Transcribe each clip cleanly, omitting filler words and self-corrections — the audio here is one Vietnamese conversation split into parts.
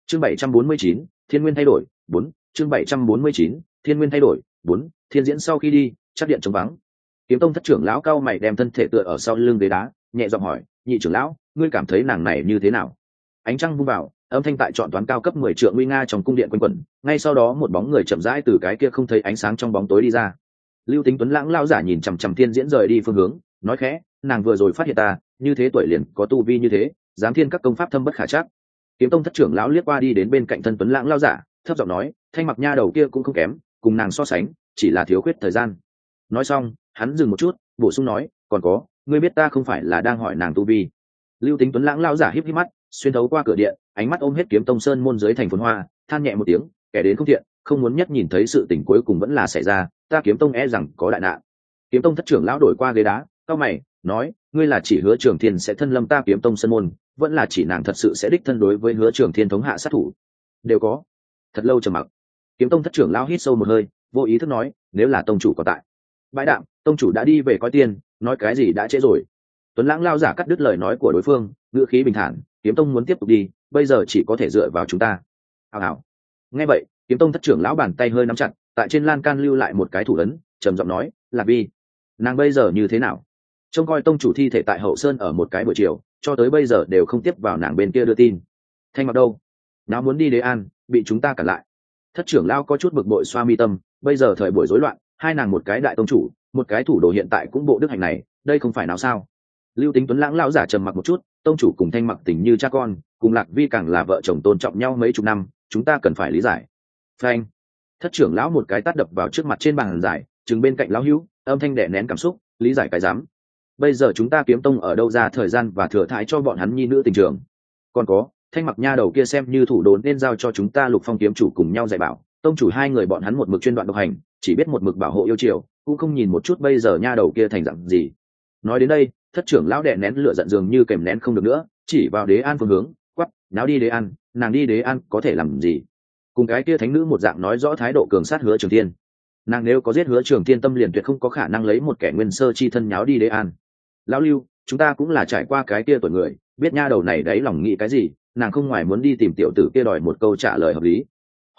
Chương 749, Thiên Nguyên thay đổi, 4, chương 749, Thiên Nguyên thay đổi, 4, Thiên Diễn sau khi đi, chắc điện trống vắng. Kiếm Tông thất trưởng lão cao mày đem thân thể tựa ở sau lưng ghế đá, nhẹ giọng hỏi, nhị trưởng lão, ngươi cảm thấy nàng này như thế nào? Ánh trăng vung vào, âm thanh tại chọn toán cao cấp 10 trượng nguy nga trong cung điện quanh quẩn, ngay sau đó một bóng người chậm rãi từ cái kia không thấy ánh sáng trong bóng tối đi ra. Lưu Tính Tuấn lãng lao giả nhìn chằm chằm Thiên Diễn rời đi phương hướng, nói khẽ, nàng vừa rồi phát hiện ta, như thế tuổi liền có tu vi như thế, dám thiên các công pháp thâm bất khả trắc. Kiếm Tông thất trưởng lão liếc qua đi đến bên cạnh thân Tuấn lãng lao giả, thấp giọng nói, thanh mặc nha đầu kia cũng không kém, cùng nàng so sánh, chỉ là thiếu khuyết thời gian. Nói xong, hắn dừng một chút, bổ sung nói, còn có, ngươi biết ta không phải là đang hỏi nàng tu vi. Lưu Tính Tuấn lãng lao giả híp híp mắt, xuyên thấu qua cửa điện, ánh mắt ôm hết Kiếm Tông sơn môn dưới thành phồn hoa, than nhẹ một tiếng, kẻ đến không thiện, không muốn nhất nhìn thấy sự tình cuối cùng vẫn là xảy ra, ta Kiếm Tông e rằng có đại nạn. Kiếm Tông thất trưởng lão đổi qua ghế đá, cao mày nói, ngươi là chỉ Hứa Trường Thiên sẽ thân lâm ta Kiếm Tông sơn môn, vẫn là chỉ nàng thật sự sẽ đích thân đối với Hứa Trường Thiên thống hạ sát thủ? Đều có. Thật lâu trầm mặc. Kiếm Tông thất trưởng lão hít sâu một hơi, vô ý thức nói, nếu là tông chủ có tại. Bãi đạm, tông chủ đã đi về coi tiền, nói cái gì đã trễ rồi. Tuấn lãng lao giả cắt đứt lời nói của đối phương, ngữ khí bình thản, Kiếm Tông muốn tiếp tục đi, bây giờ chỉ có thể dựa vào chúng ta. Hào hào. Nghe vậy, Kiếm Tông thất trưởng lão bàn tay hơi nắm chặt, tại trên lan can lưu lại một cái thủ ấn, trầm giọng nói, Lạc Vi, nàng bây giờ như thế nào? Trông coi tông chủ thi thể tại hậu sơn ở một cái buổi chiều, cho tới bây giờ đều không tiếp vào nàng bên kia đưa tin. Thanh mặc đâu? Nó muốn đi Đế An, bị chúng ta cản lại. Thất trưởng lão có chút bực bội xoa mi tâm, bây giờ thời buổi rối loạn, hai nàng một cái đại tông chủ, một cái thủ đồ hiện tại cũng bộ đức hành này, đây không phải nào sao? Lưu Tính Tuấn lãng lão giả trầm mặc một chút, tông chủ cùng Thanh mặc tình như cha con, cùng Lạc Vi càng là vợ chồng tôn trọng nhau mấy chục năm, chúng ta cần phải lý giải. Phanh. Thất trưởng lão một cái tát đập vào trước mặt trên bàn giải, chừng bên cạnh lão hữu, âm thanh đè nén cảm xúc, lý giải cái dám. Bây giờ chúng ta Kiếm Tông ở đâu ra thời gian và thừa thãi cho bọn hắn nhi nữ tình trường? Còn có, Thanh mặc nha đầu kia xem như thủ đồn nên giao cho chúng ta Lục Phong kiếm chủ cùng nhau dạy bảo, tông chủ hai người bọn hắn một mực chuyên đoạn độc hành, chỉ biết một mực bảo hộ yêu triều, cũng không nhìn một chút bây giờ nha đầu kia thành dạng gì. Nói đến đây, thất trưởng lão đè nén lửa giận dường như kèm nén không được nữa, chỉ vào Đế An phương hướng, quắc, náo đi Đế An, nàng đi Đế An có thể làm gì? Cùng cái kia thánh nữ một dạng nói rõ thái độ cường sát Hứa Trường Thiên. Nàng nếu có giết Hứa Trường Thiên tâm liền tuyệt không có khả năng lấy một kẻ nguyên sơ chi thân nháo đi Đế An. Lão Lưu, chúng ta cũng là trải qua cái kia tuổi người, biết nha đầu này đấy lòng nghĩ cái gì, nàng không ngoài muốn đi tìm tiểu tử kia đòi một câu trả lời hợp lý.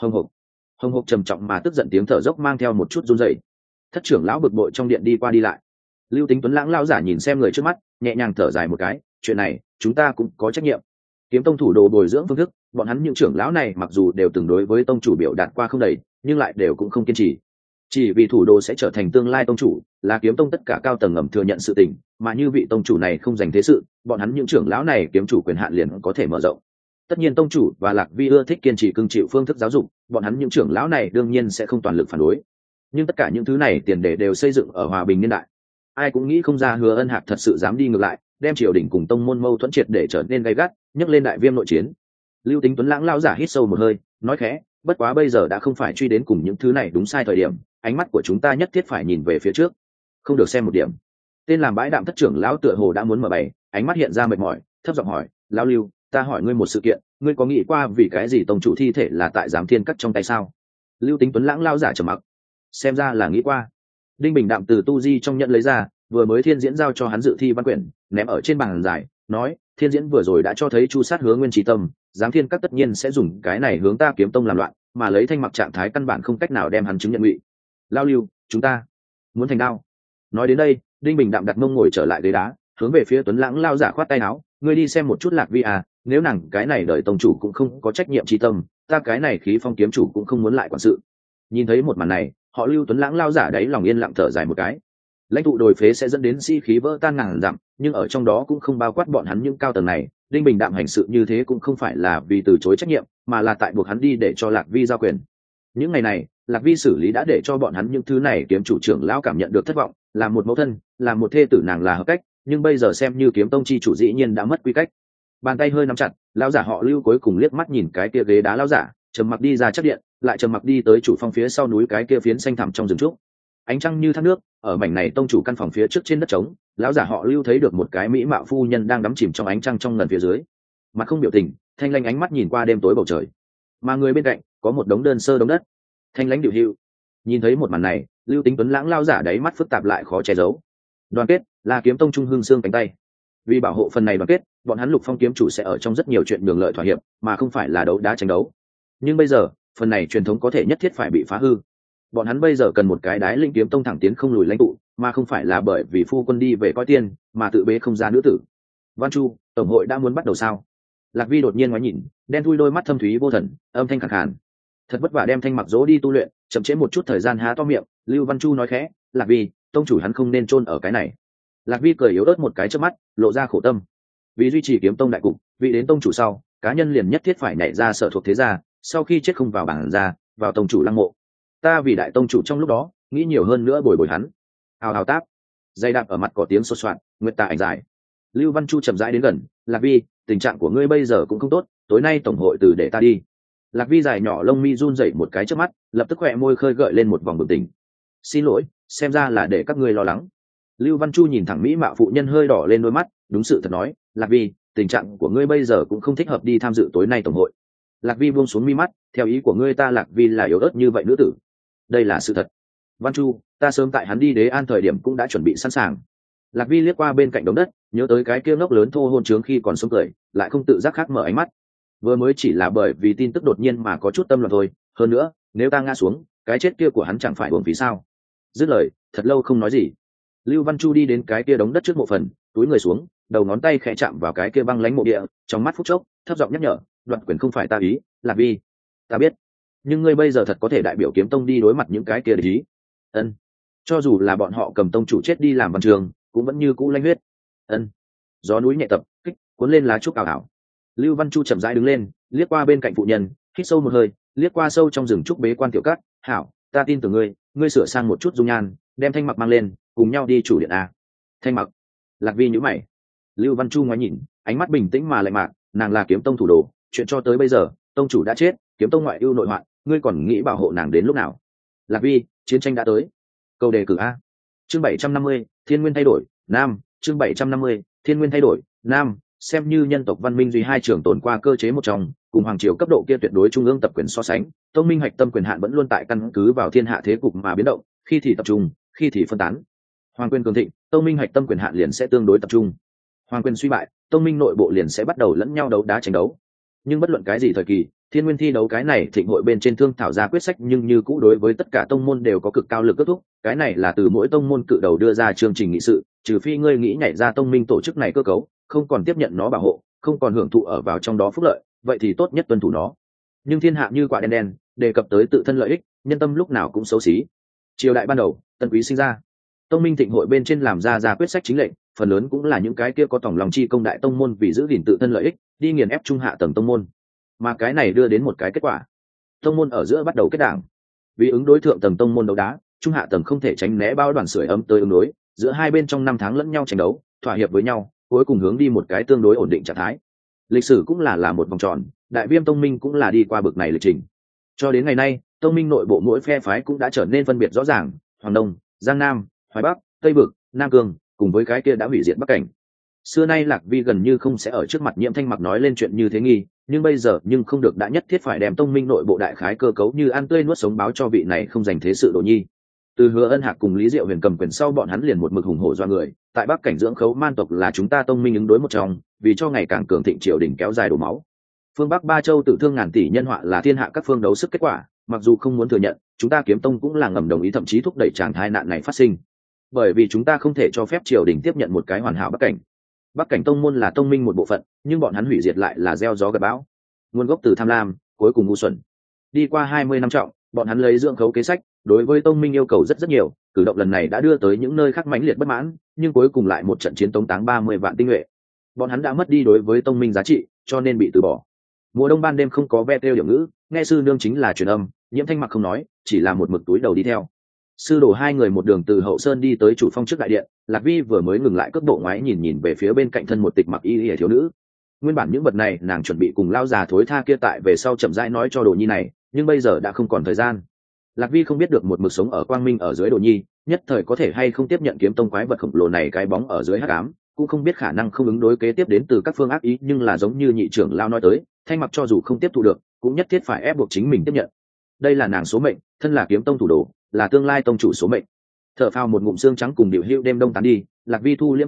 Hồng hộc trầm trọng mà tức giận tiếng thở dốc mang theo một chút run rẩy. Thất trưởng lão bực bội trong điện đi qua đi lại. Lưu Tính Tuấn lãng lão giả nhìn xem người trước mắt, nhẹ nhàng thở dài một cái, chuyện này chúng ta cũng có trách nhiệm. Kiếm Tông thủ đồ bồi dưỡng phương thức, bọn hắn những trưởng lão này mặc dù đều từng đối với tông chủ biểu đạt qua không đầy, nhưng lại đều cũng không kiên trì. Chỉ vì thủ đồ sẽ trở thành tương lai tông chủ, là Kiếm Tông tất cả cao tầng ngầm thừa nhận sự tình, mà như vị tông chủ này không dành thế sự, bọn hắn những trưởng lão này kiếm chủ quyền hạn liền có thể mở rộng. Tất nhiên tông chủ và Lạc Vi ưa thích kiên trì cương chịu phương thức giáo dục, bọn hắn những trưởng lão này đương nhiên sẽ không toàn lực phản đối. Nhưng tất cả những thứ này tiền đề đều xây dựng ở hòa bình niên đại. Ai cũng nghĩ không ra Hứa Ân Hạc thật sự dám đi ngược lại, đem triều đình cùng tông môn mâu thuẫn triệt để trở nên gay gắt, nhấc lên đại viêm nội chiến. Lưu Tính Tuấn lãng lão giả hít sâu một hơi, nói khẽ, bất quá bây giờ đã không phải truy đến cùng những thứ này đúng sai thời điểm, ánh mắt của chúng ta nhất thiết phải nhìn về phía trước, không được xem một điểm. Tên làm Bãi Đạm thất trưởng lão tựa hồ đã muốn mở bày, ánh mắt hiện ra mệt mỏi, thấp giọng hỏi, lão Lưu, ta hỏi ngươi một sự kiện, ngươi có nghĩ qua vì cái gì tông chủ thi thể là tại Giám Thiên Các trong tay sao? Lưu Tính Tuấn lãng lão giả trầm mặc, xem ra là nghĩ qua. Đinh Bình Đạm từ tu di trong nhận lấy ra, vừa mới Thiên Diễn giao cho hắn dự thi văn quyển, ném ở trên bàn giải, nói, Thiên Diễn vừa rồi đã cho thấy chu sát Hứa Nguyên Trí tâm, Giám Thiên Các tất nhiên sẽ dùng cái này hướng ta Kiếm Tông làm loạn, mà lấy Thanh mặc trạng thái căn bản không cách nào đem hắn chứng nhận ngụy. Lao Lưu, chúng ta muốn thành đao. Nói đến đây, Đinh Bình Đạm đặt mông ngồi trở lại ghế đá, hướng về phía Tuấn lãng lao giả khoát tay áo, ngươi đi xem một chút Lạc Vi à, nếu nàng cái này đợi tông chủ cũng không có trách nhiệm tri tâm, ta cái này khí phong kiếm chủ cũng không muốn lại quản sự. Nhìn thấy một màn này, họ Lưu Tuấn lãng lao giả đấy lòng yên lặng thở dài một cái. Lãnh tụ đồi phế sẽ dẫn đến sĩ khí vỡ tan ngàn dặm, nhưng ở trong đó cũng không bao quát bọn hắn những cao tầng này. Đinh Bình Đạm hành sự như thế cũng không phải là vì từ chối trách nhiệm, mà là tại buộc hắn đi để cho Lạc Vi giao quyền. Những ngày này, Lạc Vi xử lý đã để cho bọn hắn những thứ này kiếm chủ trưởng lão cảm nhận được thất vọng, là một mẫu thân, là một thê tử nàng là hợp cách, nhưng bây giờ xem như Kiếm Tông chi chủ dĩ nhiên đã mất quy cách. Bàn tay hơi nắm chặt, lão giả họ Lưu cuối cùng liếc mắt nhìn cái kia ghế đá lão giả, trầm mặc đi ra chắc điện, lại trầm mặc đi tới chủ phong phía sau núi cái kia phiến xanh thẳm trong rừng trúc. Ánh trăng như thác nước, ở mảnh này tông chủ căn phòng phía trước trên đất trống, lão giả họ Lưu thấy được một cái mỹ mạo phu nhân đang đắm chìm trong ánh trăng trong lần phía dưới, mặt không biểu tình, thanh lãnh ánh mắt nhìn qua đêm tối bầu trời, mà người bên cạnh có một đống đơn sơ đống đất, thanh lãnh điều hữu. Nhìn thấy một màn này, Lưu Tính Tuấn lãng lao giả đáy mắt phức tạp lại khó che giấu. Đoàn kết là Kiếm Tông trung hương xương cánh tay. Vì bảo hộ phần này đoàn kết, bọn hắn Lục Phong kiếm chủ sẽ ở trong rất nhiều chuyện đường lợi thỏa hiệp, mà không phải là đấu đá tranh đấu. Nhưng bây giờ, phần này truyền thống có thể nhất thiết phải bị phá hư. Bọn hắn bây giờ cần một cái Đái Linh kiếm tông thẳng tiến không lùi lãnh tụ, mà không phải là bởi vì phu quân đi về coi tiên, mà tự bế không ra nữ tử. Văn Chu, tổng hội đã muốn bắt đầu sao? Lạc Vi đột nhiên ngoái nhìn, đen thui đôi mắt thâm thúy vô thần, âm thanh khàn khàn. Thật vất vả đem Thanh Mặc dỗ đi tu luyện, chậm trễ một chút thời gian há to miệng. Lưu Văn Chu nói khẽ, Lạc Vi, tông chủ hắn không nên chôn ở cái này. Lạc Vi cười yếu ớt một cái trước mắt, lộ ra khổ tâm. Vì duy trì kiếm tông đại cục, vị đến tông chủ sau, cá nhân liền nhất thiết phải nhảy ra sở thuộc thế gia, sau khi chết không vào bảng ra, vào tông chủ lăng mộ. Ta vì đại tông chủ trong lúc đó, nghĩ nhiều hơn nữa bồi hắn. Hào hào táp, dây đạp ở mặt có tiếng xô xoạt, nguyệt tà ảnh dài. Lưu Văn Chu chậm rãi đến gần, Lạc Vi, tình trạng của ngươi bây giờ cũng không tốt, tối nay tổng hội từ để ta đi. Lạc Vi dài nhỏ lông mi run rẩy một cái trước mắt, lập tức khỏe môi khơi gợi lên một vòng bừng tỉnh. Xin lỗi, xem ra là để các ngươi lo lắng. Lưu Văn Chu nhìn thẳng mỹ mạo phụ nhân hơi đỏ lên đôi mắt, đúng sự thật nói, Lạc Vi, tình trạng của ngươi bây giờ cũng không thích hợp đi tham dự tối nay tổng hội. Lạc Vi buông xuống mi mắt, theo ý của ngươi ta Lạc Vi là yếu ớt như vậy nữ tử. Đây là sự thật. Văn Chu, ta sớm tại hắn đi Đế An thời điểm cũng đã chuẩn bị sẵn sàng. Lạc Vi liếc qua bên cạnh đống đất, nhớ tới cái kia ngốc lớn thô hôn trướng khi còn sống cười, lại không tự giác khác mở ánh mắt. Vừa mới chỉ là bởi vì tin tức đột nhiên mà có chút tâm loạn thôi, hơn nữa, nếu ta ngã xuống, cái chết kia của hắn chẳng phải uổng phí sao? Dứt lời, thật lâu không nói gì. Lưu Văn Chu đi đến cái kia đống đất trước mộ phần, túi người xuống, đầu ngón tay khẽ chạm vào cái kia băng lãnh mộ địa, trong mắt phút chốc, thấp giọng nhắc nhở, Đoạt quyền không phải ta ý, Lạc Vi. Ta biết, nhưng ngươi bây giờ thật có thể đại biểu kiếm tông đi đối mặt những cái kia địch ý. Ân, cho dù là bọn họ cầm tông chủ chết đi làm văn trường, cũng vẫn như cũ lanh huyết. Ân, gió núi nhẹ tập kích cuốn lên lá trúc ảo ảo. Lưu Văn Chu chậm rãi đứng lên, liếc qua bên cạnh phụ nhân, hít sâu một hơi, liếc qua sâu trong rừng trúc bế quan tiểu cát. Hảo, ta tin tưởng ngươi, ngươi sửa sang một chút dung nhan, đem Thanh Mặc mang lên, cùng nhau đi chủ điện a. Thanh Mặc. Lạc Vi nhíu mày. Lưu Văn Chu ngoái nhìn, ánh mắt bình tĩnh mà lạnh mạc, nàng là kiếm tông thủ đồ, chuyện cho tới bây giờ, tông chủ đã chết, kiếm tông ngoại ưu nội hoạn, ngươi còn nghĩ bảo hộ nàng đến lúc nào? Lạc Vi, chiến tranh đã tới. Câu đề cử a. Chương 750, Thiên Nguyên thay đổi, Nam, chương 750, Thiên Nguyên thay đổi, Nam, xem như nhân tộc văn minh duy hai trường tồn qua cơ chế một trong, cùng hoàng triều cấp độ kia tuyệt đối trung ương tập quyền so sánh, tông minh hạch tâm quyền hạn vẫn luôn tại căn cứ vào thiên hạ thế cục mà biến động, khi thì tập trung, khi thì phân tán. Hoàng quyền cường thịnh, tông minh hạch tâm quyền hạn liền sẽ tương đối tập trung. Hoàng quyền suy bại, tông minh nội bộ liền sẽ bắt đầu lẫn nhau đấu đá tranh đấu. Nhưng bất luận cái gì thời kỳ, Thiên Nguyên thi đấu cái này thịnh hội bên trên thương thảo ra quyết sách, nhưng như cũ đối với tất cả tông môn đều có cực cao lực kết thúc, cái này là từ mỗi tông môn cự đầu đưa ra chương trình nghị sự, trừ phi ngươi nghĩ nhảy ra tông minh tổ chức này cơ cấu, không còn tiếp nhận nó bảo hộ, không còn hưởng thụ ở vào trong đó phúc lợi, vậy thì tốt nhất tuân thủ nó. Nhưng thiên hạ như quả đen đen, đề cập tới tự thân lợi ích, nhân tâm lúc nào cũng xấu xí. Triều đại ban đầu, tân quý sinh ra, tông minh thịnh hội bên trên làm ra quyết sách chính lệnh, phần lớn cũng là những cái kia có tổng lòng chi công đại tông môn vì giữ gìn tự thân lợi ích, đi nghiền ép trung hạ tầng tông môn. Mà cái này đưa đến một cái kết quả, tông môn ở giữa bắt đầu kết đảng. Vì ứng đối thượng tầng tông môn đấu đá, trung hạ tầng không thể tránh né bao đoàn sưởi ấm tới ứng đối, giữa hai bên trong 5 tháng lẫn nhau tranh đấu, thỏa hiệp với nhau, cuối cùng hướng đi một cái tương đối ổn định trạng thái. Lịch sử cũng là một vòng tròn, đại viêm tông minh cũng là đi qua bực này lịch trình. Cho đến ngày nay, tông minh nội bộ mỗi phe phái cũng đã trở nên phân biệt rõ ràng, Hoàng Đông, Giang Nam, Hoài Bắc, Tây Vực, Nam Cương, cùng với cái kia đã hủy diệt Bắc Cảnh. Xưa nay Lạc Vi gần như không sẽ ở trước mặt Nhiễm Thanh Mặc nói lên chuyện như thế nghi, nhưng bây giờ nhưng không được, đã nhất thiết phải đem tông minh nội bộ đại khái cơ cấu như ăn tươi nuốt sống báo cho vị này không dành thế sự Đồ Nhi. Từ Hứa Ân Hạc cùng Lý Diệu Huyền cầm quyền sau, bọn hắn liền một mực hùng hổ do người, tại Bắc Cảnh dưỡng khấu man tộc là chúng ta tông minh ứng đối một trong, vì cho ngày càng cường thịnh triều đình kéo dài đổ máu. Phương Bắc ba châu tử thương ngàn tỷ nhân họa là thiên hạ các phương đấu sức kết quả, mặc dù không muốn thừa nhận, chúng ta Kiếm Tông cũng là ngầm đồng ý, thậm chí thúc đẩy tràng tai nạn này phát sinh. Bởi vì chúng ta không thể cho phép triều đình tiếp nhận một cái hoàn hảo Bắc Cảnh. Bắc Cảnh tông môn là tông minh một bộ phận, nhưng bọn hắn hủy diệt lại là gieo gió gặt bão. Nguồn gốc từ tham lam, cuối cùng ngu xuẩn. Đi qua 20 năm trọng, bọn hắn lấy dưỡng khấu kế sách, đối với tông minh yêu cầu rất nhiều, cử động lần này đã đưa tới những nơi khác mãnh liệt bất mãn, nhưng cuối cùng lại một trận chiến tống táng 30 vạn tinh nhuệ. Bọn hắn đã mất đi đối với tông minh giá trị, cho nên bị từ bỏ. Mùa đông ban đêm không có ve tiêu điểm ngữ, nghe sư nương chính là truyền âm, Nhiễm Thanh Mặc không nói, chỉ là một mực túi đầu đi theo. Sư đồ hai người một đường từ hậu sơn đi tới chủ phong trước đại điện, Lạc Vi vừa mới ngừng lại cước bộ ngoái nhìn về phía bên cạnh thân một tịch mặc y thiếu nữ. Nguyên bản những vật này nàng chuẩn bị cùng lao già thối tha kia tại về sau chậm rãi nói cho Đồ Nhi này, nhưng bây giờ đã không còn thời gian. Lạc Vi không biết được một mực sống ở quang minh ở dưới Đồ Nhi, nhất thời có thể hay không tiếp nhận kiếm tông quái vật khổng lồ này cái bóng ở dưới hắc ám, cũng không biết khả năng không ứng đối kế tiếp đến từ các phương ác ý, nhưng là giống như nhị trưởng lao nói tới, Thanh Mặc cho dù không tiếp thu được, cũng nhất thiết phải ép buộc chính mình tiếp nhận. Đây là nàng số mệnh, thân là kiếm tông thủ đồ, là tương lai tông chủ số mệnh. Thở phào một ngụm xương trắng cùng điệu hưu đêm đông tán đi, Lạc Vi thu liễm thần sắc,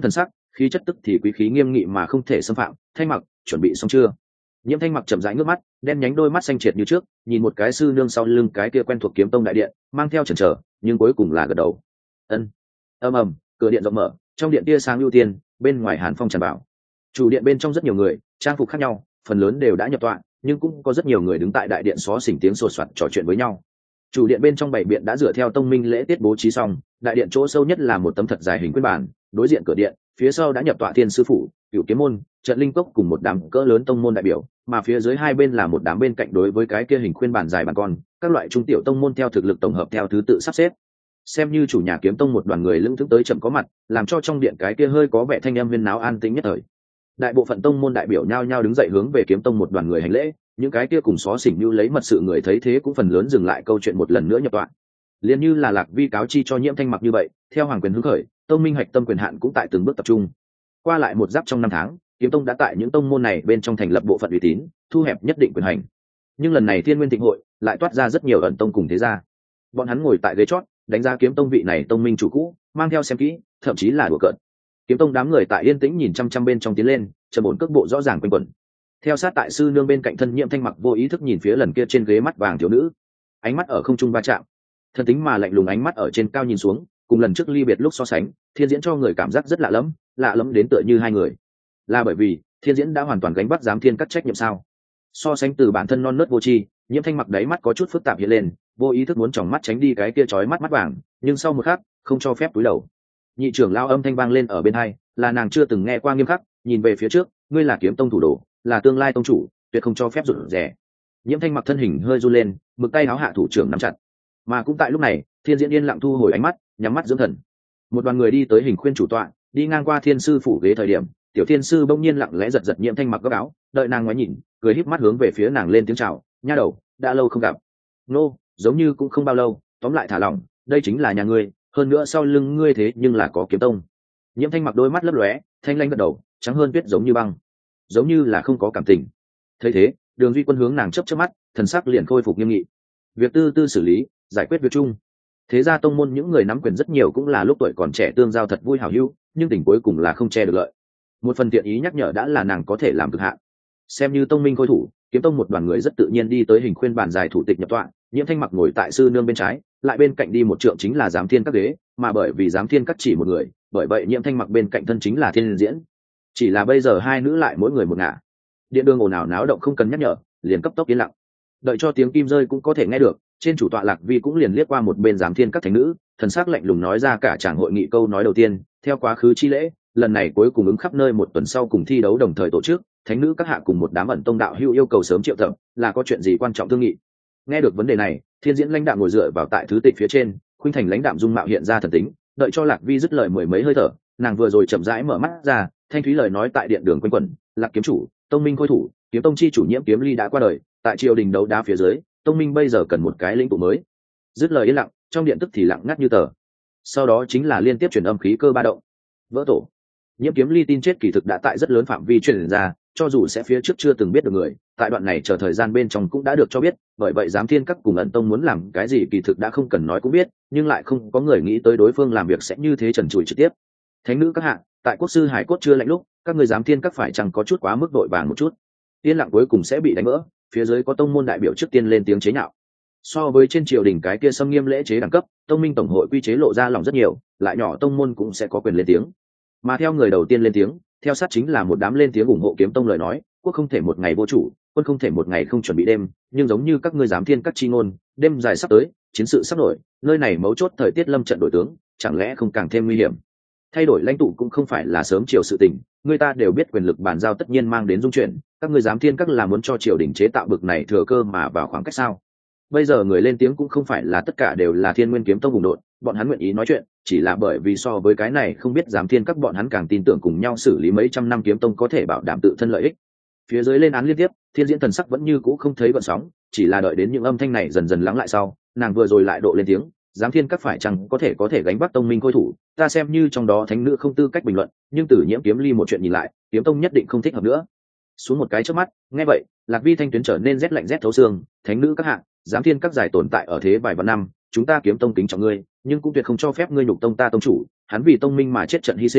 khí chất tức thì quý khí nghiêm nghị mà không thể xâm phạm. Thanh Mặc, chuẩn bị xong chưa? Nhiễm Thanh Mặc chậm rãi ngước mắt, đen nhánh đôi mắt xanh triệt như trước, nhìn một cái sư nương sau lưng cái kia quen thuộc Kiếm Tông đại điện, mang theo chần chờ, nhưng cuối cùng là gật đầu. Ân. Ầm ầm, cửa điện rộng mở, trong điện tia sáng ưu tiên, bên ngoài hàn phong tràn vào. Chủ điện bên trong rất nhiều người, trang phục khác nhau, phần lớn đều đã nhập tọa, nhưng cũng có rất nhiều người đứng tại đại điện xó xỉnh tiếng sột soạt trò chuyện với nhau. Chủ điện bên trong bảy biện đã dựa theo tông minh lễ tiết bố trí xong, đại điện chỗ sâu nhất là một tấm thật dài hình quyên bản, đối diện cửa điện, phía sau đã nhập tọa thiên sư phụ, Cửu Kiếm môn, Trận Linh cốc cùng một đám cỡ lớn tông môn đại biểu, mà phía dưới hai bên là một đám bên cạnh đối với cái kia hình khuyên bản dài bàn con, các loại trung tiểu tông môn theo thực lực tổng hợp theo thứ tự sắp xếp. Xem như chủ nhà Kiếm Tông một đoàn người lững thững tới chậm có mặt, làm cho trong điện cái kia hơi có vẻ thanh âm huyên náo an tĩnh nhất thời. Đại bộ phận tông môn đại biểu nhao nhao đứng dậy hướng về Kiếm Tông một đoàn người hành lễ, những cái kia cùng xó xỉnh như lấy mật sự người thấy thế cũng phần lớn dừng lại câu chuyện một lần nữa nhập tọa. Liên như là Lạc Vi cáo chi cho Nhiễm Thanh Mặc như vậy, theo hoàng quyền hứng khởi, tông minh hạch tâm quyền hạn cũng tại từng bước tập trung. Qua lại một giáp trong 5 tháng, Kiếm Tông đã tại những tông môn này bên trong thành lập bộ phận uy tín, thu hẹp nhất định quyền hành. Nhưng lần này Thiên Nguyên Thịnh hội lại toát ra rất nhiều ẩn tông cùng thế gia. Bọn hắn ngồi tại ghế chót, đánh giá Kiếm Tông vị này tông minh chủ cũ, mang theo xem kỹ, thậm chí là đùa cợt. Kiếm Tông đám người tại yên tĩnh nhìn chăm chăm bên trong tiến lên, trầm ổn cước bộ rõ ràng quanh quẩn. Theo sát tại sư nương bên cạnh thân Nhiễm Thanh Mặc vô ý thức nhìn phía lần kia trên ghế mắt vàng thiếu nữ, ánh mắt ở không trung va chạm, thân tính mà lạnh lùng ánh mắt ở trên cao nhìn xuống, cùng lần trước ly biệt lúc so sánh, Thiên Diễn cho người cảm giác rất lạ lẫm đến tựa như hai người. Là bởi vì Thiên Diễn đã hoàn toàn gánh vác giám thiên các trách nhiệm sao? So sánh từ bản thân non nớt vô tri, Nhiễm Thanh Mặc đáy mắt có chút phức tạp hiện lên, vô ý thức muốn tròng mắt tránh đi cái kia chói mắt vàng, nhưng sau một khắc, không cho phép cúi đầu. Nhị trưởng lao âm thanh vang lên ở bên hai, là nàng chưa từng nghe qua nghiêm khắc, nhìn về phía trước, ngươi là Kiếm Tông thủ đồ, là tương lai tông chủ, tuyệt không cho phép rụt rè. Nhiễm Thanh Mặc thân hình hơi run lên, mực tay áo hạ thủ trưởng nắm chặt. Mà cũng tại lúc này, Thiên Diễn yên lặng thu hồi ánh mắt, nhắm mắt dưỡng thần. Một đoàn người đi tới hình khuyên chủ tọa, đi ngang qua Thiên sư phủ ghế thời điểm, tiểu Thiên sư bỗng nhiên lặng lẽ giật Nhiễm Thanh Mặc góc áo, đợi nàng ngoái nhìn, cười híp mắt hướng về phía nàng lên tiếng chào, nha đầu, đã lâu không gặp. Nô, giống như cũng không bao lâu, tóm lại thả lỏng, đây chính là nhà ngươi, hơn nữa sau lưng ngươi thế nhưng là có Kiếm Tông. Nhiễm Thanh Mặc đôi mắt lấp lóe, thanh lãnh gật đầu, trắng hơn tuyết giống như băng, giống như là không có cảm tình. Thấy thế, Đường Duy Quân hướng nàng chớp chớp mắt, thần sắc liền khôi phục nghiêm nghị. Việc tư tư xử lý, giải quyết việc chung. Thế ra tông môn những người nắm quyền rất nhiều cũng là lúc tuổi còn trẻ tương giao thật vui hảo hữu, nhưng tình cuối cùng là không che được lợi. Một phần tiện ý nhắc nhở đã là nàng có thể làm cực hạn. Xem như tông minh khôi thủ, Kiếm Tông một đoàn người rất tự nhiên đi tới hình khuyên bàn dài thủ tịch nhập tọa, Nhiễm Thanh Mặc ngồi tại sư nương bên trái, lại bên cạnh đi một trượng chính là giám thiên các ghế, mà bởi vì giám thiên các chỉ một người, bởi vậy Nhiễm Thanh Mặc bên cạnh thân chính là Thiên Diễn. Chỉ là bây giờ hai nữ lại mỗi người một ngả. Điện đường ồn ào náo động không cần nhắc nhở, liền cấp tốc yên lặng. Đợi cho tiếng kim rơi cũng có thể nghe được, trên chủ tọa Lạc Vi cũng liền liếc qua một bên giám thiên các thánh nữ, thần sắc lạnh lùng nói ra cả tràng hội nghị câu nói đầu tiên, theo quá khứ chi lễ, lần này cuối cùng ứng khắp nơi một tuần sau cùng thi đấu đồng thời tổ chức, thánh nữ các hạ cùng một đám ẩn tông đạo hữu yêu cầu sớm triệu tập, là có chuyện gì quan trọng thương nghị. Nghe được vấn đề này, Thiên Diễn lãnh đạm ngồi dựa vào tại thứ tịch phía trên, khuynh thành lãnh đạm dung mạo hiện ra thần tính, đợi cho Lạc Vi dứt lời mười mấy hơi thở, nàng vừa rồi chậm rãi mở mắt ra, thanh thúy lời nói tại điện đường quanh quẩn, Lạc kiếm chủ, tông minh khôi thủ, Kiếm Tông chi chủ Nhiễm Kiếm Ly đã qua đời, tại triều đình đấu đá phía dưới, tông minh bây giờ cần một cái lĩnh tụ mới. Dứt lời yên lặng, trong điện tức thì lặng ngắt như tờ. Sau đó chính là liên tiếp truyền âm khí cơ ba động. Vỡ tổ. Nhiễm Kiếm Ly tin chết kỳ thực đã tại rất lớn phạm vi truyền ra, cho dù sẽ phía trước chưa từng biết được người, tại đoạn này chờ thời gian bên trong cũng đã được cho biết, bởi vậy giám thiên các cùng ẩn tông muốn làm cái gì kỳ thực đã không cần nói cũng biết, nhưng lại không có người nghĩ tới đối phương làm việc sẽ như thế trần trụi trực tiếp. Thánh nữ các hạ, tại quốc sư hải cốt chưa lạnh lúc, các người giám thiên các phải chăng có chút quá mức đội vàng một chút. Yên lặng cuối cùng sẽ bị đánh vỡ, phía dưới có tông môn đại biểu trước tiên lên tiếng chế nhạo. So với trên triều đình cái kia xâm nghiêm lễ chế đẳng cấp, tông minh tổng hội quy chế lộ ra lòng rất nhiều, lại nhỏ tông môn cũng sẽ có quyền lên tiếng. Mà theo người đầu tiên lên tiếng, theo sát chính là một đám lên tiếng ủng hộ Kiếm Tông lời nói, quốc không thể một ngày vô chủ, quân không thể một ngày không chuẩn bị đêm, nhưng giống như các ngươi giám thiên các chi ngôn, đêm dài sắp tới, chiến sự sắp nổi, nơi này mấu chốt thời tiết lâm trận đổi tướng, chẳng lẽ không càng thêm nguy hiểm. Thay đổi lãnh tụ cũng không phải là sớm chiều sự tình, người ta đều biết quyền lực bàn giao tất nhiên mang đến dung chuyển, các ngươi giám thiên các là muốn cho triều đình chế tạo bực này thừa cơ mà vào khoảng cách sao? Bây giờ người lên tiếng cũng không phải là tất cả đều là Thiên Nguyên Kiếm Tông vùng đột, bọn hắn nguyện ý nói chuyện, chỉ là bởi vì so với cái này không biết giám thiên các bọn hắn càng tin tưởng cùng nhau xử lý mấy trăm năm Kiếm Tông có thể bảo đảm tự thân lợi ích. Phía dưới lên án liên tiếp, Thiên Diễn thần sắc vẫn như cũ không thấy gợn sóng, chỉ là đợi đến những âm thanh này dần dần lắng lại sau, nàng vừa rồi lại độ lên tiếng, giám thiên các phải chăng có thể gánh vác tông minh khôi thủ, ta xem như trong đó thánh nữ không tư cách bình luận, nhưng từ Nhiễm Kiếm Ly một chuyện nhìn lại, Kiếm Tông nhất định không thích hợp nữa. Xuống một cái trước mắt, nghe vậy, Lạc Vi thanh tuyến trở nên rét lạnh rét thấu xương, thánh nữ các hạ, giám thiên các giải tồn tại ở thế vài vạn năm, chúng ta Kiếm Tông kính trọng ngươi, nhưng cũng tuyệt không cho phép ngươi nhục tông ta tông chủ, hắn vì tông minh mà chết trận hy sinh,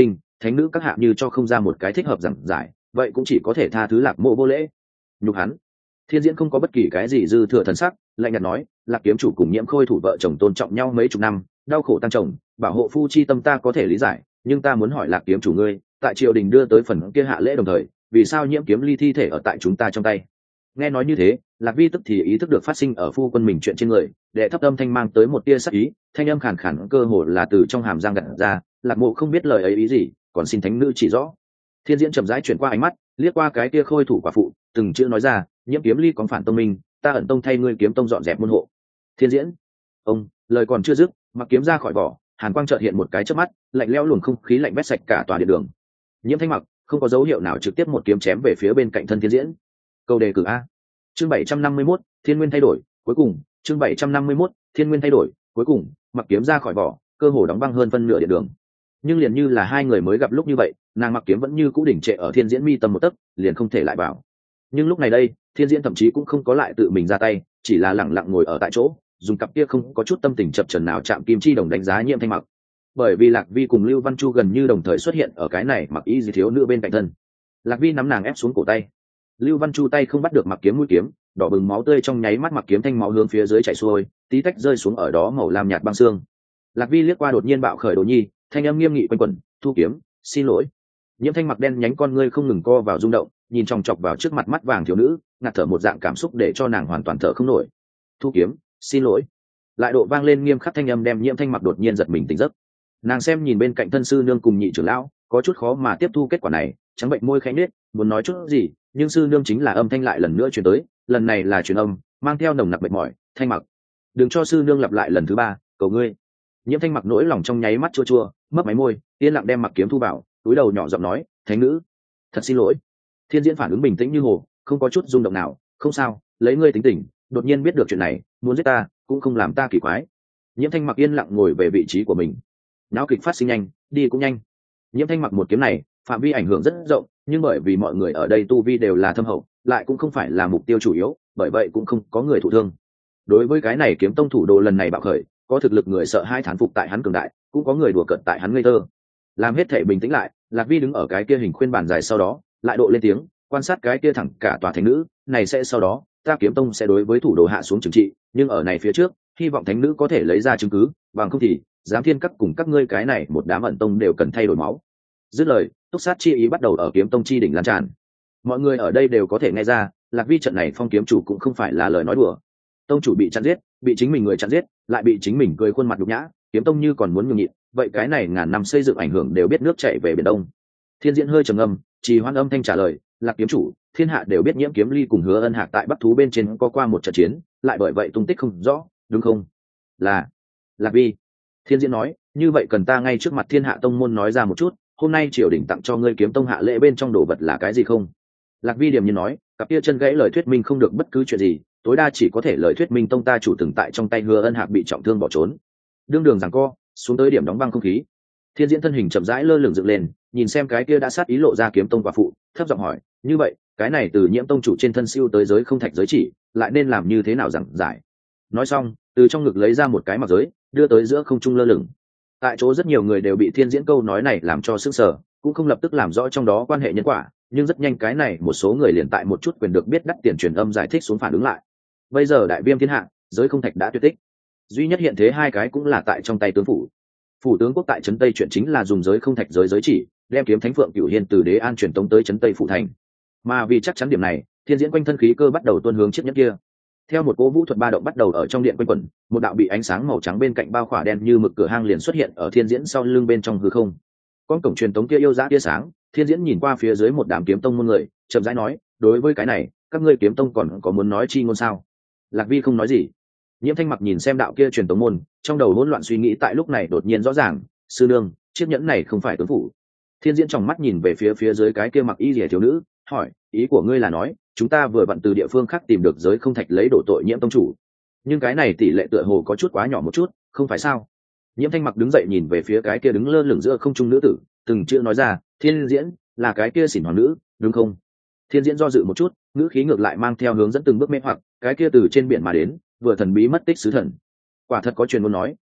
thánh nữ các hạ như cho không ra một cái thích hợp giảng giải, vậy cũng chỉ có thể tha thứ Lạc Mộ vô lễ. Nhục hắn. Thiên Diễn không có bất kỳ cái gì dư thừa thần sắc, lạnh nhạt nói, Lạc kiếm chủ cùng Nhiễm Khôi thủ vợ chồng tôn trọng nhau mấy chục năm, đau khổ tăng chồng, bảo hộ phu chi tâm ta có thể lý giải, nhưng ta muốn hỏi Lạc kiếm chủ ngươi, tại triều đình đưa tới phần kia hạ lễ đồng thời, vì sao Nhiễm Kiếm Ly thi thể ở tại chúng ta trong tay? Nghe nói như thế, Lạc Vi tức thì ý thức được phát sinh ở phu quân mình chuyện trên người, đệ thấp âm thanh mang tới một tia sắc ý, thanh âm khàn khàn cơ hồ là từ trong hàm răng gặt ra. Lạc Mộ không biết lời ấy ý gì, còn xin thánh nữ chỉ rõ. Thiên Diễn chậm rãi chuyển qua ánh mắt, liếc qua cái kia Khôi thủ quả phụ, từng chữ nói ra, Nhiễm Kiếm Ly có phản tông minh, ta ẩn tông thay ngươi kiếm tông dọn dẹp môn hộ. Thiên Diễn, ông, lời còn chưa dứt, mặc kiếm ra khỏi vỏ, hàn quang chợt hiện một cái chớp mắt, lạnh lẽo luồng không khí lạnh vét sạch cả tòa điện đường. Nhiễm Thanh Mặc không có dấu hiệu nào trực tiếp một kiếm chém về phía bên cạnh thân Thiên Diễn. Câu đề cử a. Chương 751, Thiên Nguyên thay đổi, cuối cùng, chương 751, Thiên Nguyên thay đổi, cuối cùng, mặc kiếm ra khỏi vỏ, cơ hồ đóng băng hơn phân nửa điện đường. Nhưng liền như là hai người mới gặp lúc như vậy, nàng mặc kiếm vẫn như cũ đỉnh trệ ở Thiên Diễn mi tâm một tấc, liền không thể lại vào. Nhưng lúc này đây, Thiên Diễn thậm chí cũng không có lại tự mình ra tay, chỉ là lẳng lặng ngồi ở tại chỗ, dùng cặp kia không có chút tâm tình chập chờn nào chạm kim chi đồng đánh giá Nhiễm Thanh Mặc. Bởi vì Lạc Vi cùng Lưu Văn Chu gần như đồng thời xuất hiện ở cái này mặc y gì thiếu nữ bên cạnh thân. Lạc Vi nắm nàng ép xuống cổ tay. Lưu Văn Chu tay không bắt được mặc kiếm mũi kiếm, đỏ bừng máu tươi trong nháy mắt mặc kiếm thanh máu hướng phía dưới chảy xuôi, tí tách rơi xuống ở đó màu lam nhạt băng xương. Lạc Vi liếc qua đột nhiên bạo khởi Đồ Nhi, thanh âm nghiêm nghị quanh quẩn, "Thu kiếm, xin lỗi." Nhiễm Thanh Mặc đen nhánh con ngươi không ngừng co vào rung động, nhìn chòng chọc vào trước mặt mắt vàng thiếu nữ, ngạt thở một dạng cảm xúc để cho nàng hoàn toàn thở không nổi. "Thu kiếm, xin lỗi." Lại độ vang lên nghiêm khắc thanh âm đem Nhiễm Thanh Mặc đột nhiên giật mình tỉnh giấc. Nàng xem nhìn bên cạnh thân sư nương cùng nhị trưởng lão, có chút khó mà tiếp thu kết quả này, trắng bệnh môi khẽ nhếch, muốn nói chút gì, nhưng sư nương chính là âm thanh lại lần nữa truyền tới, lần này là truyền âm, mang theo nồng nặc mệt mỏi, "Thanh Mặc, đừng cho sư nương lặp lại lần thứ ba, cầu ngươi." Nhiễm Thanh Mặc nỗi lòng trong nháy mắt chua chua, mấp máy môi, yên lặng đem mặc kiếm thu vào, túi đầu nhỏ giọng nói, "Thánh nữ, thật xin lỗi." Thiên Diễn phản ứng bình tĩnh như hồ, không có chút rung động nào, "Không sao, lấy ngươi tính tình, đột nhiên biết được chuyện này, muốn giết ta, cũng không làm ta kỳ quái." Nhiễm Thanh Mặc yên lặng ngồi về vị trí của mình. Náo kịch phát sinh nhanh, đi cũng nhanh. Nhiễm Thanh Mặc một kiếm này, phạm vi ảnh hưởng rất rộng, nhưng bởi vì mọi người ở đây tu vi đều là thâm hậu, lại cũng không phải là mục tiêu chủ yếu, bởi vậy cũng không có người thụ thương. Đối với cái này kiếm tông thủ đồ lần này bạo khởi, có thực lực người sợ hai thán phục tại hắn cường đại, cũng có người đùa cợt tại hắn ngây thơ. Làm hết thể bình tĩnh lại, Lạc Vi đứng ở cái kia hình khuyên bàn dài sau đó, lại độ lên tiếng, quan sát cái kia thẳng cả tòa thánh nữ, này sẽ sau đó, ta kiếm tông sẽ đối với thủ đồ hạ xuống trừng trị, nhưng ở này phía trước, hy vọng thánh nữ có thể lấy ra chứng cứ, bằng không thì, giám thiên các cùng các ngươi cái này một đám ẩn tông đều cần thay đổi máu. Dứt lời, túc sát chi ý bắt đầu ở kiếm tông chi đỉnh lan tràn. Mọi người ở đây đều có thể nghe ra, Lạc Vi trận này phong kiếm chủ cũng không phải là lời nói đùa. Tông chủ bị chặn giết, bị chính mình người chặn giết, lại bị chính mình cười khuôn mặt nhục nhã, kiếm tông như còn muốn nhường nhịn, vậy cái này ngàn năm xây dựng ảnh hưởng đều biết nước chảy về biển đông. Thiên Diễn hơi trầm ngâm, trì hoãn âm thanh trả lời, Lạc kiếm chủ, thiên hạ đều biết Nhiễm Kiếm Ly cùng Hứa Ân Hạc tại Bắc Thú bên trên có qua một trận chiến, lại bởi vậy tung tích không rõ, đúng không? Là Lạc Vi. Thiên Diễn nói, như vậy cần ta ngay trước mặt thiên hạ tông môn nói ra một chút, hôm nay triều đình tặng cho ngươi kiếm tông hạ lễ bên trong đồ vật là cái gì không? Lạc Vi điềm nhiên nói, cặp kia chân gãy lời thuyết minh không được bất cứ chuyện gì, tối đa chỉ có thể lời thuyết minh tông ta chủ từng tại trong tay Hứa Ân Hạc bị trọng thương bỏ trốn. Đương đường giằng co, xuống tới điểm đóng băng không khí. Thiên Diễn thân hình chậm rãi lơ lửng dựng lên, nhìn xem cái kia đã sát ý lộ ra kiếm tông quả phụ, thấp giọng hỏi, như vậy, cái này từ Nhiễm tông chủ trên thân siêu tới giới không thạch giới chỉ, lại nên làm như thế nào giảng giải? Nói xong, từ trong ngực lấy ra một cái mặc giới, đưa tới giữa không trung lơ lửng. Tại chỗ rất nhiều người đều bị Thiên Diễn câu nói này làm cho sững sờ, cũng không lập tức làm rõ trong đó quan hệ nhân quả, nhưng rất nhanh cái này một số người liền tại một chút quyền được biết đắt tiền truyền âm giải thích xuống phản ứng lại. Bây giờ đại viêm thiên hạ, giới không thạch đã tuyệt tích, duy nhất hiện thế hai cái cũng là tại trong tay tướng phủ tướng quốc tại trấn Tây chuyện chính là dùng giới không thạch giới chỉ, đem kiếm thánh phượng cửu hiên từ Đế An truyền tống tới trấn Tây phủ thành. Mà vì chắc chắn điểm này, Thiên Diễn quanh thân khí cơ bắt đầu tuôn hướng chiếc nhẫn kia. Theo một cỗ vũ thuật ba động bắt đầu ở trong điện quanh quẩn, một đạo bị ánh sáng màu trắng bên cạnh bao khỏa đen như mực cửa hang liền xuất hiện ở Thiên Diễn sau lưng bên trong hư không. Con cổng truyền tống kia yêu dã tia sáng, Thiên Diễn nhìn qua phía dưới một đám kiếm tông môn người, chậm rãi nói, đối với cái này, các ngươi kiếm tông còn có muốn nói chi ngôn sao? Lạc Vi không nói gì. Nhiễm Thanh Mặc nhìn xem đạo kia truyền tống môn, trong đầu hỗn loạn suy nghĩ tại lúc này đột nhiên rõ ràng, sư nương, chiếc nhẫn này không phải tướng phủ. Thiên Diễn trong mắt nhìn về phía dưới cái kia mặc y liễu thiếu nữ, hỏi, ý của ngươi là nói, chúng ta vừa vặn từ địa phương khác tìm được giới không thạch lấy đổ tội Nhiễm tông chủ, nhưng cái này tỷ lệ tựa hồ có chút quá nhỏ một chút, không phải sao? Nhiễm Thanh Mặc đứng dậy nhìn về phía cái kia đứng lơ lửng giữa không trung nữ tử, từng chữ nói ra, Thiên Diễn, là cái kia xỉn hoàng nữ, đúng không? Thiên Diễn do dự một chút, ngữ khí ngược lại mang theo hướng dẫn từng bước mê hoặc, cái kia từ trên biển mà đến, vừa thần bí mất tích sứ thần. Quả thật có truyền ngôn nói,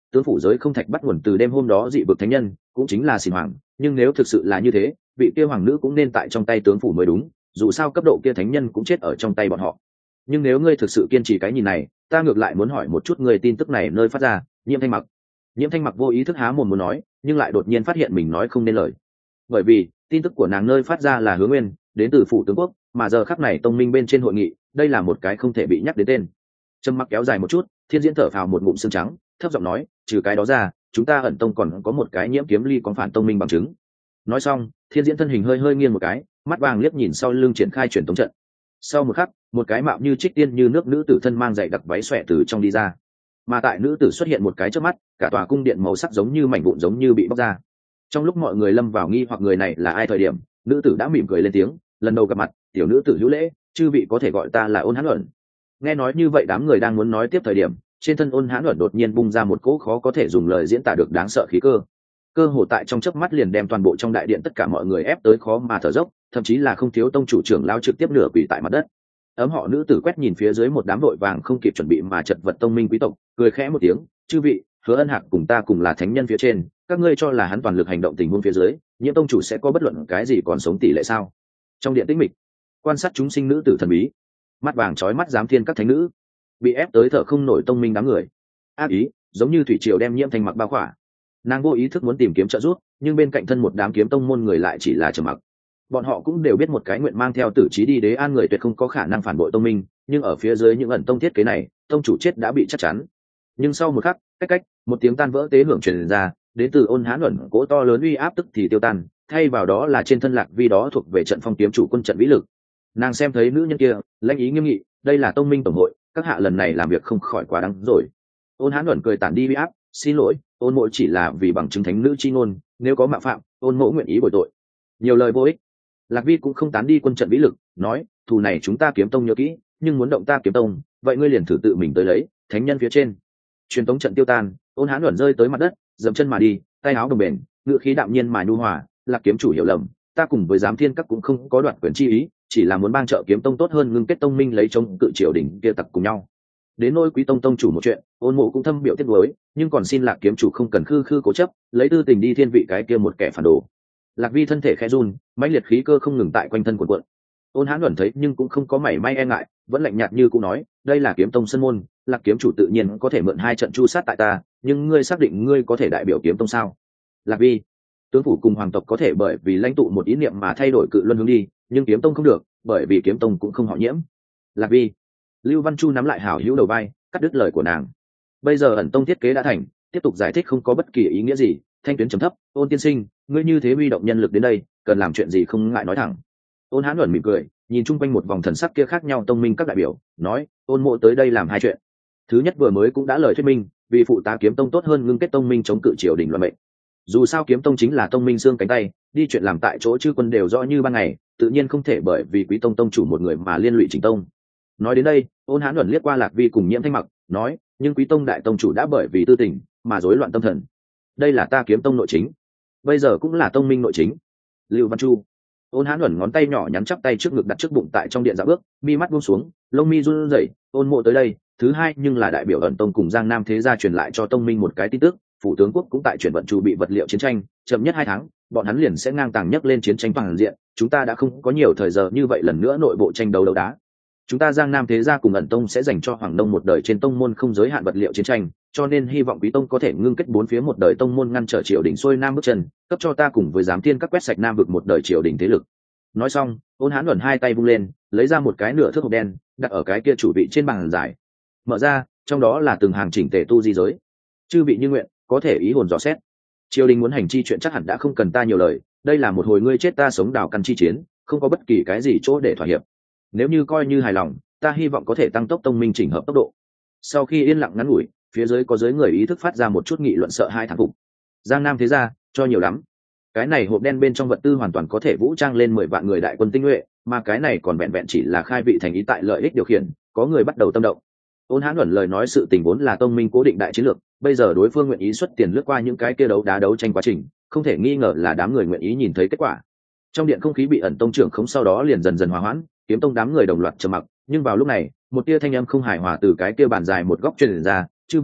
tướng phủ giới không thạch bắt nguồn từ đêm hôm đó dị vực thánh nhân, cũng chính là Xỉn Hoàng, nhưng nếu thực sự là như thế, vị kia hoàng nữ cũng nên tại trong tay tướng phủ mới đúng, dù sao cấp độ kia thánh nhân cũng chết ở trong tay bọn họ. Nhưng nếu ngươi thực sự kiên trì cái nhìn này, ta ngược lại muốn hỏi một chút người tin tức này nơi phát ra. Nhiễm Thanh Mặc. Nhiễm Thanh Mặc vô ý thức há mồm muốn nói, nhưng lại đột nhiên phát hiện mình nói không nên lời, bởi vì tin tức của nàng nơi phát ra là Hứa Nguyên, đến từ phủ tướng quốc, mà giờ khắc này tông minh bên trên hội nghị, đây là một cái không thể bị nhắc đến tên. Trầm mặc kéo dài một chút, Thiên Diễn thở phào một ngụm sương trắng, thấp giọng nói, trừ cái đó ra, chúng ta ẩn tông còn có một cái Nhiễm Kiếm Ly có phản tông minh bằng chứng. Nói xong, Thiên Diễn thân hình hơi hơi nghiêng một cái, mắt vàng liếc nhìn sau lưng triển khai truyền tống trận. Sau một khắc, một cái mạo như trích tiên như nước nữ tử thân mang dày đặc váy xòe từ trong đi ra, mà tại nữ tử xuất hiện một cái trước mắt, cả tòa cung điện màu sắc giống như mảnh vụn giống như bị bóc ra. Trong lúc mọi người lâm vào nghi hoặc người này là ai thời điểm, nữ tử đã mỉm cười lên tiếng, lần đầu gặp mặt, tiểu nữ tử hữu lễ, chư vị có thể gọi ta là Ôn Hán Luận. Nghe nói như vậy, đám người đang muốn nói tiếp thời điểm, trên thân Ôn Hán Luận đột nhiên bung ra một cỗ khó có thể dùng lời diễn tả được đáng sợ khí cơ. Cơ hồ tại trong chớp mắt liền đem toàn bộ trong đại điện tất cả mọi người ép tới khó mà thở dốc, thậm chí là không thiếu tông chủ trưởng lao trực tiếp nửa quỳ tại mặt đất. Ấm họ nữ tử quét nhìn phía dưới một đám đội vàng không kịp chuẩn bị mà chật vật tông minh quý tộc, cười khẽ một tiếng, chư vị, Hứa Ân Hạc cùng ta cùng là thánh nhân phía trên, các ngươi cho là hắn toàn lực hành động tình huống phía dưới, Nhiễm tông chủ sẽ có bất luận cái gì còn sống tỷ lệ sao? Trong điện tĩnh mịch, quan sát chúng sinh nữ tử thần bí, mắt vàng chói mắt giám thiên các thánh nữ, bị ép tới thở không nổi tông minh đám người. Ác ý, giống như thủy triều đem Nhiễm Thanh Mặc bao khỏa. Nàng vô ý thức muốn tìm kiếm trợ giúp, nhưng bên cạnh thân một đám kiếm tông môn người lại chỉ là trầm mặc. Bọn họ cũng đều biết một cái nguyện mang theo tử trí đi đế an người tuyệt không có khả năng phản bội tông minh, nhưng ở phía dưới những ẩn tông thiết kế này, tông chủ chết đã bị chắc chắn. Nhưng sau một khắc, cách một tiếng tan vỡ tế hưởng truyền ra, đến từ Ôn Hán Luận cỗ to lớn uy áp tức thì tiêu tan, thay vào đó là trên thân Lạc Vi đó thuộc về trận phong kiếm chủ quân trận vĩ lực. Nàng xem thấy nữ nhân kia, lãnh ý nghiêm nghị, đây là tông minh tổng hội, các hạ lần này làm việc không khỏi quá đáng rồi. Ôn Hán Luận cười tản đi uy áp, xin lỗi, Ôn mộ chỉ là vì bằng chứng thánh nữ chi ngôn, nếu có mạo phạm, Ôn mộ nguyện ý bồi tội. Nhiều lời vô ích. Lạc Vi cũng không tán đi quân trận vĩ lực, nói, thù này chúng ta kiếm tông nhớ kỹ, nhưng muốn động ta kiếm tông, vậy ngươi liền thử tự mình tới lấy, thánh nhân phía trên. Truyền tống trận tiêu tan, Ôn Hán Luận rơi tới mặt đất, dậm chân mà đi, tay áo đồng bền, ngữ khí đạm nhiên mà nhu hòa, Lạc kiếm chủ hiểu lầm, ta cùng với giám thiên các cũng không có đoạt quyền chi ý, chỉ là muốn bang trợ kiếm tông tốt hơn ngưng kết tông minh lấy chống cự triều đình kia tặc cùng nhau. Đến nỗi Quý tông tông chủ một chuyện, Ôn mộ cũng thâm biểu tiếc nuối, nhưng còn xin Lạc kiếm chủ không cần khư khư cố chấp, lấy tư tình đi thiên vị cái kia một kẻ phản đồ. Lạc Vi thân thể khẽ run, mãnh liệt khí cơ không ngừng tại quanh thân cuộn cuộn. Ôn Hán Luận thấy nhưng cũng không có mảy may e ngại, vẫn lạnh nhạt như cũ nói, đây là kiếm tông sân môn, Lạc kiếm chủ tự nhiên có thể mượn hai trận chu sát tại ta, nhưng ngươi xác định ngươi có thể đại biểu kiếm tông sao? Lạc Vi, tướng phủ cùng hoàng tộc có thể bởi vì lãnh tụ một ý niệm mà thay đổi cự luân hướng đi, nhưng kiếm tông không được, bởi vì kiếm tông cũng không họ Nhiễm. Lạc Vi. Lưu Văn Chu nắm lại hảo hữu đầu vai, cắt đứt lời của nàng. Bây giờ ẩn tông thiết kế đã thành, tiếp tục giải thích không có bất kỳ ý nghĩa gì. Thanh tuyến trầm thấp, Ôn tiên sinh, ngươi như thế huy động nhân lực đến đây, cần làm chuyện gì không ngại nói thẳng. Ôn Hán Luận mỉm cười, nhìn chung quanh một vòng thần sắc kia khác nhau tông minh các đại biểu, nói, Ôn mộ tới đây làm hai chuyện. Thứ nhất vừa mới cũng đã lời thuyết minh, vì phụ tá kiếm tông tốt hơn ngưng kết tông minh chống cự triều đình loạn mệnh. Dù sao kiếm tông chính là tông minh xương cánh tay, đi chuyện làm tại chỗ chư quân đều rõ như ban ngày, tự nhiên không thể bởi vì Quý tông tông chủ một người mà liên lụy chỉnh tông. Nói đến đây, Ôn Hán Luận liếc qua Lạc Vi cùng Nhiễm Thanh Mặc, nói, nhưng Quý tông đại tông chủ đã bởi vì tư tình mà rối loạn tâm thần. Đây là ta kiếm tông nội chính, bây giờ cũng là tông minh nội chính. Lưu Văn Chu. Ôn Hán Luận ngón tay nhỏ nhắn chắp tay trước ngực đặt trước bụng tại trong điện dạo bước, mi mắt buông xuống, lông mi run rẩy, Ôn mộ tới đây, thứ hai nhưng là đại biểu ẩn tông cùng Giang Nam thế gia truyền lại cho tông minh một cái tin tức, phủ tướng quốc cũng tại chuyển vận chuẩn bị vật liệu chiến tranh, chậm nhất 2 tháng, bọn hắn liền sẽ ngang tàng nhấc lên chiến tranh toàn diện, chúng ta đã không có nhiều thời giờ như vậy lần nữa nội bộ tranh đấu đấu đá. Chúng ta Giang Nam thế gia cùng ẩn tông sẽ dành cho Hoàng Nông một đời trên tông môn không giới hạn vật liệu chiến tranh, cho nên hy vọng Quý tông có thể ngưng kết 4 phía một đời tông môn ngăn trở triều đình xuôi nam bước chân, cấp cho ta cùng với giám thiên các quét sạch nam vực một đời triều đình thế lực. Nói xong, Ôn Hán Luận hai tay vung lên, lấy ra một cái nửa thước hộp đen, đặt ở cái kia chủ vị trên bàn giải. Mở ra, trong đó là từng hàng chỉnh tề tu di giới. Chư vị như nguyện, có thể ý hồn dò xét. Triều đình muốn hành chi chuyện chắc hẳn đã không cần ta nhiều lời, đây là một hồi ngươi chết ta sống đào căn chi chiến, không có bất kỳ cái gì chỗ để thỏa hiệp. Nếu như coi như hài lòng, ta hy vọng có thể tăng tốc tông minh chỉnh hợp tốc độ. Sau khi yên lặng ngắn ngủi, phía dưới có giới người ý thức phát ra một chút nghị luận sợ hai thán phục. Giang Nam thế gia cho nhiều lắm, cái này hộp đen bên trong vật tư hoàn toàn có thể vũ trang lên 10 vạn người đại quân tinh nhuệ, mà cái này còn vẹn vẹn chỉ là khai vị thành ý tại lợi ích điều khiển, có người bắt đầu tâm động. Ôn Hán Luận lời nói sự tình vốn là tông minh cố định đại chiến lược, bây giờ đối phương nguyện ý xuất tiền lướt qua những cái kia đấu đá đấu tranh quá trình, không thể nghi ngờ là đám người nguyện ý nhìn thấy kết quả. Trong điện không khí bị ẩn tông trưởng khống sau đó liền dần dần hòa hoãn, kiếm tông đám người đồng loạt trầm mặc, nhưng vào lúc này, một tia thanh âm không hài hòa từ cái kia bàn dài một góc truyền ra, "Chư vị,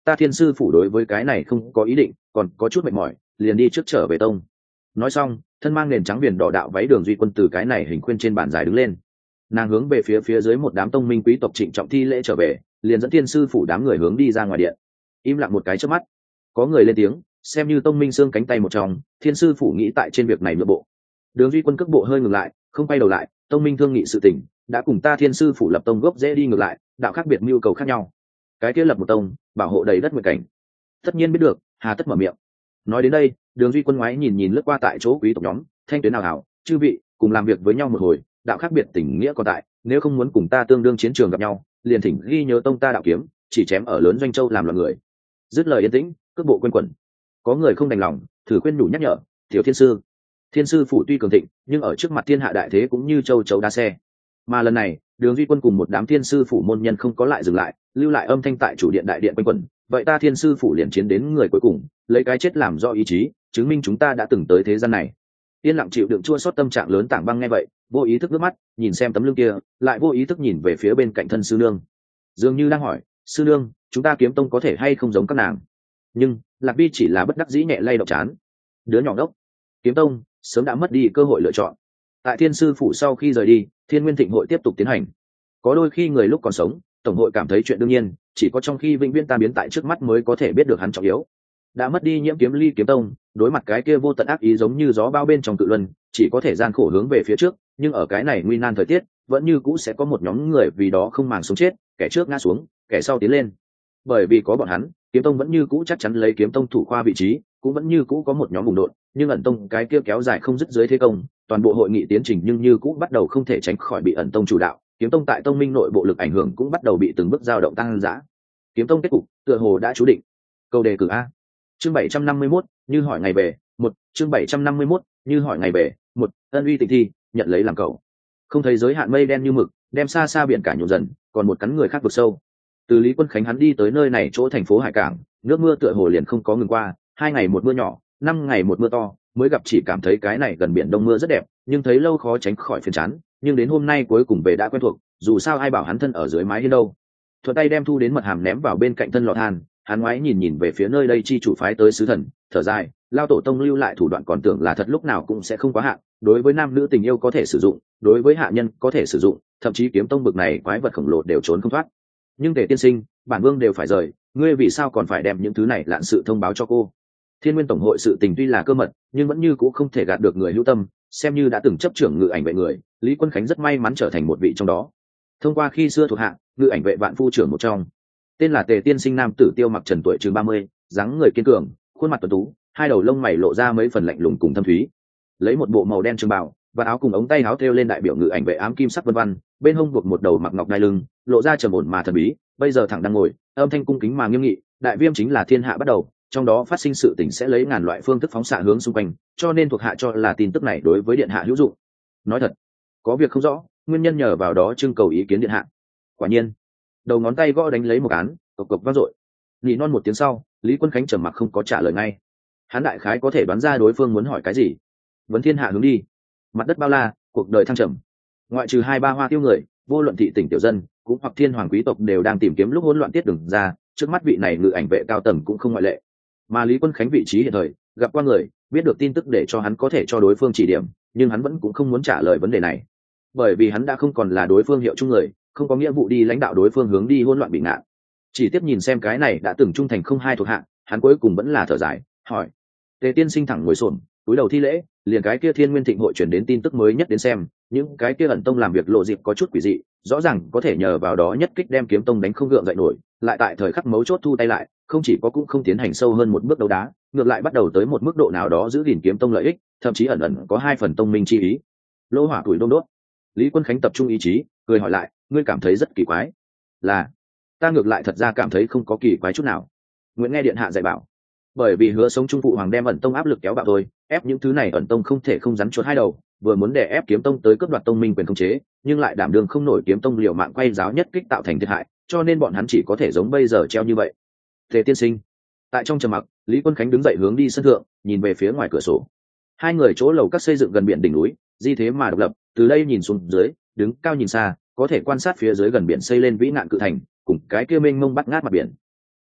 ta thiên sư phủ đối với cái này không có ý định, còn có chút mệt mỏi, liền đi trước trở về tông. Nói xong, thân mang nền trắng viền đỏ đạo váy Đường Duy Quân từ cái này hình khuyên trên bàn dài đứng lên, nàng hướng về phía dưới một đám tông minh quý tộc trịnh trọng thi lễ trở về, liền dẫn thiên sư phủ đám người hướng đi ra ngoài điện. Im lặng một cái trước mắt, có người lên tiếng, xem như tông minh xương cánh tay một trong, thiên sư phủ nghĩ tại trên việc này nhượng bộ. Đường Duy Quân cước bộ hơi ngừng lại, không quay đầu lại, tông minh thương nghị sự tình đã cùng ta thiên sư phủ lập tông gốc dễ đi ngược lại, đạo khác biệt mưu cầu khác nhau, cái kia lập một tông bảo hộ đầy đất nguyện cảnh, tất nhiên biết được, hà tất mở miệng. Nói đến đây, Đường Duy Quân ngoái nhìn lướt qua tại chỗ quý tộc nhóm, thanh tuyến nào hảo, chư vị cùng làm việc với nhau một hồi, đạo khác biệt tình nghĩa còn tại, nếu không muốn cùng ta tương đương chiến trường gặp nhau, liền thỉnh ghi nhớ tông ta đạo kiếm chỉ chém ở lớn doanh châu làm loạn người. Dứt lời yên tĩnh, cước bộ quên quẩn. Có người không đành lòng, thử khuyên nhủ nhắc nhở, tiểu thiên sư phủ tuy cường thịnh, nhưng ở trước mặt thiên hạ đại thế cũng như châu chấu đá xe. Mà lần này, Đường Duy Quân cùng một đám thiên sư phủ môn nhân không có lại dừng lại, lưu lại âm thanh tại chủ điện đại điện quanh quẩn. Vậy ta thiên sư phủ liền chiến đến người cuối cùng, lấy cái chết làm do ý chí, chứng minh chúng ta đã từng tới thế gian này. Yên lặng chịu đựng chua xót tâm trạng lớn Tảng Băng nghe vậy, vô ý thức nước mắt, nhìn xem tấm lưng kia, lại vô ý thức nhìn về phía bên cạnh thân sư nương, dường như đang hỏi, sư nương, chúng ta kiếm tông có thể hay không giống các nàng? Nhưng Lạc Vi chỉ là bất đắc dĩ nhẹ lay động trán. Đứa nhỏ đốc, kiếm tông sớm đã mất đi cơ hội lựa chọn. Tại thiên sư phủ sau khi rời đi, Thiên Nguyên Thịnh hội tiếp tục tiến hành. Có đôi khi người lúc còn sống, tổng hội cảm thấy chuyện đương nhiên, chỉ có trong khi vĩnh viễn tan biến tại trước mắt mới có thể biết được hắn trọng yếu. Đã mất đi Nhiễm Kiếm Ly kiếm tông, đối mặt cái kia vô tận ác ý giống như gió bao bên trong cự luân, chỉ có thể gian khổ hướng về phía trước, nhưng ở cái này nguy nan thời tiết, vẫn như cũ sẽ có một nhóm người vì đó không màng sống chết, kẻ trước ngã xuống, kẻ sau tiến lên. Bởi vì có bọn hắn, kiếm tông vẫn như cũ chắc chắn lấy kiếm tông thủ khoa vị trí, cũng vẫn như cũ có một nhóm vùng đột, nhưng ẩn tông cái kia kéo dài không dứt dưới thế công, toàn bộ hội nghị tiến trình nhưng như cũ bắt đầu không thể tránh khỏi bị ẩn tông chủ đạo, kiếm tông tại tông minh nội bộ lực ảnh hưởng cũng bắt đầu bị từng bước dao động tăng dã. Kiếm tông kết cục tựa hồ đã chú định. Câu đề cử a. Chương 751, như hỏi ngày về, chương 751, như hỏi ngày về, ân uy tịnh thi, nhận lấy làm cậu. Không thấy giới hạn mây đen như mực, đem xa xa biển cả nhộn dần, còn một cắn người khác vực sâu. Từ Lý Quân Khánh hắn đi tới nơi này chỗ thành phố hải cảng, nước mưa tựa hồ liền không có ngừng qua, 2 ngày một mưa nhỏ, 5 ngày một mưa to, mới gặp chỉ cảm thấy cái này gần biển đông mưa rất đẹp, nhưng thấy lâu khó tránh khỏi phiền chán, nhưng đến hôm nay cuối cùng về đã quen thuộc, dù sao ai bảo hắn thân ở dưới mái hiên đâu. Thuận tay đem thu đến mật hàm ném vào bên cạnh thân lò than, hắn ngoái nhìn về phía nơi đây chi chủ phái tới sứ thần, thở dài, lao tổ tông lưu lại thủ đoạn còn tưởng là thật lúc nào cũng sẽ không quá hạn, đối với nam nữ tình yêu có thể sử dụng, đối với hạ nhân có thể sử dụng, thậm chí kiếm tông bực này quái vật khổng lồ đều trốn không thoát. Nhưng Tề tiên sinh, bản vương đều phải rời, ngươi vì sao còn phải đem những thứ này lạn sự thông báo cho cô? Thiên Nguyên tổng hội sự tình tuy là cơ mật, nhưng vẫn như cũ không thể gạt được người hữu tâm, xem như đã từng chấp trưởng ngự ảnh vệ người, Lý Quân Khánh rất may mắn trở thành một vị trong đó. Thông qua khi xưa thuộc hạ, ngự ảnh vệ vạn phu trưởng một trong, tên là Tề tiên sinh nam tử Tiêu Mặc Trần tuổi chừng 30, dáng người kiên cường, khuôn mặt tuấn tú, hai đầu lông mày lộ ra mấy phần lạnh lùng cùng thâm thúy. Lấy một bộ màu đen trường bào và áo cùng ống tay áo thêu lên đại biểu ngự ảnh vệ ám kim sắc vân vân, bên hông buộc một đầu mặc ngọc đai lưng, lộ ra trầm ổn mà thần bí, bây giờ thẳng đang ngồi, âm thanh cung kính mà nghiêm nghị, đại viêm chính là thiên hạ bắt đầu, trong đó phát sinh sự tình sẽ lấy ngàn loại phương thức phóng xạ hướng xung quanh, cho nên thuộc hạ cho là tin tức này đối với điện hạ hữu dụng. Nói thật, có việc không rõ, nguyên nhân nhờ vào đó trưng cầu ý kiến điện hạ. Quả nhiên, đầu ngón tay gõ đánh lấy một án, cộc cộc vang dội. Nhị non một tiếng sau, Lý Quân Khánh trầm mặc không có trả lời ngay. Hắn đại khái có thể đoán ra đối phương muốn hỏi cái gì. Vấn thiên hạ hướng đi, mặt đất bao la, cuộc đời thăng trầm. Ngoại trừ 2-3 hoa tiêu người, vô luận thị tỉnh tiểu dân, cũng hoặc thiên hoàng quý tộc đều đang tìm kiếm lúc hỗn loạn tiết đường ra, trước mắt vị này ngự ảnh vệ cao tầng cũng không ngoại lệ. Mà Lý Quân Khánh vị trí hiện thời, gặp qua người, biết được tin tức để cho hắn có thể cho đối phương chỉ điểm, nhưng hắn vẫn cũng không muốn trả lời vấn đề này, bởi vì hắn đã không còn là đối phương hiệu chung người, không có nghĩa vụ đi lãnh đạo đối phương hướng đi hỗn loạn bị ngạn. Chỉ tiếp nhìn xem cái này đã từng trung thành không hai thuộc hạ, hắn cuối cùng vẫn là thở dài, hỏi. Tề tiên sinh thẳng ngồi xổm, túi đầu thi lễ, liền cái kia Thiên Nguyên Thịnh hội chuyển đến tin tức mới nhất đến xem, những cái kia ẩn tông làm việc lộ dịp có chút quỷ dị, rõ ràng có thể nhờ vào đó nhất kích đem kiếm tông đánh không gượng dậy nổi, lại tại thời khắc mấu chốt thu tay lại, không chỉ có cũng không tiến hành sâu hơn một bước đấu đá, ngược lại bắt đầu tới một mức độ nào đó giữ gìn kiếm tông lợi ích, thậm chí ẩn ẩn có 2 phần tông minh chi ý. Lỗ hỏa tuổi đôm đốt. Lý Quân Khánh tập trung ý chí, cười hỏi lại, ngươi cảm thấy rất kỳ quái? Là, ta ngược lại thật ra cảm thấy không có kỳ quái chút nào. Nguyễn nghe điện hạ dạy bảo, bởi vì Hứa Sống trung phụ hoàng đem ẩn tông áp lực kéo bạo thôi, ép những thứ này ẩn tông không thể không rắn chuột hai đầu, vừa muốn đè ép kiếm tông tới cướp đoạt tông minh quyền khống chế, nhưng lại đảm đương không nổi kiếm tông liều mạng quay giáo nhất kích tạo thành thiệt hại, cho nên bọn hắn chỉ có thể giống bây giờ treo như vậy. Tề tiên sinh. Tại trong trầm mặc, Lý Quân Khánh đứng dậy hướng đi sân thượng, nhìn về phía ngoài cửa sổ. Hai người chỗ lầu các xây dựng gần biển đỉnh núi, di thế mà độc lập, từ đây nhìn xuống dưới, đứng cao nhìn xa, có thể quan sát phía dưới gần biển xây lên vĩ nạn cự thành, cùng cái kia mênh mông bắt ngát mặt biển.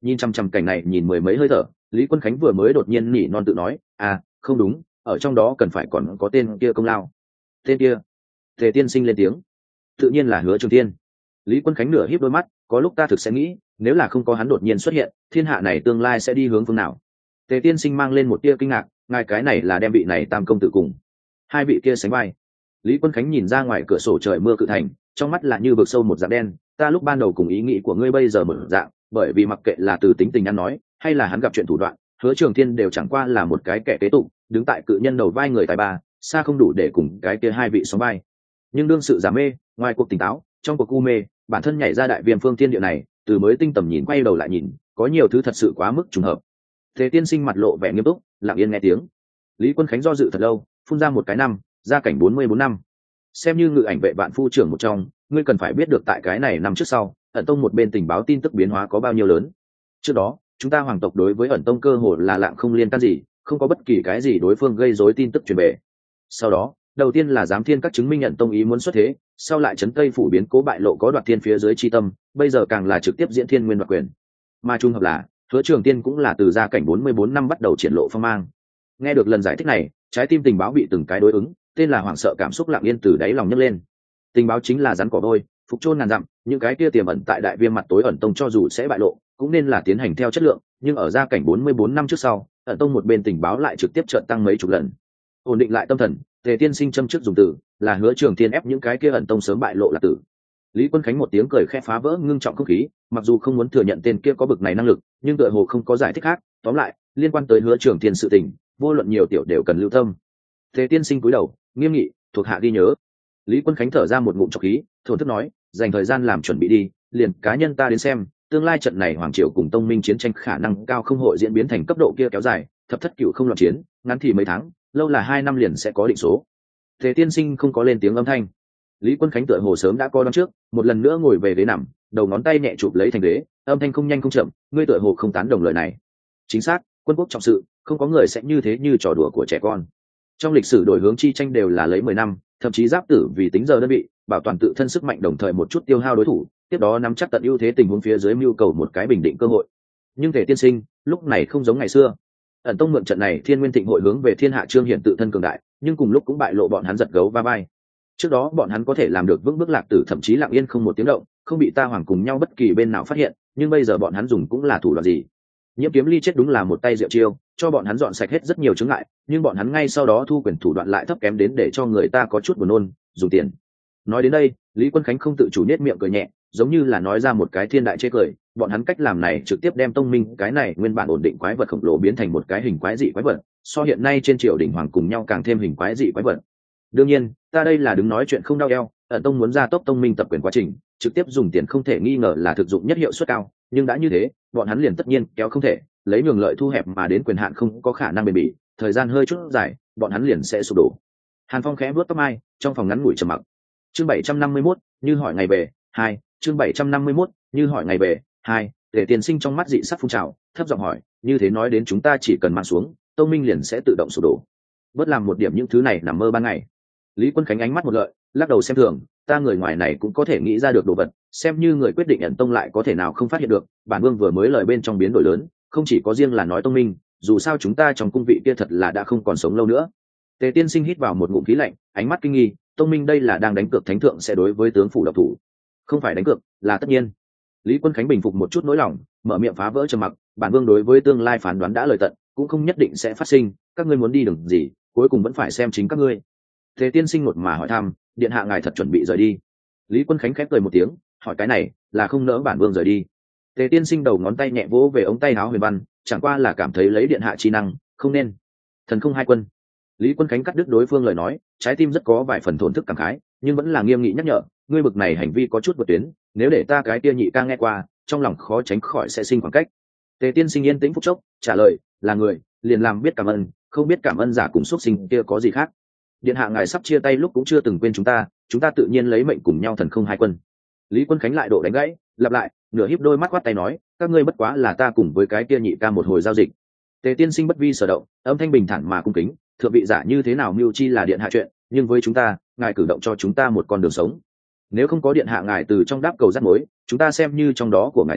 Nhìn chăm chăm cảnh này nhìn mười mấy hơi thở, Lý Quân Khánh vừa mới đột nhiên nỉ non tự nói, à không đúng, ở trong đó cần phải còn có tên kia công lao. Tên kia? Tề tiên sinh lên tiếng. Tự nhiên là Hứa Trường Thiên. Lý Quân Khánh nửa híp đôi mắt, có lúc ta thực sẽ nghĩ, nếu là không có hắn đột nhiên xuất hiện, thiên hạ này tương lai sẽ đi hướng phương nào? Tề tiên sinh mang lên một tia kinh ngạc, ngài cái này là đem vị này tam công tử cùng hai vị kia sánh vai. Lý Quân Khánh nhìn ra ngoài cửa sổ trời mưa cự thành, trong mắt là như vực sâu một dạng đen. Ta lúc ban đầu cùng ý nghĩ của ngươi bây giờ mở dạng, bởi vì mặc kệ là từ tính tình ăn nói hay là hắn gặp chuyện thủ đoạn, Hứa Trường Thiên đều chẳng qua là một cái kẻ kế tục, đứng tại cự nhân đầu vai người tài ba, xa không đủ để cùng cái kia hai vị sóng vai. Nhưng đương sự giả mê, ngoài cuộc tỉnh táo, trong cuộc u mê, bản thân nhảy ra đại viêm phương thiên địa này, từ mới tinh tầm nhìn quay đầu lại nhìn, có nhiều thứ thật sự quá mức trùng hợp. Thế tiên sinh mặt lộ vẻ nghiêm túc, lặng yên nghe tiếng. Lý Quân Khánh do dự thật lâu, phun ra một cái năm, gia cảnh 44 năm. Xem như ngự ảnh vệ vạn phu trưởng một trong, ngươi cần phải biết được tại cái này năm trước sau, ẩn tông một bên tình báo tin tức biến hóa có bao nhiêu lớn. Trước đó, chúng ta hoàng tộc đối với ẩn tông cơ hồ là lạng không liên can gì, không có bất kỳ cái gì đối phương gây rối tin tức truyền về. Sau đó, đầu tiên là giám thiên các chứng minh ẩn tông ý muốn xuất thế, sau lại trấn tây phủ biến cố bại lộ có đoạt thiên phía dưới chi tâm, bây giờ càng là trực tiếp diễn thiên nguyên đoạt quyền. Mà trung hợp là, Hứa Trường Tiên cũng là từ gia cảnh 44 năm bắt đầu triển lộ phong mang. Nghe được lần giải thích này, trái tim tình báo bị từng cái đối ứng, tên là hoảng sợ cảm xúc lặng yên từ đáy lòng nhấc lên. Tình báo chính là rắn cỏ đôi, phục chôn ngàn dặm, những cái kia tiềm ẩn tại đại viêm mặt tối ẩn tông cho dù sẽ bại lộ, cũng nên là tiến hành theo chất lượng, nhưng ở gia cảnh 44 năm trước sau, ẩn tông một bên tình báo lại trực tiếp trợn tăng mấy chục lần. Ổn định lại tâm thần, Tề tiên sinh châm trước dùng từ là Hứa Trường Thiên ép những cái kia ẩn tông sớm bại lộ là tử. Lý Quân Khánh một tiếng cười khẽ phá vỡ ngưng trọng không khí, mặc dù không muốn thừa nhận tên kia có bực này năng lực, nhưng tựa hồ không có giải thích khác, tóm lại, liên quan tới Hứa Trường Thiên sự tình, vô luận nhiều tiểu đều cần lưu tâm. Tề tiên sinh cúi đầu, nghiêm nghị, thuộc hạ ghi nhớ. Lý Quân Khánh thở ra một ngụm trọc khí, thổn thức nói, dành thời gian làm chuẩn bị đi, liền cá nhân ta đến xem, tương lai trận này hoàng triều cùng tông minh chiến tranh khả năng cao không hội diễn biến thành cấp độ kia kéo dài, thập thất cửu không loạn chiến, ngắn thì mấy tháng, lâu là 2 năm liền sẽ có định số. Tề tiên sinh không có lên tiếng âm thanh. Lý Quân Khánh tựa hồ sớm đã coi đón trước, một lần nữa ngồi về ghế nằm, đầu ngón tay nhẹ chụp lấy thành ghế, âm thanh không nhanh không chậm, ngươi tựa hồ không tán đồng lời này. Chính xác, quân quốc trọng sự, không có người sẽ như thế như trò đùa của trẻ con. Trong lịch sử đổi hướng chi tranh đều là lấy 10 năm, thậm chí giáp tử vì tính giờ đơn vị, bảo toàn tự thân sức mạnh đồng thời một chút tiêu hao đối thủ, tiếp đó nắm chắc tận ưu thế tình huống phía dưới mưu cầu một cái bình định cơ hội. Nhưng Tề tiên sinh, lúc này không giống ngày xưa. Ẩn tông mượn trận này Thiên Nguyên Thịnh hội hướng về thiên hạ trương hiển tự thân cường đại, nhưng cùng lúc cũng bại lộ bọn hắn giật gấu va vai. Trước đó bọn hắn có thể làm được vững bước lạc tử, thậm chí lặng yên không một tiếng động, không bị ta hoàng cùng nhau bất kỳ bên nào phát hiện, nhưng bây giờ bọn hắn dùng cũng là thủ đoạn gì? Nhiễm Kiếm Ly chết đúng là một tay diệu chiêu, cho bọn hắn dọn sạch hết rất nhiều chướng ngại, nhưng bọn hắn ngay sau đó thu quyền thủ đoạn lại thấp kém đến để cho người ta có chút buồn nôn, dùng tiền. Nói đến đây, Lý Quân Khánh không tự chủ nết miệng cười nhẹ, giống như là nói ra một cái thiên đại chê cười. Bọn hắn cách làm này trực tiếp đem tông minh cái này nguyên bản ổn định quái vật khổng lồ biến thành một cái hình quái dị quái vật, so hiện nay trên triều đình hoàng cùng nhau càng thêm hình quái dị quái vật. Đương nhiên, ta đây là đứng nói chuyện không đau eo, ẩn tông muốn ra tốc tông minh tập quyền quá trình, trực tiếp dùng tiền không thể nghi ngờ là thực dụng nhất hiệu suất cao, nhưng đã như thế, bọn hắn liền tất nhiên kéo không thể, lấy nhường lợi thu hẹp mà đến quyền hạn không có khả năng bền bỉ, thời gian hơi chút dài, bọn hắn liền sẽ sụp đổ. Hàn Phong khẽ vuốt tóc mai, trong phòng ngắn ngủi trầm mặc. Chương 751, như hỏi ngày về, 2, chương 751, như hỏi ngày về, 2, Tề tiên sinh trong mắt dị sắc phun trào, thấp giọng hỏi, như thế nói đến chúng ta chỉ cần mang xuống, tông minh liền sẽ tự động sụp đổ. Bớt làm một điểm những thứ này nằm mơ ban ngày. Lý Quân Khánh ánh mắt một lợi, lắc đầu xem thường, ta người ngoài này cũng có thể nghĩ ra được đồ vật, xem như người quyết định ẩn tông lại có thể nào không phát hiện được, bản vương vừa mới lời bên trong biến đổi lớn, không chỉ có riêng là nói tông minh, dù sao chúng ta trong cung vị kia thật là đã không còn sống lâu nữa. Tề tiên sinh hít vào một ngụm khí lạnh, ánh mắt kinh nghi, tông minh đây là đang đánh cược thánh thượng sẽ đối với tướng phủ độc thủ. Không phải đánh cược, là tất nhiên. Lý Quân Khánh bình phục một chút nỗi lòng, mở miệng phá vỡ trầm mặc, bản vương đối với tương lai phán đoán đã lời tận, cũng không nhất định sẽ phát sinh, các ngươi muốn đi đường gì, cuối cùng vẫn phải xem chính các ngươi. Tề tiên sinh một mà hỏi thăm, điện hạ ngài thật chuẩn bị rời đi? Lý Quân Khánh khép cười một tiếng, hỏi cái này là không nỡ bản vương rời đi. Tề tiên sinh đầu ngón tay nhẹ vỗ về ống tay áo huyền văn, chẳng qua là cảm thấy lấy điện hạ chi năng, không nên. Thần không hai quân. Lý Quân Khánh cắt đứt đối phương lời nói, trái tim rất có vài phần thổn thức cảm khái, nhưng vẫn là nghiêm nghị nhắc nhở, ngươi bực này hành vi có chút vượt tuyến, nếu để ta cái kia nhị ca nghe qua, trong lòng khó tránh khỏi sẽ sinh khoảng cách. Tề tiên sinh yên tĩnh phút chốc, trả lời, là người, liền làm biết cảm ơn, không biết cảm ơn giả cùng xuất sinh kia có gì khác. Điện hạ ngài sắp chia tay lúc cũng chưa từng quên chúng ta tự nhiên lấy mệnh cùng nhau thần không hai quân. Lý Quân Khánh lại độ đánh gãy, lặp lại, nửa híp đôi mắt quát tay nói, các ngươi bất quá là ta cùng với cái kia nhị ca một hồi giao dịch. Tề tiên sinh bất vi sở động, âm thanh bình thản mà cung kính, thượng vị giả như thế nào mưu chi là điện hạ chuyện, nhưng với chúng ta, ngài cử động cho chúng ta một con đường sống. Nếu không có điện hạ ngài từ trong đáp cầu rắc mối, chúng ta xem như trong đó của ngài thần,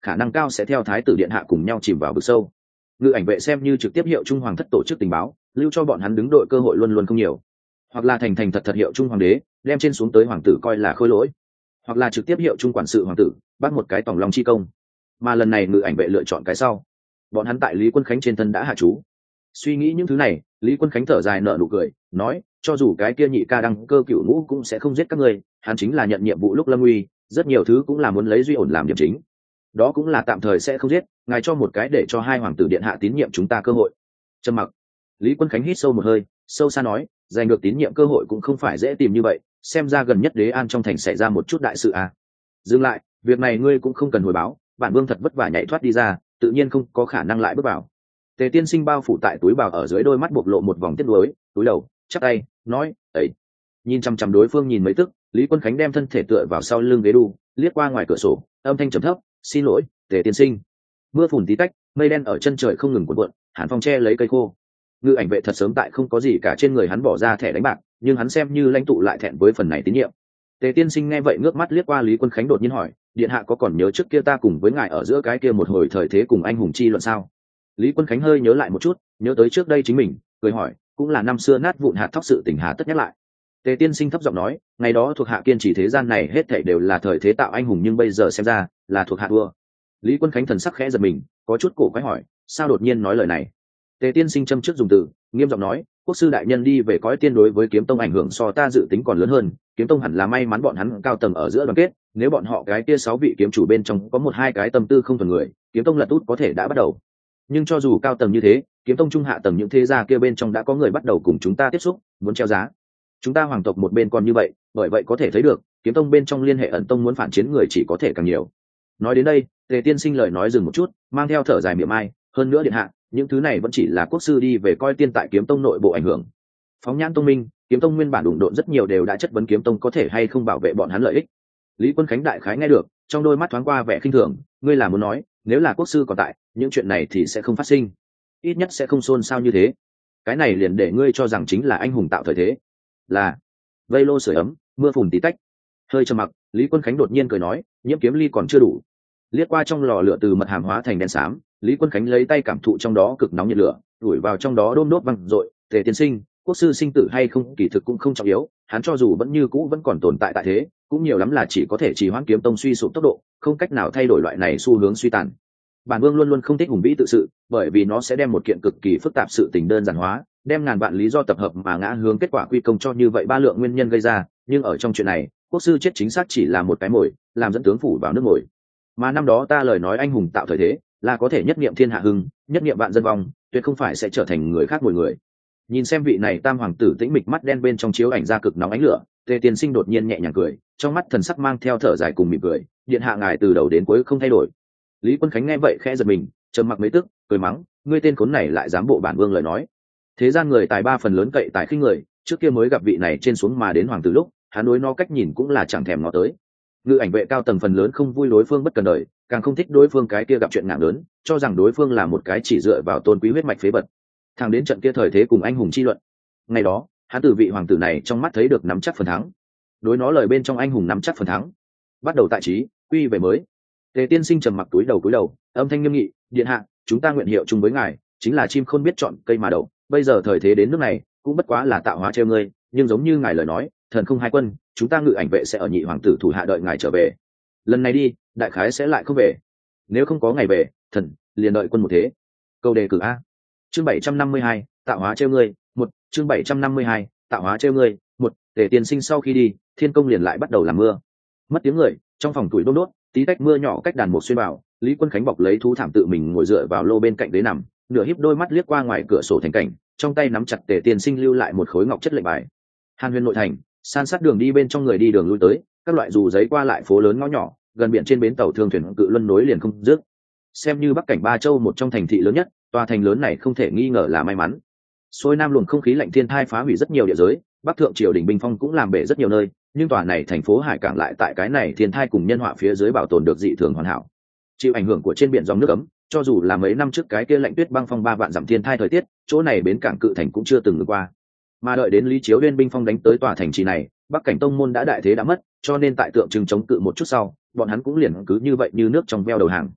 khả năng cao sẽ theo thái tử điện hạ cùng nhau chìm vào vực sâu. Ngự ảnh vệ xem như trực tiếp hiệu trung hoàng thất tổ chức tình báo, lưu cho bọn hắn đứng đội cơ hội luôn luôn không nhiều. Hoặc là thành thật hiệu trung hoàng đế, đem trên xuống tới hoàng tử coi là khôi lỗi, hoặc là trực tiếp hiệu trung quản sự hoàng tử, bắt một cái tòng long chi công. Mà lần này ngự ảnh vệ lựa chọn cái sau. Bọn hắn tại Lý Quân Khánh trên thân đã hạ chú. Suy nghĩ những thứ này, Lý Quân Khánh thở dài nở nụ cười, nói, cho dù cái kia nhị ca đăng cơ cựu ngũ cũng sẽ không giết các ngươi, hắn chính là nhận nhiệm vụ lúc lâm nguy, rất nhiều thứ cũng là muốn lấy duy ổn làm điểm chính. Đó cũng là tạm thời sẽ không giết, ngài cho một cái để cho hai hoàng tử điện hạ tín nhiệm chúng ta cơ hội. Trầm mặc. Lý Quân Khánh hít sâu một hơi, sâu xa nói, giành được tín nhiệm cơ hội cũng không phải dễ tìm như vậy, xem ra gần nhất Đế An trong thành xảy ra một chút đại sự à. Dừng lại, việc này ngươi cũng không cần hồi báo, bản vương thật vất vả nhảy thoát đi ra, tự nhiên không có khả năng lại bước vào. Tề Tiên Sinh bao phủ tại túi bào ở dưới đôi mắt bộc lộ một vòng tiếc nuối, túi đầu chắp tay nói, ấy. Nhìn chăm chăm đối phương nhìn mấy tức, Lý Quân Khánh đem thân thể tựa vào sau lưng ghế đu, liếc qua ngoài cửa sổ, âm thanh trầm thấp, xin lỗi Tề Tiên Sinh. Mưa phùn tí tách, mây đen ở chân trời không ngừng cuộn cuộn, hàn phong che lấy cây khô. Ngự ảnh vệ thật sớm tại không có gì cả trên người hắn bỏ ra thẻ đánh bạc, nhưng hắn xem như lãnh tụ lại thẹn với phần này tín nhiệm. Tề Tiên Sinh nghe vậy ngước mắt liếc qua Lý Quân Khánh, đột nhiên hỏi, điện hạ có còn nhớ trước kia ta cùng với ngài ở giữa cái kia một hồi thời thế cùng anh hùng chi luận sao? Lý Quân Khánh hơi nhớ lại một chút, nhớ tới trước đây chính mình, cười hỏi, cũng là năm xưa nát vụn hạt thóc sự tình hà tất nhắc lại. Tề Tiên Sinh thấp giọng nói, ngày đó thuộc hạ kiên trì thế gian này hết thảy đều là thời thế tạo anh hùng, nhưng bây giờ xem ra là thuộc hạ thua. Lý Quân Khánh thần sắc khẽ giật mình, có chút cổ quái hỏi, sao đột nhiên nói lời này? Tề Tiên Sinh châm trước dùng từ, nghiêm giọng nói, quốc sư đại nhân đi về cõi tiên đối với kiếm tông ảnh hưởng so ta dự tính còn lớn hơn, kiếm tông hẳn là may mắn bọn hắn cao tầng ở giữa đoàn kết, nếu bọn họ cái kia 6 vị kiếm chủ bên trong có 1-2 cái tâm tư không thuần người, kiếm tông lật út có thể đã bắt đầu. Nhưng cho dù cao tầng như thế, kiếm tông trung hạ tầng những thế gia kia bên trong đã có người bắt đầu cùng chúng ta tiếp xúc, muốn treo giá. Chúng ta hoàng tộc một bên còn như vậy, bởi vậy có thể thấy được, kiếm tông bên trong liên hệ ẩn tông muốn phản chiến người chỉ có thể càng nhiều. Nói đến đây, Tề Tiên Sinh lời nói dừng một chút, mang theo thở dài miệng ai, hơn nữa điện hạ, những thứ này vẫn chỉ là quốc sư đi về coi tiên tại kiếm tông nội bộ ảnh hưởng. Phóng nhãn tông minh, kiếm tông nguyên bản đụng độn rất nhiều đều đã chất vấn kiếm tông có thể hay không bảo vệ bọn hắn lợi ích. Lý Quân Khánh đại khái nghe được, trong đôi mắt thoáng qua vẻ khinh thường, ngươi là muốn nói, nếu là quốc sư còn tại, những chuyện này thì sẽ không phát sinh, ít nhất sẽ không xôn xao như thế. Cái này liền để ngươi cho rằng chính là anh hùng tạo thời thế. Là vây lô sưởi ấm, mưa phùn tí tách. Hơi trầm mặc, Lý Quân Khánh đột nhiên cười nói, nhiễm kiếm ly còn chưa đủ. Liếc qua trong lò lửa từ mật hàm hóa thành đen xám, Lý Quân Khánh lấy tay cảm thụ trong đó cực nóng nhiệt lửa, đuổi vào trong đó đôm đốt văng dội. Tề Tiên Sinh, quốc sư sinh tử hay không kỳ thực cũng không trọng yếu, hắn cho dù vẫn như cũ vẫn còn tồn tại tại thế, cũng nhiều lắm là chỉ có thể trì hoãn kiếm tông suy sụp tốc độ, không cách nào thay đổi loại này xu hướng suy tàn. Bản vương luôn luôn không thích hùng vĩ tự sự, bởi vì nó sẽ đem một kiện cực kỳ phức tạp sự tình đơn giản hóa, đem ngàn vạn lý do tập hợp mà ngã hướng kết quả quy công cho như vậy ba lượng nguyên nhân gây ra. Nhưng ở trong chuyện này, quốc sư chết chính xác chỉ là một cái mồi, làm dẫn tướng phủ vào nước mồi. Mà năm đó ta lời nói anh hùng tạo thời thế, là có thể nhất niệm thiên hạ hưng, nhất niệm vạn dân vong, tuyệt không phải sẽ trở thành người khác mồi người. Nhìn xem vị này tam hoàng tử tĩnh mịch mắt đen bên trong chiếu ảnh ra cực nóng ánh lửa, Tề Tiên Sinh đột nhiên nhẹ nhàng cười, trong mắt thần sắc mang theo thở dài cùng mỉm cười, điện hạ ngài từ đầu đến cuối không thay đổi. Lý Quân Khánh nghe vậy khẽ giật mình, trầm mặc mấy tức, cười mắng, ngươi tên khốn này lại dám bộ bản vương lời nói. Thế gian người tài ba phần lớn cậy tài khinh người, trước kia mới gặp vị này trên xuống mà đến hoàng tử lúc, hắn đối nó cách nhìn cũng là chẳng thèm ngó tới. Ngự ảnh vệ cao tầng phần lớn không vui đối phương bất cần đời, càng không thích đối phương cái kia gặp chuyện nặng lớn, cho rằng đối phương là một cái chỉ dựa vào tôn quý huyết mạch phế vật. Thẳng đến trận kia thời thế cùng anh hùng chi luận, ngày đó hắn từ vị hoàng tử này trong mắt thấy được nắm chắc phần thắng, đối nó lời bên trong anh hùng nắm chắc phần thắng. Bắt đầu tại trí, quy về mới. Tề Tiên Sinh trầm mặc túi đầu, âm thanh nghiêm nghị, điện hạ, chúng ta nguyện hiệu chung với ngài, chính là chim khôn biết chọn cây mà đậu. Bây giờ thời thế đến nước này, cũng bất quá là tạo hóa treo ngươi, nhưng giống như ngài lời nói, thần không hai quân, chúng ta ngự ảnh vệ sẽ ở nhị hoàng tử thủ hạ đợi ngài trở về. Lần này đi, đại khái sẽ lại không về. Nếu không có ngày về, thần liền đợi quân một thế. Câu đề cử a. Chương 752, tạo hóa treo ngươi, một. Chương 752, tạo hóa treo ngươi, một. Tề Tiên Sinh sau khi đi, thiên công liền lại bắt đầu làm mưa. Mất tiếng người, trong phòng tuổi đốt đốt, tí tách mưa nhỏ cách đàn một xuyên vào. Lý Quân Khánh bọc lấy thú thảm tự mình ngồi dựa vào lô bên cạnh ghế nằm, nửa híp đôi mắt liếc qua ngoài cửa sổ thành cảnh, trong tay nắm chặt Tề Tiên Sinh lưu lại một khối ngọc chất lệnh bài. Hàn Huyền nội thành, san sát đường đi bên trong người đi đường lui tới, các loại dù giấy qua lại phố lớn ngõ nhỏ, gần biển trên bến tàu thương thuyền cự luân nối liền không dứt. Xem như Bắc cảnh Ba Châu một trong thành thị lớn nhất, tòa thành lớn này không thể nghi ngờ là may mắn. Xuôi nam luồng không khí lạnh thiên thai phá hủy rất nhiều địa giới, Bắc thượng triều đình binh phong cũng làm bể rất nhiều nơi, nhưng tòa này thành phố hải cảng lại tại cái này thiên thai cùng nhân họa phía dưới bảo tồn được dị thường hoàn hảo. Chịu ảnh hưởng của trên biển dòng nước ấm, cho dù là mấy năm trước cái kia lạnh tuyết băng phong 3 vạn dặm thiên thai thời tiết, chỗ này bến cảng cự thành cũng chưa từng ngừng qua. Mà đợi đến Lý Chiếu Uyên binh phong đánh tới tòa thành trì này, Bắc cảnh tông môn đã đại thế đã mất, cho nên tại tượng trưng chống cự một chút sau, bọn hắn cũng liền cứ như vậy như nước trong veo đầu hàng.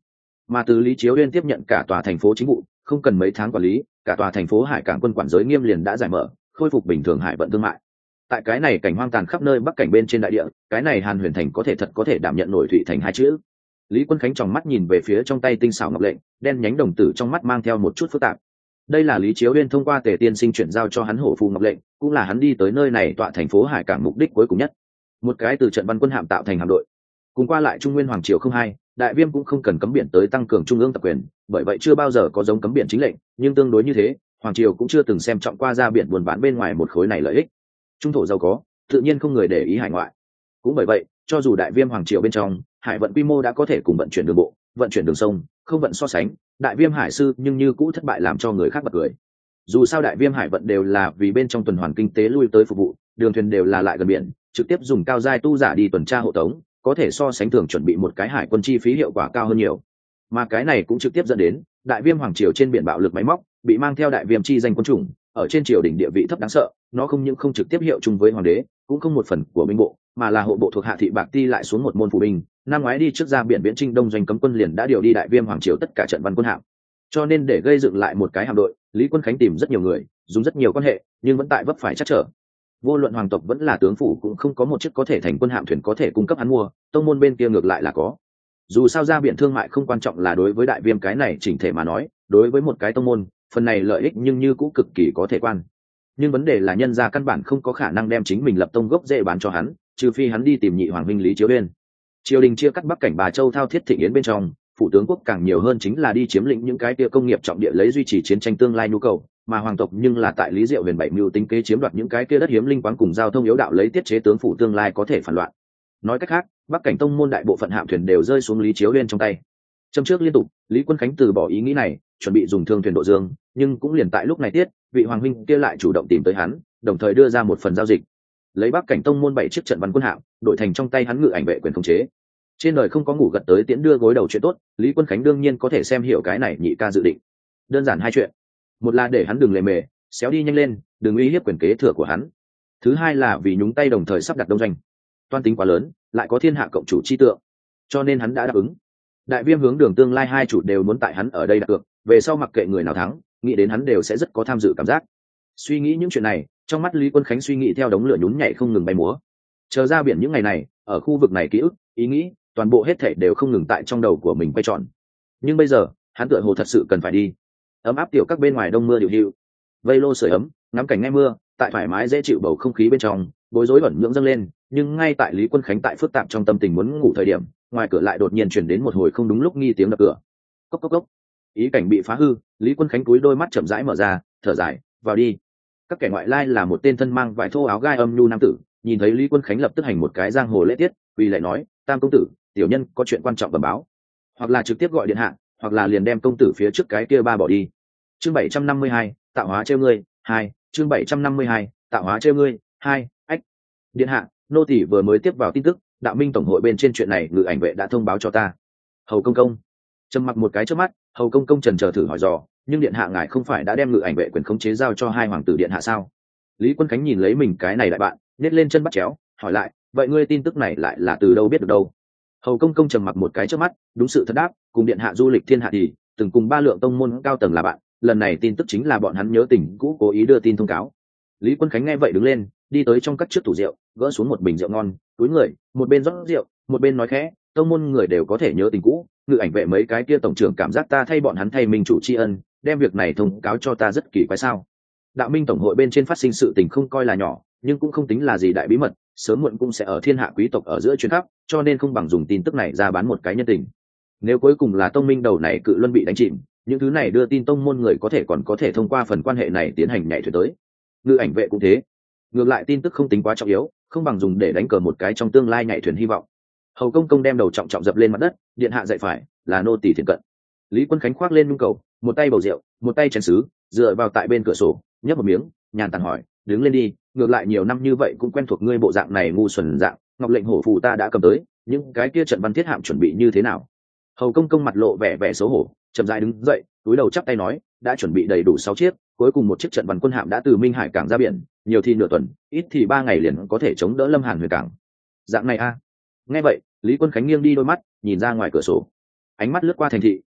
Mà từ Lý Chiếu Uyên tiếp nhận cả tòa thành phố chính vụ, không cần mấy tháng quản lý, cả tòa thành phố hải cảng quân quản giới nghiêm liền đã giải mở, khôi phục bình thường hải vận thương mại. Tại cái này cảnh hoang tàn khắp nơi bắc cảnh bên trên đại địa, cái này Hàn Huyền Thành có thể đảm nhận nổi Thụy Thành hai chữ. Lý Quân Khánh tròng mắt nhìn về phía trong tay tinh xảo ngọc lệnh, đen nhánh đồng tử trong mắt mang theo một chút phức tạp. Đây là Lý Chiếu Uyên thông qua Tề Tiên Sinh chuyển giao cho hắn hổ phù ngọc lệnh, cũng là hắn đi tới nơi này tọa thành phố hải cảng mục đích cuối cùng nhất. Một cái từ trận văn quân hạm tạo thành hạm đội, cùng qua lại Trung Nguyên Hoàng Triều không hai, Đại Viêm cũng không cần cấm biển tới tăng cường trung ương tập quyền, bởi vậy chưa bao giờ có giống cấm biển chính lệnh, nhưng tương đối như thế, Hoàng Triều cũng chưa từng xem trọng qua ra biển buôn bán bên ngoài một khối này lợi ích. Trung thổ giàu có, tự nhiên không người để ý hải ngoại. Cũng bởi vậy, cho dù Đại Viêm Hoàng Triều bên trong, hải vận quy mô đã có thể cùng vận chuyển đường bộ, vận chuyển đường sông, không vận so sánh, Đại Viêm hải sư nhưng như cũ thất bại làm cho người khác bật cười. Dù sao Đại Viêm hải vận đều là vì bên trong tuần hoàn kinh tế lui tới phục vụ, đường thuyền đều là lại gần biển, trực tiếp dùng cao giai tu giả đi tuần tra hộ tống, có thể so sánh thường chuẩn bị một cái hải quân chi phí hiệu quả cao hơn nhiều. Mà cái này cũng trực tiếp dẫn đến Đại Viêm Hoàng Triều trên biển bạo lực máy móc, bị mang theo Đại Viêm chi danh quân chủng, ở trên triều đình địa vị thấp đáng sợ, nó không những không trực tiếp hiệu chung với hoàng đế, cũng không một phần của binh bộ, mà là hộ bộ thuộc hạ thị bạc ti lại xuống một môn phụ binh. Năm ngoái đi trước ra biển Viễn Trinh Đông doanh cấm quân liền đã điều đi Đại Viêm Hoàng Triều tất cả trận văn quân hạm. Cho nên để gây dựng lại một cái hạm đội, Lý Quân Khánh tìm rất nhiều người, dùng rất nhiều quan hệ, nhưng vẫn tại vấp phải trắc trở. Vô luận hoàng tộc vẫn là tướng phủ cũng không có một chiếc có thể thành quân hạm thuyền có thể cung cấp hắn mua, tông môn bên kia ngược lại là có. Dù sao ra biển thương mại không quan trọng là đối với Đại Viêm cái này chỉnh thể mà nói, đối với một cái tông môn, phần này lợi ích nhưng như cũng cực kỳ có thể quan. Nhưng vấn đề là nhân gia căn bản không có khả năng đem chính mình lập tông gốc dễ bán cho hắn, trừ phi hắn đi tìm nhị hoàng huynh Lý Chiếu Uyên. Triều đình chia cắt bắc cảnh Bà Châu thao thiết thịnh yến bên trong, phủ tướng quốc càng nhiều hơn chính là đi chiếm lĩnh những cái kia công nghiệp trọng địa lấy duy trì chiến tranh tương lai nhu cầu, mà hoàng tộc nhưng là tại Lý Diệu Huyền bảy mưu tính kế chiếm đoạt những cái kia đất hiếm linh quáng cùng giao thông yếu đạo lấy tiết chế tướng phủ tương lai có thể phản loạn. Nói cách khác, bắc cảnh tông môn đại bộ phận hạm thuyền đều rơi xuống Lý Chiếu Uyên trong tay. Châm trước liên tục, Lý Quân Khánh từ bỏ ý nghĩ này, chuẩn bị dùng thương thuyền độ dương, nhưng cũng liền tại lúc này tiết, vị hoàng huynh kia lại chủ động tìm tới hắn, đồng thời đưa ra một phần giao dịch, lấy bắc cảnh tông môn 7 chiếc trận văn quân hạm, đổi thành trong tay hắn ngự ảnh vệ quyền khống chế. Trên đời không có ngủ gật tới tiễn đưa gối đầu chuyện tốt, Lý Quân Khánh đương nhiên có thể xem hiểu cái này nhị ca dự định. Đơn giản hai chuyện, một là để hắn đừng lề mề, xéo đi nhanh lên, đừng uy hiếp quyền kế thừa của hắn. Thứ hai là vì nhúng tay đồng thời sắp đặt đông doanh, toan tính quá lớn, lại có thiên hạ cộng chủ chi tượng, cho nên hắn đã đáp ứng. Đại Viêm hướng đường tương lai hai chủ đều muốn tại hắn ở đây đặt cược, về sau mặc kệ người nào thắng, nghĩ đến hắn đều sẽ rất có tham dự cảm giác. Suy nghĩ những chuyện này, trong mắt Lý Quân Khánh suy nghĩ theo đống lửa nhún nhảy không ngừng bay múa. Chờ ra biển những ngày này, ở khu vực này ký ức, ý nghĩ, toàn bộ hết thảy đều không ngừng tại trong đầu của mình quay tròn. Nhưng bây giờ, hắn tựa hồ thật sự cần phải đi. Ấm áp tiểu các bên ngoài đông mưa điều hữu, vây lô sưởi ấm, ngắm cảnh nghe mưa, tại thoải mái dễ chịu bầu không khí bên trong, bối rối bẩn nhưỡng dâng lên, nhưng ngay tại Lý Quân Khánh tại phức tạp trong tâm tình muốn ngủ thời điểm, ngoài cửa lại đột nhiên truyền đến một hồi không đúng lúc nghi tiếng đập cửa. Cốc cốc cốc. Ý cảnh bị phá hư, Lý Quân Khánh cúi đôi mắt chậm rãi mở ra, thở dài, vào đi. Các kẻ ngoại lai là một tên thân mang vải thô áo gai âm nhu nam tử, nhìn thấy Lý Quân Khánh lập tức hành một cái giang hồ lễ tiết, vì lại nói, tam công tử, tiểu nhân có chuyện quan trọng bẩm báo, hoặc là trực tiếp gọi điện hạ, hoặc là liền đem công tử phía trước cái kia ba bỏ đi. Chương 752, tạo hóa trêu ngươi, 2, chương 752, tạo hóa trêu ngươi, 2, ách. Điện hạ, nô tỳ vừa mới tiếp vào tin tức, Đạo Minh tổng hội bên trên chuyện này ngự ảnh vệ đã thông báo cho ta. Hầu công công. Trầm mặc một cái trước mắt, Hầu công công chần chờ thử hỏi dò, nhưng điện hạ ngài không phải đã đem ngự ảnh vệ quyền khống chế giao cho hai hoàng tử điện hạ sao? Lý Quân Khánh nhìn lấy mình cái này đại bạn, nhét lên chân bắt chéo, hỏi lại, vậy ngươi tin tức này lại là từ đâu biết được đâu? Hầu công công trầm mặc một cái trước mắt, đúng sự thật đáp, cùng điện hạ du lịch thiên hạ thì từng cùng ba lượng tông môn cao tầng là bạn, lần này tin tức chính là bọn hắn nhớ tình cũ cố ý đưa tin thông cáo. Lý Quân Khánh nghe vậy đứng lên, đi tới trong các chiếc tủ rượu, gỡ xuống một bình rượu ngon, túi người, một bên rót rượu, một bên nói khẽ, tông môn người đều có thể nhớ tình cũ, ngự ảnh vệ mấy cái kia tổng trưởng cảm giác ta thay bọn hắn thay minh chủ tri ân, đem việc này thông cáo cho ta rất kỳ quái sao? Đạo Minh tổng hội bên trên phát sinh sự tình không coi là nhỏ, nhưng cũng không tính là gì đại bí mật, sớm muộn cũng sẽ ở thiên hạ quý tộc ở giữa chuyến khắp, cho nên không bằng dùng tin tức này ra bán một cái nhân tình. Nếu cuối cùng là tông minh đầu này cự luân bị đánh chìm, những thứ này đưa tin tông môn người còn có thể thông qua phần quan hệ này tiến hành nhảy thuyền tới. Ngự ảnh vệ cũng thế, ngược lại tin tức không tính quá trọng yếu, không bằng dùng để đánh cờ một cái trong tương lai nhảy thuyền hy vọng. Hầu công công đem đầu trọng trọng dập lên mặt đất, điện hạ dạy phải, là nô tỳ thiện cận. Lý Quân Khánh khoác lên nhu cầu, một tay bầu rượu, một tay chén sứ, dựa vào tại bên cửa sổ, nhấp một miếng, nhàn tản hỏi, đứng lên đi, ngược lại nhiều năm như vậy cũng quen thuộc ngươi bộ dạng này ngu xuẩn dạng, ngọc lệnh hổ phù ta đã cầm tới, những cái kia trận văn thiết hạm chuẩn bị như thế nào? Hầu công công mặt lộ vẻ vẻ xấu hổ, chậm rãi đứng dậy, túi đầu chắp tay nói, đã chuẩn bị đầy đủ 6 chiếc, cuối cùng một chiếc trận văn quân hạm đã từ Minh Hải cảng ra biển, nhiều thì nửa tuần, ít thì 3 ngày liền có thể chống đỡ Lâm Hàn Huyền cảng. Dạng này a. Nghe vậy, Lý Quân Khánh nghiêng đi đôi mắt, nhìn ra ngoài cửa sổ. Ánh mắt lướt qua thành thị,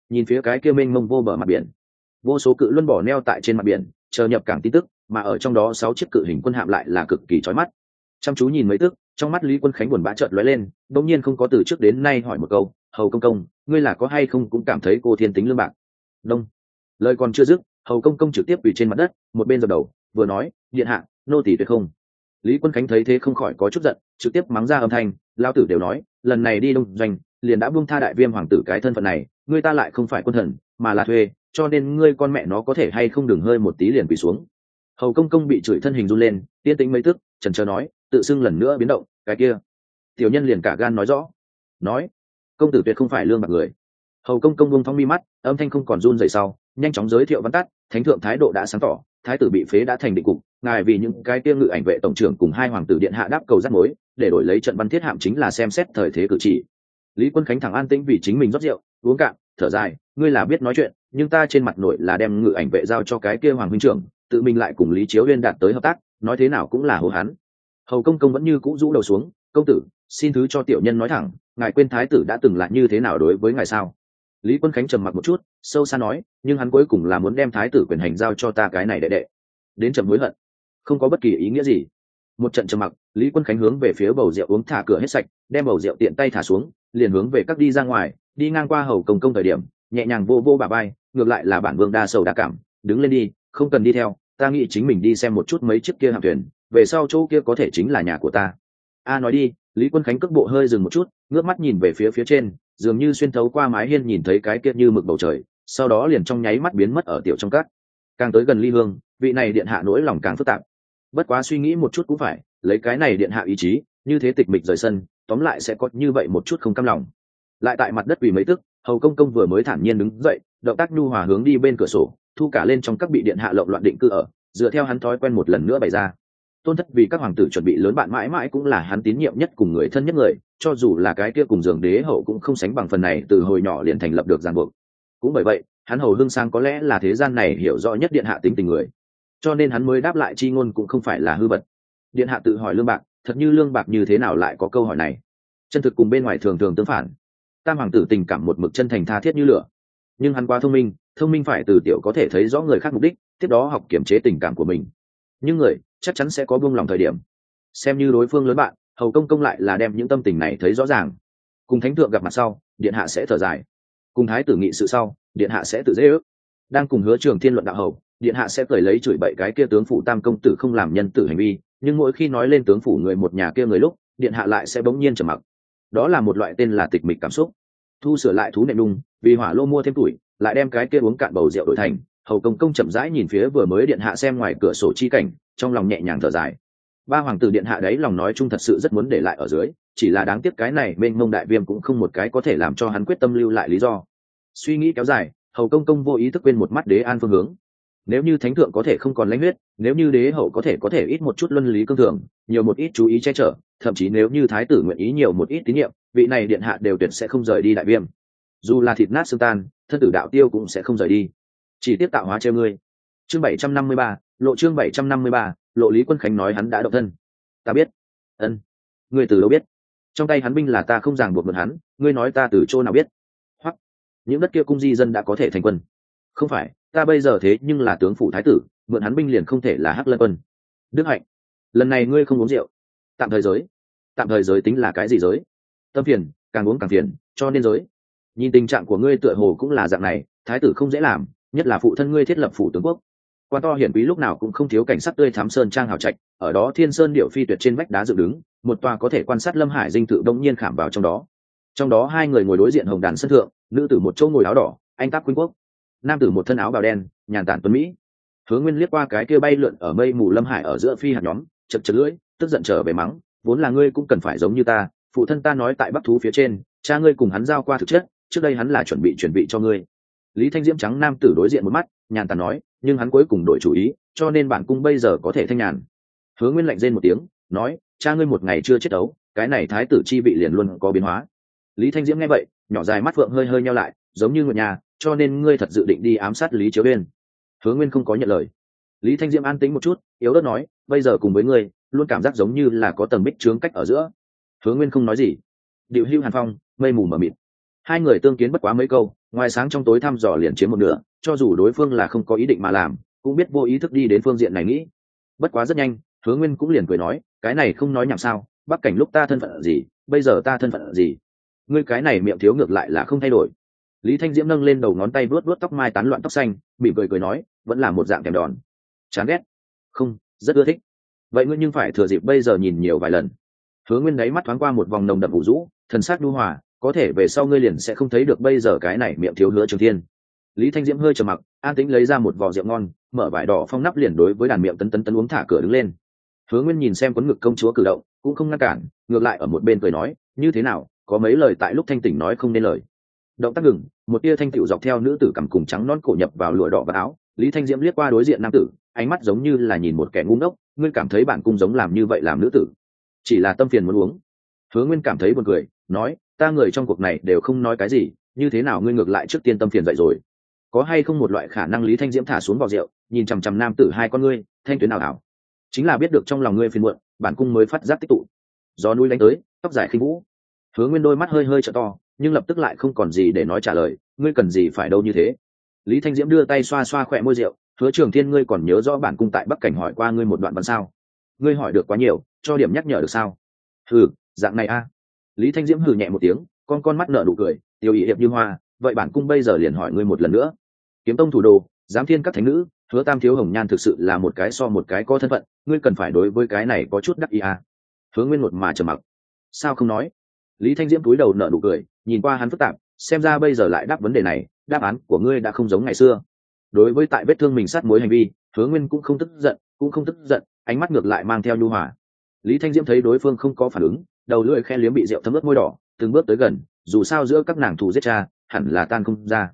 nhìn phía cái kia mênh mông vô bờ mặt biển. Vô số cự luân bỏ neo tại trên mặt biển chờ nhập cảng tin tức, mà ở trong đó 6 chiếc cự hình quân hạm lại là cực kỳ chói mắt. Chăm chú nhìn mấy tức, trong mắt Lý Quân Khánh buồn bã chợt lóe lên, đột nhiên không có từ trước đến nay hỏi một câu, hầu công công, ngươi là có hay không cũng cảm thấy cô thiên tính lương bạc. Đông. Lời còn chưa dứt, hầu công công trực tiếp quỳ trên mặt đất, một bên dập đầu vừa nói, điện hạ, nô tỳ tuyệt không. Lý Quân Khánh thấy thế không khỏi có chút giận, trực tiếp mắng ra âm thanh, lao tử đều nói, lần này đi đông doanh liền đã buông tha đại viêm hoàng tử cái thân phận này, ngươi ta lại không phải quân thần mà là thuê, cho nên ngươi con mẹ nó có thể hay không đừng hơi một tí liền quỳ xuống. Hầu công công bị chửi thân hình run lên, tiên tĩnh mấy tức, chần chờ nói, tự xưng lần nữa biến động, cái kia. Tiểu nhân liền cả gan nói rõ, nói, công tử tuyệt không phải lương bạc người. Hầu công công buông thong mi mắt, âm thanh không còn run rẩy sau, nhanh chóng giới thiệu văn tắt, thánh thượng thái độ đã sáng tỏ, thái tử bị phế đã thành định cục, ngài vì những cái kia ngự ảnh vệ tổng trưởng cùng hai hoàng tử điện hạ đáp cầu dắt mối, để đổi lấy trận văn thiết hạm chính là xem xét thời thế cử chỉ. Lý Quân Khánh thẳng an tĩnh vì chính mình rót rượu, uống cạn, thở dài, ngươi là biết nói chuyện, nhưng ta trên mặt nội là đem ngự ảnh vệ giao cho cái kia hoàng huynh trưởng, tự mình lại cùng Lý Chiếu Uyên đạt tới hợp tác, nói thế nào cũng là hổ hắn. Hầu công công vẫn như cũ rũ đầu xuống, công tử, xin thứ cho tiểu nhân nói thẳng, ngài quên thái tử đã từng là như thế nào đối với ngài sao? Lý Quân Khánh trầm mặc một chút, sâu xa nói, nhưng hắn cuối cùng là muốn đem thái tử quyền hành giao cho ta cái này đệ đệ, đến chậm hối hận, không có bất kỳ ý nghĩa gì. Một trận trầm mặc, Lý Quân Khánh hướng về phía bầu rượu uống thả cửa hết sạch, đem bầu rượu tiện tay thả xuống, liền hướng về các đi ra ngoài, đi ngang qua hầu công công thời điểm, nhẹ nhàng vô vô bà bay, ngược lại là bản vương đa sầu đa cảm, đứng lên đi, không cần đi theo, ta nghĩ chính mình đi xem một chút mấy chiếc kia hạm thuyền, về sau chỗ kia có thể chính là nhà của ta. A nói đi. Lý Quân Khánh cước bộ hơi dừng một chút, ngước mắt nhìn về phía trên, dường như xuyên thấu qua mái hiên nhìn thấy cái kia như mực bầu trời, sau đó liền trong nháy mắt biến mất ở tiểu trong cát. Càng tới gần ly hương, vị này điện hạ nỗi lòng càng phức tạp. Bất quá suy nghĩ một chút cũng phải, lấy cái này điện hạ ý chí, như thế tịch mịch rời sân, tóm lại sẽ có như vậy một chút không cam lòng. Lại tại mặt đất vì mấy tức, hầu công công vừa mới thản nhiên đứng dậy, động tác nhu hòa hướng đi bên cửa sổ, thu cả lên trong các bị điện hạ lộn loạn định cư ở, dựa theo hắn thói quen một lần nữa bày ra. Tôn thất vì các hoàng tử chuẩn bị lớn bạn mãi mãi cũng là hắn tín nhiệm nhất cùng người thân nhất người, cho dù là cái kia cùng giường đế hậu cũng không sánh bằng phần này từ hồi nhỏ liền thành lập được ràng buộc. Cũng bởi vậy, hắn hầu hương sang có lẽ là thế gian này hiểu rõ nhất điện hạ tính tình người, cho nên hắn mới đáp lại chi ngôn cũng không phải là hư bật. Điện hạ tự hỏi lương bạc, thật như lương bạc như thế nào lại có câu hỏi này? Chân thực cùng bên ngoài thường thường tương phản. Tam hoàng tử tình cảm một mực chân thành tha thiết như lửa, nhưng hắn quá thông minh phải từ tiểu có thể thấy rõ người khác mục đích, tiếp đó học kiểm chế tình cảm của mình. Nhưng người chắc chắn sẽ có buông lòng thời điểm. Xem như đối phương lớn bạn, hầu công công lại là đem những tâm tình này thấy rõ ràng. Cùng thánh thượng gặp mặt sau, điện hạ sẽ thở dài, cùng thái tử nghị sự sau, điện hạ sẽ tự dễ ước, đang cùng Hứa Trường Thiên luận đạo hầu, điện hạ sẽ cười lấy chửi bậy cái kia tướng phủ tam công tử không làm nhân tử hành vi, nhưng mỗi khi nói lên tướng phủ người một nhà kia người lúc, điện hạ lại sẽ bỗng nhiên trầm mặc. Đó là một loại tên là tịch mịch cảm xúc. Thu sửa lại thú nệm đung, vì hỏa lô mua thêm tuổi, lại đem cái kia uống cạn bầu rượu đổi thành. Hầu công công chậm rãi nhìn phía vừa mới điện hạ xem ngoài cửa sổ chi cảnh, trong lòng nhẹ nhàng thở dài. Ba hoàng tử điện hạ đấy lòng nói chung thật sự rất muốn để lại ở dưới, chỉ là đáng tiếc cái này bên mông đại viêm cũng không một cái có thể làm cho hắn quyết tâm lưu lại lý do. Suy nghĩ kéo dài, hầu công công vô ý thức quên một mắt đế an phương hướng. Nếu như thánh thượng có thể không còn lãnh huyết, nếu như đế hậu có thể ít một chút luân lý cương thường, nhiều một ít chú ý che chở, thậm chí nếu như thái tử nguyện ý nhiều một ít tín nhiệm, vị này điện hạ đều tuyệt sẽ không rời đi đại viêm. Dù là thịt nát xương tan, thân tử đạo tiêu cũng sẽ không rời đi. Chỉ tiếp tạo hóa treo ngươi. Chương 753, chương 753, lộ Lý Quân Khánh nói hắn đã động thân. Ta biết. Ân. Ngươi từ đâu biết? Trong tay hắn binh là ta không ràng buộc mượn hắn, ngươi nói ta từ chỗ nào biết? Hoặc những đất kia cung di dân đã có thể thành quân. Không phải, ta bây giờ thế nhưng là tướng phủ thái tử, mượn hắn binh liền không thể là Hắc Lân quân. Đức Hạnh, lần này ngươi không uống rượu. Tạm thời giới tính là cái gì giới? Tâm phiền, càng uống càng phiền, cho nên giới. Nhìn tình trạng của ngươi tựa hồ cũng là dạng này, thái tử không dễ làm, nhất là phụ thân ngươi thiết lập phủ tướng quốc. Quan to hiển quý lúc nào cũng không thiếu cảnh sắc tươi thắm sơn trang hào trạch, ở đó thiên sơn điệu phi tuyệt trên vách đá dựng đứng, một tòa có thể quan sát Lâm Hải dinh thự đông nhiên khảm vào trong đó. Trong đó hai người ngồi đối diện hồng đàn sân thượng, nữ tử một chỗ ngồi áo đỏ, anh tác quyến quốc, nam tử một thân áo bào đen, nhàn tản tuấn mỹ. Hứa Nguyên liếc qua cái kia bay lượn ở mây mù Lâm Hải ở giữa phi hạt nhóm, chật chật lưỡi, tức giận trở về mắng, vốn là ngươi cũng cần phải giống như ta, phụ thân ta nói tại Bắc Thú phía trên, cha ngươi cùng hắn giao qua thực chất, trước đây hắn là chuẩn bị cho ngươi. Lý Thanh Diễm trắng nam tử đối diện một mắt, nhàn tản nói, nhưng hắn cuối cùng đổi chủ ý, cho nên bản cung bây giờ có thể thanh nhàn. Hứa Nguyên lạnh rên một tiếng, nói, cha ngươi một ngày chưa chết đấu, cái này thái tử chi vị liền luôn có biến hóa. Lý Thanh Diễm nghe vậy, nhỏ dài mắt phượng hơi hơi nheo lại, giống như nguyệt nhà, cho nên ngươi thật dự định đi ám sát Lý Chiếu Uyên? Hứa Nguyên không có nhận lời. Lý Thanh Diễm an tĩnh một chút, yếu ớt nói, bây giờ cùng với ngươi, luôn cảm giác giống như là có tầng bích trướng cách ở giữa. Hứa Nguyên không nói gì. Điệu hưu hàn phong, mây mù mờ mịt. Hai người tương kiến bất quá mấy câu, ngoài sáng trong tối thăm dò liền chiếm một nửa, cho dù đối phương là không có ý định mà làm cũng biết vô ý thức đi đến phương diện này nghĩ. Bất quá rất nhanh Hứa Nguyên cũng liền cười nói, cái này không nói nhảm sao, Bắc Cảnh lúc ta thân phận gì, bây giờ ta thân phận gì, ngươi cái này miệng thiếu ngược lại là không thay đổi. Lý Thanh Diễm nâng lên đầu ngón tay vuốt vuốt tóc mai tán loạn tóc xanh, mỉm cười nói, vẫn là một dạng thèm đòn. Chán ghét? Không, rất ưa thích. Vậy ngươi nhưng phải thừa dịp bây giờ nhìn nhiều vài lần. Hứa Nguyên đáy mắt thoáng qua một vòng nồng đậm vũ rũ, thần sắc nhu hòa, có thể về sau ngươi liền sẽ không thấy được bây giờ cái này miệng thiếu Hứa Trường Thiên. Lý Thanh Diễm hơi trầm mặc, an tĩnh lấy ra một vò rượu ngon, mở vải đỏ phong nắp liền đối với đàn miệng tấn uống thả cửa đứng lên. Hứa Nguyên nhìn xem quấn ngực công chúa cử động, cũng không ngăn cản, ngược lại ở một bên cười nói, như thế nào, có mấy lời tại lúc thanh tỉnh nói không nên lời. Động tác ngừng, một tia thanh tiểu dọc theo nữ tử cằm cùng trắng non cổ nhập vào lụa đỏ và áo. Lý Thanh Diễm liếc qua đối diện nam tử, ánh mắt giống như là nhìn một kẻ ngu ngốc, ngươi cảm thấy bản cung giống làm như vậy làm nữ tử, chỉ là tâm phiền muốn uống. Hứa Nguyên cảm thấy buồn cười, nói, ta người trong cuộc này đều không nói cái gì, như thế nào ngươi ngược lại trước tiên tâm phiền dậy rồi. Có hay không một loại khả năng? Lý Thanh Diễm thả xuống vò rượu, nhìn chằm chằm nam tử hai con ngươi, thanh tuyến nào ảo, chính là biết được trong lòng ngươi phiền muộn, bản cung mới phát giác tích tụ. Gió núi đánh tới, tóc dài khinh vũ. Hứa Nguyên đôi mắt hơi hơi trợ to, nhưng lập tức lại không còn gì để nói trả lời, ngươi cần gì phải đâu như thế. Lý Thanh Diễm đưa tay xoa xoa khỏe môi rượu, Hứa Trường Thiên, ngươi còn nhớ rõ bản cung tại Bắc Cảnh hỏi qua ngươi một đoạn văn sao? Ngươi hỏi được quá nhiều, cho điểm nhắc nhở được sao? Hừ, dạng này a. Lý Thanh Diễm hừ nhẹ một tiếng, con mắt nở nụ cười, tiêu ý hiệp như hoa, vậy bản cung bây giờ liền hỏi ngươi một lần nữa. Kiếm tông thủ đồ, giám thiên các thánh nữ, Hứa Tam thiếu hồng nhan thực sự là một cái so một cái có thân phận, ngươi cần phải đối với cái này có chút đắc ý a. Hứa Nguyên một mà trầm mặc. Sao không nói? Lý Thanh Diễm cúi đầu nở nụ cười, nhìn qua hắn phức tạp, xem ra bây giờ lại đáp vấn đề này, đáp án của ngươi đã không giống ngày xưa. Đối với tại vết thương mình sát mối hành vi, Hứa Nguyên cũng không tức giận, ánh mắt ngược lại mang theo nhu hòa. Lý Thanh Diễm thấy đối phương không có phản ứng, đầu lưỡi khe liếm bị rượu thấm ướt môi đỏ, từng bước tới gần, dù sao giữa các nàng thù giết cha, hẳn là tan không ra.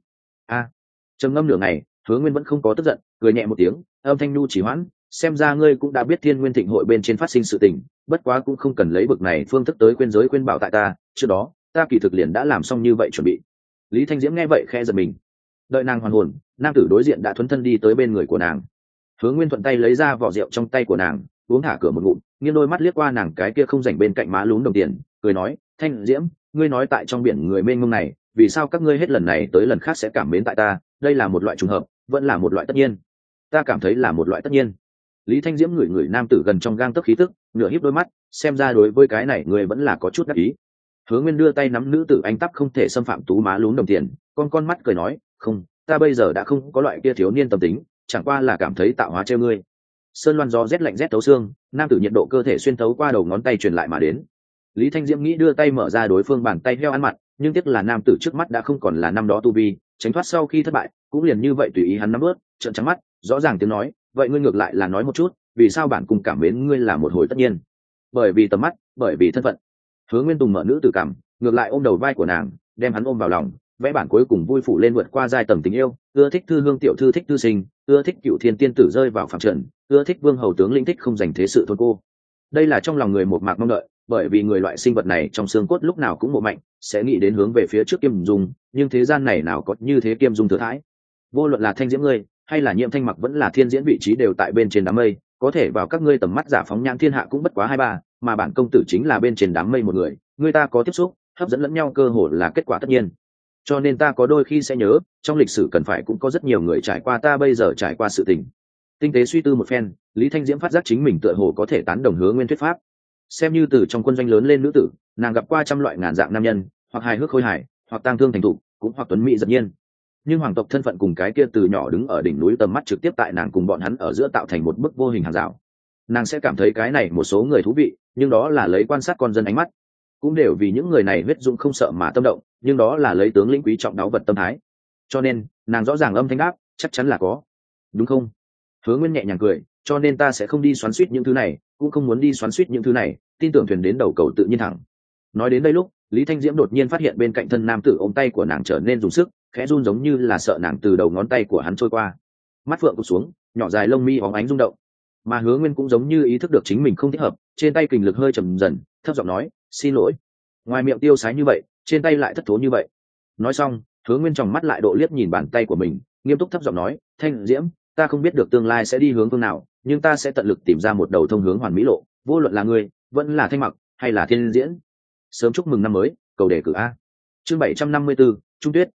Trầm ngâm nửa ngày, Hứa Nguyên vẫn không có tức giận, cười nhẹ một tiếng, âm thanh nhu chỉ hoãn, xem ra ngươi cũng đã biết Thiên Nguyên Thịnh hội bên trên phát sinh sự tình, bất quá cũng không cần lấy bực này phương thức tới khuyên giới khuyên bảo tại ta, trước đó ta kỳ thực liền đã làm xong như vậy chuẩn bị. Lý Thanh Diễm nghe vậy khẽ giật mình. Đợi nàng hoàn hồn, nam tử đối diện đã thuấn thân đi tới bên người của nàng. Hứa Nguyên thuận tay lấy ra vỏ rượu trong tay của nàng, uống thả cửa một ngụm, nghiêng đôi mắt liếc qua nàng cái kia không rảnh bên cạnh má lún đồng tiền, cười nói, Thanh Diễm, ngươi nói tại trong biển người mênh mông này, vì sao các ngươi hết lần này tới lần khác sẽ cảm mến tại ta, đây là một loại trùng hợp, vẫn là một loại tất nhiên? Ta cảm thấy là một loại tất nhiên. Lý Thanh Diễm ngửi nam tử gần trong gang tấc khí tức, nửa híp đôi mắt, xem ra đối với cái này người vẫn là có chút đắc ý. Hứa Nguyên đưa tay nắm nữ tử anh tắp không thể xâm phạm tú má lún đồng tiền, con mắt cười nói, không, ta bây giờ đã không có loại kia thiếu niên tâm tính, chẳng qua là cảm thấy tạo hóa trêu ngươi. Sơn loan gió rét lạnh rét thấu xương, nam tử nhiệt độ cơ thể xuyên thấu qua đầu ngón tay truyền lại mà đến. Lý Thanh Diễm nghĩ đưa tay mở ra đối phương bàn tay heo ăn mặt, nhưng tiếc là nam tử trước mắt đã không còn là năm đó tu vi, tránh thoát sau khi thất bại, cũng liền như vậy tùy ý hắn nắm ướt, trợn trắng mắt, rõ ràng tiếng nói, vậy ngươi ngược lại là nói một chút, vì sao bản cung cảm mến ngươi là một hồi tất nhiên? Bởi vì tầm mắt, bởi vì thân phận. Hứa Nguyên Tùng mở nữ tử cảm, ngược lại ôm đầu vai của nàng, đem hắn ôm vào lòng, vẽ bản cuối cùng vui phủ lên vượt qua giai tầng tình yêu, ưa thích thư hương tiểu thư thích thư sinh, ưa thích cựu thiên tiên tử rơi vào phạm trần, ưa thích vương hầu tướng lĩnh thích không dành thế sự thôn cô. Đây là trong lòng người một mạc mong đợi, bởi vì người loại sinh vật này trong xương cốt lúc nào cũng mộ mạnh, sẽ nghĩ đến hướng về phía trước Kiêm Dung, nhưng thế gian này nào có như thế Kiêm Dung thừa thãi. Vô luận là Thanh Diễm ngươi, hay là Nhiệm Thanh Mặc vẫn là Thiên Diễn vị trí đều tại bên trên đám mây, có thể vào các ngươi tầm mắt giả phóng nhãn thiên hạ cũng bất quá 2-3, mà bản công tử chính là bên trên đám mây một người, người ta có tiếp xúc, hấp dẫn lẫn nhau cơ hội là kết quả tất nhiên. Cho nên ta có đôi khi sẽ nhớ, trong lịch sử cần phải cũng có rất nhiều người trải qua ta bây giờ trải qua sự tình. Tinh tế suy tư một phen, Lý Thanh Diễm phát giác chính mình tựa hồ có thể tán đồng Hứa Nguyên thuyết pháp. Xem như từ trong quân doanh lớn lên nữ tử, nàng gặp qua trăm loại ngàn dạng nam nhân, hoặc hài hước khôi hài, hoặc tang thương thành thục, cũng hoặc tuấn mỹ giật nhiên. Nhưng hoàng tộc thân phận cùng cái kia từ nhỏ đứng ở đỉnh núi tầm mắt trực tiếp tại nàng cùng bọn hắn ở giữa tạo thành một bức vô hình hàng rào. Nàng sẽ cảm thấy cái này một số người thú vị, nhưng đó là lấy quan sát con dân ánh mắt, cũng đều vì những người này huyết dụng không sợ mà tâm động, nhưng đó là lấy tướng lĩnh quý trọng đáo vật tâm thái. Cho nên nàng rõ ràng âm thanh đáp, chắc chắn là có, đúng không? Hứa Nguyên nhẹ nhàng cười, cho nên ta sẽ không đi xoắn xuýt những thứ này, cũng không muốn đi xoắn xuýt những thứ này, tin tưởng thuyền đến đầu cầu tự nhiên thẳng. Nói đến đây lúc, Lý Thanh Diễm đột nhiên phát hiện bên cạnh thân nam tử ôm tay của nàng trở nên dùng sức, khẽ run giống như là sợ nàng từ đầu ngón tay của hắn trôi qua. Mắt phượng cụp xuống, nhỏ dài lông mi óng ánh rung động. Mà Hứa Nguyên cũng giống như ý thức được chính mình không thích hợp, trên tay kình lực hơi chậm dần, thấp giọng nói, xin lỗi. Ngoài miệng tiêu sái như vậy, trên tay lại thất thố như vậy. Nói xong, Hứa Nguyên tròng mắt lại độ liếc nhìn bàn tay của mình, nghiêm túc thấp giọng nói, Thanh Diễm, ta không biết được tương lai sẽ đi hướng phương nào, nhưng ta sẽ tận lực tìm ra một đầu thông hướng hoàn mỹ lộ, vô luận là ngươi, vẫn là Thanh Mặc, hay là Thiên Diễn. Sớm chúc mừng năm mới, cầu đề cử a. Chương 754, Trung Tuyết, 1,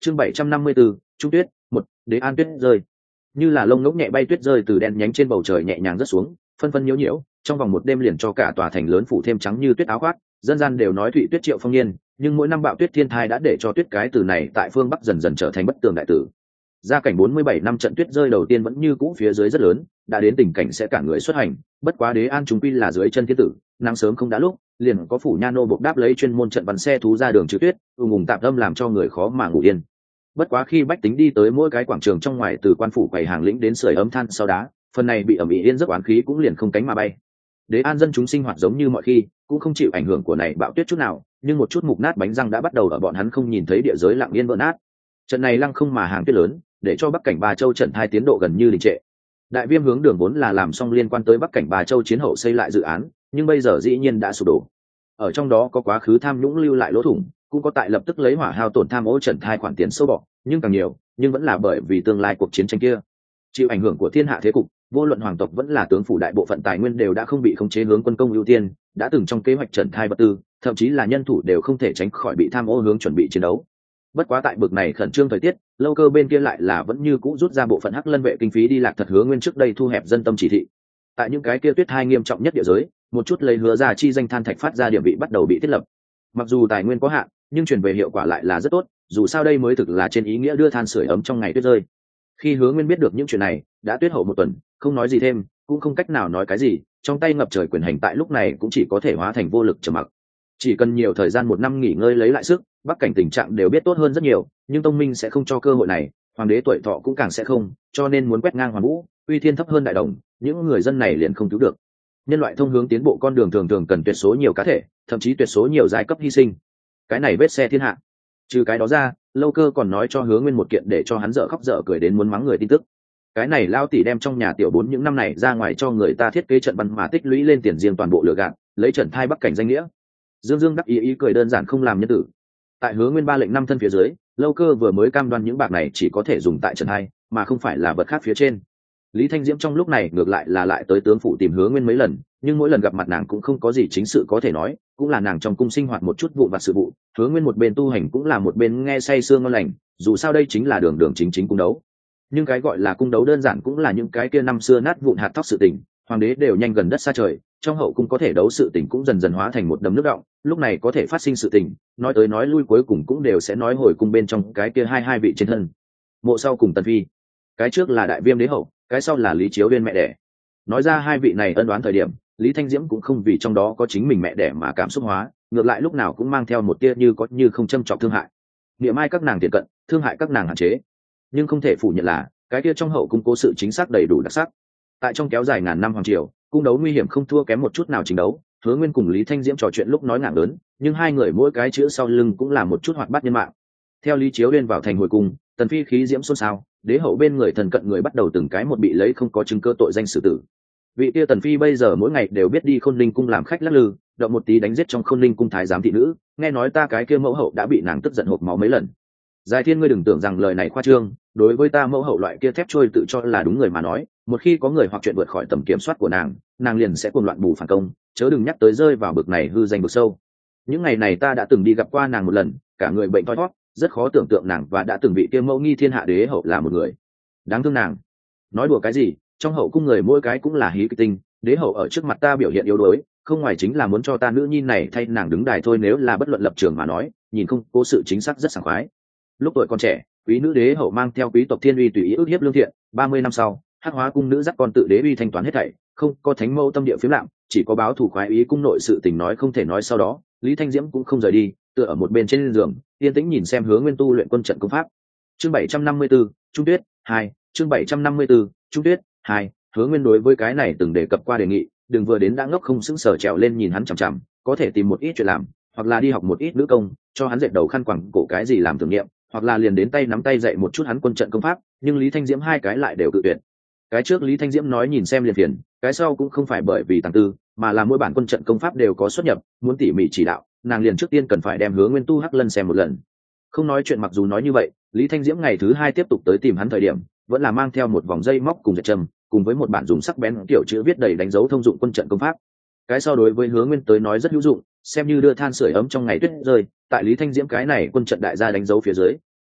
chương 754, trung tuyết một. Đế an tuyết rơi. Như là lông ngỗng nhẹ bay tuyết rơi từ đen nhánh trên bầu trời nhẹ nhàng rớt xuống, phân phân nhiễu nhiễu, trong vòng một đêm liền cho cả tòa thành lớn phủ thêm trắng như tuyết áo khoác. Dân gian đều nói thụy tuyết triệu phong niên, nhưng mỗi năm bạo tuyết thiên thai đã để cho tuyết cái từ này tại phương Bắc dần dần trở thành bất tường đại tử. Gia cảnh 47 năm trận tuyết rơi đầu tiên vẫn như cũ phía dưới rất lớn, đã đến tình cảnh sẽ cả người xuất hành, bất quá Đế An chúng quy là dưới chân thiên tử, nắng sớm không đã lúc, liền có phủ nha nô buộc đáp lấy chuyên môn trận bắn xe thú ra đường trừ tuyết, ùng tạm tâm làm cho người khó mà ngủ yên. Bất quá khi bách tính đi tới mỗi cái quảng trường trong ngoài từ quan phủ quầy hàng lĩnh đến sưởi ấm than sau đá, phần này bị ẩm ĩ yên giấc oán khí cũng liền không cánh mà bay. Đế An dân chúng sinh hoạt giống như mọi khi, cũng không chịu ảnh hưởng của này bạo tuyết chút nào, nhưng một chút mục nát bánh răng đã bắt đầu ở bọn hắn không nhìn thấy địa giới lặng yên vỡ nát. Trận này lăng không mà hàng tuyết lớn, để cho Bắc cảnh Ba Châu trận thai tiến độ gần như đình trệ. Đại Viêm hướng đường vốn là làm xong liên quan tới Bắc cảnh Ba Châu chiến hậu xây lại dự án, nhưng bây giờ dĩ nhiên đã sụp đổ. Ở trong đó có quá khứ tham nhũng lưu lại lỗ thủng, cũng có tại lập tức lấy hỏa hao tổn tham ô trận thai khoản tiền sâu bọ, nhưng càng nhiều, nhưng vẫn là bởi vì tương lai cuộc chiến tranh kia. Chịu ảnh hưởng của thiên hạ thế cục, vô luận hoàng tộc vẫn là tướng phủ đại bộ phận tài nguyên đều đã không bị khống chế hướng quân công ưu tiên, đã từng trong kế hoạch trận thai vật tư, thậm chí là nhân thủ đều không thể tránh khỏi bị tham ô hướng chuẩn bị chiến đấu. Bất quá tại bực này khẩn trương thời tiết, Lâu Cơ bên kia lại là vẫn như cũ rút ra bộ phận Hắc Lân vệ kinh phí đi Lạc Thật Hứa Nguyên trước đây thu hẹp dân tâm chỉ thị. Tại những cái kia tuyết thai nghiêm trọng nhất địa giới, một chút lấy Hứa ra chi danh than thạch phát ra địa vị bắt đầu bị thiết lập. Mặc dù tài nguyên có hạn, nhưng truyền về hiệu quả lại là rất tốt, dù sao đây mới thực là trên ý nghĩa đưa than sưởi ấm trong ngày tuyết rơi. Khi Hứa Nguyên biết được những chuyện này, đã tuyết hậu một tuần, không nói gì thêm, cũng không cách nào nói cái gì, trong tay ngập trời quyền hành tại lúc này cũng chỉ có thể hóa thành vô lực trầm mặc. Chỉ cần nhiều thời gian một năm nghỉ ngơi lấy lại sức, Bắc cảnh tình trạng đều biết tốt hơn rất nhiều, nhưng tông minh sẽ không cho cơ hội này, hoàng đế tuổi thọ cũng càng sẽ không, cho nên muốn quét ngang hoàn vũ, uy thiên thấp hơn đại đồng, những người dân này liền không cứu được. Nhân loại thông hướng tiến bộ con đường thường thường cần tuyệt số nhiều cá thể, thậm chí tuyệt số nhiều giai cấp hy sinh. Cái này vết xe thiên hạ. Trừ cái đó ra, Lâu Cơ còn nói cho Hứa Nguyên một kiện để cho hắn dở khóc dở cười đến muốn mắng người tin tức. Cái này lao tỷ đem trong nhà tiểu bốn những năm này ra ngoài cho người ta thiết kế trận bắn mà tích lũy lên tiền riêng toàn bộ lừa gạt, lấy trận thai Bắc cảnh danh nghĩa. Dương Dương đắc ý cười đơn giản không làm nhân tử. Tại Hứa Nguyên ba lệnh 5 thân phía dưới, Lâu Cơ vừa mới cam đoan những bạc này chỉ có thể dùng tại trận hai, mà không phải là vật khác phía trên. Lý Thanh Diễm trong lúc này ngược lại là lại tới tướng phủ tìm Hứa Nguyên mấy lần, nhưng mỗi lần gặp mặt nàng cũng không có gì chính sự có thể nói, cũng là nàng trong cung sinh hoạt một chút vụn vặt sự vụ. Hứa Nguyên một bên tu hành cũng là một bên nghe say sương ngon lành, dù sao đây chính là đường đường chính cung đấu. Nhưng cái gọi là cung đấu đơn giản cũng là những cái kia năm xưa nát vụn hạt tóc sự tình, hoàng đế đều nhanh gần đất xa trời, trong hậu cung có thể đấu sự tình cũng dần dần hóa thành một đầm nước đọng, lúc này có thể phát sinh sự tình, nói tới nói lui cuối cùng cũng đều sẽ nói hồi cung bên trong cái kia hai vị trên thân. Mộ sau cùng Tần Phi, cái trước là Đại Viêm đế hậu, cái sau là Lý Chiếu Uyên mẹ đẻ. Nói ra hai vị này ân đoán thời điểm, Lý Thanh Diễm cũng không vì trong đó có chính mình mẹ đẻ mà cảm xúc hóa, ngược lại lúc nào cũng mang theo một tia như có như không châm trọng thương hại. Niệm ai các nàng thiện cận, thương hại các nàng hạn chế, nhưng không thể phủ nhận là cái kia trong hậu cung cố sự chính xác đầy đủ đặc sắc. Tại trong kéo dài ngàn năm hoàng triều, cung đấu nguy hiểm không thua kém một chút nào chính đấu. Hứa Nguyên cùng Lý Thanh Diễm trò chuyện lúc nói ngảng lớn, nhưng hai người mỗi cái chữ sau lưng cũng là một chút hoạt bát nhân mạng. Theo Lý Chiếu lên vào thành hồi cung, Tần Phi khí diễm xôn xao, đế hậu bên người thần cận người bắt đầu từng cái một bị lấy không có chứng cơ tội danh xử tử. Vị kia Tần Phi bây giờ mỗi ngày đều biết đi Khôn Ninh cung làm khách lắc lư, động một tí đánh giết trong Khôn Ninh cung thái giám thị nữ, nghe nói ta cái kia mẫu hậu đã bị nàng tức giận hộc máu mấy lần. Giải Thiên, ngươi đừng tưởng rằng lời này khoa trương, đối với ta mẫu hậu loại kia thép trôi tự cho là đúng người mà nói, một khi có người hoặc chuyện vượt khỏi tầm kiểm soát của nàng liền sẽ cuồng loạn bù phản công, chớ đừng nhắc tới rơi vào bực này hư danh bực sâu. Những ngày này ta đã từng đi gặp qua nàng một lần, cả người bệnh thoi thót, rất khó tưởng tượng nàng và đã từng bị kia mẫu nghi thiên hạ đế hậu là một người. Đáng thương nàng. Nói đùa cái gì, trong hậu cung người mỗi cái cũng là hí kịch tinh, đế hậu ở trước mặt ta biểu hiện yếu đuối, không ngoài chính là muốn cho ta nữ nhi này thay nàng đứng đài thôi. Nếu là bất luận lập trường mà nói, nhìn không cố sự chính xác rất sảng khoái. Lúc tuổi còn trẻ, quý nữ đế hậu mang theo quý tộc thiên uy tùy ý ức hiếp lương thiện, 30 năm sau, Hắc Hóa cung nữ dắt con tự đế uy thanh toán hết thảy, không có thánh mẫu tâm địa phiếm lạm, chỉ có báo thủ khoái ý cung nội sự tình nói không thể nói. Sau đó, Lý Thanh Diễm cũng không rời đi, tựa ở một bên trên giường, yên tĩnh nhìn xem Hứa Nguyên tu luyện quân trận công pháp. Chương 754, Trung Tuyết 2, chương 754, Trung Tuyết 2. Hứa Nguyên đối với cái này từng đề cập qua đề nghị, đừng vừa đến đã ngốc không sững sờ trèo lên nhìn hắn chằm chằm, có thể tìm một ít chuyện làm, hoặc là đi học một ít nữ công, cho hắn dệt đầu khăn quàng cổ cái gì làm thử nghiệm, hoặc là liền đến tay nắm tay dạy một chút hắn quân trận công pháp, nhưng Lý Thanh Diễm hai cái lại đều cự tuyệt. Cái trước Lý Thanh Diễm nói nhìn xem liền phiền, cái sau cũng không phải bởi vì tàng tư, mà là mỗi bản quân trận công pháp đều có xuất nhập, muốn tỉ mỉ chỉ đạo, nàng liền trước tiên cần phải đem Hứa Nguyên tu Hắc Lân xem một lần. Không nói chuyện, mặc dù nói như vậy, Lý Thanh Diễm ngày thứ hai tiếp tục tới tìm hắn thời điểm, vẫn là mang theo một vòng dây móc cùng dệt trầm, cùng với một bản dùng sắc bén kiểu chữ viết đầy đánh dấu thông dụng quân trận công pháp. Cái sau đối với Hứa Nguyên tới nói rất hữu dụng, xem như đưa than sưởi ấm trong ngày tuyết rơi. Tại Lý Thanh Diễm cái này quân trận đại gia đánh dấu phía dưới,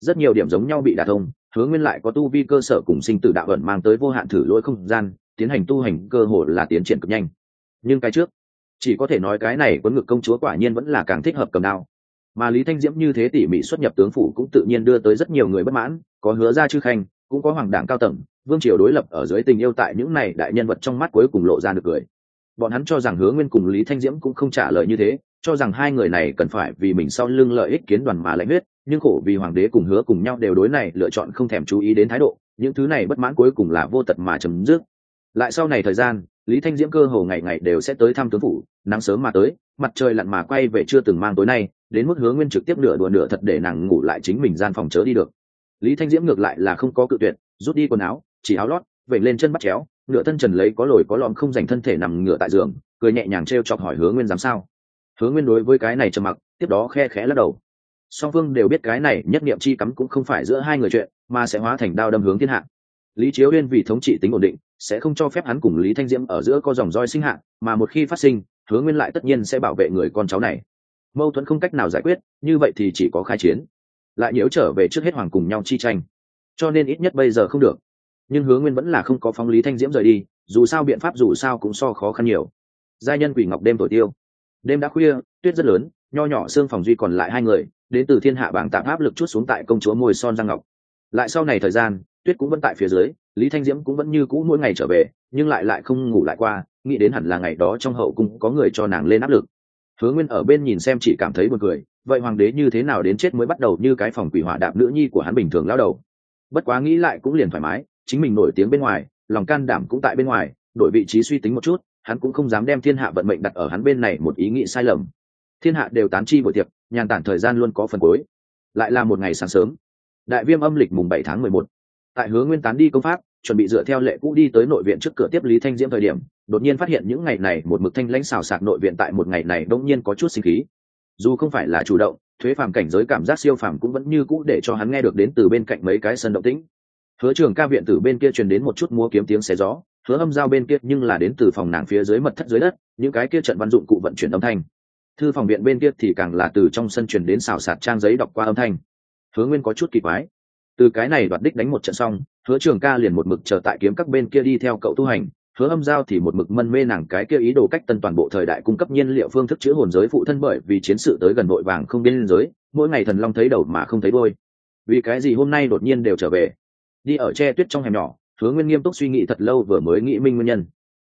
rất nhiều điểm giống nhau bị đả thông. Hứa Nguyên lại có tu vi cơ sở cùng sinh tử đạo ẩn mang tới vô hạn thử lỗi không gian, tiến hành tu hành cơ hội là tiến triển cực nhanh. Nhưng cái trước, chỉ có thể nói cái này Quấn Ngực công chúa quả nhiên vẫn là càng thích hợp cầm đao. Mà Lý Thanh Diễm như thế tỉ mỉ xuất nhập tướng phủ cũng tự nhiên đưa tới rất nhiều người bất mãn, có Hứa gia chư khanh, cũng có hoàng đảng cao tầng, vương triều đối lập ở dưới tình yêu tại những này đại nhân vật trong mắt cuối cùng lộ ra được cười. Bọn hắn cho rằng Hứa Nguyên cùng Lý Thanh Diễm cũng không trả lời như thế, cho rằng hai người này cần phải vì mình sau lưng lợi ích kiến đoàn mà lãnh huyết, nhưng khổ vì hoàng đế cùng Hứa cùng nhau đều đối này lựa chọn không thèm chú ý đến thái độ, những thứ này bất mãn cuối cùng là vô tật mà chấm dứt. Lại sau này thời gian, Lý Thanh Diễm cơ hồ ngày ngày đều sẽ tới thăm tướng phủ, nắng sớm mà tới, mặt trời lặn mà quay về chưa từng mang tối nay, đến mức Hứa Nguyên trực tiếp nửa đùa nửa thật để nàng ngủ lại chính mình gian phòng chớ đi được. Lý Thanh Diễm ngược lại là không có cự tuyệt, rút đi quần áo, chỉ áo lót, vểnh lên chân bắt chéo, nửa thân trần lấy có lồi có lõm không dành thân thể nằm ngửa tại giường, cười nhẹ nhàng trêu chọc hỏi Hứa Nguyên dám sao. Hứa Nguyên đối với cái này trầm mặc, tiếp đó khe khẽ lắc đầu. Song phương đều biết cái này nhất niệm chi cắm cũng không phải giữa hai người chuyện, mà sẽ hóa thành đao đâm hướng thiên hạ. Lý Chiếu Uyên vì thống trị tính ổn định, sẽ không cho phép hắn cùng Lý Thanh Diễm ở giữa có dòng roi sinh hạ, mà một khi phát sinh, Hứa Nguyên lại tất nhiên sẽ bảo vệ người con cháu này. Mâu thuẫn không cách nào giải quyết, như vậy thì chỉ có khai chiến, lại nhiễu trở về trước hết hoàng cùng nhau chi tranh. Cho nên ít nhất bây giờ không được. Nhưng Hứa Nguyên vẫn là không có phóng Lý Thanh Diễm rời đi, dù sao biện pháp dù sao cũng so khó khăn nhiều. Giai nhân quỷ ngọc đêm thổi tiêu. Đêm đã khuya, tuyết rất lớn, nho nhỏ xương phòng duy còn lại hai người, đến từ thiên hạ bảng tạm áp lực chút xuống tại công chúa môi son răng ngọc. Lại sau này thời gian, tuyết cũng vẫn tại phía dưới, Lý Thanh Diễm cũng vẫn như cũ mỗi ngày trở về, nhưng lại không ngủ lại qua, nghĩ đến hẳn là ngày đó trong hậu cung có người cho nàng lên áp lực. Hứa Nguyên ở bên nhìn xem chỉ cảm thấy buồn cười, vậy hoàng đế như thế nào đến chết mới bắt đầu như cái phòng quỷ hỏa đạp nữ nhi của hắn bình thường lao đầu. Bất quá nghĩ lại cũng liền thoải mái, chính mình nổi tiếng bên ngoài, lòng can đảm cũng tại bên ngoài, đổi vị trí suy tính một chút, hắn cũng không dám đem thiên hạ vận mệnh đặt ở hắn bên này một ý nghĩ sai lầm. Thiên hạ đều tán chi buổi tiệc, nhàn tản thời gian luôn có phần cuối. Lại là một ngày sáng sớm, đại viêm âm lịch mùng 7 tháng 11. Tại Hứa Nguyên tán đi công pháp, chuẩn bị dựa theo lệ cũ đi tới nội viện trước cửa tiếp Lý Thanh Diễm thời điểm, đột nhiên phát hiện những ngày này một mực thanh lãnh xào xạc nội viện tại một ngày này đột nhiên có chút sinh khí. Dù không phải là chủ động, thuế phàm cảnh giới cảm giác siêu phàm cũng vẫn như cũ để cho hắn nghe được đến từ bên cạnh mấy cái sân động tĩnh. Hứa Trường Ca viện tử bên kia truyền đến một chút múa kiếm tiếng xé gió, Hứa Âm Giao bên kia nhưng là đến từ phòng nàng phía dưới mật thất dưới đất, những cái kia trận văn dụng cụ vận chuyển âm thanh. Thư phòng viện bên kia thì càng là từ trong sân truyền đến xào xạc trang giấy đọc qua âm thanh. Hứa Nguyên có chút kỳ quái. Từ cái này đoạt đích đánh một trận xong, Hứa Trường Ca liền một mực chờ tại kiếm các bên kia đi theo cậu tu hành, Hứa Âm Giao thì một mực mân mê nàng cái kia ý đồ cách tân toàn bộ thời đại cung cấp nhiên liệu phương thức chữa hồn giới phụ thân bởi vì chiến sự tới gần nội vàng không biên giới, mỗi ngày thần long thấy đầu mà không thấy đuôi. Vì cái gì hôm nay đột nhiên đều trở về? Đi ở che tuyết trong hẻm nhỏ, Hứa Nguyên nghiêm túc suy nghĩ thật lâu vừa mới nghĩ minh nguyên nhân.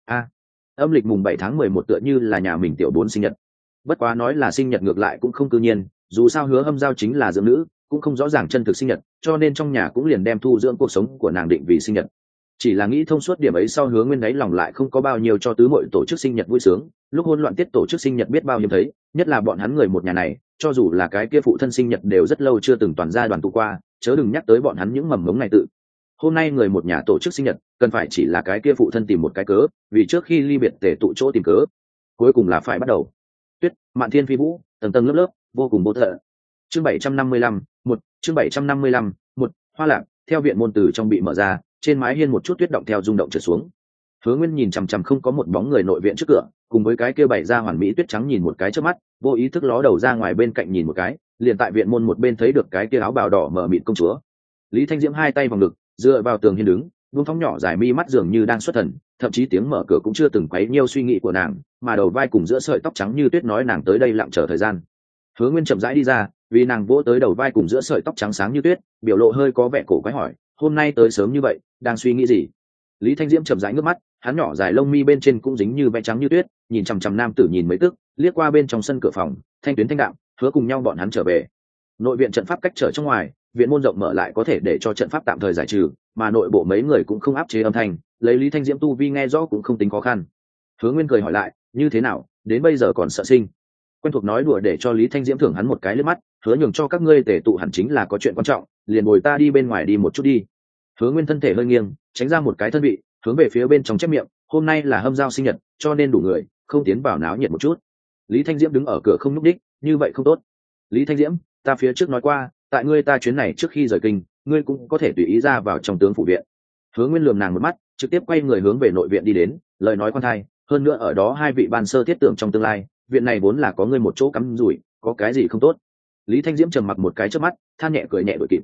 Âm lịch mùng 7 tháng 11 tựa như là nhà mình tiểu 4 sinh nhật. Bất quá nói là sinh nhật ngược lại cũng không tự nhiên, dù sao Hứa Âm Giao chính là dưỡng nữ, cũng không rõ ràng chân thực sinh nhật, cho nên trong nhà cũng liền đem thu dưỡng cuộc sống của nàng định vì sinh nhật. Chỉ là nghĩ thông suốt điểm ấy sau, Hứa Nguyên đáy lòng lại không có bao nhiêu cho tứ muội tổ chức sinh nhật vui sướng, lúc hỗn loạn tiết tổ chức sinh nhật biết bao nhiêu thấy, nhất là bọn hắn người một nhà này, cho dù là cái kia phụ thân sinh nhật đều rất lâu chưa từng toàn gia đoàn tụ qua, chớ đừng nhắc tới bọn hắn những mầm mống này tự. Hôm nay người một nhà tổ chức sinh nhật, cần phải chỉ là cái kia phụ thân tìm một cái cớ, vì trước khi ly biệt tề tụ chỗ tìm cớ, cuối cùng là phải bắt đầu. Tuyết, Mạn Thiên Phi Vũ, tầng tầng lớp lớp, vô cùng vô tận. Chương 755, chương 755, Hoa Lạc, theo viện môn từ trong bị mở ra, trên mái hiên một chút tuyết động theo rung động trượt xuống. Hứa Nguyên nhìn chằm chằm không có một bóng người nội viện trước cửa, cùng với cái kia bày ra hoàn mỹ tuyết trắng nhìn một cái trước mắt, vô ý thức ló đầu ra ngoài bên cạnh nhìn một cái, liền tại viện môn một bên thấy được cái kia áo bào đỏ mở mịt công chúa. Lý Thanh Diễm hai tay vòng ngực, dựa vào tường hiên đứng, buông phóng nhỏ dài mi mắt dường như đang xuất thần, thậm chí tiếng mở cửa cũng chưa từng quấy nhiêu suy nghĩ của nàng, mà đầu vai cùng giữa sợi tóc trắng như tuyết nói nàng tới đây lặng chờ thời gian. Hứa Nguyên chậm rãi đi ra, vì nàng vỗ tới đầu vai cùng giữa sợi tóc trắng sáng như tuyết, biểu lộ hơi có vẻ cổ quái hỏi, hôm nay tới sớm như vậy, đang suy nghĩ gì? Lý Thanh Diễm chậm rãi ngước mắt, hắn nhỏ dài lông mi bên trên cũng dính như vẽ trắng như tuyết, nhìn chằm chằm nam tử nhìn mấy tức, liếc qua bên trong sân cửa phòng, thanh tuyến thanh đạm, hứa cùng nhau bọn hắn trở về. Nội viện trận pháp cách trở trong ngoài, viện môn rộng mở lại có thể để cho trận pháp tạm thời giải trừ, mà nội bộ mấy người cũng không áp chế âm thanh, lấy Lý Thanh Diễm tu vi nghe rõ cũng không tính khó khăn. Hứa Nguyên cười hỏi lại, như thế nào, đến bây giờ còn sợ sinh? Quen thuộc nói đùa để cho Lý Thanh Diễm thưởng hắn một cái liếc mắt, hứa nhường cho các ngươi tề tụ hẳn chính là có chuyện quan trọng, liền bồi ta đi bên ngoài đi một chút đi. Hứa Nguyên thân thể hơi nghiêng, tránh ra một cái thân vị, hướng về phía bên trong chép miệng, hôm nay là Hâm Giao sinh nhật, cho nên đủ người, không tiến vào náo nhiệt một chút. Lý Thanh Diễm đứng ở cửa không nhúc đích, như vậy không tốt. Lý Thanh Diễm, ta phía trước nói qua, tại ngươi ta chuyến này trước khi rời kinh, ngươi cũng có thể tùy ý ra vào trong tướng phủ viện. Hứa Nguyên lườm nàng một mắt, trực tiếp quay người hướng về nội viện đi đến, lời nói khoan thai, hơn nữa ở đó hai vị ban sơ thiết tưởng trong tương lai, viện này vốn là có ngươi một chỗ cắm rủi, có cái gì không tốt. Lý Thanh Diễm trầm mặc một cái trước mắt, than nhẹ cười nhẹ đội kịp,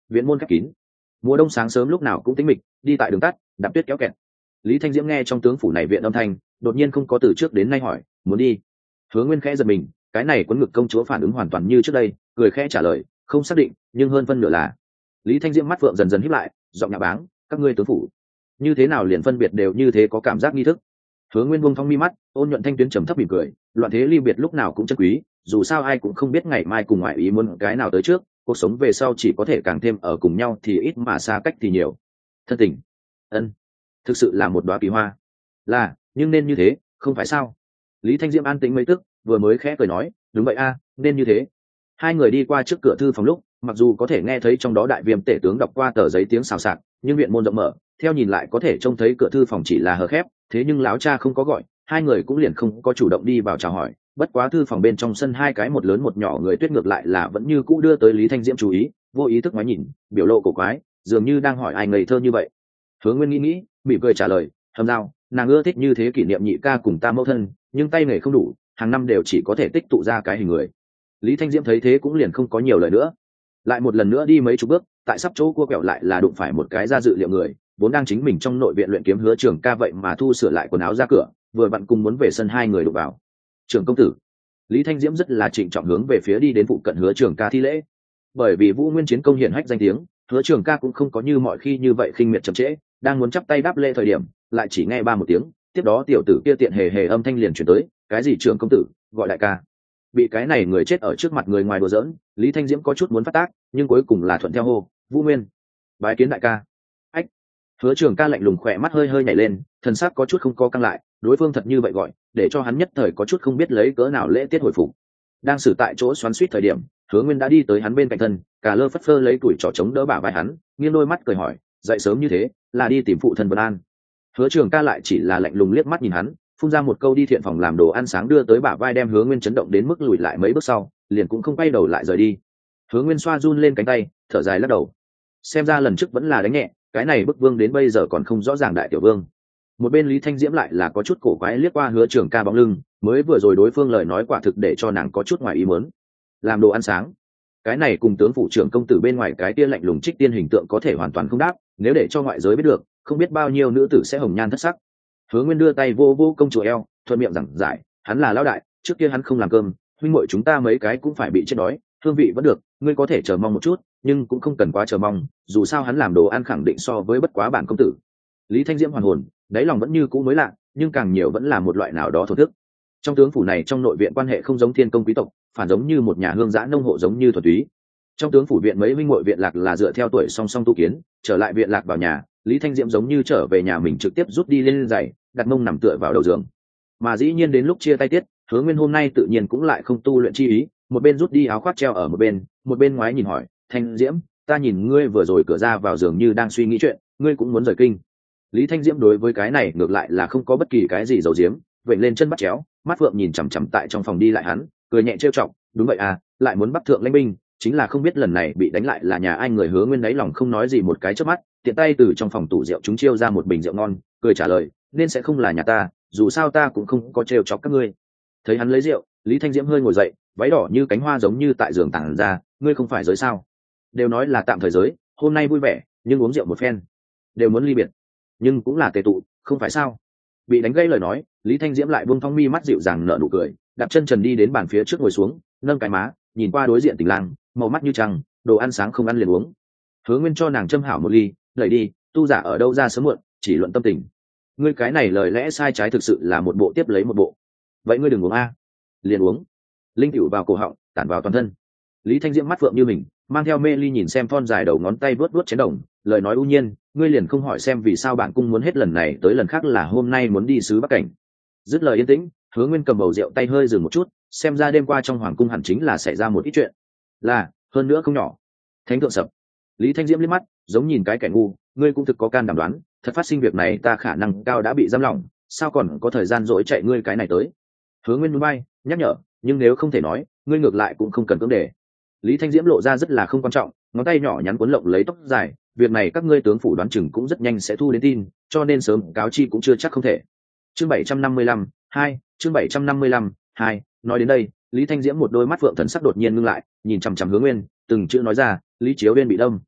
viện môn khép kín, mùa đông sáng sớm lúc nào cũng tĩnh mịch, đi tại đường tắt đạp tuyết kéo kẹt. Lý Thanh Diễm nghe trong tướng phủ này viện âm thanh, đột nhiên không có từ trước đến nay hỏi muốn đi. Hứa Nguyên khẽ giật mình, cái này quấn ngực công chúa phản ứng hoàn toàn như trước đây, cười khẽ trả lời không xác định, nhưng hơn phân nửa là. Lý Thanh Diễm mắt phượng dần dần híp lại, giọng nhạ báng, các ngươi tướng phủ như thế nào liền phân biệt đều như thế có cảm giác nghi thức. Hứa Nguyên buông thong mi mắt, ôn nhuận thanh tuyến trầm thấp mỉm cười, loạn thế ly biệt lúc nào cũng chân quý, dù sao ai cũng không biết ngày mai cùng ngoại ý muốn cái nào tới trước, cuộc sống về sau chỉ có thể càng thêm ở cùng nhau thì ít mà xa cách thì nhiều. Thân tình, ân, thực sự là một đóa kỳ hoa. Là, nhưng nên như thế, không phải sao? Lý Thanh Diễm an tĩnh mấy tức, vừa mới khẽ cười nói, đúng vậy a, nên như thế. Hai người đi qua trước cửa thư phòng lúc, mặc dù có thể nghe thấy trong đó đại viêm tể tướng đọc qua tờ giấy tiếng xào xạc, nhưng viện môn rộng mở, theo nhìn lại có thể trông thấy cửa thư phòng chỉ là hờ khép, thế nhưng láo cha không có gọi, hai người cũng liền không có chủ động đi vào chào hỏi. Bất quá thư phòng bên trong sân hai cái một lớn một nhỏ người tuyết ngược lại là vẫn như cũ đưa tới Lý Thanh Diễm chú ý, vô ý thức ngoái nhìn, biểu lộ cổ quái, dường như đang hỏi ai ngây thơ như vậy. Hứa Nguyên nghĩ, mỉm cười trả lời, hầm giao, nàng ưa thích như thế kỷ niệm nhị ca cùng ta mẫu thân, nhưng tay nghề không đủ, hàng năm đều chỉ có thể tích tụ ra cái hình người. Lý Thanh Diễm thấy thế cũng liền không có nhiều lời nữa, lại một lần nữa đi mấy chục bước, tại sắp chỗ cua quẹo lại là đụng phải một cái ra dự liệu người, vốn đang chính mình trong nội viện luyện kiếm Hứa Trường Ca vậy mà thu sửa lại quần áo ra cửa, vừa vặn cùng muốn về sân hai người đụng vào. Trưởng công tử. Lý Thanh Diễm rất là trịnh trọng hướng về phía đi đến phụ cận Hứa Trường Ca thi lễ. Bởi vì Vũ Nguyên chiến công hiển hách danh tiếng, Hứa Trường Ca cũng không có như mọi khi như vậy khinh miệt chậm trễ, đang muốn chắp tay đáp lễ thời điểm, lại chỉ nghe ba một tiếng, tiếp đó tiểu tử kia tiện hề hề âm thanh liền chuyển tới, cái gì trưởng công tử, gọi đại ca. Bị cái này người chết ở trước mặt người ngoài đùa giỡn, Lý Thanh Diễm có chút muốn phát tác, nhưng cuối cùng là thuận theo hô, Vũ Nguyên, bái kiến đại ca. Ách. Hứa Trường Ca lạnh lùng khỏe mắt hơi hơi nhảy lên, thần sắc có chút không co căng lại, đối phương thật như vậy gọi, để cho hắn nhất thời có chút không biết lấy cỡ nào lễ tiết hồi phục. Đang xử tại chỗ xoắn xuýt thời điểm, Hứa Nguyên đã đi tới hắn bên cạnh thân, cả lơ phất phơ lấy tuổi trỏ chống đỡ bả vai hắn, nghiêng đôi mắt cười hỏi, dậy sớm như thế, là đi tìm phụ thân Vân An. Hứa Trường Ca lại chỉ là lạnh lùng liếc mắt nhìn hắn, phun ra một câu đi thiện phòng làm đồ ăn sáng đưa tới bả vai đem Hứa Nguyên chấn động đến mức lùi lại mấy bước sau, liền cũng không quay đầu lại rời đi. Hứa Nguyên xoa run lên cánh tay, thở dài lắc đầu. Xem ra lần trước vẫn là đánh nhẹ, cái này bức vương đến bây giờ còn không rõ ràng đại tiểu vương. Một bên Lý Thanh Diễm lại là có chút cổ quái liếc qua Hứa Trường Ca bóng lưng, mới vừa rồi đối phương lời nói quả thực để cho nàng có chút ngoài ý muốn. Làm đồ ăn sáng, cái này cùng tướng phủ trưởng công tử bên ngoài cái tia lạnh lùng trích tiên hình tượng có thể hoàn toàn không đáp, nếu để cho ngoại giới biết được, không biết bao nhiêu nữ tử sẽ hồng nhan thất sắc. Hứa Nguyên đưa tay vô vô công chúa eo, thuận miệng giảng giải, hắn là lão đại, trước kia hắn không làm cơm, huynh muội chúng ta mấy cái cũng phải bị chết đói, hương vị vẫn được, ngươi có thể chờ mong một chút, nhưng cũng không cần quá chờ mong, dù sao hắn làm đồ ăn khẳng định so với bất quá bản công tử. Lý Thanh Diễm hoàn hồn, đáy lòng vẫn như cũ mới lạ, nhưng càng nhiều vẫn là một loại nào đó thổ thức. Trong tướng phủ này trong nội viện quan hệ không giống thiên công quý tộc, phản giống như một nhà hương giã nông hộ giống như thuần túy. Trong tướng phủ viện mấy huynh muội viện lạc là dựa theo tuổi song song tu kiến, trở lại viện lạc vào nhà, Lý Thanh Diễm giống như trở về nhà mình trực tiếp rút đi lên giày, đặt mông nằm tựa vào đầu giường. Mà dĩ nhiên đến lúc chia tay tiết, Hứa Nguyên hôm nay tự nhiên cũng lại không tu luyện chi ý, một bên rút đi áo khoác treo ở một bên ngoái nhìn hỏi, Thanh Diễm, ta nhìn ngươi vừa rồi cửa ra vào giường như đang suy nghĩ chuyện, ngươi cũng muốn rời kinh. Lý Thanh Diễm đối với cái này ngược lại là không có bất kỳ cái gì giấu giếm, vểnh lên chân bắt chéo, mắt phượng nhìn chằm chằm tại trong phòng đi lại hắn, cười nhẹ trêu chọc, đúng vậy à, lại muốn bắt thượng lãnh binh, chính là không biết lần này bị đánh lại là nhà ai. Người Hứa Nguyên đáy lòng không nói gì một cái chớp mắt, tiện tay từ trong phòng tủ rượu chúng chiêu ra một bình rượu ngon, cười trả lời, nên sẽ không là nhà ta, dù sao ta cũng không có trêu chọc các ngươi. Thấy hắn lấy rượu, Lý Thanh Diễm hơi ngồi dậy, váy đỏ như cánh hoa giống như tại giường tản ra, ngươi không phải giới sao? Đều nói là tạm thời giới, hôm nay vui vẻ, nhưng uống rượu một phen, đều muốn ly biệt, nhưng cũng là tề tụ, không phải sao? Bị đánh gây lời nói, Lý Thanh Diễm lại buông thong mi mắt dịu dàng nở nụ cười, đạp chân trần đi đến bàn phía trước ngồi xuống, nâng cái má, nhìn qua đối diện Tình Lang, màu mắt như trăng, đồ ăn sáng không ăn liền uống. Hứa Nguyên cho nàng châm hảo một ly, đẩy đi, tu giả ở đâu ra sớm muộn, chỉ luận tâm tình. Ngươi cái này lời lẽ sai trái thực sự là một bộ tiếp lấy một bộ. Vậy ngươi đừng uống a. Liền uống. Linh tiểu vào cổ họng, tản vào toàn thân. Lý Thanh Diễm mắt phượng như mình, mang theo mê ly nhìn xem thon dài đầu ngón tay vớt vớt chén đồng, lời nói u nhiên, ngươi liền không hỏi xem vì sao bản cung muốn hết lần này tới lần khác là hôm nay muốn đi sứ Bắc Cảnh. Dứt lời yên tĩnh, Hứa Nguyên cầm bầu rượu tay hơi dừng một chút, xem ra đêm qua trong hoàng cung hẳn chính là xảy ra một ít chuyện, là hơn nữa không nhỏ. Thánh thượng sập. Lý Thanh Diễm liếc mắt, giống nhìn cái kẻ ngu, ngươi cũng thực có can đảm đoán, thật phát sinh việc này ta khả năng cao đã bị giam lỏng, sao còn có thời gian dỗi chạy ngươi cái này tới. Hứa Nguyên núi bay, nhắc nhở, nhưng nếu không thể nói, ngươi ngược lại cũng không cần cưỡng đề. Lý Thanh Diễm lộ ra rất là không quan trọng, ngón tay nhỏ nhắn cuốn lộng lấy tóc dài, việc này các ngươi tướng phủ đoán chừng cũng rất nhanh sẽ thu đến tin, cho nên sớm cáo chi cũng chưa chắc không thể. Chương 755, 2, chương 755, 2, nói đến đây, Lý Thanh Diễm một đôi mắt phượng thần sắc đột nhiên ngưng lại, nhìn chằm chằm Hứa Nguyên, từng chữ nói ra, Lý Chiếu Uyên bị đâm.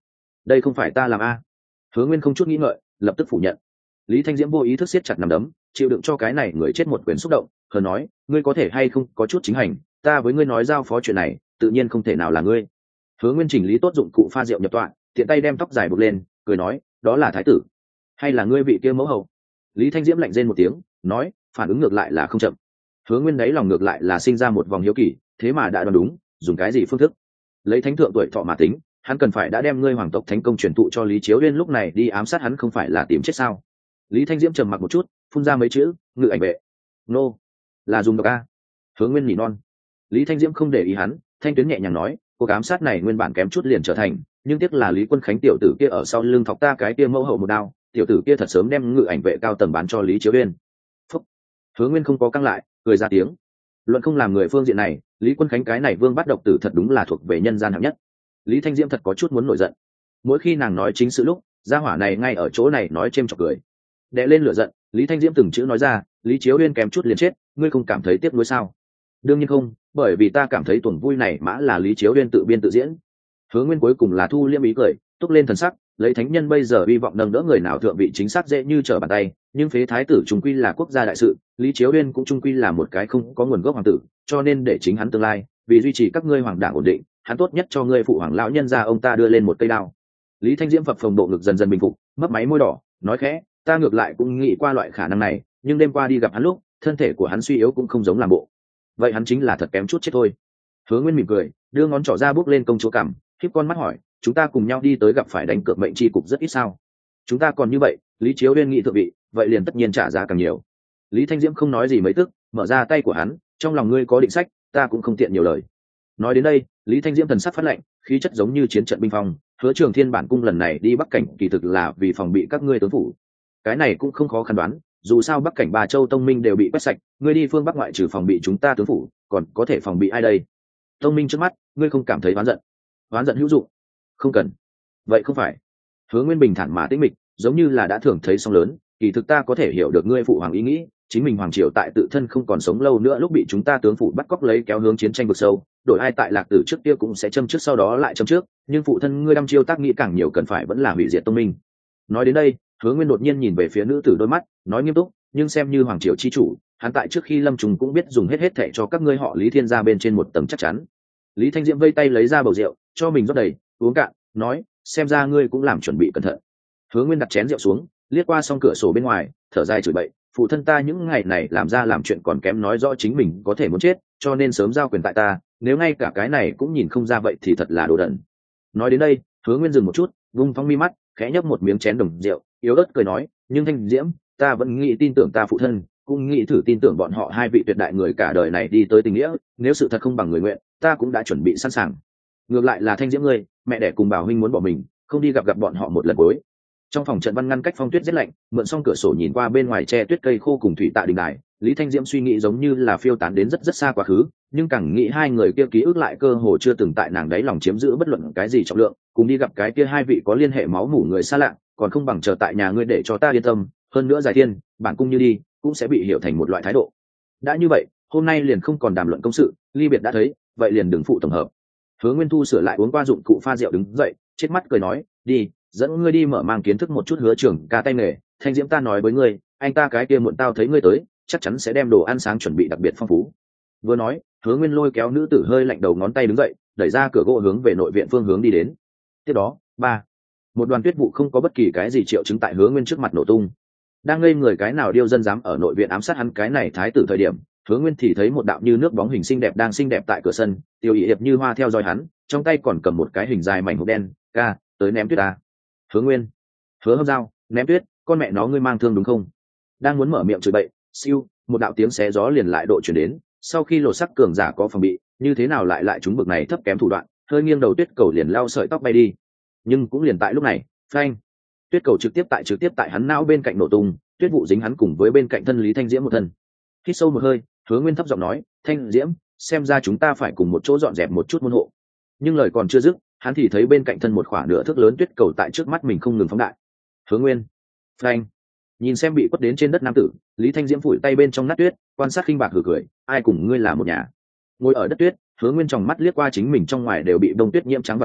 đây không phải ta làm a. Hứa Nguyên không chút nghĩ ngợi lập tức phủ nhận. Lý Thanh Diễm vô ý thức siết chặt nắm đấm, chịu đựng cho cái này người chết một quyền xúc động, hờ nói, ngươi có thể hay không có chút chính hành, ta với ngươi nói giao phó chuyện này tự nhiên không thể nào là ngươi. Hứa Nguyên chỉnh lý tốt dụng cụ pha rượu nhập tọa, tiện tay đem tóc dài buộc lên, cười nói, đó là thái tử hay là ngươi vị kia mẫu hậu? Lý Thanh Diễm lạnh rên một tiếng, nói, phản ứng ngược lại là không chậm. Hứa Nguyên đấy lòng ngược lại là sinh ra một vòng hiếu kỳ, thế mà đã đoán đúng, dùng cái gì phương thức? Lấy thánh thượng tuổi thọ mà tính, hắn cần phải đã đem ngươi hoàng tộc thánh công truyền thụ cho Lý Chiếu Uyên, lúc này đi ám sát hắn không phải là tìm chết sao? Lý Thanh Diễm trầm mặc một chút, phun ra mấy chữ, ngự ảnh vệ. Nô, là dùng độc a. Hứa Nguyên nhỉ non. Lý Thanh Diễm không để ý hắn, thanh tuyến nhẹ nhàng nói, cuộc ám sát này nguyên bản kém chút liền trở thành, nhưng tiếc là Lý Quân Khánh tiểu tử kia ở sau lưng thọc ta cái kia mẫu hậu một đao, tiểu tử kia thật sớm đem ngự ảnh vệ cao tầng bán cho Lý Chiếu Uyên. Phúc. Hứa Nguyên không có căng lại, cười ra tiếng. Luận không làm người phương diện này, Lý Quân Khánh cái này vương bắt độc tử thật đúng là thuộc về nhân gian hạng nhất. Lý Thanh Diễm thật có chút muốn nổi giận. Mỗi khi nàng nói chính sự lúc, gia hỏa này ngay ở chỗ này nói chêm chọc cười. Đè lên lửa giận, Lý Thanh Diễm từng chữ nói ra, Lý Chiếu Uyên kém chút liền chết, ngươi không cảm thấy tiếc nuối sao? Đương nhiên không, bởi vì ta cảm thấy tuần vui này mã là Lý Chiếu Uyên tự biên tự diễn. Hứa Nguyên cuối cùng là thu liêm ý cười, túc lên thần sắc, lấy thánh nhân bây giờ hy vọng nâng đỡ người nào thượng vị chính xác dễ như trở bàn tay, nhưng phế thái tử trung quy là quốc gia đại sự, Lý Chiếu Uyên cũng trung quy là một cái không có nguồn gốc hoàng tử, cho nên để chính hắn tương lai, vì duy trì các ngươi hoàng đảng ổn định, hắn tốt nhất cho ngươi phụ hoàng lão nhân gia ông ta đưa lên một cây đao. Lý Thanh Diễm phập phồng độ ngực dần dần bình phục, mấp máy môi đỏ, nói khẽ, ta ngược lại cũng nghĩ qua loại khả năng này, nhưng đêm qua đi gặp hắn lúc, thân thể của hắn suy yếu cũng không giống làm bộ. Vậy hắn chính là thật kém chút chết thôi. Hứa Nguyên mỉm cười, đưa ngón trỏ ra bước lên công chúa cằm, khép con mắt hỏi, chúng ta cùng nhau đi tới gặp phải đánh cược mệnh chi cục rất ít sao? Chúng ta còn như vậy, Lý Chiếu Uyên nghị thượng vị, vậy liền tất nhiên trả giá càng nhiều. Lý Thanh Diễm không nói gì mấy tức, mở ra tay của hắn, trong lòng ngươi có định sách, ta cũng không tiện nhiều lời. Nói đến đây, Lý Thanh Diễm thần sắc phát lạnh, khí chất giống như chiến trận binh phong. Hứa Trường Thiên bản cung lần này đi Bắc Cảnh kỳ thực là vì phòng bị các ngươi tướng phủ. Cái này cũng không khó khăn đoán, dù sao Bắc Cảnh 3 châu tông minh đều bị quét sạch, ngươi đi phương Bắc ngoại trừ phòng bị chúng ta tướng phủ, còn có thể phòng bị ai đây? Tông minh trước mắt, ngươi không cảm thấy oán giận? Oán giận hữu dụng? Không cần. Vậy không phải. Hứa Nguyên bình thản mà tĩnh mịch, giống như là đã thường thấy sóng lớn, kỳ thực ta có thể hiểu được ngươi phụ hoàng ý nghĩ, chính mình hoàng triều tại tự thân không còn sống lâu nữa lúc bị chúng ta tướng phủ bắt cóc lấy kéo hướng chiến tranh vực sâu, đổi ai tại lạc tử trước kia cũng sẽ châm trước sau đó lại châm trước, nhưng phụ thân ngươi đăm chiêu tác nghĩ càng nhiều cần phải vẫn là hủy diệt tông minh. Nói đến đây, Hứa Nguyên đột nhiên nhìn về phía nữ tử đôi mắt, nói nghiêm túc, nhưng xem như hoàng triều chi chủ, hắn tại trước khi lâm trùng cũng biết dùng hết thệ cho các ngươi họ Lý Thiên gia bên trên một tầng chắc chắn. Lý Thanh Diễm vây tay lấy ra bầu rượu, cho mình rót đầy, uống cạn, nói, xem ra ngươi cũng làm chuẩn bị cẩn thận. Hứa Nguyên đặt chén rượu xuống, liếc qua song cửa sổ bên ngoài, thở dài chửi bậy, phụ thân ta những ngày này làm ra làm chuyện còn kém nói rõ chính mình có thể muốn chết, cho nên sớm giao quyền tại ta, nếu ngay cả cái này cũng nhìn không ra vậy thì thật là đồ đần. Nói đến đây, Hứa Nguyên dừng một chút, vung thong mi mắt, khẽ nhấp một miếng chén đồng rượu, yếu ớt cười nói, nhưng Thanh Diễm, ta vẫn nghĩ tin tưởng ta phụ thân, cũng nghĩ thử tin tưởng bọn họ hai vị tuyệt đại người cả đời này đi tới tình nghĩa, nếu sự thật không bằng người nguyện, ta cũng đã chuẩn bị sẵn sàng. Ngược lại là Thanh Diễm ngươi, mẹ đẻ cùng Bảo huynh muốn bỏ mình, không đi gặp bọn họ một lần cuối. Trong phòng trận văn ngăn cách phong tuyết rất lạnh, mượn xong cửa sổ nhìn qua bên ngoài che tuyết cây khô cùng thủy tạ đình đài, Lý Thanh Diễm suy nghĩ giống như là phiêu tán đến rất rất xa quá khứ, nhưng càng nghĩ hai người kia ký ức lại cơ hồ chưa từng tại nàng đáy lòng chiếm giữ bất luận cái gì trọng lượng, cùng đi gặp cái kia hai vị có liên hệ máu mủ người xa lạ, còn không bằng chờ tại nhà ngươi để cho ta yên tâm, hơn nữa Giải Thiên, bản cung như đi, cũng sẽ bị hiểu thành một loại thái độ. Đã như vậy, hôm nay liền không còn đàm luận công sự, ly biệt đã thấy, vậy liền đừng phụ tổng hợp. Hứa Nguyên Thu sửa lại uống qua dụng cụ pha rượu đứng dậy, chết mắt cười nói, đi, dẫn ngươi đi mở mang kiến thức một chút Hứa Trưởng ca tay nghề. Thanh Diễm ta nói với ngươi, anh ta cái kia muộn tao thấy ngươi tới, chắc chắn sẽ đem đồ ăn sáng chuẩn bị đặc biệt phong phú. Vừa nói, Hứa Nguyên lôi kéo nữ tử hơi lạnh đầu ngón tay đứng dậy, đẩy ra cửa gỗ hướng về nội viện phương hướng đi đến. Tiếp đó, một đoàn tuyết vụ không có bất kỳ cái gì triệu chứng tại Hứa Nguyên trước mặt nổ tung. Đang ngây người cái nào điêu dân dám ở nội viện ám sát hắn cái này thái tử thời điểm, Hứa Nguyên thì thấy một đạo như nước bóng hình xinh đẹp đang xinh đẹp tại cửa sân, Tiêu Ý hiệp như hoa theo dõi hắn, trong tay còn cầm một cái hình dài mảnh hộp đen, ca, tới ném tuyết ta. Hứa Nguyên, Hứa Hâm Dao, ném tuyết, con mẹ nó ngươi mang thương đúng không? Đang muốn mở miệng chửi bậy, siêu, một đạo tiếng xé gió liền lại độ chuyển đến, sau khi lột sắc cường giả có phòng bị, như thế nào lại chúng bực này thấp kém thủ đoạn, hơi nghiêng đầu tuyết cầu liền lao sợi tóc bay đi. Nhưng cũng liền tại lúc này, phanh, tuyết cầu trực tiếp tại hắn não bên cạnh nổ tung, tuyết vụ dính hắn cùng với bên cạnh thân Lý Thanh Diễm một thân. Hít sâu một hơi, Hứa Nguyên thấp giọng nói, Thanh Diễm, xem ra chúng ta phải cùng một chỗ dọn dẹp một chút môn hộ. Nhưng lời còn chưa dứt, hắn thì thấy bên cạnh thân một khoảng nửa thước lớn tuyết cầu tại trước mắt mình không ngừng phóng đại. Hứa Nguyên, phanh, nhìn xem bị quất đến trên đất nam tử, Lý Thanh Diễm phủi tay bên trong nát tuyết, quan sát khinh bạc hừ cười, ai cùng ngươi là một nhà? Ngồi ở đất tuyết, Hứa Nguyên tròng mắt liếc qua chính mình trong ngoài đều bị đông tuyết nhiễm trắng vào áo,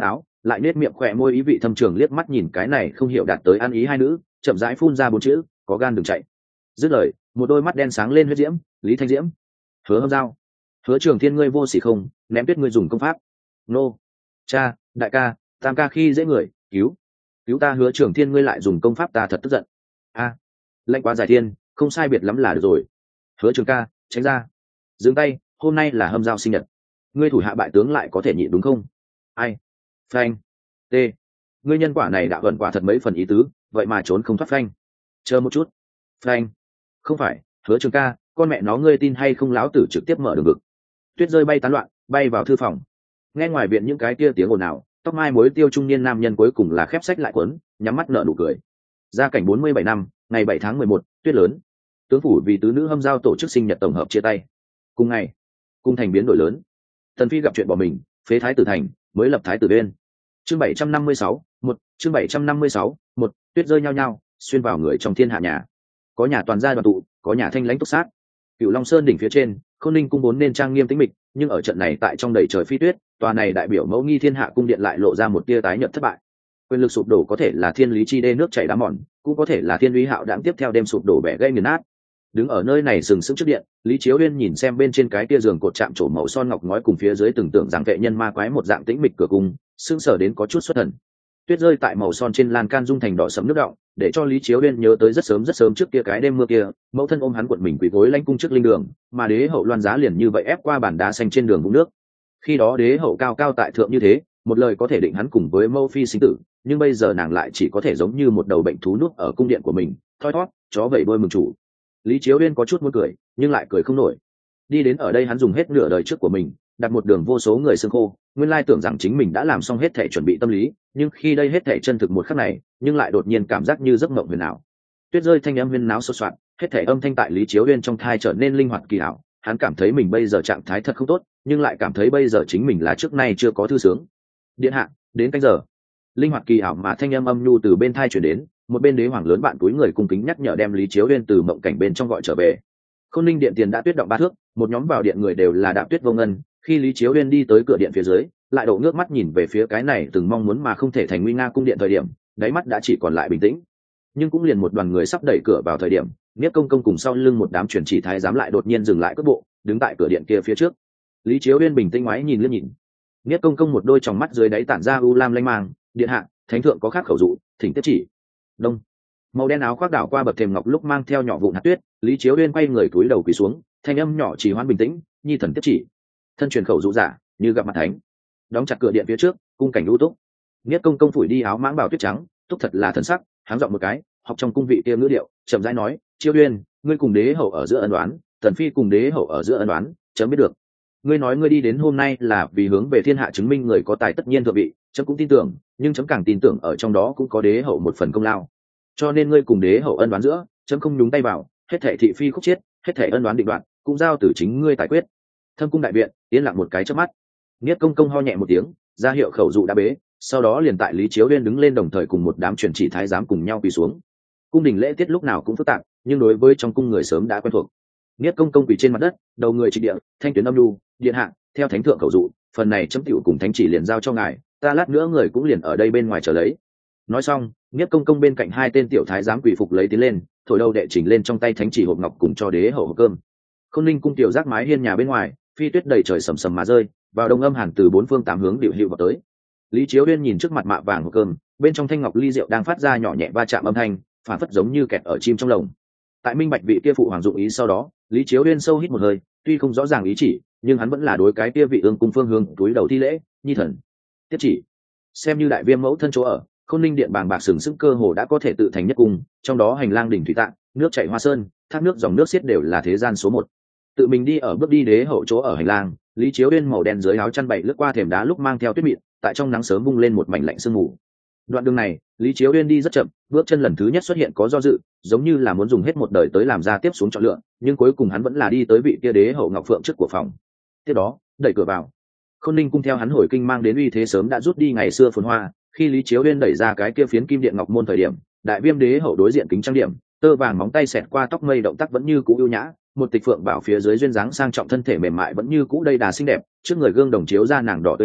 lại nết miệng khỏe môi ý vị thâm trường liếc mắt nhìn cái này không hiểu đạt tới ăn ý hai nữ, chậm rãi phun ra 4 chữ, có gan đừng chạy. Dứt lời, một đôi mắt đen sáng lên huyết diễm, Lý Thanh Diễm, Hứa Hâm Dao, Hứa Trường Thiên ngươi vô sỉ không, ném tuyết ngươi dùng công pháp. Nô, cha, đại ca, tam ca khi dễ người, cứu ta. Hứa Trường Thiên ngươi lại dùng công pháp, ta thật tức giận. A, lệnh quá giải thiên, không sai biệt lắm là được rồi. Hứa Trường ca, tránh ra. Dừng tay, hôm nay là Hâm Dao sinh nhật, ngươi thủ hạ bại tướng lại có thể nhịn đúng không? Ai? Phanh. T. Ngươi nhân quả này đã vận quả thật mấy phần ý tứ, vậy mà trốn không thoát phanh. Chờ một chút. Phanh. Không phải, Hứa Trường ca, con mẹ nó ngươi tin hay không, lão tử trực tiếp mở đường vực. Tuyết rơi bay tán loạn, bay vào thư phòng. Nghe ngoài viện những cái kia tiếng ồn ào, tóc mai mối tiêu trung niên nam nhân cuối cùng là khép sách lại quấn, nhắm mắt nở nụ cười. Gia cảnh 47 năm, ngày 7 tháng 11, tuyết lớn. Tướng phủ vì tứ nữ Hâm Dao tổ chức sinh nhật tổng hợp chia tay. Cùng ngày, cung thành biến đổi lớn. Tần Phi gặp chuyện bỏ mình, phế thái tử thành, mới lập thái tử bên. Chương 756, chương 756, tuyết rơi nhao nhao, xuyên vào người trong thiên hạ nhà. Có nhà toàn gia đoàn tụ, có nhà thanh lãnh túc sát. Cửu Long Sơn đỉnh phía trên, Khôn Ninh cung vốn nên trang nghiêm tĩnh mịch, nhưng ở trận này tại trong đầy trời phi tuyết, tòa này đại biểu mẫu nghi thiên hạ cung điện lại lộ ra một tia tái nhợt thất bại. Quyền lực sụp đổ có thể là thiên lý chi đê nước chảy đá mòn, cũng có thể là thiên uy hạo đãng tiếp theo đêm sụp đổ bẻ gãy nghiền nát. Đứng ở nơi này sừng sững trước điện, Lý Chiếu Uyên nhìn xem bên trên cái tia giường cột chạm trổ màu son ngọc ngói cùng phía dưới tưởng tượng rằng vệ nhân ma quái một dạng tĩnh mịch cửa cung, sững sờ đến có chút xuất thần. Tuyết rơi tại màu son trên lan can dung thành đỏ sẫm nước đọng, để cho Lý Chiếu Uyên nhớ tới rất sớm trước kia cái đêm mưa kia, mẫu thân ôm hắn cuộn mình quỳ gối lãnh cung trước linh đường, mà đế hậu Loan Giá liền như vậy ép qua bàn đá xanh trên đường vũng nước. Khi đó đế hậu cao cao tại thượng như thế, một lời có thể định hắn cùng với mẫu phi sinh tử, nhưng bây giờ nàng lại chỉ có thể giống như một đầu bệnh thú nuốt ở cung điện của mình, thoi thót, chó vẩy đuôi mừng chủ. Lý Chiếu Uyên có chút muốn cười, nhưng lại cười không nổi. Đi đến ở đây hắn dùng hết nửa đời trước của mình, đặt một đường vô số người xương khô, nguyên lai tưởng rằng chính mình đã làm xong hết thể chuẩn bị tâm lý, nhưng khi đây hết thể chân thực một khắc này, nhưng lại đột nhiên cảm giác như giấc mộng huyền ảo. Tuyết rơi thanh âm huyên náo sột soạt, hết thể âm thanh tại Lý Chiếu Uyên trong thai trở nên linh hoạt kỳ ảo. Hắn cảm thấy mình bây giờ trạng thái thật không tốt, nhưng lại cảm thấy bây giờ chính mình là trước nay chưa có thư sướng. Điện hạ, đến canh giờ. Linh hoạt kỳ ảo mà thanh âm âm nhu từ bên thai chuyển đến, một bên đế hoàng lớn bạn túi người cung kính nhắc nhở đem Lý Chiếu Uyên từ mộng cảnh bên trong gọi trở về. Khôn Ninh điện tiền đã tuyết động 3 thước, một nhóm vào điện người đều là đạp tuyết vô ngân. Khi Lý Chiếu Uyên đi tới cửa điện phía dưới, lại đổ ngước mắt nhìn về phía cái này từng mong muốn mà không thể thành nguy nga cung điện thời điểm, đáy mắt đã chỉ còn lại bình tĩnh. Nhưng cũng liền một đoàn người sắp đẩy cửa vào thời điểm, Niết Công Công cùng sau lưng một đám truyền chỉ thái giám lại đột nhiên dừng lại cước bộ, đứng tại cửa điện kia phía trước. Lý Chiếu Uyên bình tĩnh ngoái nhìn liếc nhìn. Niết Công Công một đôi tròng mắt dưới đáy tản ra u lam lanh mang, điện hạ, thánh thượng có khác khẩu dụ, thỉnh tiếp chỉ. Đông. Màu đen áo khoác đảo qua bậc thềm ngọc lúc mang theo nhỏ vụn hạt tuyết, Lý Chiếu Uyên quay người cúi đầu quỳ xuống, thanh âm nhỏ chỉ hoan bình tĩnh, nhi thần tiếp chỉ. Thân truyền khẩu dụ giả, như gặp mặt thánh. Đóng chặt cửa điện phía trước, cung cảnh lũ túc. Niết Công Công phủi đi áo mãng bào tuyết trắng, túc thật là thần sắc, háng giọng một cái, học trong cung vị kia ngữ điệu, chậm rãi nói, Chiếu Uyên, ngươi cùng đế hậu ở giữa ân đoán, Tần Phi cùng đế hậu ở giữa ân đoán, chấm biết được. Ngươi nói ngươi đi đến hôm nay là vì hướng về thiên hạ chứng minh người có tài tất nhiên thượng vị, chấm cũng tin tưởng, nhưng chấm càng tin tưởng ở trong đó cũng có đế hậu một phần công lao. Cho nên ngươi cùng đế hậu ân đoán giữa, chấm không nhúng tay vào, hết thảy thị phi khúc chiết, hết thảy ân đoán định đoạn, cũng giao từ chính ngươi giải quyết. Thâm cung đại viện, yên lặng một cái chớp mắt. Niết Công Công ho nhẹ một tiếng, ra hiệu khẩu dụ đã bế, sau đó liền tại Lý Chiếu Uyên đứng lên đồng thời cùng một đám truyền chỉ thái giám cùng nhau quỳ xuống. Cung đình lễ tiết lúc nào cũng phức tạp, nhưng đối với trong cung người sớm đã quen thuộc. Niết Công Công quỳ trên mặt đất, đầu người trịch địa, thanh tuyến âm lưu, điện hạ, theo thánh thượng khẩu dụ, phần này chấm tiểu cùng thánh chỉ liền giao cho ngài, ta lát nữa người cũng liền ở đây bên ngoài chờ lấy. Nói xong, Niết Công Công bên cạnh hai tên tiểu thái giám quỳ phục lấy tiến lên, thổi đầu đệ chỉnh lên trong tay thánh chỉ hộp ngọc cùng cho đế hậu hộp cơm. Khôn Ninh cung tiểu giác mái hiên nhà bên ngoài, phi tuyết đầy trời sầm sầm mà rơi, vào đông âm hàn từ 4 phương 8 hướng điệu hữu vào tới. Lý Chiếu Uyên nhìn trước mặt mạ vàng hộp cơm, bên trong thanh ngọc ly rượu đang phát ra nhỏ nhẹ va chạm âm thanh, phản phất giống như kẹt ở chim trong lồng. Tại minh bạch vị kia phụ hoàng dụng ý sau đó, Lý Chiếu Uyên sâu hít một hơi, tuy không rõ ràng ý chỉ, nhưng hắn vẫn là đối cái kia vị ương cung phương hướng túi đầu thi lễ, nhi thần tiếp chỉ. Xem như đại viêm mẫu thân chỗ ở, Khôn Ninh điện bàng bạc sừng sững cơ hồ đã có thể tự thành nhất cung, trong đó hành lang đỉnh thủy tạng, nước chảy hoa sơn, thác nước dòng nước xiết đều là thế gian số 1. Tự mình đi ở bước đi đế hậu chỗ ở hành lang, Lý Chiếu Uyên màu đen dưới áo chăn bậy lướt qua thềm đá lúc mang theo tuyết mịn, tại trong nắng sớm vung lên một mảnh lạnh sương mù. Đoạn đường này, Lý Chiếu Uyên đi rất chậm, bước chân lần thứ nhất xuất hiện có do dự, giống như là muốn dùng hết một đời tới làm ra tiếp xuống chọn lựa, nhưng cuối cùng hắn vẫn là đi tới vị kia đế hậu ngọc phượng trước của phòng. Tiếp đó, đẩy cửa vào. Khôn Ninh cung theo hắn hồi kinh mang đến uy thế sớm đã rút đi ngày xưa phồn hoa, khi Lý Chiếu Uyên đẩy ra cái kia phiến kim điện ngọc môn thời điểm, đại viêm đế hậu đối diện kính trang điểm, tơ vàng móng tay xẹt qua tóc mây động tác vẫn như cũ ưu nhã, một tịch phượng bảo phía dưới duyên dáng sang trọng thân thể mềm mại vẫn như cũ đầy đà xinh đẹp, trước người gương đồng chiếu ra nàng đỏ tươi môi,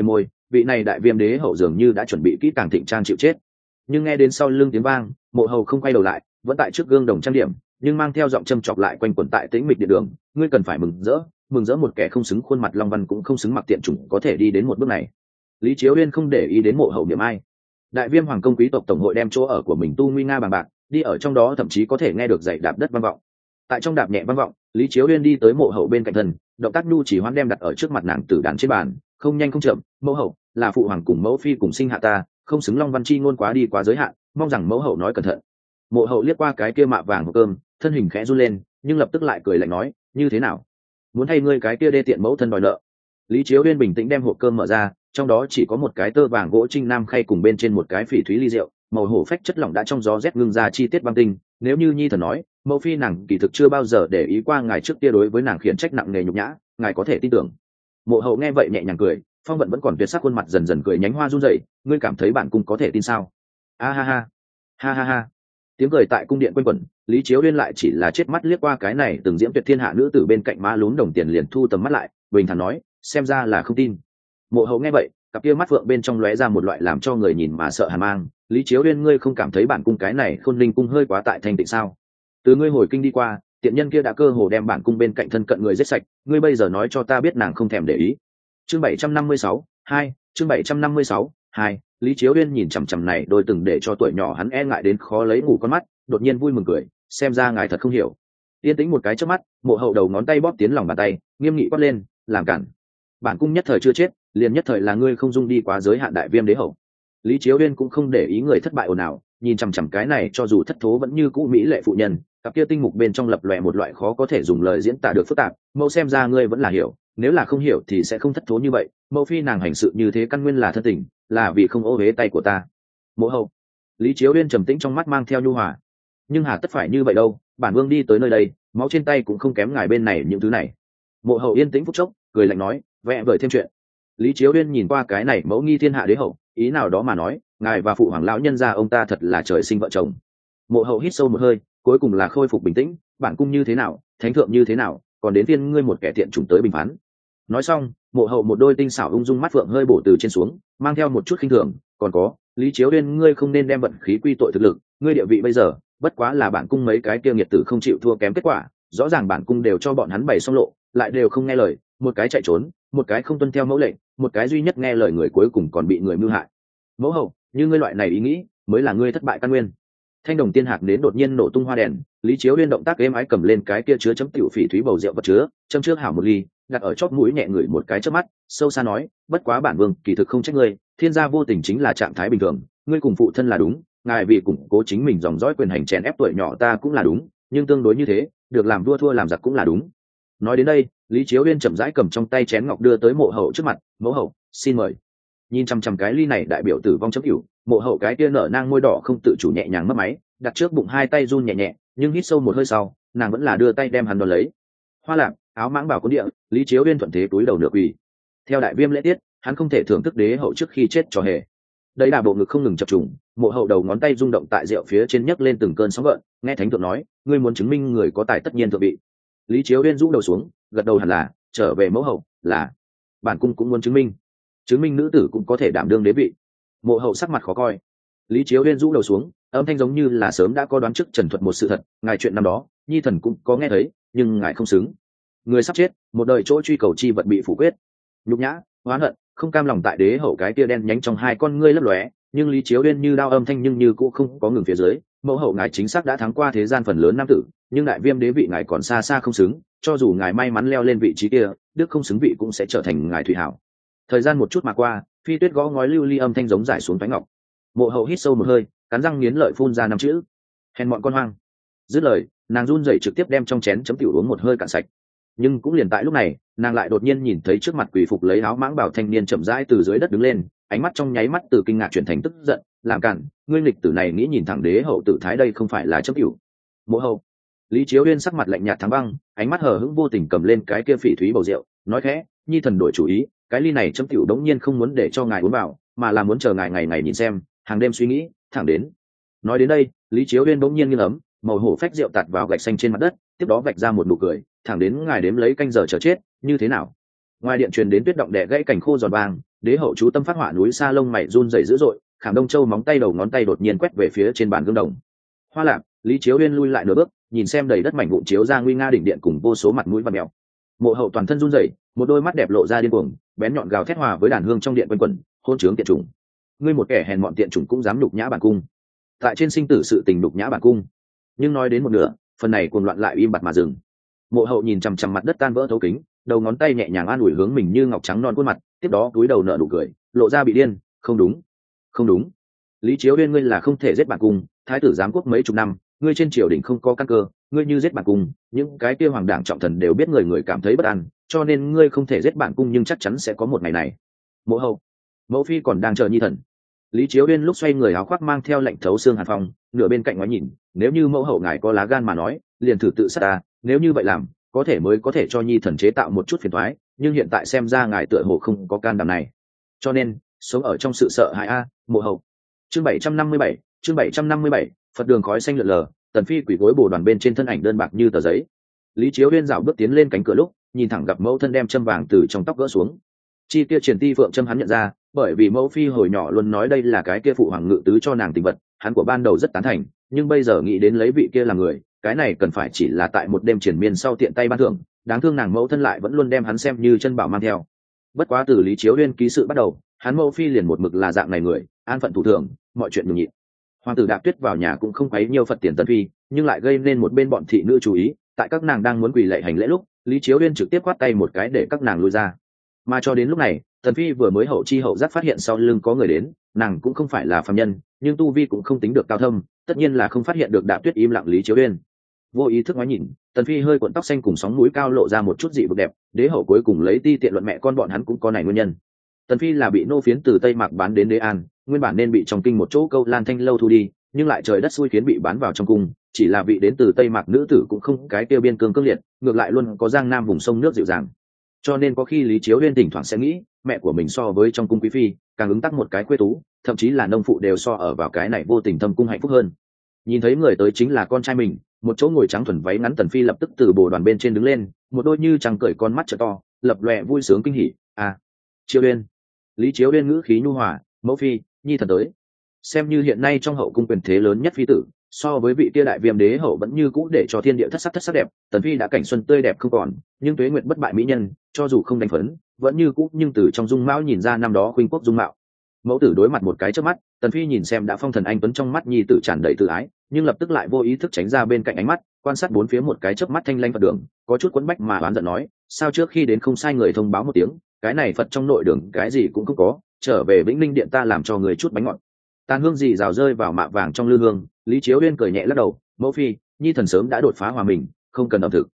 vị này đại viêm đế hậu dường như đã chuẩn bị kỹ càng thịnh trang chịu chết. Nhưng nghe đến sau lưng tiếng vang, Mộ Hầu không quay đầu lại, vẫn tại trước gương đồng trang điểm, nhưng mang theo giọng châm chọc lại quanh quẩn tại tĩnh mịch điện đường. Ngươi cần phải mừng rỡ một kẻ không xứng khuôn mặt long văn cũng không xứng mặc tiện chủng có thể đi đến một bước này. Lý Chiếu Uyên không để ý đến Mộ Hầu niệm ai. Đại viêm hoàng công quý tộc tổng hội đem chỗ ở của mình tu nguy nga bằng bạc, đi ở trong đó thậm chí có thể nghe được giày đạp đất vang vọng. Tại trong đạp nhẹ vang vọng, Lý Chiếu Uyên đi tới Mộ Hầu bên cạnh thân, động tác nhu chỉ hoán đem đặt ở trước mặt nàng tử đàn trên bàn, không nhanh không chậm. Mẫu hậu là phụ hoàng cùng mẫu phi cùng sinh hạ ta, không xứng long văn chi ngôn quá đi quá giới hạn, mong rằng mẫu hậu nói cẩn thận. Mộ Hậu liếc qua cái kia mạ vàng hộp cơm, thân hình khẽ run lên, nhưng lập tức lại cười lạnh nói, như thế nào, muốn thay ngươi cái kia đê tiện mẫu thân đòi nợ? Lý Chiếu Uyên bình tĩnh đem hộp cơm mở ra, trong đó chỉ có một cái tơ vàng gỗ trinh nam khay cùng bên trên một cái phỉ thúy ly rượu, màu hổ phách chất lỏng đã trong gió rét ngưng ra chi tiết băng tinh. Nếu như nhi thần nói, mẫu phi nàng kỳ thực chưa bao giờ để ý qua ngài trước kia đối với nàng khiển trách nặng nề nhục nhã, ngài có thể tin tưởng. Mộ Hậu nghe vậy nhẹ nhàng cười, phong vận vẫn còn tuyệt sắc khuôn mặt dần dần cười nhánh hoa run rẩy, ngươi cảm thấy bản cung có thể tin sao? A ha ha, ha ha ha. Tiếng cười tại cung điện quanh quẩn, Lý Chiếu Uyên lại chỉ là chết mắt liếc qua cái này từng diễm tuyệt thiên hạ nữ tử bên cạnh má lún đồng tiền liền thu tầm mắt lại, bình thản nói, xem ra là không tin. Mộ Hậu nghe vậy, cặp kia mắt phượng bên trong lóe ra một loại làm cho người nhìn mà sợ hàn mang. Lý Chiếu Uyên, ngươi không cảm thấy bản cung cái này khôn linh cung hơi quá tại thanh tịnh sao? Từ ngươi hồi kinh đi qua, tiện nhân kia đã cơ hồ đem bản cung bên cạnh thân cận người giết sạch, ngươi bây giờ nói cho ta biết nàng không thèm để ý. Chương 756, 2, chương 756, 2. Lý Chiếu Uyên nhìn chằm chằm này đôi từng để cho tuổi nhỏ hắn e ngại đến khó lấy ngủ con mắt, đột nhiên vui mừng cười, xem ra ngài thật không hiểu. Yên tĩnh một cái chớp mắt, Mộ Hậu đầu ngón tay bóp tiến lòng bàn tay, nghiêm nghị quát lên, làm cản. Bản cung nhất thời chưa chết, liền nhất thời là ngươi không dung đi quá giới hạn đại viêm đế hậu. Lý Chiếu Uyên cũng không để ý người thất bại ồn ào, nhìn chằm chằm cái này cho dù thất thố vẫn như cũ mỹ lệ phụ nhân, cặp kia tinh mục bên trong lập lòe một loại khó có thể dùng lời diễn tả được phức tạp. Mẫu xem ra ngươi vẫn là hiểu, nếu là không hiểu thì sẽ không thất thố như vậy. Mẫu phi nàng hành sự như thế căn nguyên là thân tình, là vì không ô uế tay của ta. Mộ Hậu. Lý Chiếu Uyên trầm tĩnh trong mắt mang theo nhu hòa. Nhưng hà tất phải như vậy đâu, bản vương đi tới nơi đây, máu trên tay cũng không kém ngài bên này những thứ này. Mộ Hậu yên tĩnh phút chốc, cười lạnh nói, vẽ vời thêm chuyện. Lý Chiếu Uyên nhìn qua cái này mẫu nghi thiên hạ đế hậu, ý nào đó mà nói, ngài và phụ hoàng lão nhân gia ông ta thật là trời sinh vợ chồng. Mộ Hậu hít sâu một hơi, cuối cùng là khôi phục bình tĩnh, bản cung như thế nào, thánh thượng như thế nào, còn đến phiên ngươi một kẻ tiện chủng tới bình phán. Nói xong, Mộ Hậu một đôi tinh xảo ung dung mắt phượng hơi bổ từ trên xuống, mang theo một chút khinh thường, còn có, Lý Chiếu Uyên, ngươi không nên đem vận khí quy tội thực lực, ngươi địa vị bây giờ bất quá là bản cung mấy cái kia nghiệt tử không chịu thua kém kết quả, rõ ràng bản cung đều cho bọn hắn bày xong lộ, lại đều không nghe lời, một cái chạy trốn, một cái không tuân theo mẫu lệnh, một cái duy nhất nghe lời người cuối cùng còn bị người mưu hại. Mẫu hậu, như ngươi loại này ý nghĩ mới là ngươi thất bại căn nguyên. Thanh đồng tiên hạc đến đột nhiên nổ tung hoa đèn, Lý Chiếu Uyên động tác êm ái cầm lên cái kia chứa chấm tiểu phỉ thúy bầu rượu vật chứa, châm trước hảo một ly, đặt ở chóp mũi nhẹ ngửi một cái chớp mắt, sâu xa nói, bất quá bản vương kỳ thực không trách ngươi, thiên gia vô tình chính là trạng thái bình thường, ngươi cùng phụ thân là đúng, ngài vì củng cố chính mình dòng dõi quyền hành chèn ép tuổi nhỏ ta cũng là đúng, nhưng tương đối như thế, được làm vua thua làm giặc cũng là đúng. Nói đến đây, Lý Chiếu Uyên chậm rãi cầm trong tay chén ngọc đưa tới Mộ Hậu trước mặt, mẫu hậu, xin mời. Nhìn chăm chăm cái ly này đại biểu tử vong chấm cửu, Mộ Hậu cái kia nở nang môi đỏ không tự chủ nhẹ nhàng mất máy, đặt trước bụng hai tay run nhẹ nhẹ, nhưng hít sâu một hơi sau, nàng vẫn là đưa tay đem hắn đón lấy. Hoa lạc, áo mãng bảo cuốn địa, Lý Chiếu Uyên thuận thế túi đầu nửa quỳ. Theo đại viêm lễ tiết, hắn không thể thưởng thức đế hậu trước khi chết trò hề. Đây là bộ ngực không ngừng chập trùng, Mộ Hậu đầu ngón tay rung động tại rượu phía trên nhấc lên từng cơn sóng gợn, nghe thánh thượng nói, ngươi muốn chứng minh người có tài tất nhiên thượng vị. Lý Chiếu Uyên rũ đầu xuống, gật đầu hẳn là, trở về mẫu hậu, là bản cung cũng muốn chứng minh nữ tử cũng có thể đảm đương đế vị. Mộ Hậu sắc mặt khó coi. Lý Chiếu Uyên rũ đầu xuống, âm thanh giống như là sớm đã có đoán trước trần thuật một sự thật, ngài chuyện năm đó nhi thần cũng có nghe thấy, nhưng ngài không xứng. Người sắp chết, một đời chỗ truy cầu chi vật bị phủ quyết, nhục nhã, oán hận, không cam lòng tại đế hậu cái tia đen nhánh trong hai con ngươi lấp lóe, nhưng Lý Chiếu Uyên như đao âm thanh nhưng như cũng không có ngừng phía dưới. Mẫu hậu ngài chính xác đã thắng qua thế gian phần lớn nam tử, nhưng đại viêm đế vị ngài còn xa xa không xứng, cho dù ngài may mắn leo lên vị trí kia, đức không xứng vị cũng sẽ trở thành ngài thủy hảo. Thời gian một chút mà qua, phi tuyết gõ ngói lưu ly âm thanh giống giải xuống váy ngọc. Mộ Hậu hít sâu một hơi, cắn răng nghiến lợi phun ra năm chữ: hèn mọn con hoang. Dứt lời, nàng run rẩy trực tiếp đem trong chén chấm tiểu uống một hơi cạn sạch. Nhưng cũng liền tại lúc này, nàng lại đột nhiên nhìn thấy trước mặt quỷ phục lấy áo mãng bảo thanh niên chậm rãi từ dưới đất đứng lên, ánh mắt trong nháy mắt từ kinh ngạc chuyển thành tức giận, làm cản, ngươi nghịch tử này nghĩ nhìn thẳng đế hậu tử thái đây không phải là chấm cửu. Mộ Hậu. Lý Chiếu Uyên sắc mặt lạnh nhạt thắng băng, ánh mắt hờ hững vô tình cầm lên cái kia phỉ thúy bầu rượu, nói khẽ, nhi thần đổi chủ ý, cái ly này chấm cửu đống nhiên không muốn để cho ngài uống vào, mà là muốn chờ ngài ngày ngày nhìn xem, hàng đêm suy nghĩ, thẳng đến. Nói đến đây, Lý Chiếu Uyên bỗng nhiên nghiêng ấm, màu hổ phách rượu tạt vào gạch xanh trên mặt đất, tiếp đó vạch ra một nụ cười, thẳng đến ngài đếm lấy canh giờ chờ chết, như thế nào? Ngoài điện truyền đến tuyết động đè gãy cảnh khô giòn vàng, đế hậu chú tâm phát họa núi sa lông mày run rẩy dữ dội, Khảm Đông Châu móng tay đầu ngón tay đột nhiên quét về phía trên bàn gương đồng. Hoa lạc, Lý Chiếu Uyên lui lại nửa bước, nhìn xem đầy đất mảnh vụn chiếu ra nguy nga đỉnh điện cùng vô số mặt mũi và mèo. Mộ Hậu toàn thân run rẩy, một đôi mắt đẹp lộ ra điên cuồng, bén nhọn gào thét hòa với đàn hương trong điện quanh quẩn, hôn trướng tiện chủng. Ngươi một kẻ hèn mọn tiện chủng cũng dám nhục nhã bản cung. Tại trên sinh tử sự tình nhục nhã bản cung. Nhưng nói đến một nửa, phần này cuồng loạn lại im bặt mà dừng. Mộ Hậu nhìn chằm chằm mặt đất tan vỡ thấu kính, đầu ngón tay nhẹ nhàng an ủi hướng mình như ngọc trắng non khuôn mặt, tiếp đó cúi đầu nở nụ cười, lộ ra bị điên, không đúng, không đúng. Lý Chiếu Uyên, ngươi là không thể giết bản cung, thái tử giám quốc mấy chục năm, ngươi trên triều đình không có căn cơ, ngươi như giết bản cung, những cái kia hoàng đảng trọng thần đều biết người người cảm thấy bất an, cho nên ngươi không thể giết bản cung, nhưng chắc chắn sẽ có một ngày này. Mộ Hậu, mẫu phi còn đang chờ nhi thần. Lý Chiếu Uyên lúc xoay người áo khoác mang theo lạnh thấu xương hàn phong, nửa bên cạnh ngoái nhìn, nếu như mẫu hậu ngài có lá gan mà nói, liền thử tự sát ta, nếu như vậy làm, có thể mới có thể cho nhi thần chế tạo một chút phiền toái, nhưng hiện tại xem ra ngài tựa hồ không có can đảm này, cho nên sống ở trong sự sợ hãi a. Mộ Hậu. Chương 757, chương 757, Phật đường khói xanh lượn lờ, Tần Phi quỳ gối bồ đoàn bên trên thân ảnh đơn bạc như tờ giấy. Lý Chiếu Uyên dạo bước tiến lên cánh cửa lúc, nhìn thẳng gặp mẫu thân đem châm vàng từ trong tóc gỡ xuống. Chi kia truyền ti phượng châm hắn nhận ra, bởi vì mẫu phi hồi nhỏ luôn nói đây là cái kia phụ hoàng ngự tứ cho nàng tình vật, hắn của ban đầu rất tán thành, nhưng bây giờ nghĩ đến lấy vị kia làm người, cái này cần phải chỉ là tại một đêm triển miên sau tiện tay ban thưởng, đáng thương nàng mẫu thân lại vẫn luôn đem hắn xem như chân bảo mang theo. Bất quá từ Lý Chiếu Uyên ký sự bắt đầu, hắn mẫu phi liền một mực là dạng này người, an phận thủ thường, mọi chuyện nhường nhịn. Hoàng tử Đạp Tuyết vào nhà cũng không quấy nhiều Phật tiền Tần Phi, nhưng lại gây nên một bên bọn thị nữ chú ý, tại các nàng đang muốn quỳ lạy hành lễ lúc, Lý Chiếu Uyên trực tiếp quát tay một cái để các nàng lui ra. Mà cho đến lúc này, Tần Phi vừa mới hậu chi hậu giác phát hiện sau lưng có người đến, nàng cũng không phải là phàm nhân, nhưng tu vi cũng không tính được cao thâm, tất nhiên là không phát hiện được Đạp Tuyết im lặng Lý Chiếu Uyên. Vô ý thức ngoái nhìn, Tần Phi hơi cuộn tóc xanh cùng sóng mũi cao lộ ra một chút dị vực đẹp, đế hậu cuối cùng lấy ti tiện luận mẹ con bọn hắn cũng có này nguyên nhân. Tần Phi là bị nô phiến từ Tây Mạc bán đến Đế An, nguyên bản nên bị trong kinh một chỗ câu Lan Thanh lâu thu đi, nhưng lại trời đất xui khiến bị bán vào trong cung, chỉ là vị đến từ Tây Mạc nữ tử cũng không cái tiêu biên cương cương liệt, ngược lại luôn có giang nam vùng sông nước dịu dàng. Cho nên có khi Lý Chiếu Uyên thỉnh thoảng sẽ nghĩ, mẹ của mình so với trong cung quý phi, càng ứng tắc một cái quê tú, thậm chí là nông phụ đều so ở vào cái này vô tình thâm cung hạnh phúc hơn. Nhìn thấy người tới chính là con trai mình, một chỗ ngồi trắng thuần váy ngắn Tần Phi lập tức từ bồ đoàn bên trên đứng lên, một đôi như trăng cởi con mắt trợ to, lập lòe vui sướng kinh hỉ. À, Chiếu Uyên. Lý Chiếu Uyên ngữ khí nhu hòa, mẫu phi, nhi thần tới. Xem như hiện nay trong hậu cung quyền thế lớn nhất phi tử, so với vị kia đại viêm đế hậu vẫn như cũ để cho thiên địa thất sắc đẹp, Tần Phi đã cảnh xuân tươi đẹp không còn, nhưng tuế nguyệt bất bại mỹ nhân, cho dù không đánh phấn, vẫn như cũ nhưng từ trong dung mạo nhìn ra năm đó khuynh quốc dung mạo. Mẫu tử đối mặt một cái trước mắt, Tần Phi nhìn xem đã phong thần anh tuấn trong mắt nhi tử tràn đầy tự ái, nhưng lập tức lại vô ý thức tránh ra bên cạnh ánh mắt, quan sát bốn phía một cái chớp mắt thanh lanh Phật đường, có chút quấn bách mà oán giận nói, sao trước khi đến không sai người thông báo một tiếng, cái này Phật trong nội đường cái gì cũng không có, trở về Vĩnh Linh điện ta làm cho người chút bánh ngọt. Tàn hương gì rào rơi vào mạ vàng trong lư hương, Lý Chiếu Uyên cười nhẹ lắc đầu, mẫu phi, nhi thần sớm đã đột phá hòa mình, không cần ẩm thực.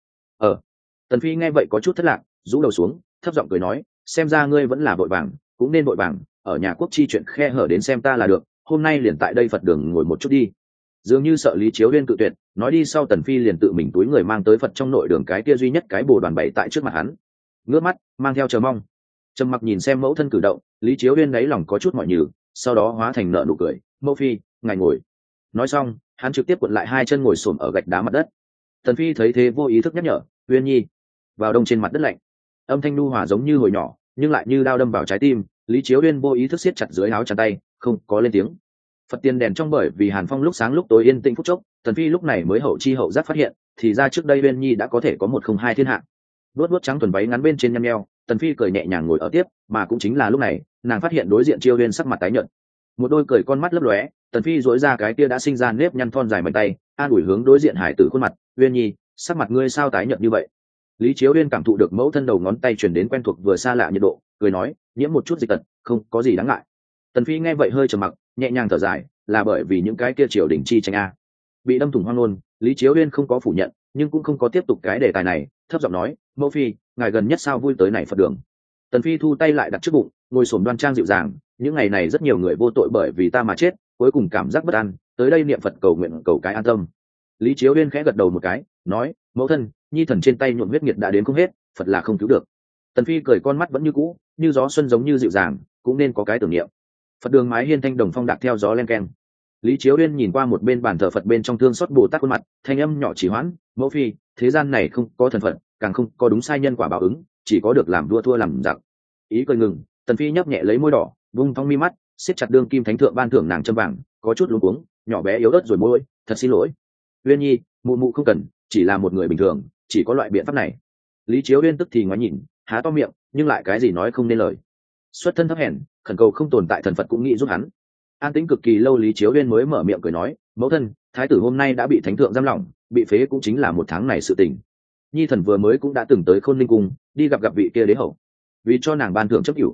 Tần Phi nghe vậy có chút thất lạc, rũ đầu xuống, thấp giọng cười nói, xem ra ngươi vẫn là vội vàng, cũng nên vội vàng, ở nhà quốc chi chuyện khe hở đến xem ta là được, hôm nay liền tại đây Phật đường ngồi một chút đi. Dường như sợ Lý Chiếu Uyên cự tuyệt, nói đi sau Tần Phi liền tự mình túi người mang tới Phật trong nội đường cái kia duy nhất cái bồ đoàn bày tại trước mặt hắn, ngước mắt mang theo chờ mong. Trầm mặc nhìn xem mẫu thân cử động, Lý Chiếu Uyên đáy lòng có chút mỏi nhừ, sau đó hóa thành nợ nụ cười, mẫu phi, ngài ngồi. Nói xong, hắn trực tiếp cuộn lại hai chân ngồi xổm ở gạch đá mặt đất. Tần Phi thấy thế vô ý thức nhắc nhở, Uyên nhi, vào đông trên mặt đất lạnh. Âm thanh nu hòa giống như hồi nhỏ, nhưng lại như đao đâm vào trái tim. Lý Chiếu Uyên vô ý thức siết chặt dưới áo chắn tay, không có lên tiếng. Phật tiền đèn trong bởi vì hàn phong lúc sáng lúc tối yên tĩnh phút chốc, Tần Phi lúc này mới hậu chi hậu giác phát hiện, thì ra trước đây Uyên nhi đã có thể có một không hai thiên hạ. Vuốt vuốt trắng thuần váy ngắn bên trên nhăn nheo, Tần Phi cười nhẹ nhàng ngồi ở tiếp, mà cũng chính là lúc này, nàng phát hiện đối diện Chiêu Uyên sắc mặt tái nhợt. Một đôi cười con mắt lấp lóe, Tần Phi duỗi ra cái kia đã sinh ra nếp nhăn thon dài mạnh tay, an ủi hướng đối diện hải tử khuôn mặt, Uyên nhi, sắc mặt ngươi sao tái nhợt như vậy? Lý Chiếu Uyên cảm thụ được mẫu thân đầu ngón tay truyền đến quen thuộc vừa xa lạ nhiệt độ, cười nói, nhiễm một chút dịch tật, không có gì đáng ngại. Tần Phi nghe vậy hơi trầm mặc, nhẹ nhàng thở dài, là bởi vì những cái kia triều đình chi tranh a. Bị đâm thủng hoang ngôn, Lý Chiếu Uyên không có phủ nhận, nhưng cũng không có tiếp tục cái đề tài này, thấp giọng nói, mẫu phi, ngài gần nhất sao vui tới này Phật đường. Tần Phi thu tay lại đặt trước bụng, ngồi xổm đoan trang dịu dàng, những ngày này rất nhiều người vô tội bởi vì ta mà chết, cuối cùng cảm giác bất an, tới đây niệm Phật cầu nguyện cầu cái an tâm. Lý Chiếu Uyên khẽ gật đầu một cái, nói, mẫu thân, nhi thần trên tay nhuộm huyết nghiệt đã đến không hết, Phật là không cứu được. Tần Phi cười con mắt vẫn như cũ, như gió xuân giống như dịu dàng, cũng nên có cái tưởng niệm. Phật đường mái hiên thanh đồng phong đạc theo gió len keng. Lý Chiếu Uyên nhìn qua một bên bàn thờ Phật bên trong thương xót Bồ Tát khuôn mặt, thanh âm nhỏ chỉ hoãn, mẫu phi, thế gian này không có thần Phật, càng không có đúng sai nhân quả báo ứng, chỉ có được làm vua thua làm giặc. Ý cười ngừng, Tần Phi nhấp nhẹ lấy môi đỏ, vung thong mi mắt, siết chặt đương kim thánh thượng ban thưởng nàng châm vàng, có chút luống cuống, nhỏ bé yếu ớt rồi môi, thật xin lỗi. Uyên Nhi, mụ mụ không cần, chỉ là một người bình thường, chỉ có loại biện pháp này. Lý Chiếu Uyên tức thì ngoái nhìn, há to miệng, nhưng lại cái gì nói không nên lời. Xuất thân thấp hèn, khẩn cầu không tồn tại thần Phật cũng nghĩ giúp hắn. An tĩnh cực kỳ lâu, Lý Chiếu Uyên mới mở miệng cười nói, mẫu thân, thái tử hôm nay đã bị thánh thượng giam lỏng, bị phế cũng chính là một tháng này sự tình. Nhi thần vừa mới cũng đã từng tới Khôn Ninh cung, đi gặp vị kia đế hậu, vì cho nàng ban thưởng chấp cửu.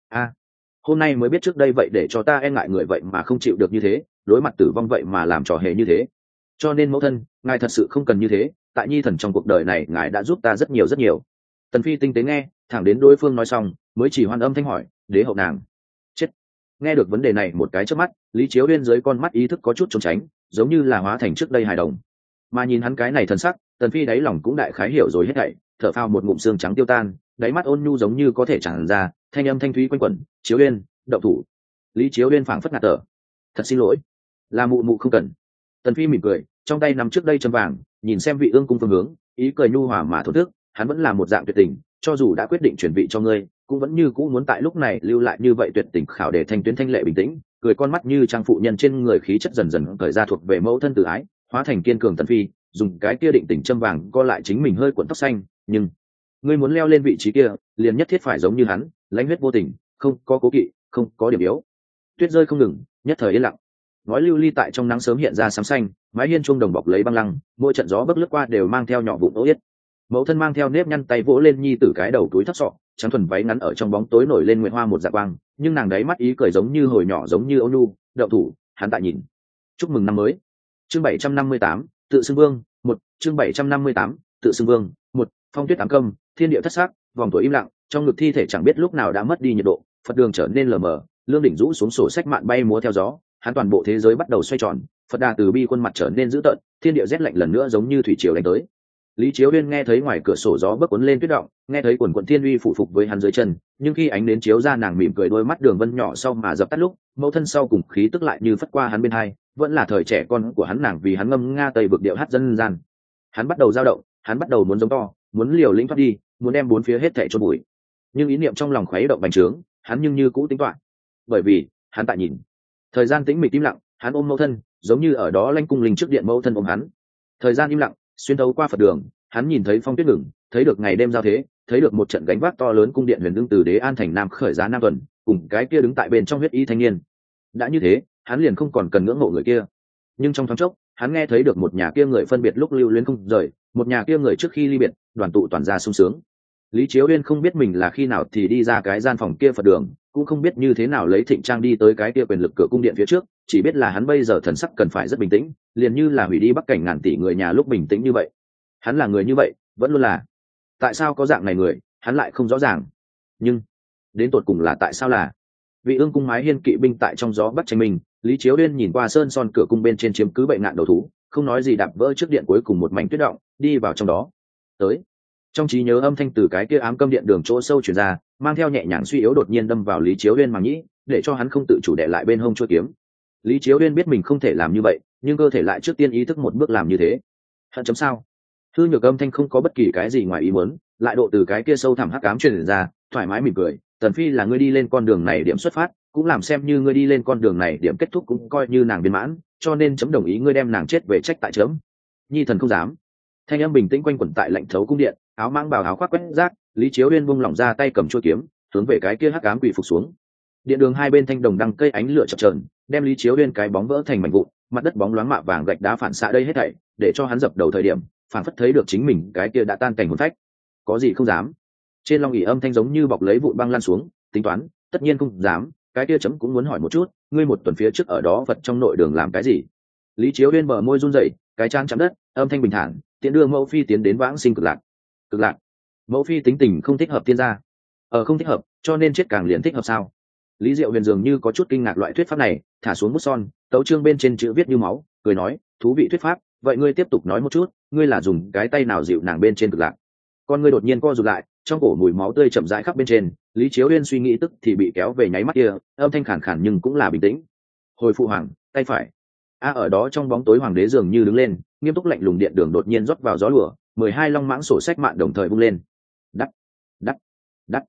Hôm nay mới biết trước đây vậy để cho ta e ngại người vậy mà không chịu được như thế, đối mặt tử vong vậy mà làm trò hề như thế. Cho nên mẫu thân, ngài thật sự không cần như thế, tại Nhi thần trong cuộc đời này ngài đã giúp ta rất nhiều rất nhiều. Tần Phi tinh tế nghe, thẳng đến đối phương nói xong mới chỉ hoan âm thanh hỏi, đế hậu nàng chết. Nghe được vấn đề này một cái chớp mắt, Lý Chiếu Uyên dưới con mắt ý thức có chút trốn tránh, giống như là hóa thành trước đây hài đồng. Mà nhìn hắn cái này thần sắc, Tần Phi đáy lòng cũng đại khái hiểu rồi hết thảy, thở phào một ngụm xương trắng tiêu tan, đáy mắt ôn nhu giống như có thể tràn ra, thanh âm thanh thúy quanh quẩn, Chiếu Uyên, động thủ. Lý Chiếu Uyên phảng phất ngạt thở, thật xin lỗi, là mụ mụ không cần. Tần Phi mỉm cười, trong tay nắm trước đây châm vàng, nhìn xem Vị Ương cung phương hướng, ý cười nhu hòa mà thổn thức, hắn vẫn là một dạng tuyệt tình, cho dù đã quyết định chuyển vị cho ngươi, cũng vẫn như cũ muốn tại lúc này lưu lại như vậy tuyệt tình khảo để thanh tuyến thanh lệ bình tĩnh, cười con mắt như trang phụ nhân trên người khí chất dần dần cởi ra thuộc về mẫu thân tự ái, hóa thành kiên cường Tần Phi, dùng cái kia định tình châm vàng co lại chính mình hơi cuộn tóc xanh, nhưng ngươi muốn leo lên vị trí kia, liền nhất thiết phải giống như hắn, lãnh huyết vô tình, không có cố kỵ, không có điểm yếu. Tuyết rơi không ngừng, nhất thời yên lặng. Ngói lưu ly tại trong nắng sớm hiện ra sáng xanh, mái hiên chuông đồng bọc lấy băng lăng, mỗi trận gió bấc lướt qua đều mang theo nhỏ vụn ố yết. Mẫu thân mang theo nếp nhăn tay vỗ lên nhi tử cái đầu túi thấp sọ, trắng thuần váy ngắn ở trong bóng tối nổi lên nguyệt hoa một dạ quang, nhưng nàng đấy mắt ý cười giống như hồi nhỏ giống như ôn nhu, đậu thủ, hắn tại nhìn. Chúc mừng năm mới. Chương 758, tự xưng vương, một chương 758, tự xưng vương, một phong tuyết ám câm, thiên địa thất sắc, vòng tuổi im lặng, trong ngực thi thể chẳng biết lúc nào đã mất đi nhiệt độ, Phật đường trở nên lờ mờ, lương đỉnh rũ xuống sổ sách mạn bay múa theo gió, hắn toàn bộ thế giới bắt đầu xoay tròn, Phật đà từ bi khuôn mặt trở nên dữ tợn, thiên địa rét lạnh lần nữa giống như thủy triều đánh tới. Lý Chiếu Uyên nghe thấy ngoài cửa sổ gió bấc cuốn lên tuyết động, nghe thấy quần quần thiên uy phụ phục với hắn dưới chân, nhưng khi ánh đến chiếu ra nàng mỉm cười đôi mắt đường vân nhỏ sau mà dập tắt lúc, mẫu thân sau cùng khí tức lại như phất qua hắn bên hai, vẫn là thời trẻ con của hắn nàng vì hắn ngâm nga tây vực điệu hát dân gian. Hắn bắt đầu dao động, hắn bắt đầu muốn giống to, muốn liều lĩnh thoát đi, muốn đem bốn phía hết thảy chôn bụi. Nhưng ý niệm trong lòng khuấy động bành trướng, hắn nhưng như cũ tính toán, bởi vì hắn tại nhìn. Thời gian tĩnh mịch im lặng, hắn ôm mẫu thân, giống như ở đó lanh cung linh trước điện mẫu thân ôm hắn. Thời gian im lặng, xuyên thấu qua Phật đường, hắn nhìn thấy phong tuyết ngừng, thấy được ngày đêm giao thế, thấy được một trận gánh vác to lớn cung điện huyền đương từ đế an thành nam khởi giá nam tuần, cùng cái kia đứng tại bên trong huyết y thanh niên. Đã như thế, hắn liền không còn cần ngưỡng mộ người kia. Nhưng trong thoáng chốc, hắn nghe thấy được một nhà kia người phân biệt lúc lưu luyến không rời, một nhà kia người trước khi ly biệt, đoàn tụ toàn ra sung sướng. Lý Chiếu Uyên không biết mình là khi nào thì đi ra cái gian phòng kia Phật đường, cũng không biết như thế nào lấy thịnh trang đi tới cái kia quyền lực cửa cung điện phía trước, chỉ biết là hắn bây giờ thần sắc cần phải rất bình tĩnh, liền như là hủy đi bắc cảnh ngàn tỷ người nhà lúc bình tĩnh như vậy. Hắn là người như vậy, vẫn luôn là. Tại sao có dạng này người, hắn lại không rõ ràng. Nhưng đến tột cùng là tại sao là Vị Ương cung mái hiên kỵ binh tại trong gió bắc tranh mình, Lý Chiếu Uyên nhìn qua sơn son cửa cung bên trên chiếm cứ bệnh nạn đầu thú, không nói gì đạp vỡ trước điện cuối cùng một mảnh tuyết động, đi vào trong đó. Tới. Trong trí nhớ âm thanh từ cái kia ám câm điện đường chỗ sâu truyền ra, mang theo nhẹ nhàng suy yếu đột nhiên đâm vào Lý Chiếu Uyên màng nhĩ, để cho hắn không tự chủ đè lại bên hông chuôi kiếm. Lý Chiếu Uyên biết mình không thể làm như vậy, nhưng cơ thể lại trước tiên ý thức một bước làm như thế. Hận chấm sao? Hư nhược âm thanh không có bất kỳ cái gì ngoài ý muốn, lại độ từ cái kia sâu thẳm hắc ám truyền ra, thoải mái mỉm cười, Tần Phi là ngươi đi lên con đường này điểm xuất phát, cũng làm xem như ngươi đi lên con đường này điểm kết thúc cũng coi như nàng viên mãn, cho nên chấm đồng ý ngươi đem nàng chết về trách tại chấm. Nhi thần không dám. Thanh âm bình tĩnh quanh quẩn tại lạnh thấu cung điện, áo mang bào áo khoác quét rác, Lý Chiếu Uyên buông lỏng ra tay cầm chuôi kiếm, hướng về cái kia hắc ám quỷ phục xuống. Điện đường hai bên thanh đồng đăng cây ánh lửa chập chờn, đem Lý Chiếu Uyên cái bóng vỡ thành mảnh vụn, mặt đất bóng loáng mạ vàng gạch đá phản xạ đây hết thảy, để cho hắn dập đầu thời điểm, phản phất thấy được chính mình cái kia đã tan cảnh hồn phách. Có gì không dám? Trên long ỷ âm thanh giống như bọc lấy vụn băng lan xuống, tính toán, tất nhiên không dám, cái kia chấm cũng muốn hỏi một chút, ngươi một tuần phía trước ở đó vật trong nội đường làm cái gì? Lý Chiếu Uyên bờ môi run rẩy, cái trán chạm đất, âm thanh bình thản, tiện đưa mẫu phi tiến đến vãng sinh cực lạc. Cực lạc? Mẫu phi tính tình không thích hợp tiên gia. Không thích hợp, cho nên chết càng liền thích hợp sao? Lý Diệu Huyền dường như có chút kinh ngạc loại thuyết pháp này, thả xuống bút son, tấu chương bên trên chữ viết như máu, cười nói, thú vị thuyết pháp, vậy ngươi tiếp tục nói một chút, ngươi là dùng cái tay nào dịu nàng bên trên cực lạc? Con ngươi đột nhiên co rụt lại, trong cổ mùi máu tươi chậm rãi khắp bên trên, Lý Chiếu Uyên suy nghĩ tức thì bị kéo về nháy mắt kia, âm thanh khàn khàn nhưng cũng là bình tĩnh. Hồi phụ hoàng, tay phải. Ở đó trong bóng tối hoàng đế dường như đứng lên, nghiêm túc lạnh lùng điện đường đột nhiên rót vào gió lùa, 12 long mãng sổ sách mạn đồng thời vung lên. Đắt, đắt, đắt.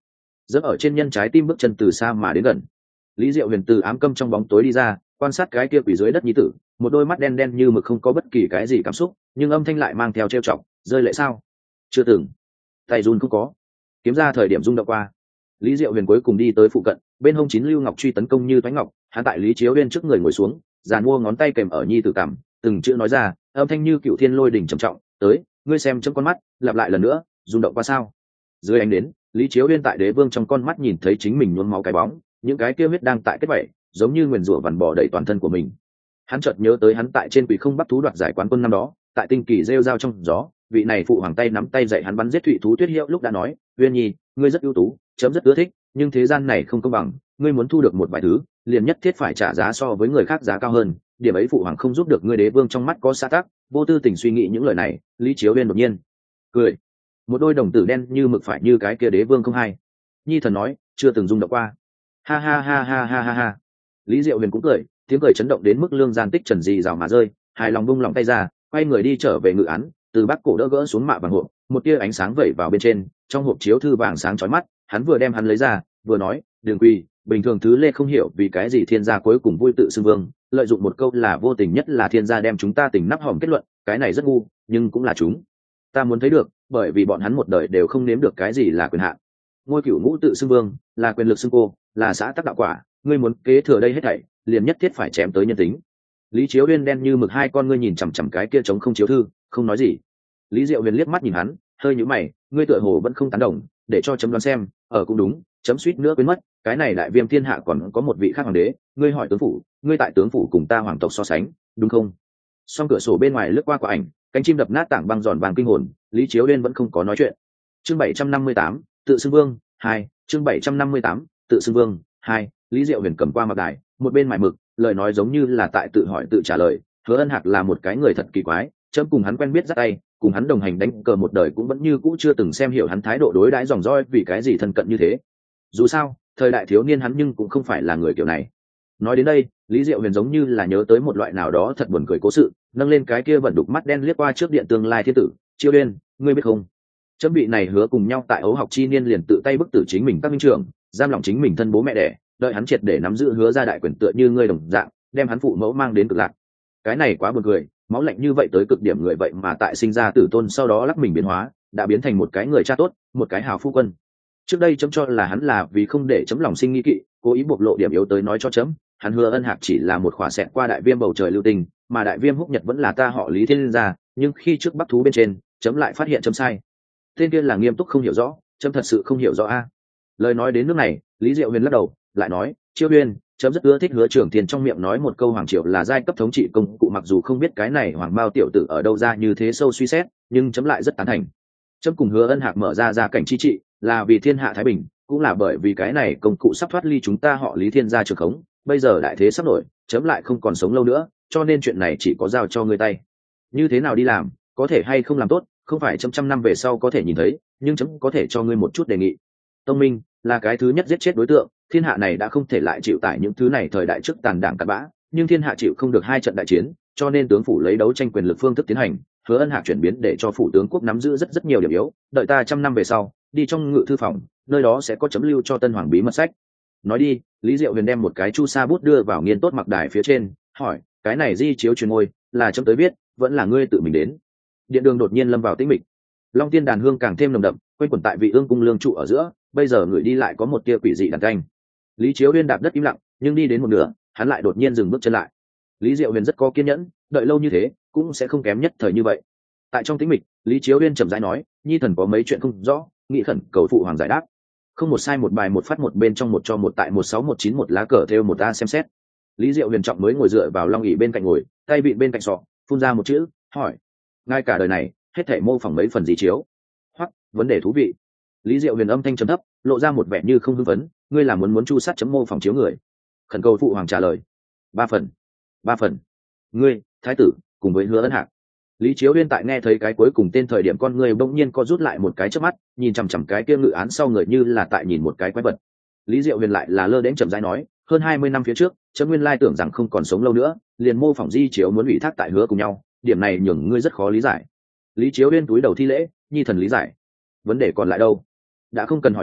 dẫm ở trên nhân trái tim bước chân từ xa mà đến gần. Lý Diệu Huyền từ ám câm trong bóng tối đi ra, quan sát cái kia quỷ dưới đất nhi tử, một đôi mắt đen đen như mực không có bất kỳ cái gì cảm xúc, nhưng âm thanh lại mang theo trêu chọc, rơi lệ sao? Chưa từng. Tay run không có. Kiếm ra thời điểm rung động qua. Lý Diệu Huyền cuối cùng đi tới phụ cận, bên hông 9 lưu ngọc truy tấn công như thoái ngọc, hắn tại Lý Chiếu Uyên trước người ngồi xuống, giàn mua ngón tay kèm ở nhi tử cằm, từng chữ nói ra, âm thanh như cựu thiên lôi đỉnh trầm trọng, tới, ngươi xem chấm con mắt, lặp lại lần nữa, rung động qua sao? Dưới ánh đến, Lý Chiếu Uyên tại Đế Vương trong con mắt nhìn thấy chính mình nhuốm máu cái bóng, những cái kia huyết đang tại kết vảy, giống như nguyền rủa vằn bò đầy toàn thân của mình. Hắn chợt nhớ tới hắn tại trên Quỷ Không Bắc thú đoạt giải quán quân năm đó, tại tinh kỳ rêu rao trong gió, vị này phụ hoàng tay nắm tay dạy hắn bắn giết thụy thú Tuyết Hiệu lúc đã nói, Uyên Nhi, ngươi rất ưu tú, chấm rất ưa thích, nhưng thế gian này không công bằng, ngươi muốn thu được một vài thứ, liền nhất thiết phải trả giá so với người khác giá cao hơn, điểm ấy phụ hoàng không giúp được ngươi. Đế Vương trong mắt có xã tắc, vô tư tình suy nghĩ những lời này. Lý Chiếu Uyên đột nhiên cười, một đôi đồng tử đen như mực phải như cái kia Đế Vương không hay. Nhi thần nói, chưa từng rung động qua. Ha ha ha ha ha ha ha. Lý Diệu Huyền cũng cười, tiếng cười chấn động đến mức lương gian tích trần gì rào mà rơi, hài lòng bung lòng tay ra, quay người đi trở về ngự án, từ bắc cổ đỡ gỡ xuống mạ bằng hộp, một tia ánh sáng vẩy vào bên trên, trong hộp chiếu thư vàng sáng chói mắt, hắn vừa đem hắn lấy ra, vừa nói, Đường Quy, bình thường thứ lê không hiểu vì cái gì thiên gia cuối cùng vui tự xưng vương, lợi dụng một câu là vô tình nhất là thiên gia đem chúng ta tình nắp hòm kết luận, cái này rất ngu, nhưng cũng là chúng ta muốn thấy được, bởi vì bọn hắn một đời đều không nếm được cái gì là quyền hạn. Ngôi cửu ngũ tự xưng vương, là quyền lực xưng cô, là xã tắc đạo quả, ngươi muốn kế thừa đây hết thảy, liền nhất thiết phải chém tới nhân tính. Lý Chiếu Uyên đen như mực hai con ngươi nhìn chằm chằm cái kia trống không chiếu thư, không nói gì. Lý Diệu Huyền liếc mắt nhìn hắn, hơi nhíu mày, ngươi tựa hồ vẫn không tán đồng, để cho chấm đoán xem, cũng đúng, chấm suýt nữa quên mất, cái này đại viêm thiên hạ còn có một vị khác hoàng đế, ngươi hỏi tướng phủ, ngươi tại tướng phủ cùng ta hoàng tộc so sánh, đúng không? Song cửa sổ bên ngoài lướt qua quả ảnh, cánh chim đập nát tảng băng giòn vàng kinh hồn, Lý Chiếu Uyên vẫn không có nói chuyện. Chương 758, tự xưng vương 2, chương 758, tự xưng vương 2. Lý Diệu Huyền cầm qua mặt đài, một bên mải mực, lời nói giống như là tại tự hỏi tự trả lời. Hứa Ân Hạc là một cái người thật kỳ quái, chấm cùng hắn quen biết rất tay, cùng hắn đồng hành đánh cờ một đời cũng vẫn như cũ chưa từng xem hiểu hắn thái độ đối đãi dòng dõi vì cái gì thân cận như thế. Dù sao, thời đại thiếu niên hắn nhưng cũng không phải là người kiểu này. Nói đến đây, Lý Diệu Huyền giống như là nhớ tới một loại nào đó thật buồn cười cố sự, nâng lên cái kia vẫn đục mắt đen liếc qua trước điện tương lai thiên tử, Chiêu Uyên, ngươi biết không? Chấm bị này hứa cùng nhau tại ấu học chi niên liền tự tay bức tử chính mình các minh trưởng, giam lòng chính mình thân bố mẹ đẻ, đợi hắn triệt để nắm giữ hứa ra đại quyền tựa như ngươi đồng dạng, đem hắn phụ mẫu mang đến cực lạc. Cái này quá buồn cười, máu lạnh như vậy tới cực điểm người vậy mà tại sinh ra tử tôn sau đó lắc mình biến hóa, đã biến thành một cái người cha tốt, một cái hào phu quân. Trước đây chấm cho là hắn là vì không để chấm lòng sinh nghi kỵ, cố ý bộc lộ điểm yếu tới nói cho chấm, hắn Hứa Ân Hạc chỉ là một khỏa xẹt qua đại viêm bầu trời lưu tình, mà đại viêm húc nhật vẫn là ta họ Lý thiên gia, nhưng khi trước bắc thú bên trên, chấm lại phát hiện chấm sai. Tên kia là nghiêm túc không hiểu rõ, chấm thật sự không hiểu rõ a. Lời nói đến nước này, Lý Diệu Huyền lắc đầu, lại nói, Chiêu Uyên, chấm rất ưa thích Hứa Trưởng Tiền trong miệng nói một câu hoàng triều là giai cấp thống trị công cụ, mặc dù không biết cái này hoàng bao tiểu tử ở đâu ra như thế sâu suy xét, nhưng chấm lại rất tán thành. Chấm cùng Hứa Ân Hạc mở ra gia cảnh chi trị, là vì thiên hạ thái bình, cũng là bởi vì cái này công cụ sắp thoát ly chúng ta họ Lý thiên gia trường khống, bây giờ đại thế sắp nổi, chấm lại không còn sống lâu nữa, cho nên chuyện này chỉ có giao cho ngươi tay. Như thế nào đi làm, có thể hay không làm tốt, không phải chấm trăm năm về sau có thể nhìn thấy, nhưng chấm có thể cho ngươi một chút đề nghị. Tông Minh là cái thứ nhất giết chết đối tượng, thiên hạ này đã không thể lại chịu tải những thứ này thời đại trước tàn đảng cặn bã, nhưng thiên hạ chịu không được hai trận đại chiến, cho nên tướng phủ lấy đấu tranh quyền lực phương thức tiến hành. Hứa Ân Hạc chuyển biến để cho phủ tướng quốc nắm giữ rất nhiều điểm yếu, đợi ta trăm năm về sau, đi trong ngự thư phòng, nơi đó sẽ có chấm lưu cho tân hoàng bí mật sách. Nói đi, Lý Diệu Huyền đem một cái chu sa bút đưa vào nghiên tốt mặc đài phía trên, hỏi, cái này di chiếu truyền ngôi, là chấm tới biết, vẫn là ngươi tự mình đến? Điện đường đột nhiên lâm vào tĩnh mịch, Long Tiên đàn hương càng thêm nồng đậm, quanh quẩn tại vị ương cung lương trụ ở giữa, bây giờ người đi lại có một tia quỷ dị đàn canh. Lý Chiếu Uyên đạp đất im lặng, nhưng đi đến một nửa, hắn lại đột nhiên dừng bước chân lại. Lý Diệu Huyền rất có kiên nhẫn, đợi lâu như thế, cũng sẽ không kém nhất thời như vậy. Tại trong tĩnh mịch, Lý Chiếu Uyên chậm rãi nói, nhi thần có mấy chuyện không rõ, nghị khẩn cầu phụ hoàng giải đáp. Không một sai một bài một phát một bên trong một cho một tại 16191 lá cờ theo một ta xem xét. Lý Diệu Huyền trọng mới ngồi dựa vào long ỷ bên cạnh ngồi, tay vịn bên cạnh sọ, phun ra một chữ, hỏi, ngay cả đời này, hết thảy mô phỏng mấy phần gì chiếu? Hoặc vấn đề thú vị. Lý Diệu Huyền âm thanh trầm thấp, lộ ra một vẻ như không hưng phấn, ngươi là muốn chu sát chấm mô phỏng chiếu người? Khẩn cầu phụ hoàng trả lời. 3 phần. 3 phần. Ngươi, thái tử, cùng với Hứa Ân Hạc. Lý Chiếu Uyên tại nghe thấy cái cuối cùng tên thời điểm con người bỗng nhiên co rút lại một cái chớp mắt, nhìn chằm chằm cái kia ngự án sau người như là tại nhìn một cái quái vật. Lý Diệu Huyền lại là lơ đễnh chậm rãi nói, hơn 20 năm phía trước, chấm nguyên lai tưởng rằng không còn sống lâu nữa, liền mô phỏng di chiếu muốn ủy thác tại Hứa cùng nhau, điểm này nhường ngươi rất khó lý giải. Lý Chiếu Uyên túi đầu thi lễ, nhi thần lý giải. Vấn đề còn lại đâu? Đã không cần hỏi lại,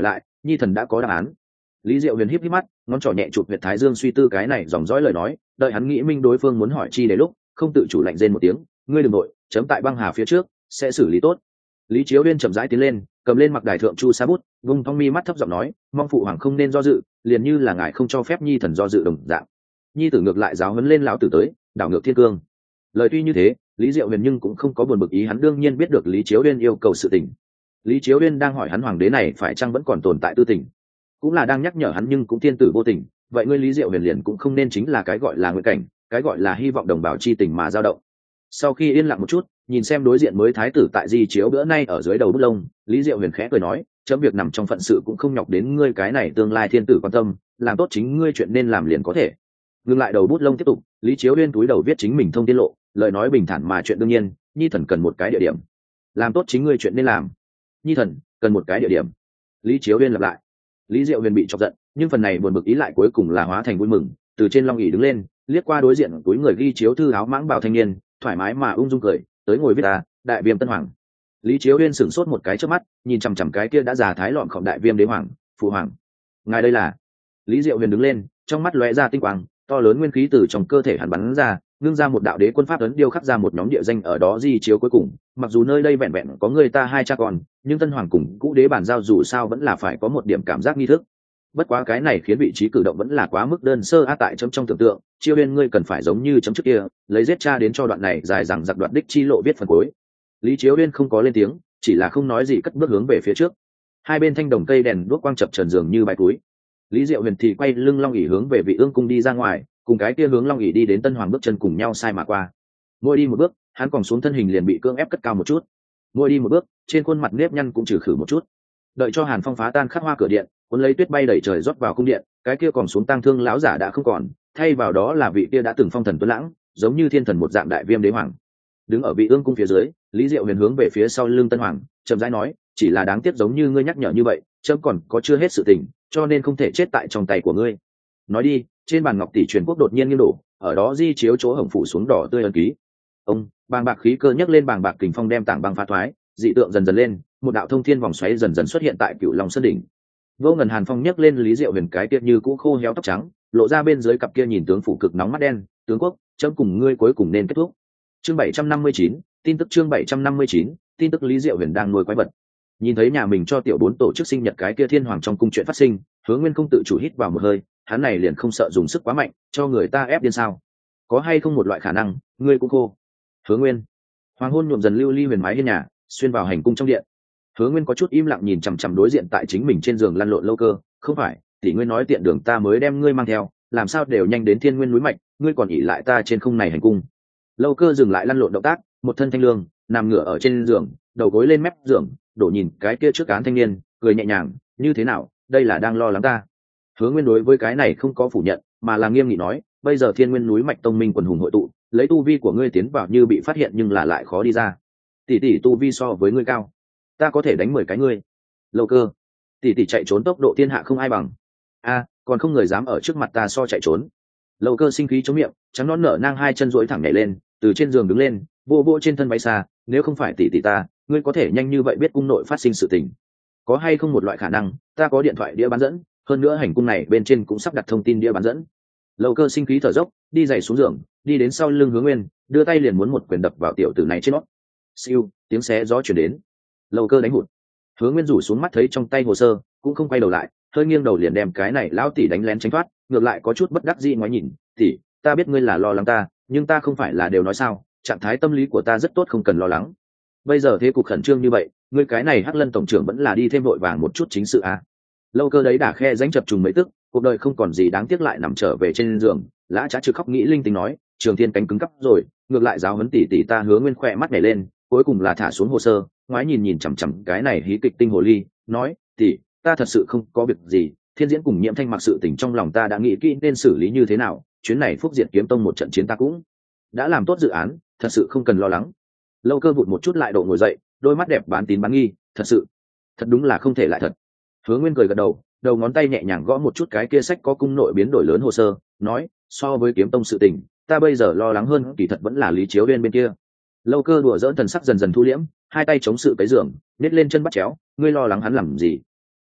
nhi thần đã có đáp án. Lý Diệu Huyền híp híp mắt, ngón trỏ nhẹ chụp huyệt thái dương suy tư cái này dòng dõi lời nói, đợi hắn nghĩ minh đối phương muốn hỏi chi để lúc không tự chủ lạnh rên một tiếng, ngươi đừng nội, chấm tại băng hà phía trước sẽ xử lý tốt. Lý Chiếu Uyên chậm rãi tiến lên, cầm lên mặc đài thượng chu sa bút, vung thong mi mắt thấp giọng nói, mong phụ hoàng không nên do dự, liền như là ngài không cho phép nhi thần do dự đồng dạng. Nhi tử ngược lại giáo huấn lên lão tử tới, đảo ngược thiên cương. Lời tuy như thế, Lý Diệu Huyền nhưng cũng không có buồn bực ý, hắn đương nhiên biết được Lý Chiếu Uyên yêu cầu sự tình. Lý Chiếu Uyên đang hỏi hắn hoàng đế này phải chăng vẫn còn tồn tại tư tình, cũng là đang nhắc nhở hắn nhưng cũng thiên tử vô tình, vậy ngươi Lý Diệu Huyền liền cũng không nên chính là cái gọi là nguyện cảnh, cái gọi là hy vọng đồng bào chi tình mà dao động. Sau khi yên lặng một chút, nhìn xem đối diện mới thái tử tại di chiếu bữa nay ở dưới đầu bút lông, Lý Diệu Huyền khẽ cười nói, chấm việc nằm trong phận sự cũng không nhọc đến ngươi cái này tương lai thiên tử quan tâm, làm tốt chính ngươi chuyện nên làm liền có thể. Ngừng lại đầu bút lông tiếp tục, Lý Chiếu Uyên túi đầu viết chính mình thông tiết lộ, lời nói bình thản mà chuyện đương nhiên, nhi thần cần một cái địa điểm. Làm tốt chính ngươi chuyện nên làm. Nhi thần cần một cái địa điểm. Lý Chiếu Uyên lặp lại. Lý Diệu Huyền bị chọc giận, nhưng phần này buồn bực ý lại cuối cùng là hóa thành vui mừng, từ trên long ỷ đứng lên, liếc qua đối diện túi người ghi chiếu thư áo mãng bào thanh niên, thoải mái mà ung dung cười, tới ngồi viết ta, đại viêm tân hoàng. Lý Chiếu Uyên sửng sốt một cái trước mắt, nhìn chằm chằm cái kia đã già thái lọn khổng đại viêm đế hoàng, phụ hoàng. Ngài đây là? Lý Diệu Huyền đứng lên, trong mắt lóe ra tinh quang, to lớn nguyên khí từ trong cơ thể hắn bắn ra, ngưng ra một đạo đế quân pháp ấn điêu khắc ra một nhóm địa danh ở đó di chiếu cuối cùng. Mặc dù nơi đây vẹn vẹn có người ta hai cha con, nhưng tân hoàng cùng cũ đế bản giao dù sao vẫn là phải có một điểm cảm giác nghi thức. Bất quá cái này khiến vị trí cử động vẫn là quá mức đơn sơ á, tại trong tưởng tượng, Chiêu Uyên ngươi cần phải giống như chấm trước kia, lấy giết cha đến cho đoạn này dài dằng dặc đoạn đích chi lộ viết phần cuối. Lý Chiếu Uyên không có lên tiếng, chỉ là không nói gì cất bước hướng về phía trước. Hai bên thanh đồng cây đèn đuốc quang chập chờn dường như bài túi. Lý Diệu Huyền thì quay lưng long ỷ hướng về vị ương cung đi ra ngoài, cùng cái kia hướng long ỷ đi đến tân hoàng bước chân cùng nhau sai mà qua. Mỗi đi một bước, hắn còn xuống thân hình liền bị cưỡng ép cất cao một chút. Mỗi đi một bước, trên khuôn mặt nếp nhăn cũng trừ khử một chút. Đợi cho Hàn Phong phá tan khắc hoa cửa điện, cuốn lấy tuyết bay đẩy trời rót vào cung điện, cái kia còn xuống tang thương lão giả đã không còn, thay vào đó là vị kia đã từng phong thần tuấn lãng, giống như thiên thần một dạng đại viêm đế hoàng. Đứng ở vị ương cung phía dưới, Lý Diệu Huyền hướng về phía sau lưng tân hoàng, chậm rãi nói, chỉ là đáng tiếc giống như ngươi nhắc nhở như vậy, chấm còn có chưa hết sự tình, cho nên không thể chết tại trong tay của ngươi. Nói đi, trên bàn ngọc tỷ truyền quốc đột nhiên nghiêng đổ, ở đó di chiếu chỗ hồng phủ xuống đỏ tươi ấn ký. Ông, bàng bạc khí cơ nhấc lên bàng bạc kình phong đem tảng băng phá thoái, dị tượng dần dần lên, một đạo thông thiên vòng xoáy dần dần xuất hiện tại Cửu Long Sơn đỉnh. Vô Ngần Hàn Phong nhấc lên Lý Diệu Huyền cái kia như cũ khô héo tóc trắng, lộ ra bên dưới cặp kia nhìn tướng phủ cực nóng mắt đen, tướng quốc, chấm cùng ngươi cuối cùng nên kết thúc. Chương 759, tin tức chương 759, tin tức Lý Diệu Huyền đang nuôi quái vật. Nhìn thấy nhà mình cho tiểu bốn tổ chức sinh nhật cái kia thiên hoàng trong cung chuyện phát sinh, Hứa Nguyên không tự chủ hít vào một hơi, hắn này liền không sợ dùng sức quá mạnh, cho người ta ép điên sao? Có hay không một loại khả năng, ngươi cũng khô. Hứa Nguyên. Hoàng hôn nhuộm dần lưu ly huyền mái hiên nhà, xuyên vào hành cung trong điện. Hứa Nguyên có chút im lặng nhìn chằm chằm đối diện tại chính mình trên giường lăn lộn Lâu Cơ, không phải, tỷ ngươi nói tiện đường ta mới đem ngươi mang theo, làm sao đều nhanh đến Thiên Nguyên núi mạch, ngươi còn ỉ lại ta trên không này hành cung. Lâu Cơ dừng lại lăn lộn động tác, một thân thanh lương, nằm ngửa ở trên giường, đầu gối lên mép giường, đổ nhìn cái kia trước cán thanh niên, cười nhẹ nhàng, như thế nào, đây là đang lo lắng ta. Hứa Nguyên đối với cái này không có phủ nhận, mà là nghiêm nghị nói, bây giờ Thiên Nguyên núi mạch tông minh quần hùng hội tụ, lấy tu vi của ngươi tiến vào như bị phát hiện nhưng là lại khó đi ra. Tỷ tỷ tu vi so với ngươi cao, ta có thể đánh 10 cái ngươi. Lâu Cơ, tỷ tỷ chạy trốn tốc độ thiên hạ không ai bằng. A, còn không người dám ở trước mặt ta so chạy trốn. Lâu Cơ sinh khí chống miệng, trắng nón nở nang hai chân duỗi thẳng nhảy lên, từ trên giường đứng lên, vô vô trên thân váy xa, nếu không phải tỷ tỷ ta, ngươi có thể nhanh như vậy biết cung nội phát sinh sự tình. Có hay không một loại khả năng, ta có điện thoại đĩa bán dẫn, hơn nữa hành cung này bên trên cũng sắp đặt thông tin đĩa bán dẫn. Lâu Cơ sinh khí thở dốc, đi giày xuống giường, đi đến sau lưng Hứa Nguyên, đưa tay liền muốn một quyền đập vào tiểu tử này trên nót. Siêu, tiếng xé gió truyền đến. Lâu Cơ đánh hụt. Hứa Nguyên rủ xuống mắt thấy trong tay hồ sơ, cũng không quay đầu lại, hơi nghiêng đầu liền đem cái này lão tỷ đánh lén tránh thoát, ngược lại có chút bất đắc dĩ ngoái nhìn, "Tỷ, ta biết ngươi là lo lắng ta, nhưng ta không phải là đều nói sao, trạng thái tâm lý của ta rất tốt không cần lo lắng. Bây giờ thế cục khẩn trương như vậy, ngươi cái này Hắc Lân tổng trưởng vẫn là đi thêm vội vàng một chút chính sự à?" Lâu Cơ đấy đả khe rãnh chập trùng mấy tức, cuộc đời không còn gì đáng tiếc lại nằm trở về trên giường, lã chả trực khóc nghĩ linh tinh nói, Trường Thiên cánh cứng cắp rồi, ngược lại giáo huấn tỷ tỷ ta. Hứa Nguyên khỏe mắt nhảy lên, cuối cùng là thả xuống hồ sơ, ngoái nhìn nhìn chằm chằm cái này hí kịch tinh hồ ly, nói, tỷ, ta thật sự không có việc gì, Thiên Diễn cùng Nhiễm Thanh mặc sự tình trong lòng ta đã nghĩ kỹ nên xử lý như thế nào, chuyến này Phúc Diệt Kiếm Tông một trận chiến ta cũng đã làm tốt dự án, thật sự không cần lo lắng. Lâu Cơ vụt một chút lại độ ngồi dậy, đôi mắt đẹp bán tín bán nghi, thật sự, thật đúng là không thể lại thật. Hứa Nguyên cười gật đầu, đầu ngón tay nhẹ nhàng gõ một chút cái kia sách có cung nội biến đổi lớn hồ sơ, nói, so với Kiếm Tông sự tình, ta bây giờ lo lắng hơn kỳ thật vẫn là Lý Chiếu Uyên bên kia. Lâu Cơ đùa dỡn thần sắc dần dần thu liễm, hai tay chống sự cái giường, nhét lên chân bắt chéo, ngươi lo lắng hắn làm gì?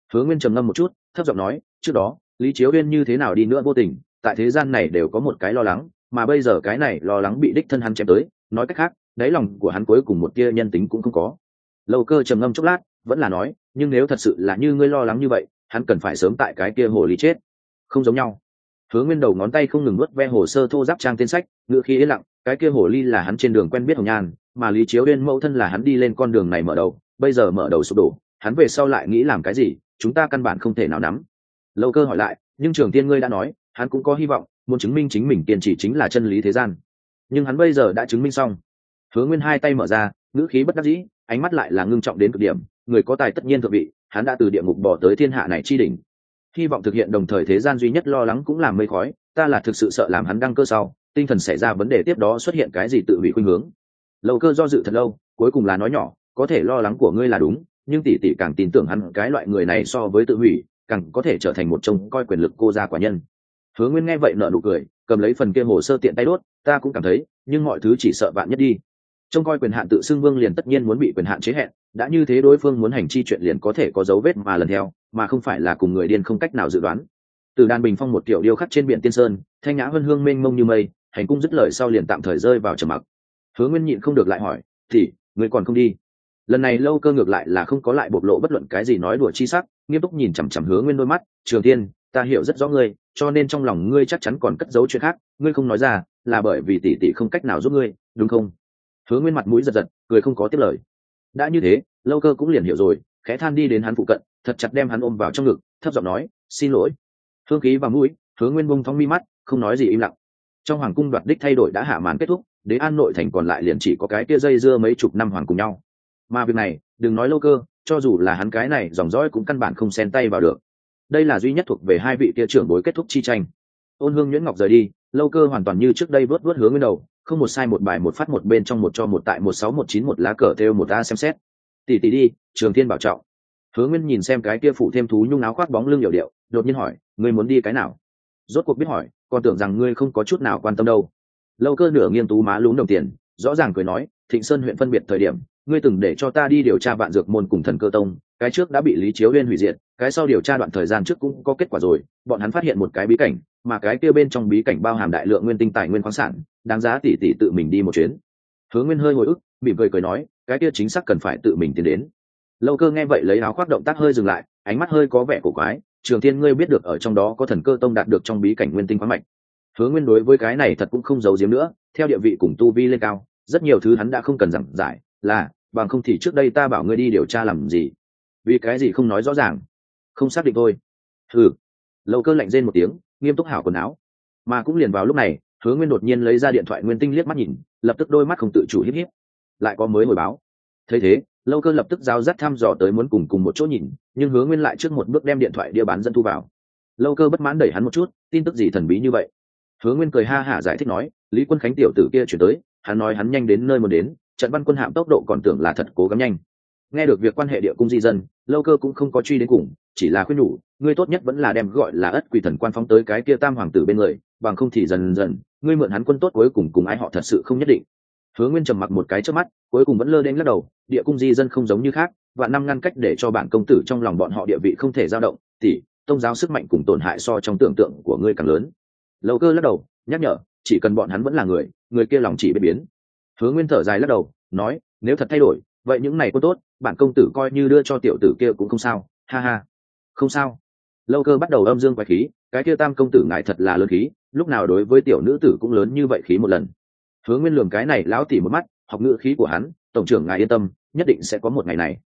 Hứa Nguyên trầm ngâm một chút, thấp giọng nói, trước đó Lý Chiếu Uyên như thế nào đi nữa vô tình, tại thế gian này đều có một cái lo lắng, mà bây giờ cái này lo lắng bị đích thân hắn chém tới, nói cách khác đáy lòng của hắn cuối cùng một tia nhân tính cũng không có. Lâu Cơ trầm ngâm chốc lát, vẫn là nói, nhưng nếu thật sự là như ngươi lo lắng như vậy, hắn cần phải sớm tại cái kia hồ ly chết. Không giống nhau. Hứa Nguyên đầu ngón tay không ngừng nuốt ve hồ sơ thô ráp trang tên sách, ngữ khí yên lặng, cái kia hồ ly là hắn trên đường quen biết hồng nhan, mà Lý Chiếu Uyên mẫu thân là hắn đi lên con đường này mở đầu, bây giờ mở đầu sụp đổ, hắn về sau lại nghĩ làm cái gì, chúng ta căn bản không thể nào nắm. Lâu Cơ hỏi lại, nhưng Trường Tiên ngươi đã nói, hắn cũng có hy vọng, muốn chứng minh chính mình kiên trì chính là chân lý thế gian. Nhưng hắn bây giờ đã chứng minh xong. Hứa Nguyên hai tay mở ra, ngữ khí bất đắc dĩ, ánh mắt lại là ngưng trọng đến cực điểm, người có tài tất nhiên thượng vị, hắn đã từ địa ngục bỏ tới thiên hạ này chi đỉnh. Hy vọng thực hiện đồng thời thế gian duy nhất lo lắng cũng làm mây khói, ta là thực sự sợ làm hắn đăng cơ sau, tinh thần xảy ra vấn đề tiếp đó xuất hiện cái gì tự hủy khuynh hướng. Lâu Cơ do dự thật lâu, cuối cùng là nói nhỏ, có thể lo lắng của ngươi là đúng, nhưng tỷ tỷ càng tin tưởng hắn cái loại người này so với tự hủy, càng có thể trở thành một trông coi quyền lực cô gia quả nhân. Hứa Nguyên nghe vậy nở nụ cười, cầm lấy phần kia hồ sơ tiện tay đốt, ta cũng cảm thấy, nhưng mọi thứ chỉ sợ vạn nhất đi. Trông coi quyền hạn tự xưng vương liền tất nhiên muốn bị quyền hạn chế hẹn, đã như thế đối phương muốn hành chi chuyện liền có thể có dấu vết mà lần theo, mà không phải là cùng người điên không cách nào dự đoán. Từ đàn bình phong một tiểu điêu khắc trên biển tiên sơn, thanh nhã vân hương mênh mông như mây, hành cung dứt lời sau liền tạm thời rơi vào trầm mặc. Hứa Nguyên nhịn không được lại hỏi, thì người còn không đi? Lần này Lâu Cơ ngược lại là không có lại bộc lộ bất luận cái gì nói đùa chi sắc, nghiêm túc nhìn chằm chằm Hứa Nguyên đôi mắt, Trường Tiên, ta hiểu rất rõ ngươi, cho nên trong lòng ngươi chắc chắn còn cất giấu chuyện khác, ngươi không nói ra, là bởi vì tỷ tỷ không cách nào giúp ngươi, đúng không? Hứa Nguyên mặt mũi giật giật, cười không có tiếp lời. Đã như thế, Lâu Cơ cũng liền hiểu rồi, khẽ than đi đến hắn phụ cận, thật chặt đem hắn ôm vào trong ngực, thấp giọng nói, xin lỗi. Hương khí vào mũi, Hứa Nguyên bông thong mi mắt, không nói gì im lặng. Trong hoàng cung đoạt đích thay đổi đã hạ màn kết thúc, Đế An nội thành còn lại liền chỉ có cái kia dây dưa mấy chục năm hoàng cùng nhau. Mà việc này, đừng nói Lâu Cơ, cho dù là hắn cái này dòng dõi cũng căn bản không xen tay vào được. Đây là duy nhất thuộc về hai vị kia trưởng bối kết thúc chi tranh. Ôn Hương Nhuyễn Ngọc rời đi, Lâu Cơ hoàn toàn như trước đây vớt Hứa Nguyên đầu, không một sai một bài một phát một bên trong một cho một tại 16191 một lá cờ theo một a xem xét. Tỷ tỷ đi, Trường Thiên bảo trọng. Hứa Nguyên nhìn xem cái kia phụ thêm thú nhung áo khoác bóng lưng hiệu điệu, đột nhiên hỏi, ngươi muốn đi cái nào? Rốt cuộc biết hỏi, còn tưởng rằng ngươi không có chút nào quan tâm đâu. Lâu Cơ nửa nghiêng tú má lún đồng tiền, rõ ràng cười nói, Thịnh Sơn huyện phân biệt thời điểm, ngươi từng để cho ta đi điều tra Vạn Dược môn cùng Thần Cơ tông, cái trước đã bị Lý Chiếu Uyên hủy diệt, cái sau điều tra đoạn thời gian trước cũng có kết quả rồi, bọn hắn phát hiện một cái bí cảnh, mà cái kia bên trong bí cảnh bao hàm đại lượng nguyên tinh tài nguyên khoáng sản, đáng giá tỷ tỷ tự mình đi một chuyến. Hứa Nguyên hơi hồi ức, mỉm cười nói, cái kia chính xác cần phải tự mình tiến đến. Lâu Cơ nghe vậy lấy áo khoác động tác hơi dừng lại, ánh mắt hơi có vẻ cổ quái, Trường Thiên ngươi biết được ở trong đó có Thần Cơ tông đạt được trong bí cảnh nguyên tinh khoáng mạch. Hứa Nguyên đối với cái này thật cũng không giấu giếm nữa, theo địa vị cùng tu vi lên cao, rất nhiều thứ hắn đã không cần giảng giải, là bằng không thì trước đây ta bảo ngươi đi điều tra làm gì? Vì cái gì không nói rõ ràng? Không xác định thôi. Hừ. Lâu Cơ lạnh rên một tiếng, nghiêm túc hảo quần áo. Mà cũng liền vào lúc này, Hứa Nguyên đột nhiên lấy ra điện thoại nguyên tinh liếc mắt nhìn, lập tức đôi mắt không tự chủ híp híp. Lại có mới hồi báo. Thấy thế, Lâu Cơ lập tức giao dắt thăm dò tới muốn cùng một chỗ nhìn, nhưng Hứa Nguyên lại trước một bước đem điện thoại đĩa bán dẫn thu vào. Lâu Cơ bất mãn đẩy hắn một chút, tin tức gì thần bí như vậy? Hứa Nguyên cười ha hả giải thích nói, Lý Quân Khánh tiểu tử kia chuyển tới, hắn nói hắn nhanh đến nơi muốn đến, trận văn quân hạm tốc độ còn tưởng là thật cố gắng nhanh. Nghe được việc quan hệ địa cung di dân, Lâu Cơ cũng không có truy đến cùng, chỉ là khuyên nhủ, ngươi tốt nhất vẫn là đem gọi là Ất Quỷ Thần quan phóng tới cái kia Tam hoàng tử bên người, bằng không thì dần dần, ngươi mượn hắn quân tốt cuối cùng ai họ thật sự không nhất định. Hứa Nguyên trầm mặc một cái chớp mắt, cuối cùng vẫn lơ đễnh lắc đầu, địa cung di dân không giống như khác, vạn năm ngăn cách để cho bản công tử trong lòng bọn họ địa vị không thể dao động, tỷ, tông giáo sức mạnh cùng tổn hại so trong tưởng tượng của ngươi càng lớn. Lâu Cơ lắc đầu, nhắc nhở, chỉ cần bọn hắn vẫn là người kia lòng chỉ biết biến. Hứa Nguyên thở dài lắc đầu, nói, nếu thật thay đổi, vậy những này có tốt, bản công tử coi như đưa cho tiểu tử kia cũng không sao, ha ha. Không sao. Lâu Cơ bắt đầu âm dương quái khí, cái kia Tam công tử ngài thật là lớn khí, lúc nào đối với tiểu nữ tử cũng lớn như vậy khí một lần. Hứa Nguyên lườm cái này lão tỉ một mắt, học ngữ khí của hắn, tổng trưởng ngài yên tâm, nhất định sẽ có một ngày này.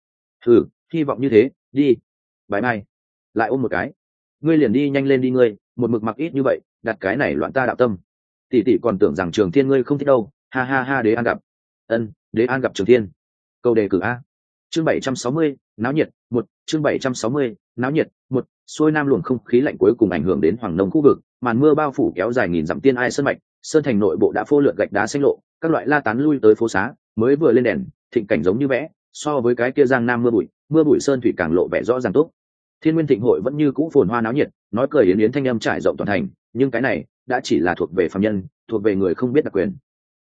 Hy vọng như thế, đi. Bye bye. Lại ôm một cái. Ngươi liền đi nhanh lên đi ngươi, một mực mặc ít như vậy, đặt cái này loạn ta đạo tâm. Tỷ tỷ còn tưởng rằng Trường Thiên ngươi không thích đâu, ha ha ha. Đế An gặp. Đế An gặp Trường Thiên. Câu đề cử a. Chương 760, náo nhiệt, chương 760, náo nhiệt, xuôi nam luồng không khí lạnh cuối cùng ảnh hưởng đến Hoàng Nông khu vực, màn mưa bao phủ kéo dài nghìn dặm tiên ai sơn mạch, sơn thành nội bộ đã phô lượn gạch đá xanh lộ, các loại la tán lui tới phố xá, mới vừa lên đèn, thịnh cảnh giống như vẽ, so với cái kia giang nam mưa bụi sơn thủy càng lộ vẻ rõ ràng tốt. Thiên Nguyên Thịnh hội vẫn như cũ phồn hoa náo nhiệt, nói cười yến yến thanh âm trải rộng toàn thành, nhưng cái này đã chỉ là thuộc về phàm nhân, thuộc về người không biết đặc quyền.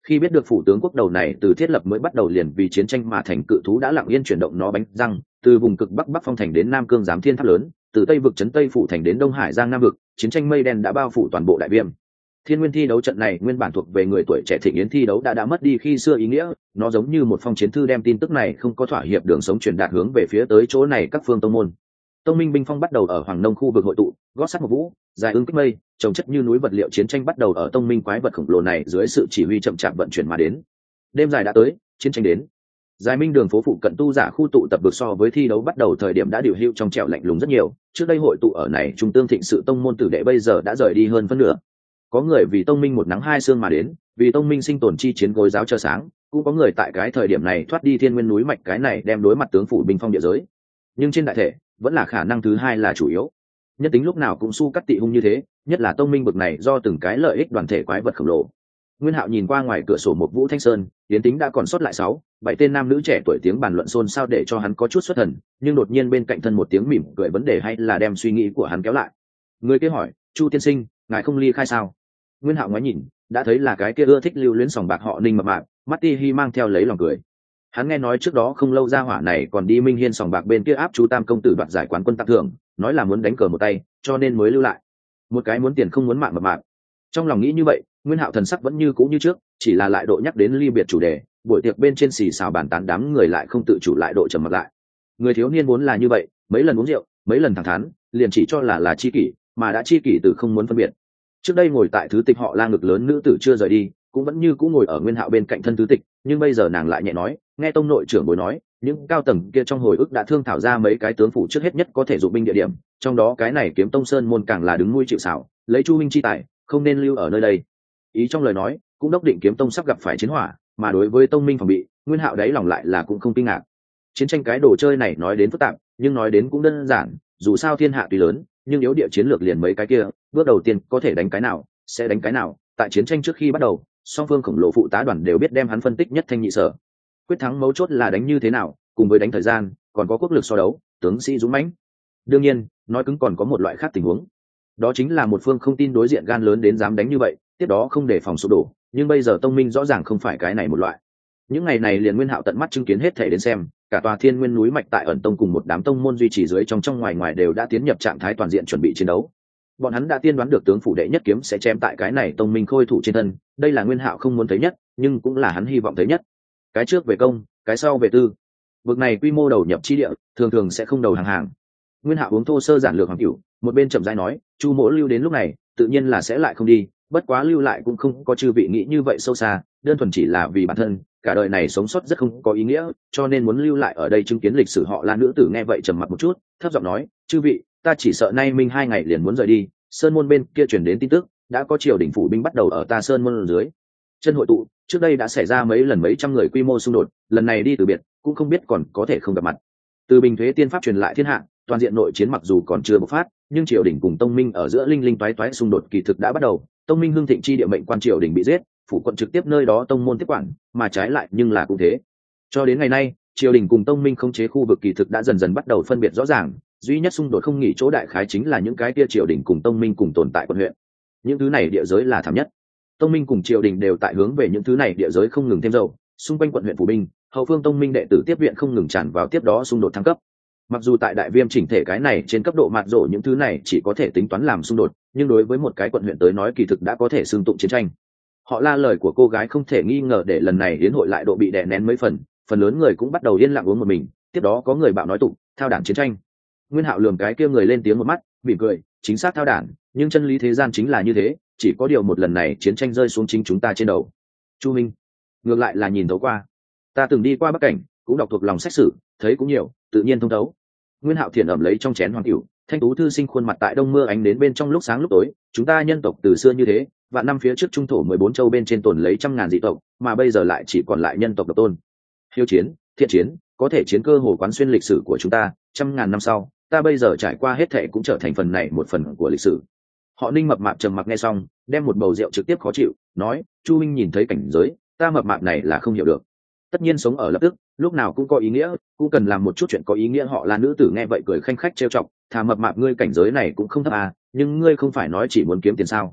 Khi biết được phủ tướng quốc đầu này từ thiết lập mới bắt đầu liền vì chiến tranh mà thành cự thú đã lặng yên chuyển động nó bánh răng, từ vùng cực bắc Bắc Phong thành đến Nam Cương Giám Thiên Tháp lớn, từ Tây vực trấn Tây phủ thành đến Đông Hải Giang Nam vực, chiến tranh mây đen đã bao phủ toàn bộ Đại Viêm. Thiên Nguyên thi đấu trận này nguyên bản thuộc về người tuổi trẻ thịnh yến thi đấu đã mất đi khi xưa ý nghĩa, nó giống như một phong chiến thư đem tin tức này không có thỏa hiệp đường sống truyền đạt hướng về phía tới chỗ này các phương tông môn. Tông minh binh phong bắt đầu ở Hoàng Nông khu vực hội tụ, gót sắt một vũ, dài ưng kích mây, trồng chất như núi vật liệu chiến tranh bắt đầu ở tông minh quái vật khổng lồ này dưới sự chỉ huy chậm chạp vận chuyển mà đến. Đêm dài đã tới, chiến tranh đến. Giải Minh đường phố phụ cận tu giả khu tụ tập vực so với thi đấu bắt đầu thời điểm đã điều hưu trong trẻo lạnh lùng rất nhiều, trước đây hội tụ ở này trung tương thịnh sự tông môn tử đệ bây giờ đã rời đi hơn phân nửa. Có người vì tông minh một nắng hai sương mà đến, vì tông minh sinh tồn chi chiến gối giáo chờ sáng, cũng có người tại cái thời điểm này thoát đi Thiên Nguyên núi mạch cái này đem đối mặt tướng phủ binh phong địa giới. Nhưng trên đại thể, vẫn là khả năng thứ hai là chủ yếu. Nhất tính lúc nào cũng su cắt tị hung như thế, nhất là tông minh bực này do từng cái lợi ích đoàn thể quái vật khổng lồ. Nguyên Hạo nhìn qua ngoài cửa sổ một vũ thanh sơn, tiến tính đã còn sót lại 6-7 tên nam nữ trẻ tuổi tiếng bàn luận xôn xao để cho hắn có chút xuất thần, nhưng đột nhiên bên cạnh thân một tiếng mỉm cười vấn đề hay là đem suy nghĩ của hắn kéo lại. Người kia hỏi, Chu tiên sinh, ngài không ly khai sao? Nguyên Hạo ngoái nhìn, đã thấy là cái kia ưa thích lưu luyến sòng bạc họ Ninh mập mạp, mắt ti hi mang theo lấy lòng cười. Hắn nghe nói trước đó không lâu ra hỏa này còn đi Minh Hiên sòng bạc bên kia áp chú Tam công tử đoạt giải quán quân tặng thưởng, nói là muốn đánh cờ một tay, cho nên mới lưu lại. Một cái muốn tiền không muốn mạng mập mạp. Trong lòng nghĩ như vậy, Nguyên Hạo thần sắc vẫn như cũ như trước, chỉ là lại độ nhắc đến ly biệt chủ đề, buổi tiệc bên trên xì xào bàn tán đám người lại không tự chủ lại độ trầm mặt lại. Người thiếu niên vốn là như vậy, mấy lần uống rượu, mấy lần thẳng thắn, liền chỉ cho là chi kỷ, mà đã chi kỷ từ không muốn phân biệt. Trước đây ngồi tại thứ tịch họ La ngực lớn nữ tử chưa rời đi, cũng vẫn như cũ ngồi ở Nguyên Hạo bên cạnh thân thứ tịch, nhưng bây giờ nàng lại nhẹ nói, nghe tông nội trưởng bối nói, những cao tầng kia trong hồi ức đã thương thảo ra mấy cái tướng phủ trước hết nhất có thể dụng binh địa điểm, trong đó cái này Kiếm Tông Sơn môn càng là đứng nuôi chịu xảo, lấy Chu minh chi tài, không nên lưu ở nơi đây. Ý trong lời nói, cũng đốc định Kiếm Tông sắp gặp phải chiến hỏa, mà đối với tông minh phòng bị, Nguyên Hạo đáy lòng lại là cũng không kinh ngạc. Chiến tranh cái đồ chơi này nói đến phức tạp, nhưng nói đến cũng đơn giản, dù sao thiên hạ tuy lớn, nhưng yếu địa chiến lược liền mấy cái kia, bước đầu tiên có thể đánh cái nào, sẽ đánh cái nào. Tại chiến tranh trước khi bắt đầu, song phương khổng lồ phụ tá đoàn đều biết đem hắn phân tích nhất thanh nhị sở. Quyết thắng mấu chốt là đánh như thế nào, cùng với đánh thời gian, còn có quốc lực so đấu, tướng sĩ dũng mãnh. Đương nhiên, nói cứng còn có một loại khác tình huống. Đó chính là một phương không tin đối diện gan lớn đến dám đánh như vậy, tiếp đó không để phòng sụp đổ, nhưng bây giờ tông minh rõ ràng không phải cái này một loại. Những ngày này liền Nguyên Hạo tận mắt chứng kiến hết thể đến xem, cả tòa Thiên Nguyên núi mạch tại ẩn tông cùng một đám tông môn duy trì dưới trong ngoài ngoài đều đã tiến nhập trạng thái toàn diện chuẩn bị chiến đấu. Bọn hắn đã tiên đoán được tướng phủ đệ nhất kiếm sẽ chém tại cái này tông minh khôi thủ trên thân, đây là Nguyên Hạo không muốn thấy nhất, nhưng cũng là hắn hy vọng thấy nhất. Cái trước về công, cái sau về tư. Vực này quy mô đầu nhập chi địa, thường thường sẽ không đầu hàng hàng. Nguyên Hạo uống thô sơ giản lược hoàng cửu, một bên chậm rãi nói, Chu Mỗ lưu đến lúc này, tự nhiên là sẽ lại không đi, bất quá lưu lại cũng không có chư vị nghĩ như vậy sâu xa, đơn thuần chỉ là vì bản thân, cả đời này sống sót rất không có ý nghĩa, cho nên muốn lưu lại ở đây chứng kiến lịch sử họ La nữ tử nghe vậy trầm mặc một chút, thấp giọng nói, chư vị, ta chỉ sợ nay minh 2 ngày liền muốn rời đi, sơn môn bên kia truyền đến tin tức, đã có triều đình phủ binh bắt đầu ở ta sơn môn dưới chân hội tụ, trước đây đã xảy ra mấy lần mấy trăm người quy mô xung đột, lần này đi từ biệt, cũng không biết còn có thể không gặp mặt. Từ Bình Thuế tiên pháp truyền lại thiên hạ, toàn diện nội chiến mặc dù còn chưa bộc phát, nhưng triều đình cùng tông minh ở giữa linh linh toái toái xung đột kỳ thực đã bắt đầu, tông minh hưng thịnh chi địa mệnh quan triều đình bị giết, phủ quận trực tiếp nơi đó tông môn tiếp quản, mà trái lại nhưng là cũng thế. Cho đến ngày nay, triều đình cùng tông minh khống chế khu vực kỳ thực đã dần dần bắt đầu phân biệt rõ ràng, duy nhất xung đột không nghỉ chỗ đại khái chính là những cái kia triều đình cùng tông minh cùng tồn tại quận huyện. Những thứ này địa giới là thảm nhất. Tông minh cùng triều đình đều tại hướng về những thứ này địa giới không ngừng thêm dầu, xung quanh quận huyện phủ binh, hậu phương tông minh đệ tử tiếp viện không ngừng tràn vào, tiếp đó xung đột thăng cấp. Mặc dù tại Đại Viêm chỉnh thể cái này trên cấp độ mạt rộ những thứ này chỉ có thể tính toán làm xung đột, nhưng đối với một cái quận huyện tới nói kỳ thực đã có thể xương tụng chiến tranh. Họ La lời của cô gái không thể nghi ngờ để lần này hiến hội lại độ bị đè nén mấy phần lớn người cũng bắt đầu yên lặng uống một mình, tiếp đó có người bạo nói tụng thao đảng chiến tranh. Nguyên Hạo lườm cái kia người lên tiếng một mắt, mỉm cười, chính xác thao đảng, nhưng chân lý thế gian chính là như thế, chỉ có điều một lần này chiến tranh rơi xuống chính chúng ta trên đầu. Chu Minh ngược lại là nhìn thấu qua, ta từng đi qua Bắc Cảnh, cũng đọc thuộc lòng sách sử, thấy cũng nhiều, tự nhiên thông thấu. Nguyên Hạo thiện ẩm lấy trong chén hoàng cửu, thanh tú thư sinh khuôn mặt tại đông mưa ánh đến bên trong lúc sáng lúc tối, chúng ta nhân tộc từ xưa như thế, vạn năm phía trước trung thổ 14 châu bên trên tồn lấy trăm ngàn dị tộc, mà bây giờ lại chỉ còn lại nhân tộc độc tôn. Hiếu chiến, thiện chiến, có thể chiến cơ hồ quán xuyên lịch sử của chúng ta, trăm ngàn năm sau, ta bây giờ trải qua hết thảy cũng trở thành phần này một phần của lịch sử. Họ Ninh mập mạp trầm mặc nghe xong, đem một bầu rượu trực tiếp khó chịu, nói, Chu Minh nhìn thấy cảnh giới, ta mập mạp này là không hiểu được. Tất nhiên sống ở lập tức, lúc nào cũng có ý nghĩa, cũng cần làm một chút chuyện có ý nghĩa. Họ là nữ tử nghe vậy cười khanh khách trêu chọc, thà mập mạp ngươi cảnh giới này cũng không thấp à, nhưng ngươi không phải nói chỉ muốn kiếm tiền sao?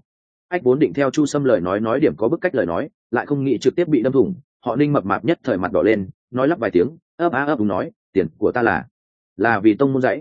Ách vốn định theo Chu Sâm lời nói điểm có bức cách lời nói, lại không nghĩ trực tiếp bị đâm thủng. Họ Ninh mập mạp nhất thời mặt đỏ lên, nói lắp vài tiếng, ấp á ấp đúng nói, tiền của ta là vì tông môn dãy,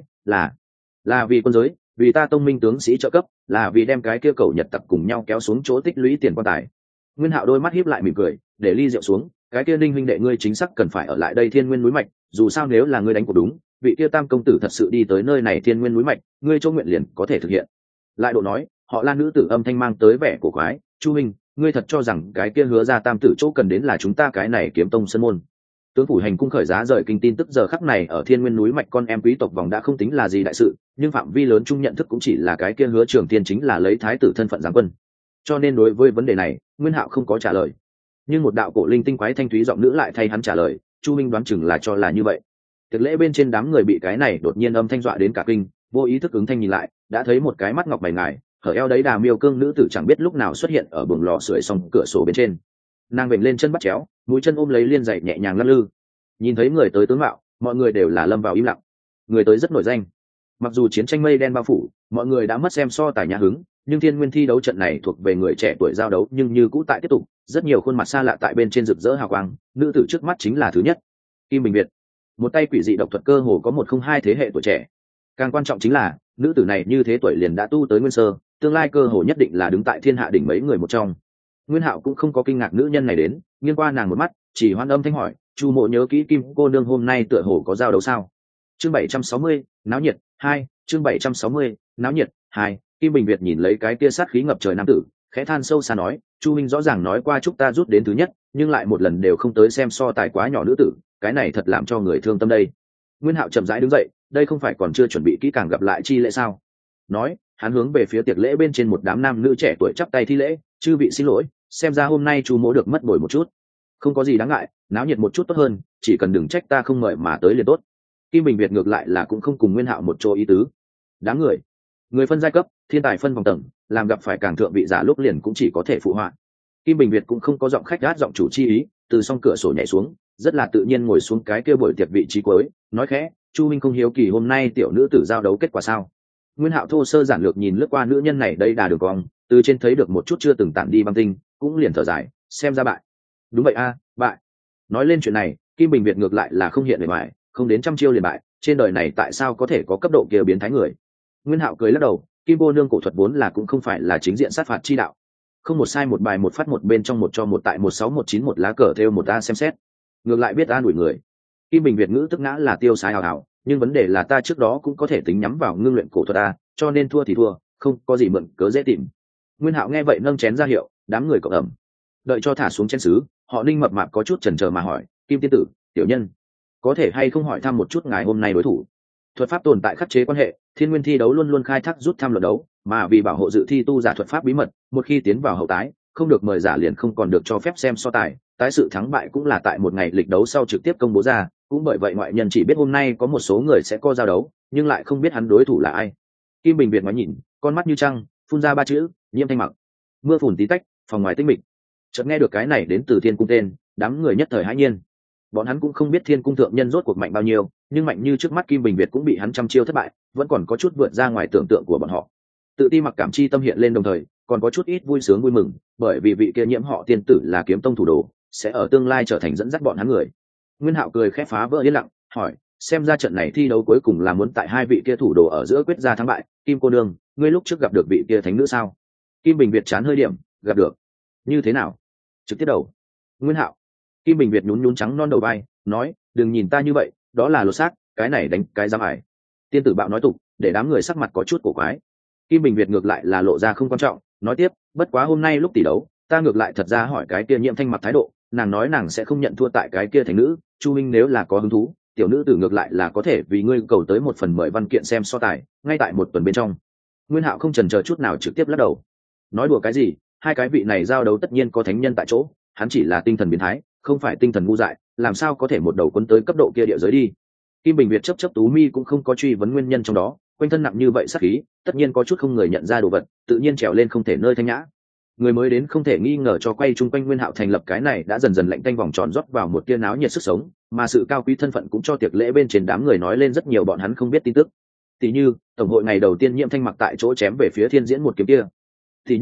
là vì quân giới, vì ta tông minh tướng sĩ trợ cấp, là vì đem cái kia cầu Nhật tặc cùng nhau kéo xuống chỗ tích lũy tiền quan tài. Nguyên Hạo đôi mắt híp lại mỉm cười, để ly rượu xuống, cái kia Ninh huynh đệ ngươi chính xác cần phải ở lại đây Thiên Nguyên núi mạch, dù sao nếu là ngươi đánh cuộc đúng, vị kia Tam công tử thật sự đi tới nơi này Thiên Nguyên núi mạch, ngươi chỗ nguyện liền có thể thực hiện. Lại độ nói, họ Lan nữ tử âm thanh mang tới vẻ cổ quái, Chu huynh, ngươi thật cho rằng cái kia Hứa ra Tam tử chỗ cần đến là chúng ta cái này Kiếm tông sân môn? Tướng phủ hành cung khởi giá rời kinh tin tức giờ khắc này ở Thiên Nguyên núi mạch con em quý tộc vòng đã không tính là gì đại sự, nhưng phạm vi lớn chung nhận thức cũng chỉ là cái kia Hứa Trường Tiên chính là lấy thái tử thân phận giáng quân. Cho nên đối với vấn đề này, Nguyên Hạo không có trả lời. Nhưng một đạo cổ linh tinh quái thanh thúy giọng nữ lại thay hắn trả lời, Chu minh đoán chừng là cho là như vậy. Tiệc lễ bên trên đám người bị cái này đột nhiên âm thanh dọa đến cả kinh, vô ý thức ứng thanh nhìn lại, đã thấy một cái mắt ngọc mày ngài, hở eo đấy đà miêu cương nữ tử chẳng biết lúc nào xuất hiện ở buồng lò sưởi xong cửa sổ bên trên. Nàng vểnh lên chân bắt chéo, mũi chân ôm lấy liên dậy nhẹ nhàng lắc lư. Nhìn thấy người tới tướng mạo, mọi người đều là lâm vào im lặng. Người tới rất nổi danh. Mặc dù chiến tranh mây đen bao phủ, mọi người đã mất xem so tài nhã hứng, nhưng Thiên Nguyên thi đấu trận này thuộc về người trẻ tuổi giao đấu nhưng như cũ tại tiếp tục, rất nhiều khuôn mặt xa lạ tại bên trên rực rỡ hào quang, nữ tử trước mắt chính là thứ nhất. Kim Bình Việt. Một tay quỷ dị độc thuật cơ hồ có 102 thế hệ tuổi trẻ. Càng quan trọng chính là, nữ tử này như thế tuổi liền đã tu tới nguyên sơ, tương lai cơ hồ nhất định là đứng tại thiên hạ đỉnh mấy người một trong. Nguyên Hạo cũng không có kinh ngạc nữ nhân này đến, nghiêng qua nàng một mắt, chỉ hoan âm thanh hỏi, Chu mộ nhớ kỹ Kim cô nương hôm nay tựa hồ có giao đấu sao? Chương 760, náo nhiệt 2, chương 760, náo nhiệt 2. Kim Bình Việt nhìn lấy cái kia sát khí ngập trời nam tử, khẽ than sâu xa nói, Chu minh rõ ràng nói qua chúc ta rút đến thứ nhất, nhưng lại một lần đều không tới xem so tài quá nhỏ nữ tử, cái này thật làm cho người thương tâm đây. Nguyên Hạo chậm rãi đứng dậy, đây không phải còn chưa chuẩn bị kỹ càng gặp lại chi lễ sao? Nói, hắn hướng về phía tiệc lễ bên trên một đám nam nữ trẻ tuổi chắp tay thi lễ, chư vị xin lỗi, xem ra hôm nay Chu mỗ được mất bồi một chút. Không có gì đáng ngại, náo nhiệt một chút tốt hơn, chỉ cần đừng trách ta không mời mà tới liền tốt. Kim Bình Việt ngược lại là cũng không cùng Nguyên Hạo một chỗ ý tứ. Đám người phân giai cấp, thiên tài phân vòng tầng, làm gặp phải càng thượng vị giả lúc liền cũng chỉ có thể phụ họa. Kim Bình Việt cũng không có giọng khách gát giọng chủ chi ý, từ song cửa sổ nhảy xuống, rất là tự nhiên ngồi xuống cái kia buổi tiệc vị trí cuối, nói khẽ, Chu minh không hiếu kỳ hôm nay tiểu nữ tử giao đấu kết quả sao? Nguyên Hạo thô sơ giản lược nhìn lướt qua nữ nhân này đây đà đường cong, từ trên thấy được một chút chưa từng tản đi băng tinh, cũng liền thở dài, xem ra bại. Đúng vậy a, bại. Nói lên chuyện này, Kim Bình Việt ngược lại là không hiện bề ngoài, không đến trăm chiêu liền bại, trên đời này tại sao có thể có cấp độ kia biến thái người? Nguyên Hạo cười lắc đầu, Kim cô nương cổ thuật vốn là cũng không phải là chính diện sát phạt chi đạo, không một sai một bài một phát một bên trong một cho một tại 16191 một lá cờ theo một ta xem xét, ngược lại biết an ủi người. Kim Bình Việt ngữ tức ngã là tiêu sái hào hào, nhưng vấn đề là ta trước đó cũng có thể tính nhắm vào ngưng luyện cổ thuật a, cho nên thua thì thua, không có gì mượn cớ dễ tìm. Nguyên Hạo nghe vậy nâng chén ra hiệu, đám người cộng ẩm. Đợi cho thả xuống chén sứ, họ Ninh mập mạp có chút chần chờ mà hỏi, Kim tiên tử, tiểu nhân, có thể hay không hỏi thăm một chút ngài hôm nay đối thủ? Thuật pháp tồn tại khắc chế quan hệ, Thiên Nguyên thi đấu luôn luôn khai thác rút thăm luận đấu, mà vì bảo hộ dự thi tu giả thuật pháp bí mật, một khi tiến vào hậu tái, không được mời giả liền không còn được cho phép xem so tài, tái sự thắng bại cũng là tại một ngày lịch đấu sau trực tiếp công bố ra, cũng bởi vậy ngoại nhân chỉ biết hôm nay có một số người sẽ có giao đấu, nhưng lại không biết hắn đối thủ là ai. Kim Bình Việt ngoái nhìn, con mắt như trăng, phun ra ba chữ, Nhiễm Thanh Mặc. Mưa phùn tí tách, phòng ngoài tĩnh mịch. Chợt nghe được cái này đến từ Thiên cung tên, đám người nhất thời hãi nhiên. Bọn hắn cũng không biết Thiên cung thượng nhân rốt cuộc mạnh bao nhiêu, nhưng mạnh như trước mắt Kim Bình Việt cũng bị hắn trăm chiêu thất bại, vẫn còn có chút vượt ra ngoài tưởng tượng của bọn họ. Tự ti mặc cảm chi tâm hiện lên đồng thời, còn có chút ít vui sướng vui mừng, bởi vì vị kia Nhiễm họ tiên tử là Kiếm tông thủ đồ, sẽ ở tương lai trở thành dẫn dắt bọn hắn người. Nguyên Hạo cười khẽ phá vỡ yên lặng, hỏi, xem ra trận này thi đấu cuối cùng là muốn tại hai vị kia thủ đồ ở giữa quyết ra thắng bại. Kim cô nương, ngươi lúc trước gặp được vị kia thánh nữ sao? Kim Bình Việt chán hơi điểm, gặp được. Như thế nào? Trực tiếp đầu. Nguyên Hạo. Kim Bình Việt nhún nhún trắng non đầu vai, nói, đừng nhìn ta như vậy, đó là lột xác, cái này đánh cái giám ải. Tiên tử bạo nói tục, để đám người sắc mặt có chút cổ quái. Kim Bình Việt ngược lại là lộ ra không quan trọng, nói tiếp, bất quá hôm nay lúc tỷ đấu, ta ngược lại thật ra hỏi cái kia Nhiễm Thanh Mặc thái độ, nàng nói nàng sẽ không nhận thua tại cái kia thánh nữ. Chu minh nếu là có hứng thú, tiểu nữ tử ngược lại là có thể vì ngươi cầu tới một phần mời văn kiện xem so tài, ngay tại một tuần bên trong. Nguyên Hạo không chần chờ chút nào trực tiếp lắc đầu. Nói đùa cái gì, hai cái vị này giao đấu tất nhiên có thánh nhân tại chỗ, hắn chỉ là tinh thần biến thái, không phải tinh thần ngu dại, làm sao có thể một đầu cuốn tới cấp độ kia địa giới đi. Kim Bình Việt chấp tú mi cũng không có truy vấn nguyên nhân trong đó, quanh thân nặng như vậy sát khí, tất nhiên có chút không người nhận ra đồ vật, tự nhiên trèo lên không thể nơi thanh nhã. Người mới đến không thể nghi ngờ cho quay chung quanh Nguyên Hạo thành lập cái này đã dần dần lạnh tanh vòng tròn rót vào một tia náo nhiệt sức sống, mà sự cao quý thân phận cũng cho tiệc lễ bên trên đám người nói lên rất nhiều bọn hắn không biết tin tức. Tỷ như, tổng hội ngày đầu tiên Nhiễm Thanh Mặc tại chỗ chém về phía Thiên Diễn một kiếm kia. Tỷ như,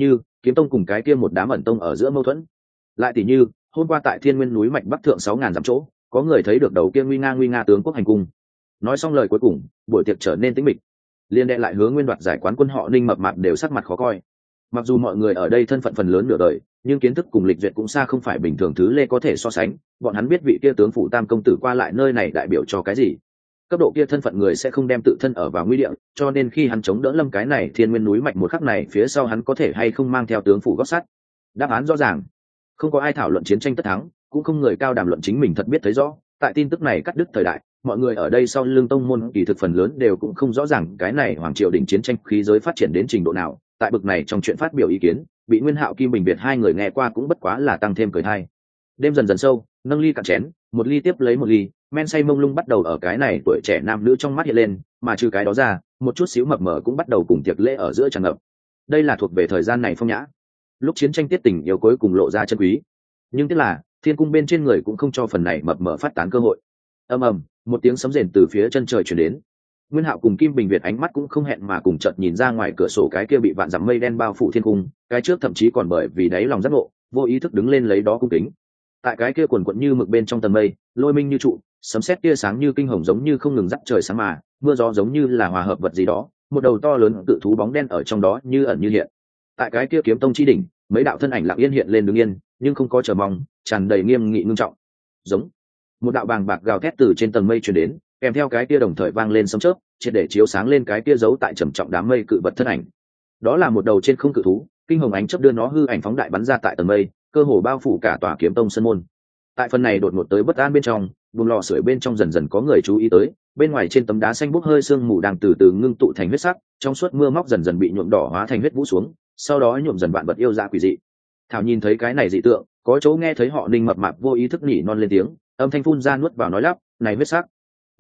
kiếm tông cùng cái kia một đám ẩn tông ở giữa mâu thuẫn. Lại tỷ như hôm qua tại thiên nguyên núi mạch bắc thượng 6.000 dặm chỗ, có người thấy được đầu kia nguy nga tướng quốc hành cung. Nói xong lời cuối cùng, buổi tiệc trở nên tĩnh mịch. Liên đệ lại Hứa Nguyên đoạt giải quán quân họ Ninh mập mạp đều sắc mặt khó coi. Mặc dù mọi người ở đây thân phận phần lớn nửa đời, nhưng kiến thức cùng lịch duyệt cũng xa không phải bình thường thứ lê có thể so sánh. Bọn hắn biết vị kia tướng phủ tam công tử qua lại nơi này đại biểu cho cái gì. Cấp độ kia thân phận người sẽ không đem tự thân ở vào nguy địa, cho nên khi hắn chống đỡ lâm cái này thiên nguyên núi mạch một khắc này, phía sau hắn có thể hay không mang theo tướng phủ gót sắt. Đáp án rõ ràng. Không có ai thảo luận chiến tranh tất thắng, cũng không người cao đàm luận chính mình thật biết thấy rõ. Tại tin tức này cắt đứt thời đại, mọi người ở đây sau lưng tông môn kỳ thực phần lớn đều cũng không rõ ràng cái này hoàng triều đỉnh chiến tranh khí giới phát triển đến trình độ nào. Tại bực này trong chuyện phát biểu ý kiến, bị Nguyên Hạo Kim Bình Việt hai người nghe qua cũng bất quá là tăng thêm cười thay. Đêm dần dần sâu, nâng ly cạn chén, một ly tiếp lấy một ly, men say mông lung bắt đầu ở cái này tuổi trẻ nam nữ trong mắt hiện lên, mà trừ cái đó ra, một chút xíu mập mờ cũng bắt đầu cùng tiệc lễ ở giữa tràn ngập. Đây là thuộc về thời gian này phong nhã, lúc chiến tranh tiết tình yêu cuối cùng lộ ra chân quý. Nhưng tiếc là thiên cung bên trên người cũng không cho phần này mập mờ phát tán cơ hội. Ầm ầm, một tiếng sấm rền từ phía chân trời truyền đến. Nguyên Hạo cùng Kim Bình Việt ánh mắt cũng không hẹn mà cùng chợt nhìn ra ngoài cửa sổ cái kia bị vạn dặm mây đen bao phủ thiên cung, cái trước thậm chí còn bởi vì đáy lòng giác ngộ, vô ý thức đứng lên lấy đó cung kính. Tại cái kia quần quận như mực bên trong tầng mây, lôi minh như trụ, sấm sét tia sáng như kinh hồng giống như không ngừng dắt trời sáng mà, mưa gió giống như là hòa hợp vật gì đó, một đầu to lớn cự thú bóng đen ở trong đó như ẩn như hiện. Tại cái kia kiếm tông chi đỉnh, mấy đạo thân ảnh lặng yên hiện lên đứng yên, nhưng không có chờ mong, tràn đầy nghiêm nghị ngưng trọng. Giống một đạo bàng bạc gào thét từ trên tầng mây truyền đến, kèm theo cái kia đồng thời vang lên sấm chớp, triệt để chiếu sáng lên cái kia giấu tại trầm trọng đám mây cự vật thân ảnh. Đó là một đầu trên không cự thú, kinh hồng ánh chớp đưa nó hư ảnh phóng đại bắn ra tại tầng mây, cơ hồ bao phủ cả tòa kiếm tông sân môn. Tại phần này đột ngột tới bất an bên trong, buồng lò sưởi bên trong dần dần có người chú ý tới, bên ngoài trên tấm đá xanh bốc hơi sương mù đang từ từ ngưng tụ thành huyết sắc, trong suốt mưa móc dần dần bị nhuộm đỏ hóa thành huyết vũ xuống, sau đó nhuộm dần vạn vật yêu dã quỷ dị. Thảo nhìn thấy cái này dị tượng, có chỗ nghe thấy họ Ninh mập mạp vô ý thức nhỉ non lên tiếng, âm thanh phun ra nuốt vào nói lắp, này huyết sắc,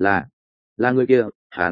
là người kia,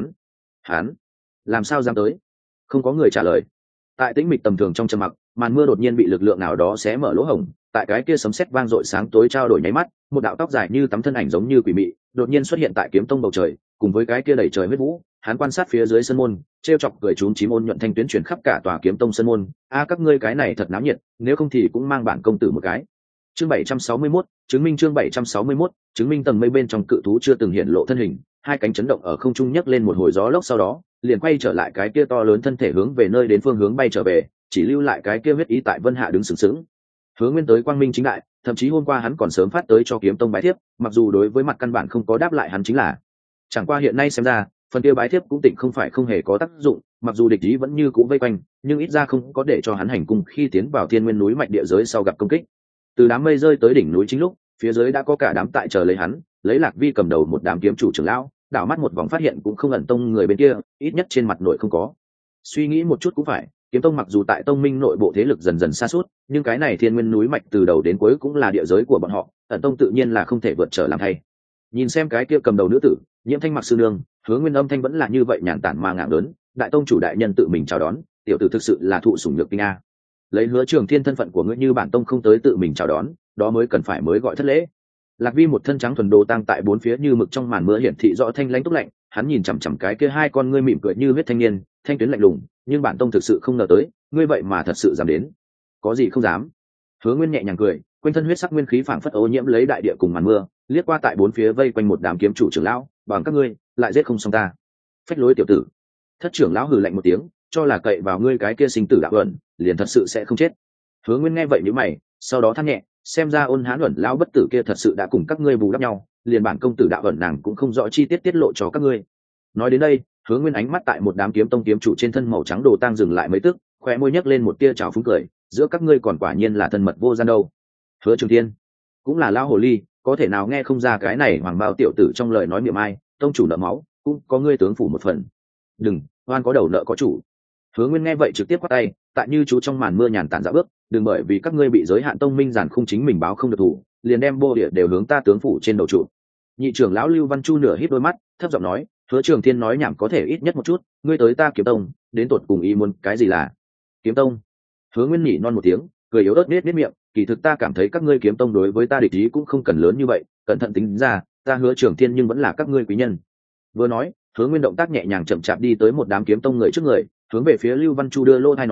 hắn làm sao dám tới? Không có người trả lời. Tại tĩnh mịch tầm thường trong trầm mặc, màn mưa đột nhiên bị lực lượng nào đó xé mở lỗ hổng, tại cái kia sấm sét vang dội sáng tối trao đổi nháy mắt, một đạo tóc dài như tấm thân ảnh giống như quỷ mị, đột nhiên xuất hiện tại kiếm tông bầu trời, cùng với cái kia đầy trời huyết vũ, hắn quan sát phía dưới sân môn, trêu chọc cười trúng chím ôn nhuận thanh tuyến truyền khắp cả tòa kiếm tông sân môn, a các ngươi cái này thật náo nhiệt, nếu không thì cũng mang bản công tử một cái. Chương 761, chứng minh chương 761, chứng minh tầng mây bên trong cự thú chưa từng hiện lộ thân hình, hai cánh chấn động ở không trung nhấc lên một hồi gió lốc, sau đó liền quay trở lại cái kia to lớn thân thể hướng về nơi đến phương hướng bay trở về, chỉ lưu lại cái kia huyết ý tại Vân Hạ đứng sừng sững. Hướng Nguyên tới quang minh chính đại, thậm chí hôm qua hắn còn sớm phát tới cho kiếm tông bái thiếp, mặc dù đối với mặt căn bản không có đáp lại hắn chính là. Chẳng qua hiện nay xem ra, phần kia bái thiếp cũng tỉnh không phải không hề có tác dụng, mặc dù địch ý vẫn như cũ vây quanh, nhưng ít ra không có để cho hắn hành cung khi tiến vào thiên nguyên núi mạch địa giới sau gặp công kích. Từ đám mây rơi tới đỉnh núi chính lúc, phía dưới đã có cả đám tại chờ lấy hắn, lấy Lạc Vi cầm đầu một đám kiếm chủ trưởng lão, đảo mắt một vòng phát hiện cũng không ẩn tông người bên kia, ít nhất trên mặt nội không có. Suy nghĩ một chút cũng phải, kiếm tông mặc dù tại tông minh nội bộ thế lực dần dần sa sút, nhưng cái này thiên nguyên núi mạch từ đầu đến cuối cũng là địa giới của bọn họ, ẩn tông tự nhiên là không thể vượt trở làm thay. Nhìn xem cái kia cầm đầu nữ tử, Nhiễm Thanh mặc sư nương, Hứa Nguyên âm thanh vẫn là như vậy nhàn tản mà ngạo lớn, đại tông chủ đại nhân tự mình chào đón, tiểu tử thực sự là thụ sủng nhược kinh a. Lấy Hứa Trường Thiên thân phận của ngươi như bản tông không tới tự mình chào đón, đó mới cần phải mới gọi thất lễ. Lạc Vi một thân trắng thuần đồ tăng tại bốn phía như mực trong màn mưa hiển thị rõ thanh lãnh túc lạnh, hắn nhìn chằm chằm cái kia hai con ngươi mỉm cười như huyết thanh niên, thanh tuyến lạnh lùng, nhưng bản tông thực sự không ngờ tới, ngươi vậy mà thật sự dám đến. Có gì không dám? Hứa Nguyên nhẹ nhàng cười, quanh thân huyết sắc nguyên khí phảng phất ô nhiễm lấy đại địa cùng màn mưa, liếc qua tại bốn phía vây quanh một đám kiếm chủ trưởng lão, bằng các ngươi, lại giết không xong ta. Phách lối tiểu tử. Thất trưởng lão hừ lạnh một tiếng, cho là cậy vào ngươi cái kia sinh tử đạo ẩn, liền thật sự sẽ không chết. Hứa Nguyên nghe vậy nhíu mày, sau đó than nhẹ, xem ra Ôn Hán ẩn lão bất tử kia thật sự đã cùng các ngươi bù đắp nhau, liền bản công tử đạo ẩn nàng cũng không rõ chi tiết tiết lộ cho các ngươi. Nói đến đây, Hứa Nguyên ánh mắt tại một đám kiếm tông kiếm chủ trên thân màu trắng đồ tang dừng lại mấy tức, khóe môi nhếch lên một tia trào phúng cười, giữa các ngươi còn quả nhiên là thân mật vô gian đâu. Hứa Trường Thiên cũng là lão hồ ly, có thể nào nghe không ra cái này hoàng bao tiểu tử trong lời nói miệng ai, tông chủ nợ máu, cũng có ngươi tướng phủ một phần. Đừng, oan có đầu nợ có chủ. Hứa Nguyên nghe vậy trực tiếp quát tay, tại như chú trong màn mưa nhàn tản dạo bước, đừng bởi vì các ngươi bị giới hạn tông minh giản khung chính mình báo không được thủ, liền đem bô địa đều hướng ta tướng phủ trên đầu trụ. Nhị trưởng lão Lưu Văn Chu nửa híp đôi mắt, thấp giọng nói, Hứa Trường Thiên nói nhảm có thể ít nhất một chút, ngươi tới ta Kiếm Tông, đến tột cùng ý muốn cái gì là Kiếm Tông? Hứa Nguyên nhỉ non một tiếng, cười yếu ớt nết miệng, kỳ thực ta cảm thấy các ngươi Kiếm Tông đối với ta địch ý cũng không cần lớn như vậy, cẩn thận tính ra, ta Hứa Trường Thiên nhưng vẫn là các ngươi quý nhân. Vừa nói, Hứa Nguyên động tác nhẹ nhàng chậm chạp đi tới một đám Kiếm Tông người trước người, hướng về phía Lưu Văn Chu đưa lô thai nói,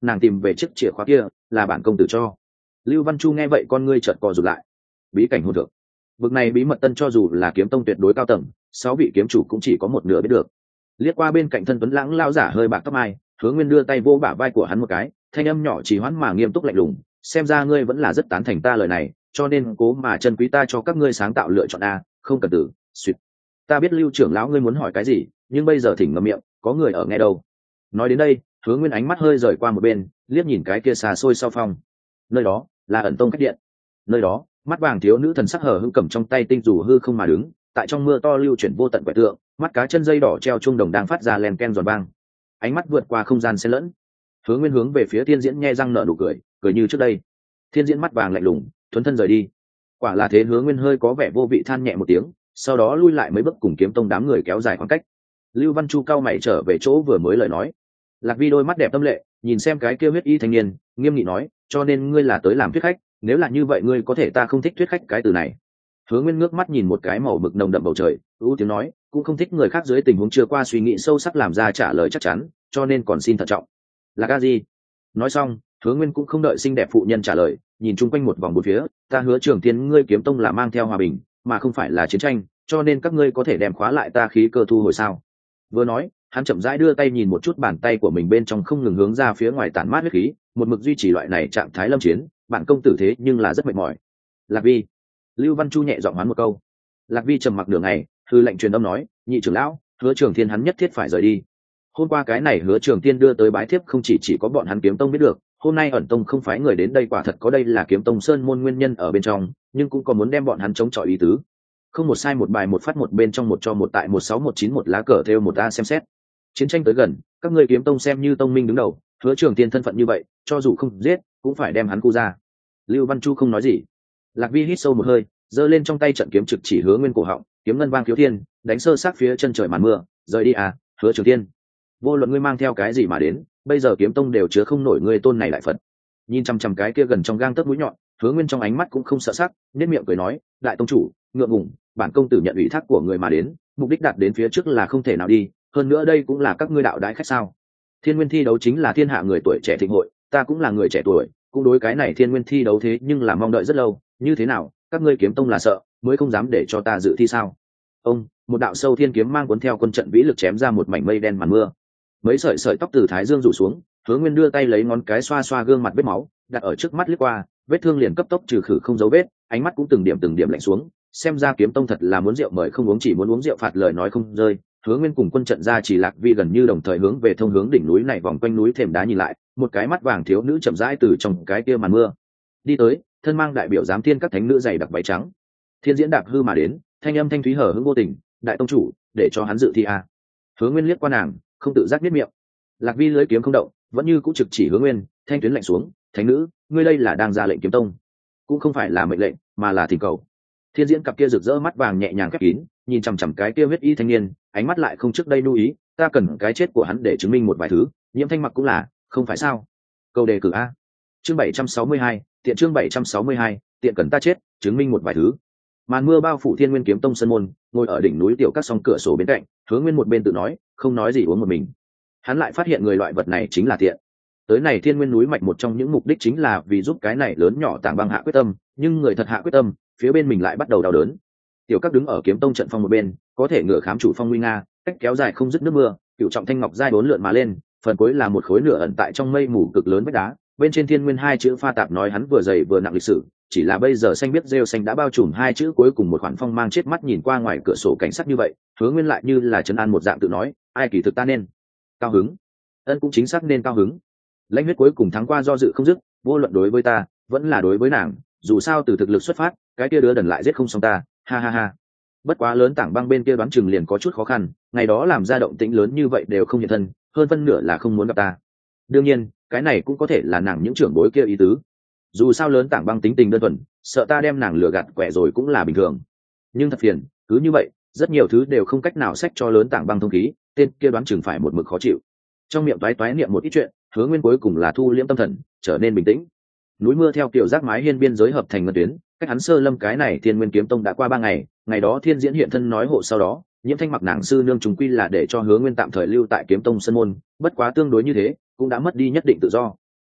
nàng tìm về chiếc chìa khóa kia là bản công tử cho. Lưu Văn Chu nghe vậy con ngươi chợt co rụt lại. Bí cảnh hôn thượng, bực này bí mật tân cho dù là kiếm tông tuyệt đối cao tầng 6 vị kiếm chủ cũng chỉ có một nửa biết được. Liếc qua bên cạnh thân tuấn lãng lao giả hơi bạc tóc mai, Hứa Nguyên đưa tay vô bả vai của hắn một cái, thanh âm nhỏ chỉ hoãn mà nghiêm túc lạnh lùng, xem ra ngươi vẫn là rất tán thành ta lời này, cho nên cố mà chân quý ta cho các ngươi sáng tạo lựa chọn a, không cần từ suýt. Ta biết Lưu trưởng lão ngươi muốn hỏi cái gì, nhưng bây giờ thỉnh ngậm miệng, có người ở nghe đâu. Nói đến đây, Hứa Nguyên ánh mắt hơi rời qua một bên, liếc nhìn cái kia xa xôi sau phong. Nơi đó là ẩn tông khách điện. Nơi đó, mắt vàng thiếu nữ thần sắc hờ hững cầm trong tay tinh dù hư không mà đứng, tại trong mưa to lưu chuyển vô tận quẻ tượng, mắt cá chân dây đỏ treo chuông đồng đang phát ra len ken giòn vang. Ánh mắt vượt qua không gian xen lẫn. Hứa Nguyên hướng về phía Thiên Diễn nhe răng nở nụ cười, cười như trước đây. Thiên Diễn mắt vàng lạnh lùng, thuấn thân rời đi. Quả là thế, Hứa Nguyên hơi có vẻ vô vị than nhẹ một tiếng, sau đó lui lại mấy bước cùng kiếm tông đám người kéo dài khoảng cách. Lưu Văn Chu cao mày trở về chỗ vừa mới lời nói. Lạc Vi đôi mắt đẹp tâm lệ, nhìn xem cái kia huyết y thanh niên, nghiêm nghị nói, cho nên ngươi là tới làm thuyết khách, nếu là như vậy ngươi có thể, ta không thích thuyết khách cái từ này. Hứa Nguyên ngước mắt nhìn một cái màu mực nồng đậm bầu trời, ưu tiếng nói, cũng không thích người khác dưới tình huống chưa qua suy nghĩ sâu sắc làm ra trả lời chắc chắn, cho nên còn xin thận trọng. Là cái gì? Nói xong, Hứa Nguyên cũng không đợi xinh đẹp phụ nhân trả lời, nhìn chung quanh một vòng bốn phía, ta Hứa Trường Thiên ngươi kiếm tông là mang theo hòa bình, mà không phải là chiến tranh, cho nên các ngươi có thể đem khóa lại ta khí cơ thu hồi sao? Vừa nói, hắn chậm rãi đưa tay nhìn một chút bàn tay của mình bên trong không ngừng hướng ra phía ngoài tản mát huyết khí, một mực duy trì loại này trạng thái lâm chiến, bản công tử thế nhưng là rất mệt mỏi. Lạc Vi. Lưu Văn Chu nhẹ giọng hoán một câu. Lạc Vi trầm mặc nửa ngày, hư lệnh truyền âm nói, nhị trưởng lão, Hứa Trường Thiên hắn nhất thiết phải rời đi. Hôm qua cái này Hứa Trường Thiên đưa tới bái thiếp không chỉ có bọn hắn kiếm tông biết được, hôm nay ẩn tông không phái người đến đây quả thật có đây là kiếm tông sơn môn nguyên nhân ở bên trong, nhưng cũng có muốn đem bọn hắn chống chọi ý tứ. Không một sai một bài một phát một bên trong một cho một tại 16191 lá cờ theo một ta xem xét. Chiến tranh tới gần, các ngươi kiếm tông xem như tông minh đứng đầu, Hứa Trường Thiên thân phận như vậy, cho dù không giết, cũng phải đem hắn cu ra. Lưu Văn Chu không nói gì. Lạc Vi hít sâu một hơi, giơ lên trong tay trận kiếm trực chỉ Hứa Nguyên cổ họng, kiếm ngân vang khiếu thiên, đánh sơ sát phía chân trời màn mưa, rời đi à, Hứa Trường Thiên. Vô luận ngươi mang theo cái gì mà đến, bây giờ kiếm tông đều chứa không nổi ngươi tôn này đại Phật. Nhìn chằm chằm cái kia gần trong gang tấc mũi nhọn, Hứa Nguyên trong ánh mắt cũng không sợ sắc, nhếch miệng cười nói, đại tông chủ, ngượng ngùng, bản công tử nhận ủy thác của người mà đến, mục đích đạt đến phía trước là không thể nào đi, hơn nữa đây cũng là các ngươi đạo đái khách sao? Thiên Nguyên thi đấu chính là thiên hạ người tuổi trẻ thịnh hội, ta cũng là người trẻ tuổi, cũng đối cái này Thiên Nguyên thi đấu thế nhưng là mong đợi rất lâu, như thế nào, các ngươi kiếm tông là sợ, mới không dám để cho ta dự thi sao? Ông, một đạo sâu thiên kiếm mang cuốn theo quân trận vĩ lực chém ra một mảnh mây đen màn mưa. Mấy sợi sợi tóc từ thái dương rủ xuống, Hứa Nguyên đưa tay lấy ngón cái xoa xoa gương mặt vết máu, đặt ở trước mắt liếc qua, vết thương liền cấp tốc trừ khử không dấu vết, ánh mắt cũng từng điểm lạnh xuống, xem ra kiếm tông thật là muốn rượu mời không uống, chỉ muốn uống rượu phạt lời nói không rơi. Hứa Nguyên cùng quân trận ra chỉ Lạc Vi gần như đồng thời hướng về thông hướng đỉnh núi này vòng quanh núi thềm đá nhìn lại, một cái mắt vàng thiếu nữ chậm rãi từ trong cái kia màn mưa đi tới, thân mang đại biểu giám thiên các thánh nữ dày đặc váy trắng. Thiên Diễn đạp hư mà đến, thanh âm thanh thúy hở hững vô tình, đại tông chủ, để cho hắn dự thi à? Hứa Nguyên liếc qua nàng, không tự giác biết miệng. Lạc Vi lưỡi kiếm không động, vẫn như cũ trực chỉ Hứa Nguyên, thanh tuyến lạnh xuống, thánh nữ, ngươi đây là đang ra lệnh kiếm tông, cũng không phải là mệnh lệnh, mà là thỉnh cầu. Thiên Diễn cặp kia rực rỡ mắt vàng nhẹ nhàng khép kín, nhìn chằm chằm cái kia huyết y thanh niên, ánh mắt lại không trước đây lưu ý, ta cần cái chết của hắn để chứng minh một vài thứ, Nhiễm Thanh Mặc cũng là, không phải sao? Câu đề cử a. Chương 762, tiện chương 762, tiện cần ta chết, chứng minh một vài thứ. Màn mưa bao phủ Thiên Nguyên kiếm tông sân môn, ngồi ở đỉnh núi tiểu các song cửa sổ bên cạnh, Hứa Nguyên một bên tự nói, không nói gì uống một mình. Hắn lại phát hiện người loại vật này chính là tiện. Tới này Thiên Nguyên núi mạch một trong những mục đích chính là vì giúp cái này lớn nhỏ tảng băng hạ quyết tâm, nhưng người thật hạ quyết tâm, phía bên mình lại bắt đầu đau đớn. Tiểu các đứng ở kiếm tông trận phong một bên, có thể ngửa khám chủ phong nguy nga, cách kéo dài không dứt nước mưa, cựu trọng thanh ngọc giai bốn lượn mà lên, phần cuối là một khối nửa ẩn tại trong mây mù cực lớn vách đá, bên trên Thiên Nguyên hai chữ pha tạp nói hắn vừa dày vừa nặng lịch sử, chỉ là bây giờ xanh biết rêu xanh đã bao trùm hai chữ cuối cùng một khoản phong mang chết mắt nhìn qua ngoài cửa sổ cảnh sắc như vậy, Hứa Nguyên lại như là trấn an một dạng tự nói, ai kỳ thực ta nên cao hứng, ân cũng chính xác nên cao hứng. Lãnh huyết cuối cùng thắng qua do dự không dứt, vô luận đối với ta vẫn là đối với nàng, dù sao từ thực lực xuất phát, cái kia đứa đần lại giết không xong ta, ha ha ha. Bất quá lớn tảng băng bên kia đoán chừng liền có chút khó khăn, ngày đó làm ra động tĩnh lớn như vậy đều không hiện thân, hơn phân nửa là không muốn gặp ta. Đương nhiên cái này cũng có thể là nàng những trưởng bối kia ý tứ, dù sao lớn tảng băng tính tình đơn thuần, sợ ta đem nàng lừa gạt quẻ rồi cũng là bình thường. Nhưng thật phiền, cứ như vậy rất nhiều thứ đều không cách nào xách cho lớn tảng băng thông khí, tên kia đoán chừng phải một mực khó chịu. Trong miệng toái toái niệm một ít chuyện, Hứa Nguyên cuối cùng là thu liễm tâm thần, trở nên bình tĩnh. Núi mưa theo kiểu giác mái hiên biên giới hợp thành ngân tuyến, cách hắn sơ lâm cái này Thiên Nguyên kiếm tông đã qua 3 ngày, ngày đó Thiên Diễn hiện thân nói hộ sau đó, Nhiễm Thanh Mặc nàng sư nương trùng quy là để cho Hứa Nguyên tạm thời lưu tại kiếm tông sân môn, bất quá tương đối như thế, cũng đã mất đi nhất định tự do.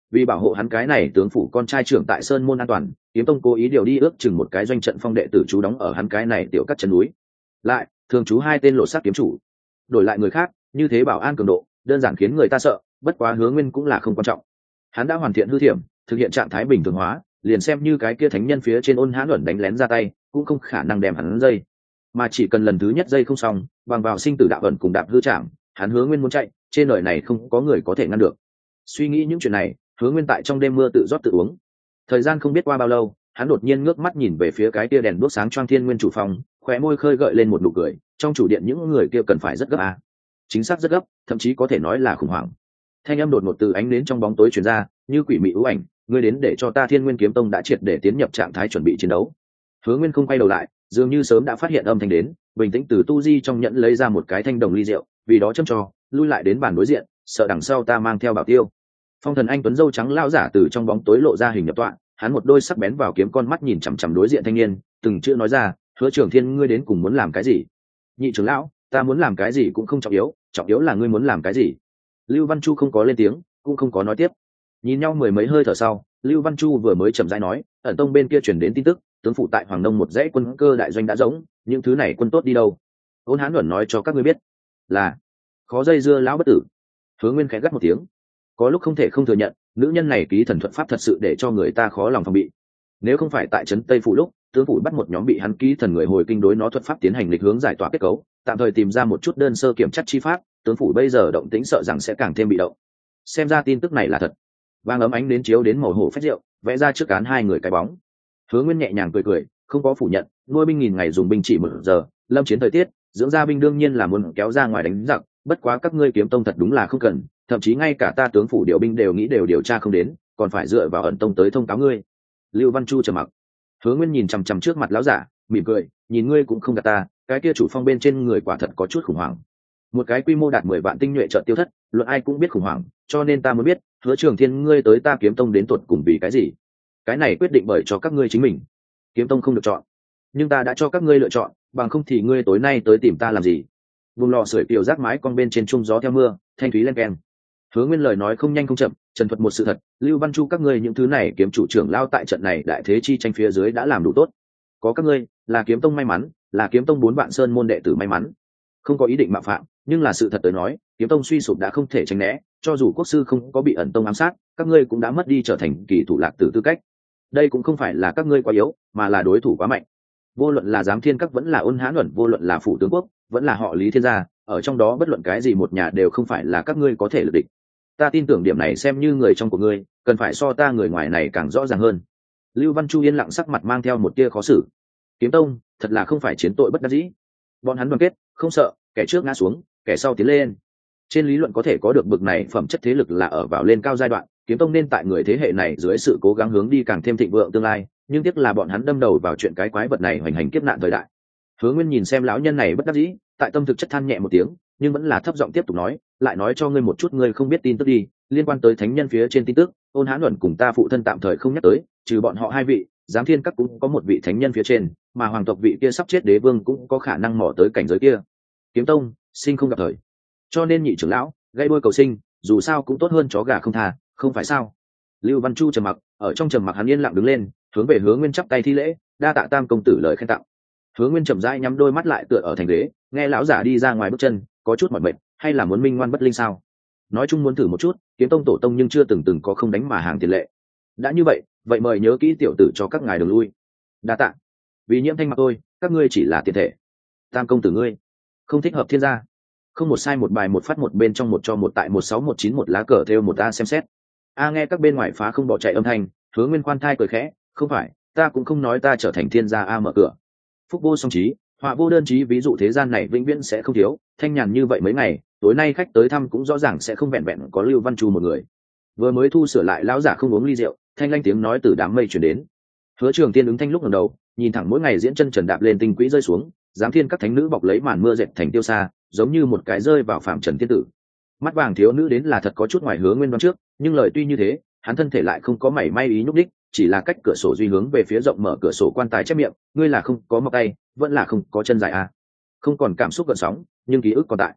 vì bảo hộ hắn cái này tướng phủ con trai trưởng tại sơn môn an toàn, kiếm tông cố ý điều đi ước chừng một cái doanh trận phong đệ tử chú đóng ở hắn cái này tiểu cắt chân núi, lại thường trú hai tên lộ sát kiếm chủ. Đổi lại người khác như thế bảo an cường độ đơn giản khiến người ta sợ, bất quá Hứa Nguyên cũng là không quan trọng. Hắn đã hoàn thiện hư thiểm, thực hiện trạng thái bình thường hóa, liền xem như cái kia thánh nhân phía trên Ôn Hãn Luận đánh lén ra tay cũng không khả năng đem hắn dây, mà chỉ cần lần thứ nhất dây không xong, bằng vào sinh tử đạo ẩn cùng đạp hư chạm, hắn Hứa Nguyên muốn chạy trên đời này không có người có thể ngăn được. Suy nghĩ những chuyện này, Hứa Nguyên tại trong đêm mưa tự rót tự uống. Thời gian không biết qua bao lâu, hắn đột nhiên ngước mắt nhìn về phía cái kia đèn đuốc sáng choang Thiên Nguyên chủ phòng, khóe môi khơi gợi lên một nụ cười. Trong chủ điện những người kia cần phải rất gấp à? Chính xác rất gấp, thậm chí có thể nói là khủng hoảng. Thanh âm đột ngột từ ánh đến trong bóng tối truyền ra, như quỷ mị ưu ảnh, ngươi đến để cho ta Thiên Nguyên kiếm tông đã triệt để tiến nhập trạng thái chuẩn bị chiến đấu. Hứa Nguyên không quay đầu lại, dường như sớm đã phát hiện âm thanh đến, bình tĩnh từ tu di trong nhẫn lấy ra một cái thanh đồng ly rượu, vì đó châm trò, lui lại đến bàn đối diện, sợ đằng sau ta mang theo bảo tiêu. Phong thần anh tuấn dâu trắng lao giả từ trong bóng tối lộ ra hình nhập tọa, hắn một đôi sắc bén vào kiếm con mắt nhìn chằm chằm đối diện thanh niên, từng chữ nói ra, Hứa Trường Thiên, ngươi đến cùng muốn làm cái gì? Nhị trưởng lão, ta muốn làm cái gì cũng không trọng yếu là ngươi muốn làm cái gì. Lưu Văn Chu không có lên tiếng, cũng không có nói tiếp. Nhìn nhau mười mấy hơi thở sau, Lưu Văn Chu vừa mới chậm rãi nói, ẩn tông bên kia truyền đến tin tức, tướng phụ tại Hoàng Đông một dãy quân cơ đại doanh đã rỗng, những thứ này quân tốt đi đâu? Ôn Hán Luận nói cho các ngươi biết, là khó dây dưa lão bất tử. Hứa Nguyên khẽ gắt một tiếng, có lúc không thể không thừa nhận, nữ nhân này ký thần thuật pháp thật sự để cho người ta khó lòng phòng bị. Nếu không phải tại trấn Tây phủ lúc tướng phủ bắt một nhóm bị hắn ký thần người hồi kinh đối nó thuật pháp tiến hành lịch hướng giải tỏa kết cấu, tạm thời tìm ra một chút đơn sơ kiểm chất chi pháp, tướng phủ bây giờ động tĩnh sợ rằng sẽ càng thêm bị động. Xem ra tin tức này là thật. Vàng ấm ánh đến chiếu đến màu hổ phách rượu, vẽ ra trước cán hai người cái bóng. Hứa Nguyên nhẹ nhàng cười cười, không có phủ nhận, nuôi binh nghìn ngày dùng binh chỉ 1 giờ, lâm chiến thời tiết, dưỡng ra binh đương nhiên là muốn kéo ra ngoài đánh giặc, bất quá các ngươi kiếm tông thật đúng là không cần, thậm chí ngay cả ta tướng phủ điều binh đều nghĩ đều điều tra không đến, còn phải dựa vào ẩn tông tới thông cáo ngươi. Lưu Văn Chu trầm mặc. Hứa Nguyên nhìn chằm chằm trước mặt lão giả, mỉm cười, nhìn ngươi cũng không gạt ta, cái kia chủ phong bên trên người quả thật có chút khủng hoảng. Một cái quy mô đạt 10 vạn tinh nhuệ chợt tiêu thất, luận ai cũng biết khủng hoảng, cho nên ta muốn biết, Hứa Trường Thiên ngươi tới ta kiếm tông đến tuột cùng vì cái gì? Cái này quyết định bởi cho các ngươi chính mình. Kiếm tông không được chọn, nhưng ta đã cho các ngươi lựa chọn, bằng không thì ngươi tối nay tới tìm ta làm gì? Vùng lò sưởi kiều rác mái con bên trên trung gió theo mưa, thanh thúy lên keng. Hứa Nguyên lời nói không nhanh không chậm, trần thuật một sự thật, Lưu Văn Chu các ngươi những thứ này kiếm chủ trưởng lao tại trận này đại thế chi tranh phía dưới đã làm đủ tốt. Có các ngươi, là kiếm tông may mắn, là kiếm tông 4 vạn sơn môn đệ tử may mắn. Không có ý định mạo phạm, nhưng là sự thật tới nói, kiếm tông suy sụp đã không thể tránh né, cho dù quốc sư không có bị ẩn tông ám sát, các ngươi cũng đã mất đi trở thành kỳ thủ lạc tử tư cách. Đây cũng không phải là các ngươi quá yếu, mà là đối thủ quá mạnh. Vô luận là Giám Thiên Các vẫn là Ôn Hán Luận, vô luận là phủ tướng quốc, vẫn là họ Lý Thiên gia, ở trong đó bất luận cái gì một nhà đều không phải là các ngươi có thể lực địch. Ta tin tưởng điểm này xem như người trong của ngươi, cần phải so ta người ngoài này càng rõ ràng hơn. Lưu Văn Chu yên lặng sắc mặt mang theo một tia khó xử. Kiếm tông, thật là không phải chiến tội bất đắc dĩ. Bọn hắn đoàn kết, không sợ, kẻ trước ngã xuống, kẻ sau tiến lên. Trên lý luận có thể có được bực này phẩm chất thế lực là ở vào lên cao giai đoạn, kiếm tông nên tại người thế hệ này dưới sự cố gắng hướng đi càng thêm thịnh vượng tương lai, nhưng tiếc là bọn hắn đâm đầu vào chuyện cái quái vật này hoành hành kiếp nạn thời đại. Hứa Nguyên nhìn xem lão nhân này bất đắc dĩ, tại tâm thực chất than nhẹ một tiếng, nhưng vẫn là thấp giọng tiếp tục nói, lại nói cho ngươi một chút ngươi không biết tin tức đi, liên quan tới thánh nhân phía trên tin tức, Ôn Hán Luận cùng ta phụ thân tạm thời không nhắc tới, trừ bọn họ hai vị, Giám Thiên Các cũng có một vị thánh nhân phía trên, mà hoàng tộc vị kia sắp chết đế vương cũng có khả năng mò tới cảnh giới kia. Kiếm tông, sinh không gặp thời. Cho nên nhị trưởng lão, gây đôi cầu sinh, dù sao cũng tốt hơn chó gà không tha, không phải sao? Lưu Văn Chu trầm mặc, ở trong trầm mặc hắn yên lặng đứng lên, hướng về Hứa Nguyên chắp tay thi lễ, đa tạ Tam công tử lời khen tặng. Hứa Nguyên chậm rãi nhắm đôi mắt lại tựa ở thành ghế, nghe lão giả đi ra ngoài bước chân, có chút mỏi mệt, hay là muốn minh ngoan bất linh sao? Nói chung muốn thử một chút, kiếm tông tổ tông nhưng chưa từng có không đánh mà hàng tiền lệ. Đã như vậy, vậy mời nhớ kỹ tiểu tử cho các ngài đường lui. Đa tạ. Vì Nhiễm Thanh mặc tôi, các ngươi chỉ là tiền thể. Tam công tử ngươi, không thích hợp thiên gia. Không một sai một bài một phát một bên trong một cho một tại 16191 lá cờ theo một a xem xét. A nghe các bên ngoài phá không bỏ chạy âm thanh, Hứa Nguyên khoan thai cười khẽ, không phải, ta cũng không nói ta trở thành thiên gia a mở cửa. Phúc vô song trí, họa vô đơn trí, ví dụ thế gian này vĩnh viễn sẽ không thiếu, thanh nhàn như vậy mấy ngày, tối nay khách tới thăm cũng rõ ràng sẽ không vẹn vẹn có Lưu Văn Chu một người. Vừa mới thu sửa lại lão giả không uống ly rượu, thanh lanh tiếng nói từ đám mây truyền đến. Hứa Trường Tiên ứng thanh lúc ngẩng đầu, nhìn thẳng mỗi ngày diễn chân trần đạp lên tinh quỹ rơi xuống, Giám Thiên Các thánh nữ bọc lấy màn mưa dệt thành tiêu xa, giống như một cái rơi vào phạm trần thiên tử. Mắt vàng thiếu nữ đến là thật có chút ngoài Hứa Nguyên đoán trước, nhưng lời tuy như thế, hắn thân thể lại không có mảy may ý nhúc đích, chỉ là cách cửa sổ duy hướng về phía rộng mở cửa sổ quan tài chép miệng, ngươi là không có mọc tay, vẫn là không có chân dài à? Không còn cảm xúc gợn sóng, nhưng ký ức còn tại.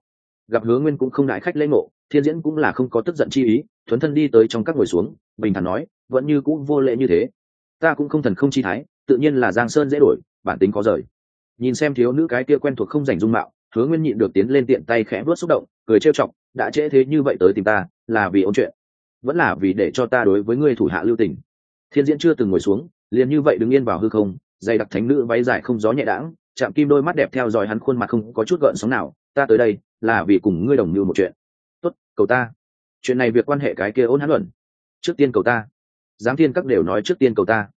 Gặp Hứa Nguyên cũng không đại khách lễ ngộ, Thiên Diễn cũng là không có tức giận chi ý, thuấn thân đi tới trong các ngồi xuống, bình thản nói, vẫn như cũ vô lễ như thế. Ta cũng không thần không chi thái, tự nhiên là Giang Sơn dễ đổi, bản tính có rời. Nhìn xem thiếu nữ cái kia quen thuộc không rảnh dung mạo, Hứa Nguyên nhịn được tiến lên tiện tay khẽ vuốt xúc động, cười trêu chọc, đã trễ thế như vậy tới tìm ta, là vì ôn chuyện, vẫn là vì để cho ta đối với ngươi thủ hạ lưu tình. Thiên Diễn chưa từng ngồi xuống, liền như vậy đứng yên vào hư không, dày đặc thánh nữ váy dài không gió nhẹ đãng, chạm kim đôi mắt đẹp theo dõi hắn khuôn mặt không có chút gợn sóng nào. Ta tới đây là vì cùng ngươi đồng mưu một chuyện. Tốt, cầu ta. Chuyện này việc quan hệ cái kia ôn hắn luận. Trước tiên cầu ta. Giám thiên các đều nói trước tiên cầu ta.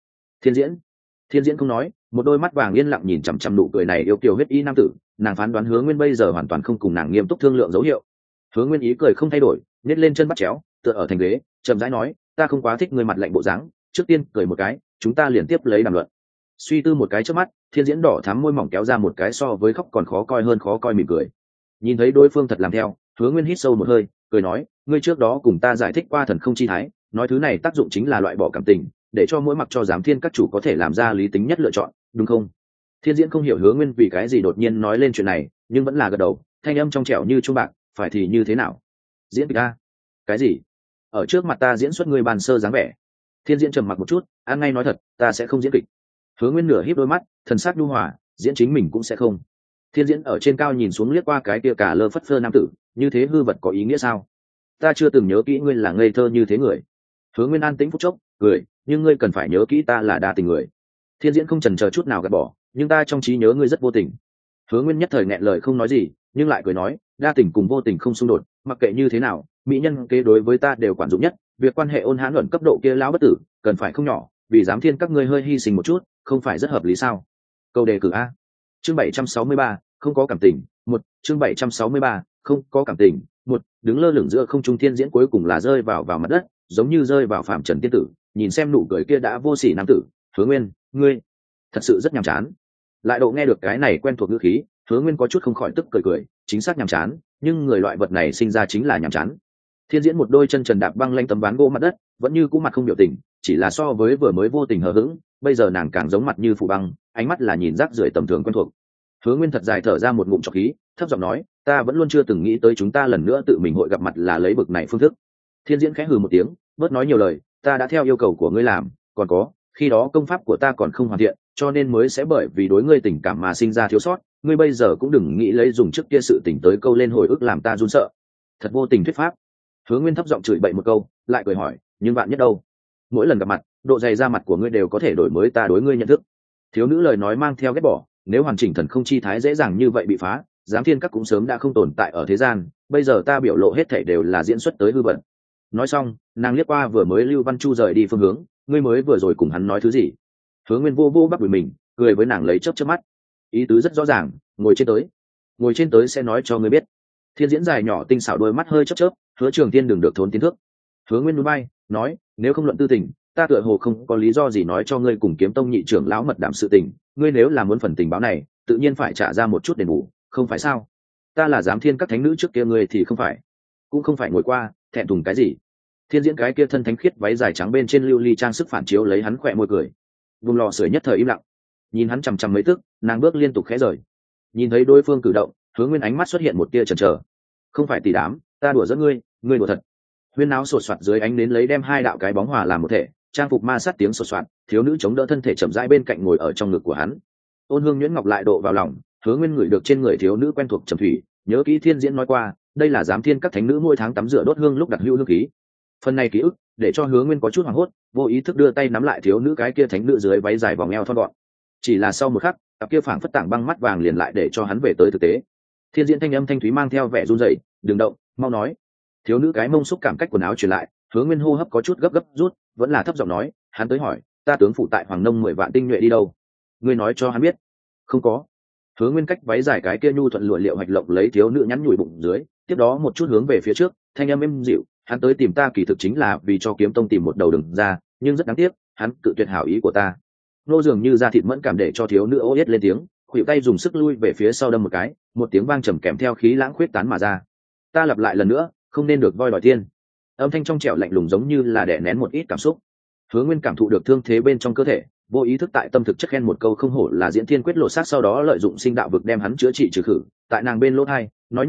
Thiên Diễn không nói, một đôi mắt vàng yên lặng nhìn chằm chằm nụ cười này yêu kiều huyết y nam tử. Nàng phán đoán Hứa Nguyên bây giờ hoàn toàn không cùng nàng nghiêm túc thương lượng dấu hiệu. Hứa Nguyên ý cười không thay đổi, nhét lên chân bắt chéo, tựa ở thành ghế, chậm rãi nói, ta không quá thích ngươi mặt lạnh bộ dáng, trước tiên cười một cái, chúng ta liền tiếp lấy đàm luận. Suy tư một cái trước mắt, Thiên Diễn đỏ thắm môi mỏng kéo ra một cái so với khóc còn khó coi hơn khó coi mỉm cười. Nhìn thấy đối phương thật làm theo, Hứa Nguyên hít sâu một hơi, cười nói, ngươi trước đó cùng ta giải thích qua thần không chi thái, nói thứ này tác dụng chính là loại bỏ cảm tình, để cho mỗi mặc cho giám thiên các chủ có thể làm ra lý tính nhất lựa chọn, đúng không? Thiên Diễn không hiểu Hứa Nguyên vì cái gì đột nhiên nói lên chuyện này, nhưng vẫn là gật đầu, thanh âm trong trẻo như chuông bạc, phải thì như thế nào? Diễn kịch a? Cái gì? Ở trước mặt ta diễn xuất ngươi bàn sơ dáng vẻ? Thiên Diễn trầm mặc một chút, ăn ngay nói thật, ta sẽ không diễn kịch. Hứa Nguyên nửa híp đôi mắt, thần sắc nhu hòa, diễn chính mình cũng sẽ không. Thiên Diễn ở trên cao nhìn xuống liếc qua cái kia cả lơ phất phơ nam tử, như thế hư vật có ý nghĩa sao? Ta chưa từng nhớ kỹ ngươi là ngây thơ như thế người. Hứa Nguyên an tĩnh phút chốc, cười, nhưng ngươi cần phải nhớ kỹ ta là đa tình người. Thiên Diễn không chần chờ chút nào gạt bỏ, nhưng ta trong trí nhớ ngươi rất vô tình. Hứa Nguyên nhất thời nghẹn lời không nói gì, nhưng lại cười nói, đa tình cùng vô tình không xung đột, mặc kệ như thế nào, mỹ nhân kế đối với ta đều quản dụng nhất. Việc quan hệ ôn hãn luận cấp độ kia lão bất tử, cần phải không nhỏ, vì giám thiên các ngươi hơi hy sinh một chút, không phải rất hợp lý sao? Câu đề cử a. Chương 763, không có cảm tình. Chương 763, không có cảm tình. Đứng lơ lửng giữa không trung Thiên Diễn cuối cùng là rơi vào mặt đất, giống như rơi vào phàm trần tiên tử, nhìn xem nụ cười kia đã vô sỉ nam tử, Hứa Nguyên, ngươi thật sự rất nhàm chán. Lại độ nghe được cái này quen thuộc ngữ khí, Hứa Nguyên có chút không khỏi tức cười, chính xác nhàm chán, nhưng người loại vật này sinh ra chính là nhàm chán. Thiên Diễn một đôi chân trần đạp băng lanh tấm ván gỗ mặt đất, vẫn như cũ mặt không biểu tình, chỉ là so với vừa mới vô tình hờ hững, bây giờ nàng càng giống mặt như phụ băng, ánh mắt là nhìn rác rưởi tầm thường quen thuộc. Hứa Nguyên thật dài thở ra một ngụm trọc khí, thấp giọng nói, ta vẫn luôn chưa từng nghĩ tới chúng ta lần nữa tự mình hội gặp mặt là lấy bực này phương thức. Thiên Diễn khẽ hừ một tiếng, bớt nói nhiều lời, ta đã theo yêu cầu của ngươi làm, còn có, khi đó công pháp của ta còn không hoàn thiện, cho nên mới sẽ bởi vì đối ngươi tình cảm mà sinh ra thiếu sót, ngươi bây giờ cũng đừng nghĩ lấy dùng trước kia sự tình tới câu lên hồi ức làm ta run sợ. Thật vô tình thuyết pháp. Hứa Nguyên thấp giọng chửi bậy một câu, lại cười hỏi, nhưng bạn nhất đâu? Mỗi lần gặp mặt, độ dày da mặt của ngươi đều có thể đổi mới ta đối ngươi nhận thức. Thiếu nữ lời nói mang theo ghét bỏ, nếu hoàn chỉnh thần không chi thái dễ dàng như vậy bị phá, giám thiên các cũng sớm đã không tồn tại ở thế gian, bây giờ ta biểu lộ hết thảy đều là diễn xuất tới hư vẩn. Nói xong, nàng liếc qua vừa mới Lưu Văn Chu rời đi phương hướng, ngươi mới vừa rồi cùng hắn nói thứ gì? Hứa Nguyên vô vô bắp đùi mình, cười với nàng lấy chớp mắt. Ý tứ rất rõ ràng, ngồi trên tới sẽ nói cho ngươi biết. Thiên Diễn dài nhỏ tinh xảo đôi mắt hơi chớp, Hứa Trường Tiên đừng được thốn tiến thước. Hứa Nguyên núi bay, nói, nếu không luận tư tình, ta tựa hồ không có lý do gì nói cho ngươi cùng Kiếm Tông nhị trưởng lão mật đảm sự tình, ngươi nếu là muốn phần tình báo này, tự nhiên phải trả ra một chút đền bù, không phải sao? Ta là giám thiên các thánh nữ trước kia ngươi thì không phải, cũng không phải ngồi qua, thẹn thùng cái gì? Thiên Diễn cái kia thân thánh khiết váy dài trắng bên trên lưu ly trang sức phản chiếu lấy hắn khỏe môi cười. Vùng lò sưởi nhất thời im lặng, nhìn hắn chằm chằm mấy tức, nàng bước liên tục khẽ rời. Nhìn thấy đối phương cử động, Hứa Nguyên ánh mắt xuất hiện một tia chần chờ. Không phải tỷ đám, ta đùa giỡn ngươi, ngươi đùa thật. Huyên náo sột soạt dưới ánh nến lấy đem hai đạo cái bóng hòa làm một thể, trang phục ma sát tiếng sột soạt, thiếu nữ chống đỡ thân thể chậm rãi bên cạnh ngồi ở trong ngực của hắn. Ôn hương nhuyễn ngọc lại độ vào lòng, Hứa Nguyên ngửi được trên người thiếu nữ quen thuộc trầm thủy, nhớ kỹ Thiên Diễn nói qua, đây là giám thiên các thánh nữ mỗi tháng tắm rửa đốt hương lúc đặt hưu hương khí. Phần này ký ức để cho Hứa Nguyên có chút hoảng hốt, vô ý thức đưa tay nắm lại thiếu nữ cái kia thánh nữ dưới váy dài vòng eo thon gọn. Chỉ là sau một khắc, cặp kia phảng phất tảng băng mắt vàng liền lại để cho hắn về tới thực tế. Thiên Diễn thanh âm thanh thúy mang theo vẻ run rẩy, đừng động, mau nói. Thiếu nữ cái mông xúc cảm cách quần áo truyền lại, Hứa Nguyên hô hấp có chút gấp rút, vẫn là thấp giọng nói, hắn tới hỏi, ta tướng phụ tại Hoàng Nông 10 vạn tinh nhuệ đi đâu? Ngươi nói cho hắn biết. Không có. Hứa Nguyên cách váy dài cái kia nhu thuận lụa liệu hạch lộng lấy thiếu nữ nhắn nhủi bụng dưới, tiếp đó một chút hướng về phía trước, thanh âm êm dịu, hắn tới tìm ta kỳ thực chính là vì cho Kiếm Tông tìm một đầu đường ra, nhưng rất đáng tiếc, hắn cự tuyệt hảo ý của ta. Nô dường như da thịt mẫn cảm để cho thiếu nữ ô yết lên tiếng, khuỷu tay dùng sức lui về phía sau đâm một cái, một tiếng vang trầm kèm theo khí lãng khuyết tán mà ra. Ta lặp lại lần nữa, không nên được voi đòi tiên. Âm thanh trong trẻo lạnh lùng giống như là đè nén một ít cảm xúc. Hứa Nguyên cảm thụ được thương thế bên trong cơ thể, vô ý thức tại tâm thực chất khen một câu không hổ là diễn thiên quyết lộ sát, sau đó lợi dụng sinh đạo vực đem hắn chữa trị trừ khử. Tại nàng bên lỗ hai nói nhỏ,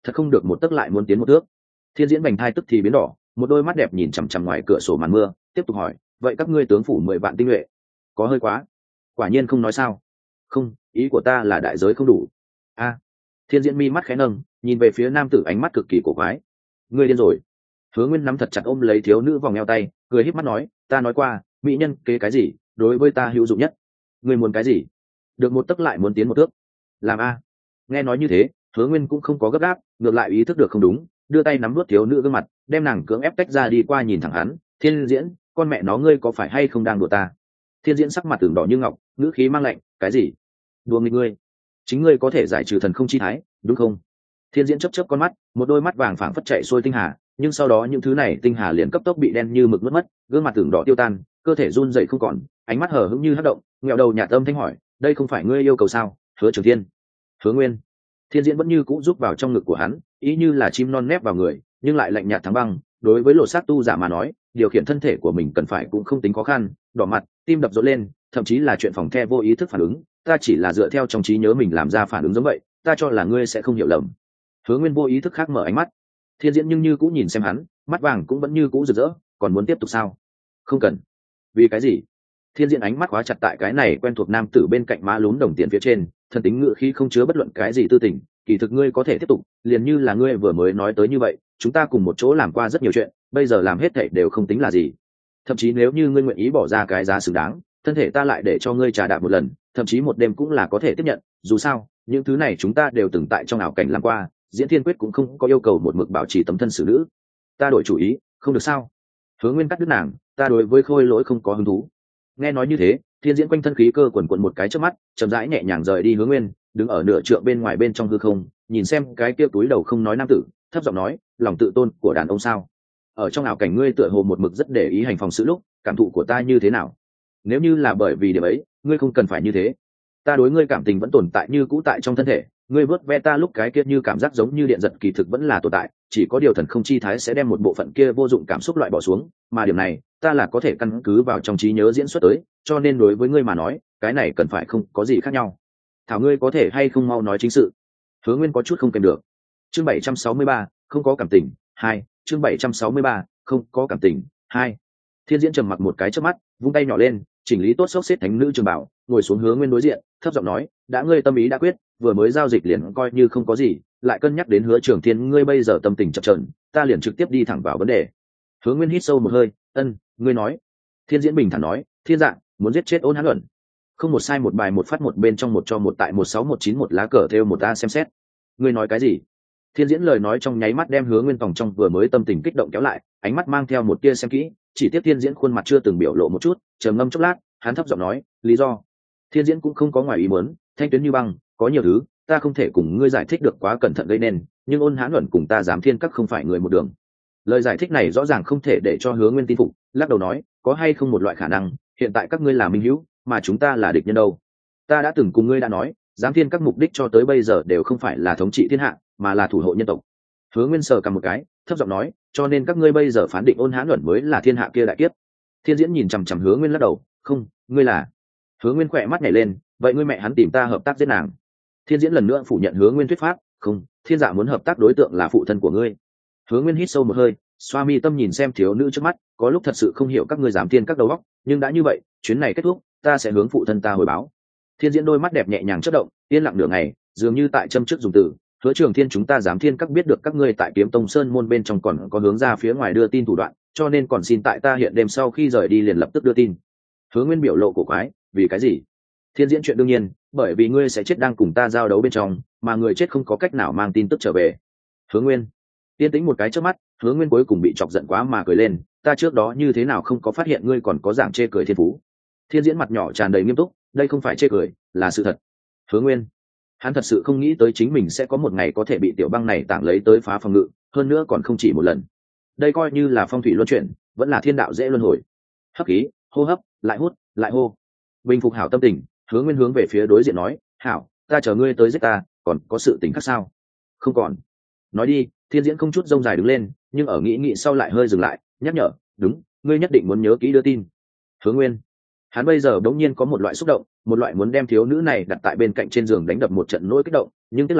thật không được một tấc lại muốn tiến một thước. Thiên Diễn vành thai tức thì biến đỏ, một đôi mắt đẹp nhìn chằm chằm ngoài cửa sổ màn mưa, tiếp tục hỏi, vậy các ngươi tướng phủ 10 vạn tinh nhuệ có hơi quá. Quả nhiên không nói sao. Không, ý của ta là đại giới không đủ. A. Thiên Diễn mi mắt khẽ nâng, nhìn về phía nam tử, ánh mắt cực kỳ cổ quái. Ngươi điên rồi. Hứa Nguyên nắm thật chặt ôm lấy thiếu nữ vòng eo tay, cười híp mắt nói, ta nói qua, mỹ nhân kế cái gì đối với ta hữu dụng nhất. Ngươi muốn cái gì? Được một tấc lại muốn tiến một thước. Làm a. Nghe nói như thế, Hứa Nguyên cũng không có gấp gáp, ngược lại ý thức được không đúng, đưa tay nắm nuốt thiếu nữ gương mặt, đem nàng cưỡng ép tách ra đi qua nhìn thẳng hắn. Thiên Diễn, con mẹ nó ngươi có phải hay không đang đùa ta? Thiên Diễn sắc mặt tưởng đỏ như ngọc, ngữ khí mang lạnh, cái gì? Đùa nghịch ngươi? Chính ngươi có thể giải trừ thần không chi thái, đúng không? Thiên Diễn chớp chớp con mắt, một đôi mắt vàng phảng phất chạy xuôi tinh hà, nhưng sau đó những thứ này tinh hà liền cấp tốc bị đen như mực nuốt mất, gương mặt tưởng đỏ tiêu tan, cơ thể run rẩy không còn, ánh mắt hờ hững như hất động, ngẹo đầu nhạt âm thanh hỏi, đây không phải ngươi yêu cầu sao? Hứa Trường Thiên. Hứa Nguyên. Thiên Diễn vẫn như cũ rúc vào trong ngực của hắn, ý như là chim non nép vào người, nhưng lại lạnh nhạt thắng băng. Đối với lột xác tu giả mà nói, điều khiển thân thể của mình cần phải cũng không tính khó khăn. Đỏ mặt, tim đập rộn lên, thậm chí là chuyện phòng the vô ý thức phản ứng. Ta chỉ là dựa theo trong trí nhớ mình làm ra phản ứng giống vậy, ta cho là ngươi sẽ không hiểu lầm. Hứa Nguyên vô ý thức khác mở ánh mắt. Thiên Diễn nhưng như cũ nhìn xem hắn, mắt vàng cũng vẫn như cũ rực rỡ. Còn muốn tiếp tục sao? Không cần. Vì cái gì? Thiên Diễn ánh mắt khóa chặt tại cái này quen thuộc nam tử bên cạnh má lún đồng tiền phía trên, thần tính ngự khí không chứa bất luận cái gì tư tình. Kỳ thực ngươi có thể tiếp tục, liền như là ngươi vừa mới nói tới như vậy, chúng ta cùng một chỗ làm qua rất nhiều chuyện, bây giờ làm hết thảy đều không tính là gì. Thậm chí nếu như ngươi nguyện ý bỏ ra cái giá xứng đáng, thân thể ta lại để cho ngươi trà đạp một lần, thậm chí một đêm cũng là có thể tiếp nhận. Dù sao, những thứ này chúng ta đều từng tại trong ảo cảnh làm qua, Diễn Thiên Quyết cũng không có yêu cầu một mực bảo trì tấm thân xử nữ. Ta đổi chủ ý, không được sao? Hứa Nguyên cắt đứt nàng, ta đối với Khôi Lỗi không có hứng thú. Nghe nói như thế, Thiên Diễn quanh thân khí cơ quần quần một cái trước mắt, chậm rãi nhẹ nhàng rời đi Hứa Nguyên, đứng ở nửa trượng bên ngoài bên trong hư không, nhìn xem cái kia túi đầu không nói nam tử, thấp giọng nói, lòng tự tôn của đàn ông sao? Ở trong ảo cảnh ngươi tựa hồ một mực rất để ý hành phòng sự lúc, cảm thụ của ta như thế nào? Nếu như là bởi vì điểm ấy, ngươi không cần phải như thế. Ta đối ngươi cảm tình vẫn tồn tại như cũ tại trong thân thể, ngươi vớt ve ta lúc cái kia như cảm giác giống như điện giật kỳ thực vẫn là tồn tại, chỉ có điều thần không chi thái sẽ đem một bộ phận kia vô dụng cảm xúc loại bỏ xuống, mà điểm này, ta là có thể căn cứ vào trong trí nhớ diễn xuất tới, cho nên đối với ngươi mà nói, cái này cần phải không có gì khác nhau. Thảo ngươi có thể hay không mau nói chính sự. Hứa Nguyên có chút không kèm được. Chương 763, không có cảm tình, 2, chương 763, không có cảm tình, 2. Thiên Diễn trầm mặc một cái chớp mắt, vung tay nhỏ lên, chỉnh lý tốt xốc xếp thánh nữ trường bảo, ngồi xuống Hứa Nguyên đối diện, thấp giọng nói, đã ngươi tâm ý đã quyết, vừa mới giao dịch liền coi như không có gì, lại cân nhắc đến Hứa Trường Thiên ngươi bây giờ tâm tình chập chờn, ta liền trực tiếp đi thẳng vào vấn đề. Hứa Nguyên hít sâu một hơi, ngươi nói. Thiên Diễn bình thản nói, Thiên Dạng muốn giết chết Ôn Hán Luận. Không một sai một bài một phát một bên trong một cho một tại 16191 lá cờ theo một ta xem xét. Ngươi nói cái gì? Thiên Diễn lời nói trong nháy mắt đem Hứa Nguyên tòng trong vừa mới tâm tình kích động kéo lại, ánh mắt mang theo một tia xem kỹ, chỉ tiếp Thiên Diễn khuôn mặt chưa từng biểu lộ một chút, trầm ngâm chốc lát, hắn thấp giọng nói, lý do. Thiên Diễn cũng không có ngoài ý muốn, thanh tuyến như băng, có nhiều thứ ta không thể cùng ngươi giải thích được quá cẩn thận gây nên, nhưng Ôn Hán Luận cùng ta Giám Thiên Các không phải người một đường. Lời giải thích này rõ ràng không thể để cho Hứa Nguyên tin phục, lắc đầu nói, có hay không một loại khả năng, hiện tại các ngươi là minh hữu, mà chúng ta là địch nhân đâu? Ta đã từng cùng ngươi đã nói, Giám Thiên Các mục đích cho tới bây giờ đều không phải là thống trị thiên hạ, mà là thủ hộ nhân tộc. Hứa Nguyên sờ cầm một cái, thấp giọng nói, cho nên các ngươi bây giờ phán định Ôn Hán Luận mới là thiên hạ kia đại kiếp. Thiên Diễn nhìn chằm chằm Hứa Nguyên lắc đầu, không, ngươi là. Hứa Nguyên khỏe mắt nhảy lên, vậy ngươi mẹ hắn tìm ta hợp tác giết nàng? Thiên Diễn lần nữa phủ nhận Hứa Nguyên thuyết pháp, không, Thiên Dạ muốn hợp tác đối tượng là phụ thân của ngươi. Hứa Nguyên hít sâu một hơi, xoa mi tâm nhìn xem thiếu nữ trước mắt, có lúc thật sự không hiểu các ngươi Giám Thiên Các đầu óc, nhưng đã như vậy, chuyến này kết thúc, ta sẽ hướng phụ thân ta hồi báo. Thiên Diễn đôi mắt đẹp nhẹ nhàng chớp động, yên lặng nửa ngày, dường như tại châm trước dùng từ, Hứa Trường Thiên chúng ta Giám Thiên Các biết được các ngươi tại Kiếm Tông Sơn môn bên trong còn có hướng ra phía ngoài đưa tin thủ đoạn, cho nên còn xin tại ta hiện đêm sau khi rời đi liền lập tức đưa tin. Hứa Nguyên biểu lộ cổ quái, vì cái gì? Thiên Diễn chuyện đương nhiên, bởi vì ngươi sẽ chết đang cùng ta giao đấu bên trong, mà người chết không có cách nào mang tin tức trở về. Hứa Nguyên yên tĩnh một cái trước mắt, Hứa Nguyên cuối cùng bị chọc giận quá mà cười lên, ta trước đó như thế nào không có phát hiện ngươi còn có dạng chê cười thiên phú. Thiên Diễn mặt nhỏ tràn đầy nghiêm túc, đây không phải chê cười, là sự thật. Hứa Nguyên hắn thật sự không nghĩ tới chính mình sẽ có một ngày có thể bị tiểu băng này tảng lấy tới phá phòng ngự, hơn nữa còn không chỉ một lần. Đây coi như là phong thủy luân chuyển, vẫn là thiên đạo dễ luân hồi. Hấp khí, hô hấp, lại hút, lại hô. Bình phục hảo tâm tình, Hứa Nguyên hướng về phía đối diện nói, hảo, ta chờ ngươi tới giết ta, còn có sự tình khác sao? Không còn. Nói đi. Thiên Diễn không chút rông dài đứng lên, nhưng ở nghĩ sau lại hơi dừng lại, nhắc nhở, đúng, ngươi nhất định muốn nhớ kỹ đưa tin. Hứa Nguyên hắn bây giờ đống nhiên có một loại xúc động, một loại muốn đem thiếu nữ này đặt tại bên cạnh trên giường đánh đập một trận nỗi kích động, nhưng tiếc là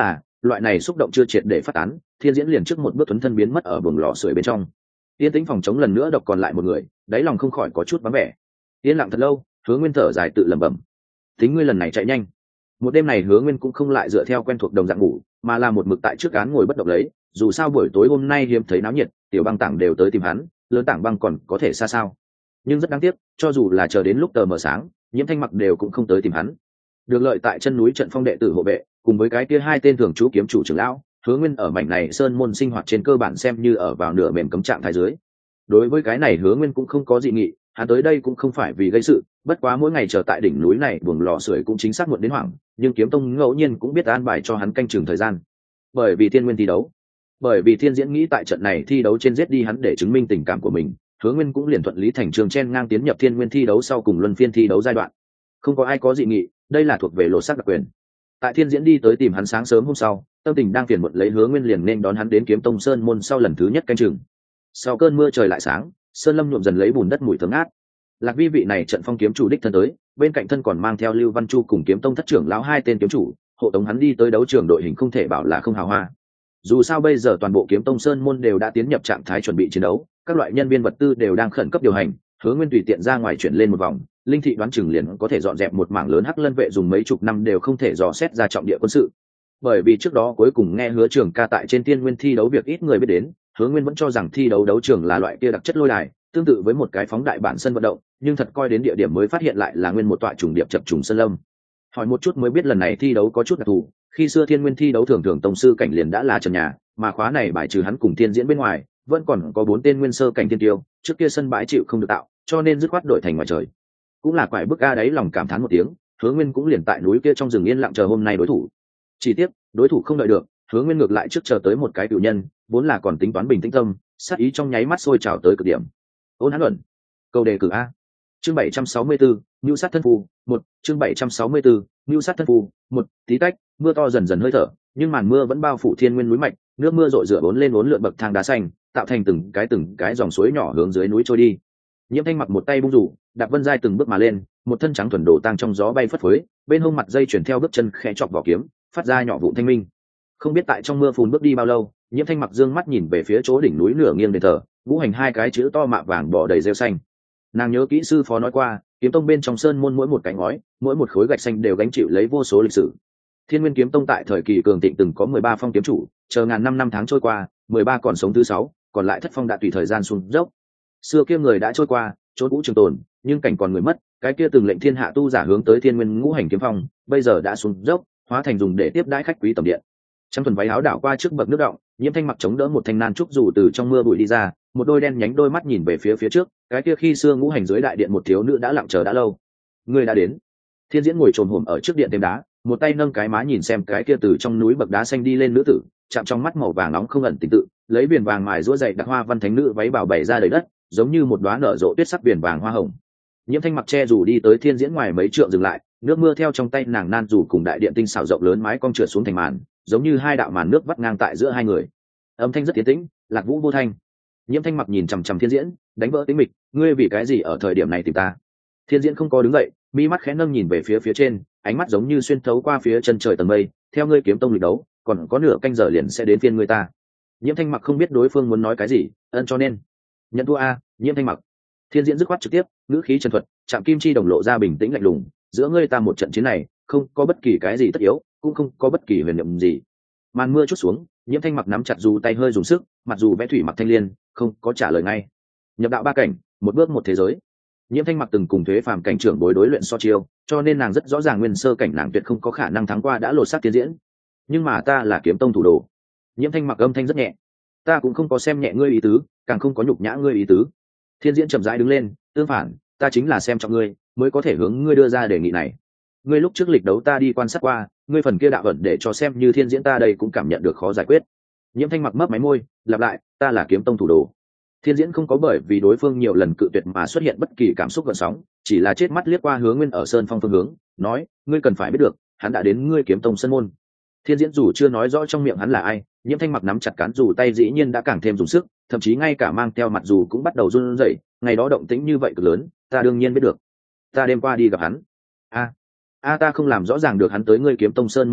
loại này xúc động chưa triệt để phát tán, Thiên Diễn liền trước một bước thuấn thân biến mất ở buồng lò sưởi bên trong. Yên tĩnh phòng chống lần nữa độc còn lại một người, đáy lòng không khỏi có chút vắng vẻ. Yên lặng thật lâu, Hứa Nguyên thở dài tự lẩm bẩm, tính ngươi lần này chạy nhanh. Một đêm này Hứa Nguyên cũng không lại dựa theo quen thuộc đồng dạng ngủ, mà là một mực tại trước án ngồi bất động lấy, dù sao buổi tối hôm nay hiếm thấy náo nhiệt, tiểu băng tảng đều tới tìm hắn, lớn tảng băng còn có thể xa sao. Nhưng rất đáng tiếc, cho dù là chờ đến lúc tờ mờ sáng, Nhiễm Thanh Mặc đều cũng không tới tìm hắn. Được lợi tại chân núi trận phong đệ tử hộ vệ, cùng với cái kia hai tên thường trú kiếm chủ trưởng lão, Hứa Nguyên ở mảnh này sơn môn sinh hoạt trên cơ bản xem như ở vào nửa mềm cấm trạng thái dưới. Đối với cái này Hứa Nguyên cũng không có dị nghị, hắn tới đây cũng không phải vì gây sự, bất quá mỗi ngày chờ tại đỉnh núi này buồng lò sưởi cũng chính xác muộn đến hoảng, nhưng kiếm tông ngẫu nhiên cũng biết an bài cho hắn canh chừng thời gian. Bởi vì Thiên Nguyên thi đấu, bởi vì Thiên Diễn nghĩ tại trận này thi đấu trên giết đi hắn để chứng minh tình cảm của mình, Hứa Nguyên cũng liền thuận lý thành trường chen ngang tiến nhập Thiên Nguyên thi đấu sau cùng luân phiên thi đấu giai đoạn. Không có ai có dị nghị, đây là thuộc về lột xác đặc quyền. Tại Thiên Diễn đi tới tìm hắn sáng sớm hôm sau, tâm tình đang phiền muộn lấy Hứa Nguyên liền nên đón hắn đến Kiếm Tông Sơn môn sau lần thứ nhất canh chừng. Sau cơn mưa trời lại sáng, sơn lâm nhuộm dần lấy bùn đất mùi thơm ngát. Lạc Vi vị này trận phong kiếm chủ đích thân tới, bên cạnh thân còn mang theo Lưu Văn Chu cùng Kiếm Tông thất trưởng lão hai tên kiếm chủ, hộ tống hắn đi tới đấu trường đội hình không thể bảo là không hào hoa. Dù sao bây giờ toàn bộ Kiếm Tông Sơn môn đều đã tiến nhập trạng thái chuẩn bị chiến đấu, các loại nhân viên vật tư đều đang khẩn cấp điều hành, Hứa Nguyên tùy tiện ra ngoài chuyển lên một vòng, linh thị đoán chừng liền có thể dọn dẹp một mảng lớn hắc lân vệ dùng mấy chục năm đều không thể dò xét ra trọng địa quân sự. Bởi vì trước đó cuối cùng nghe Hứa Trường ca tại trên Tiên Nguyên thi đấu việc ít người biết đến, Hứa Nguyên vẫn cho rằng thi đấu đấu trường là loại kia đặc chất lôi đài, tương tự với một cái phóng đại bản sân vận động, nhưng thật coi đến địa điểm mới phát hiện lại là nguyên một tọa trùng điệp chập trùng sơn lâm. Hỏi một chút mới biết lần này thi đấu có chút đặc thù, khi xưa Thiên Nguyên thi đấu thường thường tông sư cảnh liền đã là trần nhà, mà khóa này bài trừ hắn cùng Thiên Diễn bên ngoài, vẫn còn có 4 tên nguyên sơ cảnh thiên tiêu, trước kia sân bãi chịu không được tạo, cho nên dứt khoát đổi thành ngoài trời. Cũng là quải bức a đấy lòng cảm thán một tiếng, Hứa Nguyên cũng liền tại núi kia trong rừng yên lặng chờ hôm nay đối thủ. Chỉ tiếc, đối thủ không đợi được, Hứa Nguyên ngược lại trước chờ tới một cái cửu nhân, vốn là còn tính toán bình tĩnh tâm, sát ý trong nháy mắt sôi trào tới cực điểm. Ôn hắn luận, câu đề cử a. Chương 764, Nưu sát thân phù, 1, chương 764, Nưu sát thân phù, 1, tí tách, mưa to dần dần hơi thở, nhưng màn mưa vẫn bao phủ Thiên Nguyên núi mạch, nước mưa rội rửa bốn lên uốn lượn bậc thang đá xanh, tạo thành từng cái dòng suối nhỏ hướng dưới núi trôi đi. Nhiễm Thanh Mặc một tay bung rủ, đạp Vân Giai từng bước mà lên, một thân trắng thuần đồ tang trong gió bay phất phới, bên hông mặt dây chuyển theo bước chân khẽ chọc vào kiếm, phát ra nhỏ vụn thanh minh. Không biết tại trong mưa phùn bước đi bao lâu, Nhiễm Thanh Mặc dương mắt nhìn về phía chỗ đỉnh núi nửa nghiêng đền thờ, ngũ hành hai cái chữ to mạ vàng bò đầy rêu xanh. Nàng nhớ kỹ sư phó nói qua, kiếm tông bên trong sơn môn mỗi một cái ngói, mỗi một khối gạch xanh đều gánh chịu lấy vô số lịch sử. Thiên Nguyên kiếm tông tại thời kỳ cường thịnh từng có 13 phong kiếm chủ, chờ ngàn năm tháng trôi qua, 13 còn sống thứ 6, còn lại thất phong đã tùy thời gian xuống dốc. Xưa kia người đã trôi qua, chỗ cũ trường tồn, nhưng cảnh còn người mất, cái kia từng lệnh thiên hạ tu giả hướng tới Thiên Nguyên ngũ hành kiếm phong, bây giờ đã xuống dốc, hóa thành dùng để tiếp đãi khách quý tầm điện. Trong tuần váy áo đảo qua trước bậc nước động, Nhiễm Thanh Mặc chống đỡ một thanh nan trúc dù từ trong mưa bụi đi ra, một đôi đen nhánh đôi mắt nhìn về phía trước, cái kia khi xưa ngũ hành dưới đại điện một thiếu nữ đã lặng chờ đã lâu. Người đã đến. Thiên Diễn ngồi trồm hổm ở trước điện thêm đá, một tay nâng cái má nhìn xem cái kia từ trong núi bậc đá xanh đi lên nữ tử, chạm trong mắt màu vàng nóng không ẩn tình tự, lấy viền vàng mài rũa dày đặc hoa văn thánh nữ váy bào bày ra đầy đất, giống như một đóa nở rộ tuyết sắc viền vàng hoa hồng. Nhiễm Thanh Mặc che dù đi tới Thiên Diễn ngoài mấy trượng dừng lại, nước mưa theo trong tay nàng nan dù cùng đại điện tinh xảo rộng lớn mái cong trượt xuống thành màn, giống như hai đạo màn nước vắt ngang tại giữa hai người. Âm thanh rất tiến tĩnh, lạc vũ vô thanh. Nhiễm Thanh Mặc nhìn chằm chằm Thiên Diễn, đánh vỡ tĩnh mịch, ngươi vì cái gì ở thời điểm này tìm ta? Thiên Diễn không có đứng dậy, mi mắt khẽ nâng nhìn về phía trên, ánh mắt giống như xuyên thấu qua phía chân trời tầng mây, theo ngươi kiếm tông lịch đấu, còn có nửa canh giờ liền sẽ đến phiên ngươi ta. Nhiễm Thanh Mặc không biết đối phương muốn nói cái gì, cho nên nhận thua a. Nhiễm Thanh Mặc. Thiên Diễn dứt khoát trực tiếp, ngữ khí trần thuật, chạm kim chi đồng lộ ra bình tĩnh lạnh lùng, giữa ngươi ta một trận chiến này, không có bất kỳ cái gì tất yếu, cũng không có bất kỳ huyền niệm gì. Màn mưa chút xuống, Nhiễm Thanh Mặc nắm chặt dù tay hơi dùng sức, mặc dù vẽ thủy mặc thanh liên, không có trả lời ngay. Nhập đạo 3 cảnh, một bước một thế giới. Nhiễm Thanh Mặc từng cùng Thuế Phàm cảnh trưởng đối luyện so chiêu, cho nên nàng rất rõ ràng nguyên sơ cảnh nàng tuyệt không có khả năng thắng qua đã lột xác Thiên Diễn. Nhưng mà ta là kiếm tông thủ đồ. Nhiễm Thanh Mặc âm thanh rất nhẹ. Ta cũng không có xem nhẹ ngươi ý tứ, càng không có nhục nhã ngươi ý tứ. Thiên Diễn chậm rãi đứng lên, tương phản, ta chính là xem trọng ngươi, mới có thể hướng ngươi đưa ra đề nghị này. Ngươi lúc trước lịch đấu ta đi quan sát qua, ngươi phần kia đạo ẩn để cho xem như Thiên Diễn ta đây cũng cảm nhận được khó giải quyết. Nhiễm Thanh Mặc mấp máy môi, lặp lại, ta là kiếm tông thủ đồ. Thiên Diễn không có bởi vì đối phương nhiều lần cự tuyệt mà xuất hiện bất kỳ cảm xúc gợn sóng, chỉ là chết mắt liếc qua Hứa Nguyên ở sơn phong phương hướng, nói, ngươi cần phải biết được, hắn đã đến ngươi kiếm tông sân môn. Thiên Diễn dù chưa nói rõ trong miệng hắn là ai, Nhiễm Thanh Mặc nắm chặt cán dù tay dĩ nhiên đã càng thêm dùng sức, thậm chí ngay cả mang theo mặt dù cũng bắt đầu run rẩy. Ngày đó động tĩnh như vậy cực lớn, ta đương nhiên biết được. Ta đêm qua đi gặp hắn. Ta không làm rõ ràng được hắn tới ngươi kiếm tông sơn môn mục đích,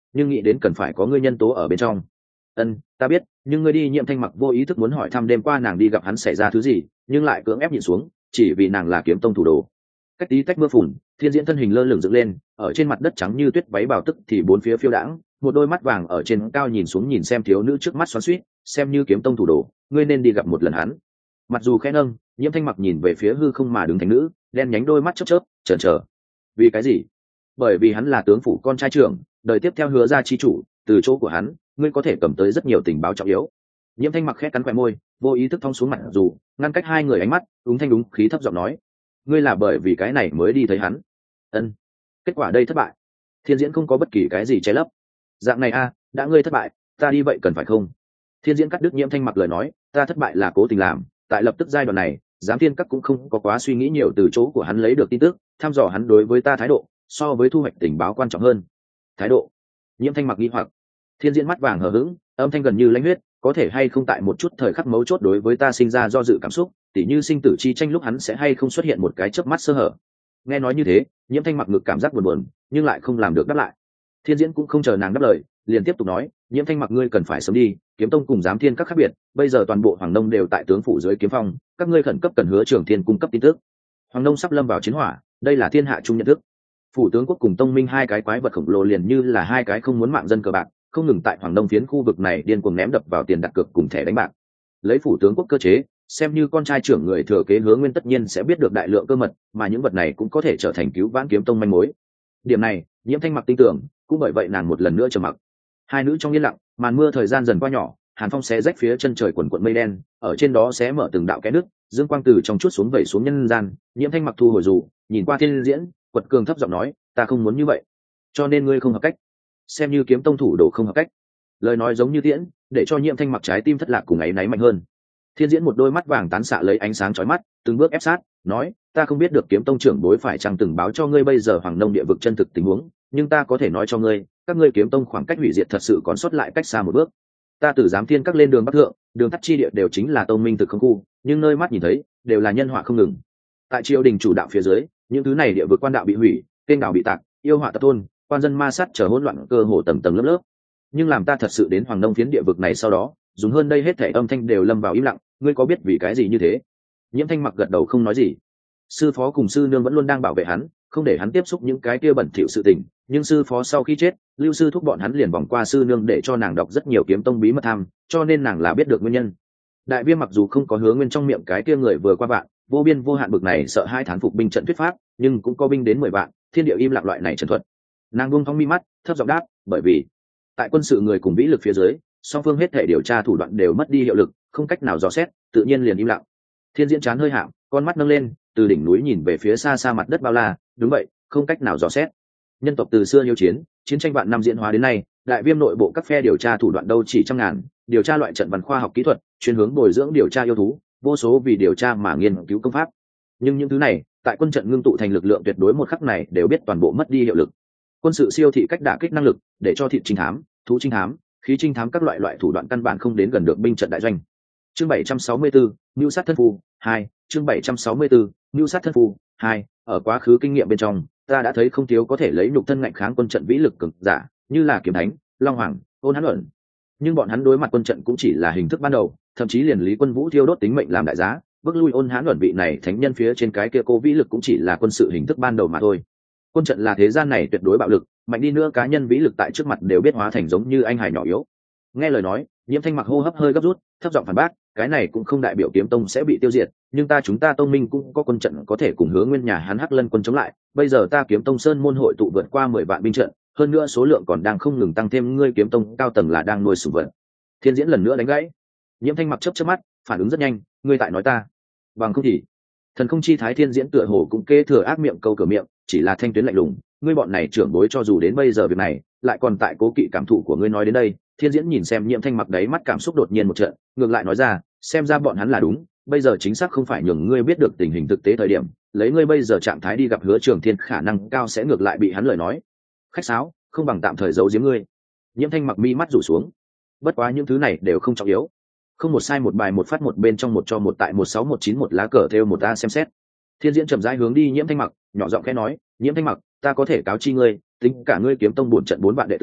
nhưng nghĩ đến cần phải có ngươi nhân tố ở bên trong. Ta biết, nhưng ngươi đi. Nhiễm Thanh Mặc vô ý thức muốn hỏi thăm đêm qua nàng đi gặp hắn xảy ra thứ gì, nhưng lại cưỡng ép nhịn xuống, chỉ vì nàng là kiếm tông thủ đồ. Cách tí tách mưa phùn, Thiên Diễn thân hình lơ lửng dựng lên, ở trên mặt đất trắng như tuyết, váy bào tức thì bốn phía phiêu đãng, một đôi mắt vàng ở trên cao nhìn xuống nhìn xem thiếu nữ trước mắt xoắn xuýt, xem như kiếm tông thủ đồ, ngươi nên đi gặp một lần hắn. Mặc dù khẽ nâng, Nhiễm Thanh Mặc nhìn về phía hư không mà đứng thánh nữ, đen nhánh đôi mắt chớp chớp, chần chờ. Vì cái gì? Bởi vì hắn là tướng phủ con trai trưởng, đời tiếp theo Hứa gia chi chủ, từ chỗ của hắn, ngươi có thể cầm tới rất nhiều tình báo trọng yếu. Nhiễm Thanh Mặc khẽ cắn khóe môi, vô ý thức thong xuống mặt dù, ngăn cách hai người ánh mắt, đúng thanh đúng khí thấp giọng nói, ngươi là bởi vì cái này mới đi thấy hắn. Kết quả đây thất bại. Thiên Diễn không có bất kỳ cái gì che lấp. Dạng này đã ngươi thất bại, ta đi vậy cần phải không? Thiên Diễn cắt đứt Nhiễm Thanh Mặc lời nói, ta thất bại là cố tình làm, tại lập tức giai đoạn này, giám thiên các cũng không có quá suy nghĩ nhiều từ chỗ của hắn lấy được tin tức, thăm dò hắn đối với ta thái độ, so với thu hoạch tình báo quan trọng hơn. Thái độ? Nhiễm Thanh Mặc nghi hoặc. Thiên Diễn mắt vàng hờ hững, âm thanh gần như lãnh huyết, có thể hay không tại một chút thời khắc mấu chốt đối với ta sinh ra do dự cảm xúc, tỉ như sinh tử chi tranh lúc hắn sẽ hay không xuất hiện một cái chớp mắt sơ hở. Nghe nói như thế, Nhiễm Thanh Mặc ngực cảm giác buồn buồn, nhưng lại không làm được đáp lại. Thiên Diễn cũng không chờ nàng đáp lời, liền tiếp tục nói, Nhiễm Thanh Mặc ngươi cần phải sớm đi, kiếm tông cùng giám thiên các khác biệt, bây giờ toàn bộ Hoàng Đông đều tại tướng phủ dưới kiếm phong, các ngươi khẩn cấp cần Hứa Trường Thiên cung cấp tin tức. Hoàng Đông sắp lâm vào chiến hỏa, đây là thiên hạ chung nhận thức. Phủ tướng quốc cùng tông minh hai cái quái vật khổng lồ liền như là hai cái không muốn mạng dân cờ bạc, không ngừng tại Hoàng Đông phiến khu vực này điên cuồng ném đập vào tiền đặt cược cùng thẻ đánh bạc. Lấy phủ tướng quốc cơ chế, xem như con trai trưởng người thừa kế Hứa Nguyên tất nhiên sẽ biết được đại lượng cơ mật, mà những vật này cũng có thể trở thành cứu vãn kiếm tông manh mối. Điểm này, Nhiễm Thanh Mặc tin tưởng, cũng bởi vậy nàng một lần nữa trầm mặc. Hai nữ trong yên lặng, màn mưa thời gian dần qua nhỏ, hàn phong xé rách phía chân trời quần quận mây đen, ở trên đó xé mở từng đạo kẽ nước, dương quang từ trong chút xuống vẩy xuống nhân gian. Nhiễm Thanh Mặc thu hồi dù, nhìn qua Thiên Diễn, quật cường thấp giọng nói, ta không muốn như vậy, cho nên ngươi không hợp cách, xem như kiếm tông thủ đồ không hợp cách. Lời nói giống như tiễn, để cho Nhiễm Thanh Mặc trái tim thất lạc cùng áy náy mạnh hơn. Thiên Diễn một đôi mắt vàng tán xạ lấy ánh sáng chói mắt, từng bước ép sát, nói, ta không biết được kiếm tông trưởng bối phải chăng từng báo cho ngươi bây giờ Hoàng Đông địa vực chân thực tình huống, nhưng ta có thể nói cho ngươi, các ngươi kiếm tông khoảng cách hủy diệt thật sự còn sót lại cách xa một bước. Ta từ giám thiên các lên đường bắc thượng, đường tắt chi địa đều chính là tông minh thực không khu, nhưng nơi mắt nhìn thấy đều là nhân họa không ngừng. Tại triều đình chủ đạo phía dưới, những thứ này địa vực quan đạo bị hủy, kênh đảo bị tạc, yêu họa tập thôn, quan dân ma sát trở hỗn loạn cơ hồ tầng tầng lớp lớp. Nhưng làm ta thật sự đến Hoàng Đông phiến địa vực này sau đó, dùng hơn đây hết thảy âm thanh đều lâm vào im lặng. Ngươi có biết vì cái gì như thế? Nhiễm Thanh Mặc gật đầu không nói gì. Sư phó cùng sư nương vẫn luôn đang bảo vệ hắn, không để hắn tiếp xúc những cái kia bẩn thỉu sự tình, nhưng sư phó sau khi chết, Lưu sư thúc bọn hắn liền vòng qua sư nương để cho nàng đọc rất nhiều kiếm tông bí mật tham, cho nên nàng là biết được nguyên nhân. Đại Viêm mặc dù không có Hứa Nguyên trong miệng cái kia người vừa qua vạn, vô biên vô hạn bực này sợ hai thán phục binh trận thuyết pháp, nhưng cũng có binh đến 10 vạn, thiên địa im lặng loại này trần thuật. Nàng buông thong mi mắt, thấp giọng đáp, bởi vì tại quân sự người cùng vĩ lực phía dưới, song phương hết thể điều tra thủ đoạn đều mất đi hiệu lực, không cách nào dò xét, tự nhiên liền im lặng. Thiên Diễn chán hơi hạm, con mắt nâng lên, từ đỉnh núi nhìn về phía xa xa mặt đất bao la, đúng vậy, không cách nào dò xét. Nhân tộc từ xưa yêu chiến, chiến tranh vạn năm diễn hóa đến nay, Đại Viêm nội bộ các phe điều tra thủ đoạn đâu chỉ trăm ngàn, điều tra loại trận văn khoa học kỹ thuật, chuyên hướng bồi dưỡng điều tra yêu thú, vô số vì điều tra mà nghiên cứu công pháp. Nhưng những thứ này, tại quân trận ngưng tụ thành lực lượng tuyệt đối một khắc này đều biết toàn bộ mất đi hiệu lực. Quân sự siêu thị cách đả kích năng lực, để cho thị trinh thám, thú trinh thám, khí trinh thám các loại thủ đoạn căn bản không đến gần được binh trận đại doanh. Chương 764, Nưu sát thân phù 2, chương 764, Nưu sát thân phù 2, ở quá khứ kinh nghiệm bên trong, ta đã thấy không thiếu có thể lấy nhục thân ngạnh kháng quân trận vĩ lực cường giả, như là Kiếm Thánh, Long Hoàng, Ôn Hán Luận. Nhưng bọn hắn đối mặt quân trận cũng chỉ là hình thức ban đầu, thậm chí liền Lý Quân Vũ thiêu đốt tính mệnh làm đại giá, bước lui Ôn Hán Luận vị này thánh nhân phía trên cái kia cô vĩ lực cũng chỉ là quân sự hình thức ban đầu mà thôi. Quân trận là thế gian này tuyệt đối bạo lực, mạnh đi nữa cá nhân vĩ lực tại trước mặt đều biết hóa thành giống như anh hải nhỏ yếu. Nghe lời nói, Nhiễm Thanh Mặc hô hấp hơi gấp rút, thấp giọng phản bác, cái này cũng không đại biểu kiếm tông sẽ bị tiêu diệt, nhưng chúng ta tông minh cũng có quân trận có thể cùng Hứa Nguyên nhà hắn Hắc Lân quân chống lại. Bây giờ ta kiếm tông sơn môn hội tụ vượt qua 10 vạn binh trận, hơn nữa số lượng còn đang không ngừng tăng thêm, ngươi kiếm tông cao tầng là đang nuôi sủng vật. Thiên Diễn lần nữa đánh gãy. Nhiễm Thanh Mặc chớp mắt, phản ứng rất nhanh, ngươi tại nói ta, bằng không thì thần không chi thái. Thiên Diễn tựa hồ cũng kế thừa ác miệng câu cửa miệng, chỉ là thanh tuyến lạnh lùng, ngươi bọn này trưởng bối cho dù đến bây giờ việc này lại còn tại cố kỵ cảm thụ của ngươi nói đến đây. Thiên Diễn nhìn xem Nhiễm Thanh Mặc đấy mắt cảm xúc đột nhiên một trận, ngược lại nói ra, xem ra bọn hắn là đúng, bây giờ chính xác không phải nhường ngươi biết được tình hình thực tế thời điểm, lấy ngươi bây giờ trạng thái đi gặp Hứa Trường Thiên khả năng cao sẽ ngược lại bị hắn lời nói khách sáo, không bằng tạm thời giấu giếm ngươi. Nhiễm Thanh Mặc mi mắt rủ xuống, bất quá những thứ này đều không trọng yếu, không một sai một bài một phát một bên trong một cho một tại 16191 lá cờ theo một ta xem xét. Thiên Diễn chậm rãi hướng đi Nhiễm Thanh Mặc, nhỏ giọng khẽ nói, Nhiễm Thanh Mặc, ta có thể cáo chi ngươi, tính cả ngươi kiếm tông buồn trận 4 vạn đệ tử,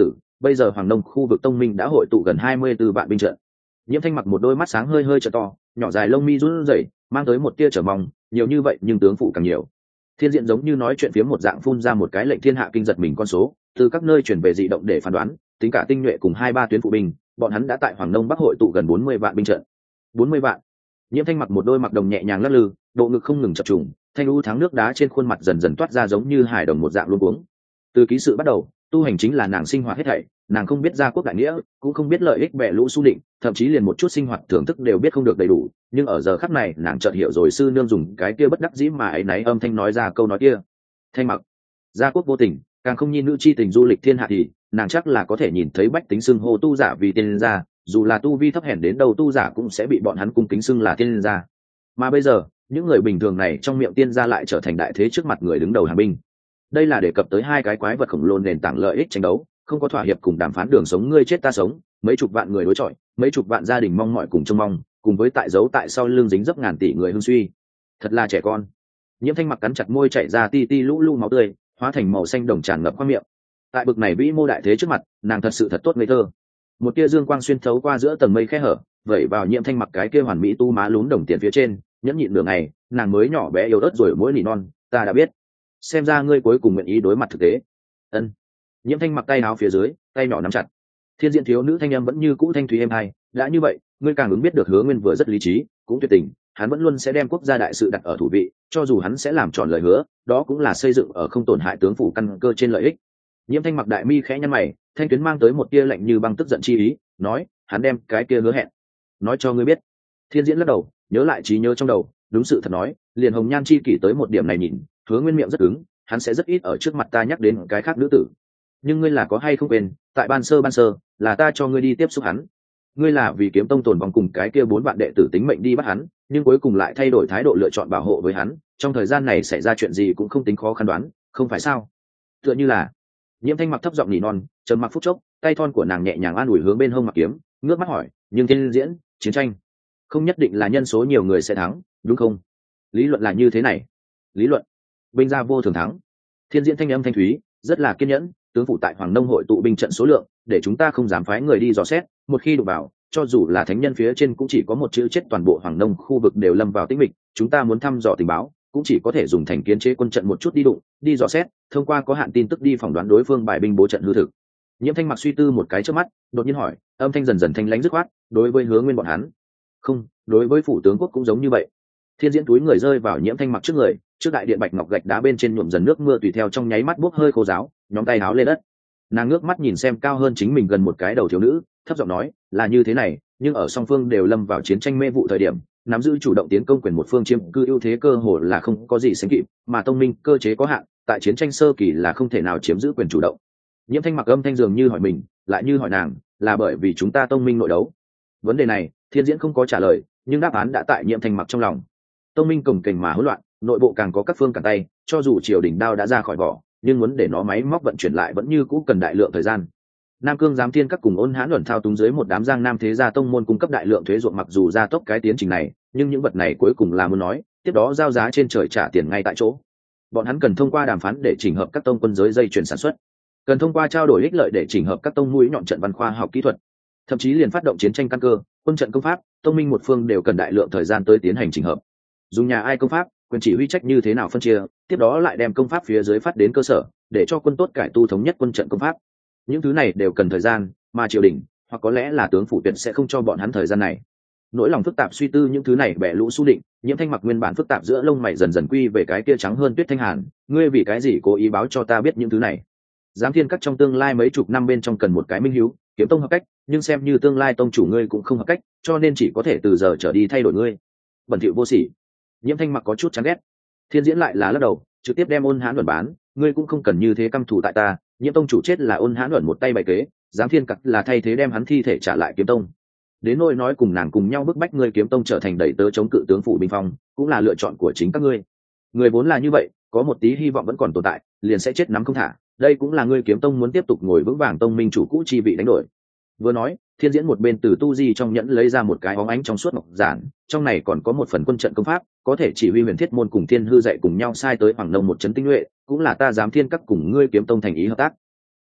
bây giờ Hoàng Đông khu vực tông minh đã hội tụ gần 24 vạn binh trận. Nhiễm Thanh Mặc một đôi mắt sáng hơi hơi trợ to, nhỏ dài lông mi run rẩy, mang tới một tia chờ mong, nhiều như vậy nhưng tướng phụ càng nhiều. Thiên Diện giống như nói chuyện phía một dạng phun ra một cái lệnh thiên hạ kinh giật mình con số, từ các nơi chuyển về dị động để phán đoán, tính cả tinh nhuệ cùng 2-3 tuyến phụ binh, bọn hắn đã tại Hoàng Đông Bắc hội tụ gần 40 vạn binh trận. 40 vạn. Nhiễm Thanh Mặc một đôi mặc đồng nhẹ nhàng lắc lư, độ ngực không ngừng chập trùng, thanh u tháng nước đá trên khuôn mặt dần dần toát ra giống như hài đồng một dạng luống cuống. Từ ký sự bắt đầu, tu hành chính là nàng sinh hoạt hết thảy, nàng không biết gia quốc đại nghĩa, cũng không biết lợi ích bè lũ su định, thậm chí liền một chút sinh hoạt thưởng thức đều biết không được đầy đủ, nhưng ở giờ khắc này nàng chợt hiểu rồi sư nương dùng cái kia bất đắc dĩ mà ấy náy âm thanh nói ra câu nói kia. Thanh Mặc, gia quốc vô tình, càng không nhi nữ chi tình du lịch thiên hạ thì nàng chắc là có thể nhìn thấy bách tính xưng hô tu giả vì tiên gia, dù là tu vi thấp hèn đến đâu tu giả cũng sẽ bị bọn hắn cung kính xưng là tiên gia. Mà bây giờ những người bình thường này trong miệng tiên gia lại trở thành đại thế trước mặt người đứng đầu hàng binh. Đây là đề cập tới hai cái quái vật khổng lồ nền tảng lợi ích tranh đấu, không có thỏa hiệp cùng đàm phán đường sống ngươi chết ta sống, mấy chục vạn người đối chọi, mấy chục vạn gia đình mong mỏi cùng trông mong, cùng với tại dấu tại sau lưng dính dấp ngàn tỷ người hưng suy. Thật là trẻ con. Nhiễm Thanh Mặc cắn chặt môi chảy ra ti ti lũ lũ máu tươi, hóa thành màu xanh đồng tràn ngập qua miệng. Tại bực này vĩ mô đại thế trước mặt, nàng thật sự thật tốt ngây thơ. Một tia dương quang xuyên thấu qua giữa tầng mây khe hở, vẩy vào Nhiễm Thanh Mặc cái kia hoàn mỹ tu má lún đồng tiền phía trên, nhẫn nhịn đường này, nàng mới nhỏ bé yếu ớt rồi mỗi nỉ non, ta đã biết. Xem ra ngươi cuối cùng nguyện ý đối mặt thực tế. Ân. Nhiễm Thanh Mặc tay áo phía dưới, tay nhỏ nắm chặt. Thiên Diện thiếu nữ thanh âm vẫn như cũ thanh thúy êm hai, đã như vậy, ngươi càng ứng biết được Hứa Nguyên vừa rất lý trí, cũng tuyệt tình, hắn vẫn luôn sẽ đem quốc gia đại sự đặt ở thủ vị, cho dù hắn sẽ làm tròn lời hứa, đó cũng là xây dựng ở không tổn hại tướng phủ căn cơ trên lợi ích. Nhiễm Thanh Mặc đại mi khẽ nhăn mày, thanh tuyến mang tới một tia lạnh như băng tức giận chi ý, nói, hắn đem cái kia hứa hẹn nói cho ngươi biết. Thiên Diễn lắc đầu, nhớ lại trí nhớ trong đầu, đúng sự thật nói, liền Hồng Nhan chi kỷ tới một điểm này nhìn, Hứa Nguyên miệng rất cứng, hắn sẽ rất ít ở trước mặt ta nhắc đến cái khác nữ tử. Nhưng ngươi là có hay không quên, tại ban sơ là ta cho ngươi đi tiếp xúc hắn. Ngươi là vì kiếm tông tồn vong cùng cái kia 4 vạn đệ tử tính mệnh đi bắt hắn, nhưng cuối cùng lại thay đổi thái độ lựa chọn bảo hộ với hắn, trong thời gian này xảy ra chuyện gì cũng không tính khó khăn đoán, không phải sao? Tựa như là. Nhiễm Thanh Mặc thấp giọng nỉ non, trầm mặc phút chốc, tay thon của nàng nhẹ nhàng an ủi hướng bên hông mặc kiếm, ngước mắt hỏi, nhưng Thiên Diễn, chiến tranh không nhất định là nhân số nhiều người sẽ thắng, đúng không? Lý luận là như thế này. Lý luận, binh gia vô thường thắng. Thiên Diễn thanh âm thanh thúy, rất là kiên nhẫn, tướng phủ tại Hoàng Đông hội tụ binh trận số lượng, để chúng ta không dám phái người đi dò xét, một khi đụng vào, cho dù là thánh nhân phía trên cũng chỉ có một chữ chết, toàn bộ Hoàng Đông khu vực đều lâm vào tĩnh mịch, chúng ta muốn thăm dò tình báo, cũng chỉ có thể dùng thành kiến chế quân trận một chút đi đụng, đi dò xét, thông qua có hạn tin tức đi phỏng đoán đối phương bài binh bố trận hư thực. Nhiễm Thanh Mặc suy tư một cái trước mắt, đột nhiên hỏi, âm thanh dần dần thanh lãnh dứt khoát, đối với Hứa Nguyên bọn hắn? Không, đối với phủ tướng quốc cũng giống như vậy. Thiên Diễn túi người rơi vào Nhiễm Thanh Mặc trước người, trước đại điện bạch ngọc gạch đá bên trên nhuộm dần nước mưa tùy theo trong nháy mắt bốc hơi khô ráo, nhóm tay háo lên đất. Nàng ngước mắt nhìn xem cao hơn chính mình gần một cái đầu thiếu nữ, thấp giọng nói, là như thế này, nhưng ở song phương đều lâm vào chiến tranh mê vụ thời điểm, nắm giữ chủ động tiến công quyền một phương chiếm cư ưu thế cơ hồ là không có gì sánh kịp, mà tông minh cơ chế có hạn, tại chiến tranh sơ kỳ là không thể nào chiếm giữ quyền chủ động. Nhiễm Thanh Mặc âm thanh dường như hỏi mình, lại như hỏi nàng, là bởi vì chúng ta tông minh nội đấu. Vấn đề này, Thiên Diễn không có trả lời, nhưng đáp án đã tại Nhiễm Thanh Mặc trong lòng. Tông minh cồng kềnh mà hỗn loạn, nội bộ càng có các phương cản tay, cho dù triều đình đao đã ra khỏi vỏ, nhưng muốn để nó máy móc vận chuyển lại vẫn như cũ cần đại lượng thời gian. Nam Cương Giám Thiên các cùng Ôn Hãn luận thao túng dưới một đám giang nam thế gia tông môn cung cấp đại lượng thuế ruộng, mặc dù gia tốc cái tiến trình này, nhưng những vật này cuối cùng là muốn nói, tiếp đó giao giá trên trời trả tiền ngay tại chỗ. Bọn hắn cần thông qua đàm phán để chỉnh hợp các tông quân giới dây chuyển sản xuất, cần thông qua trao đổi ích lợi để chỉnh hợp các tông mũi nhọn trận văn khoa học kỹ thuật, thậm chí liền phát động chiến tranh căn cơ, quân trận công pháp, tông minh một phương đều cần đại lượng thời gian tới tiến hành chỉnh hợp. Dùng nhà ai công pháp, quyền chỉ huy trách như thế nào phân chia, tiếp đó lại đem công pháp phía dưới phát đến cơ sở, để cho quân tốt cải tu thống nhất quân trận công pháp. Những thứ này đều cần thời gian, mà triều đình hoặc có lẽ là tướng phủ tuyệt sẽ không cho bọn hắn thời gian này. Nỗi lòng phức tạp suy tư những thứ này bẻ lũ su định, Nhiễm Thanh Mặc nguyên bản phức tạp giữa lông mày dần dần quy về cái kia trắng hơn tuyết thanh hàn, ngươi vì cái gì cố ý báo cho ta biết những thứ này? Giám Thiên các trong tương lai mấy chục năm bên trong cần một cái minh hiếu, kiếm tông hợp cách, nhưng xem như tương lai tông chủ ngươi cũng không hợp cách, cho nên chỉ có thể từ giờ trở đi thay đổi ngươi. Bẩn thỉu vô sỉ. Nhiễm Thanh Mặc có chút chán ghét. Thiên Diễn lại là lắc đầu, trực tiếp đem Ôn Hãn luận bán, ngươi cũng không cần như thế căm thù tại ta, Nhiễm tông chủ chết là Ôn Hãn luận một tay bày kế, Giám Thiên các là thay thế đem hắn thi thể trả lại kiếm tông. Đến nỗi nói cùng nàng cùng nhau bức bách ngươi kiếm tông trở thành đẩy tớ chống cự tướng phủ binh phong, cũng là lựa chọn của chính các ngươi. Người vốn là như vậy, có một tí hy vọng vẫn còn tồn tại, liền sẽ chết nắm không thả, đây cũng là ngươi kiếm tông muốn tiếp tục ngồi vững vàng tông minh chủ cũ chi vị đánh đổi. Vừa nói, Thiên Diễn một bên từ tu di trong nhẫn lấy ra một cái óng ánh trong suốt ngọc giản, trong này còn có một phần quân trận công pháp, có thể chỉ huy Huyền Thiết môn cùng Thiên Hư dạy cùng nhau sai tới Hoàng Nông một chấn tinh nhuệ, cũng là ta Giám Thiên các cùng ngươi kiếm tông thành ý hợp tác.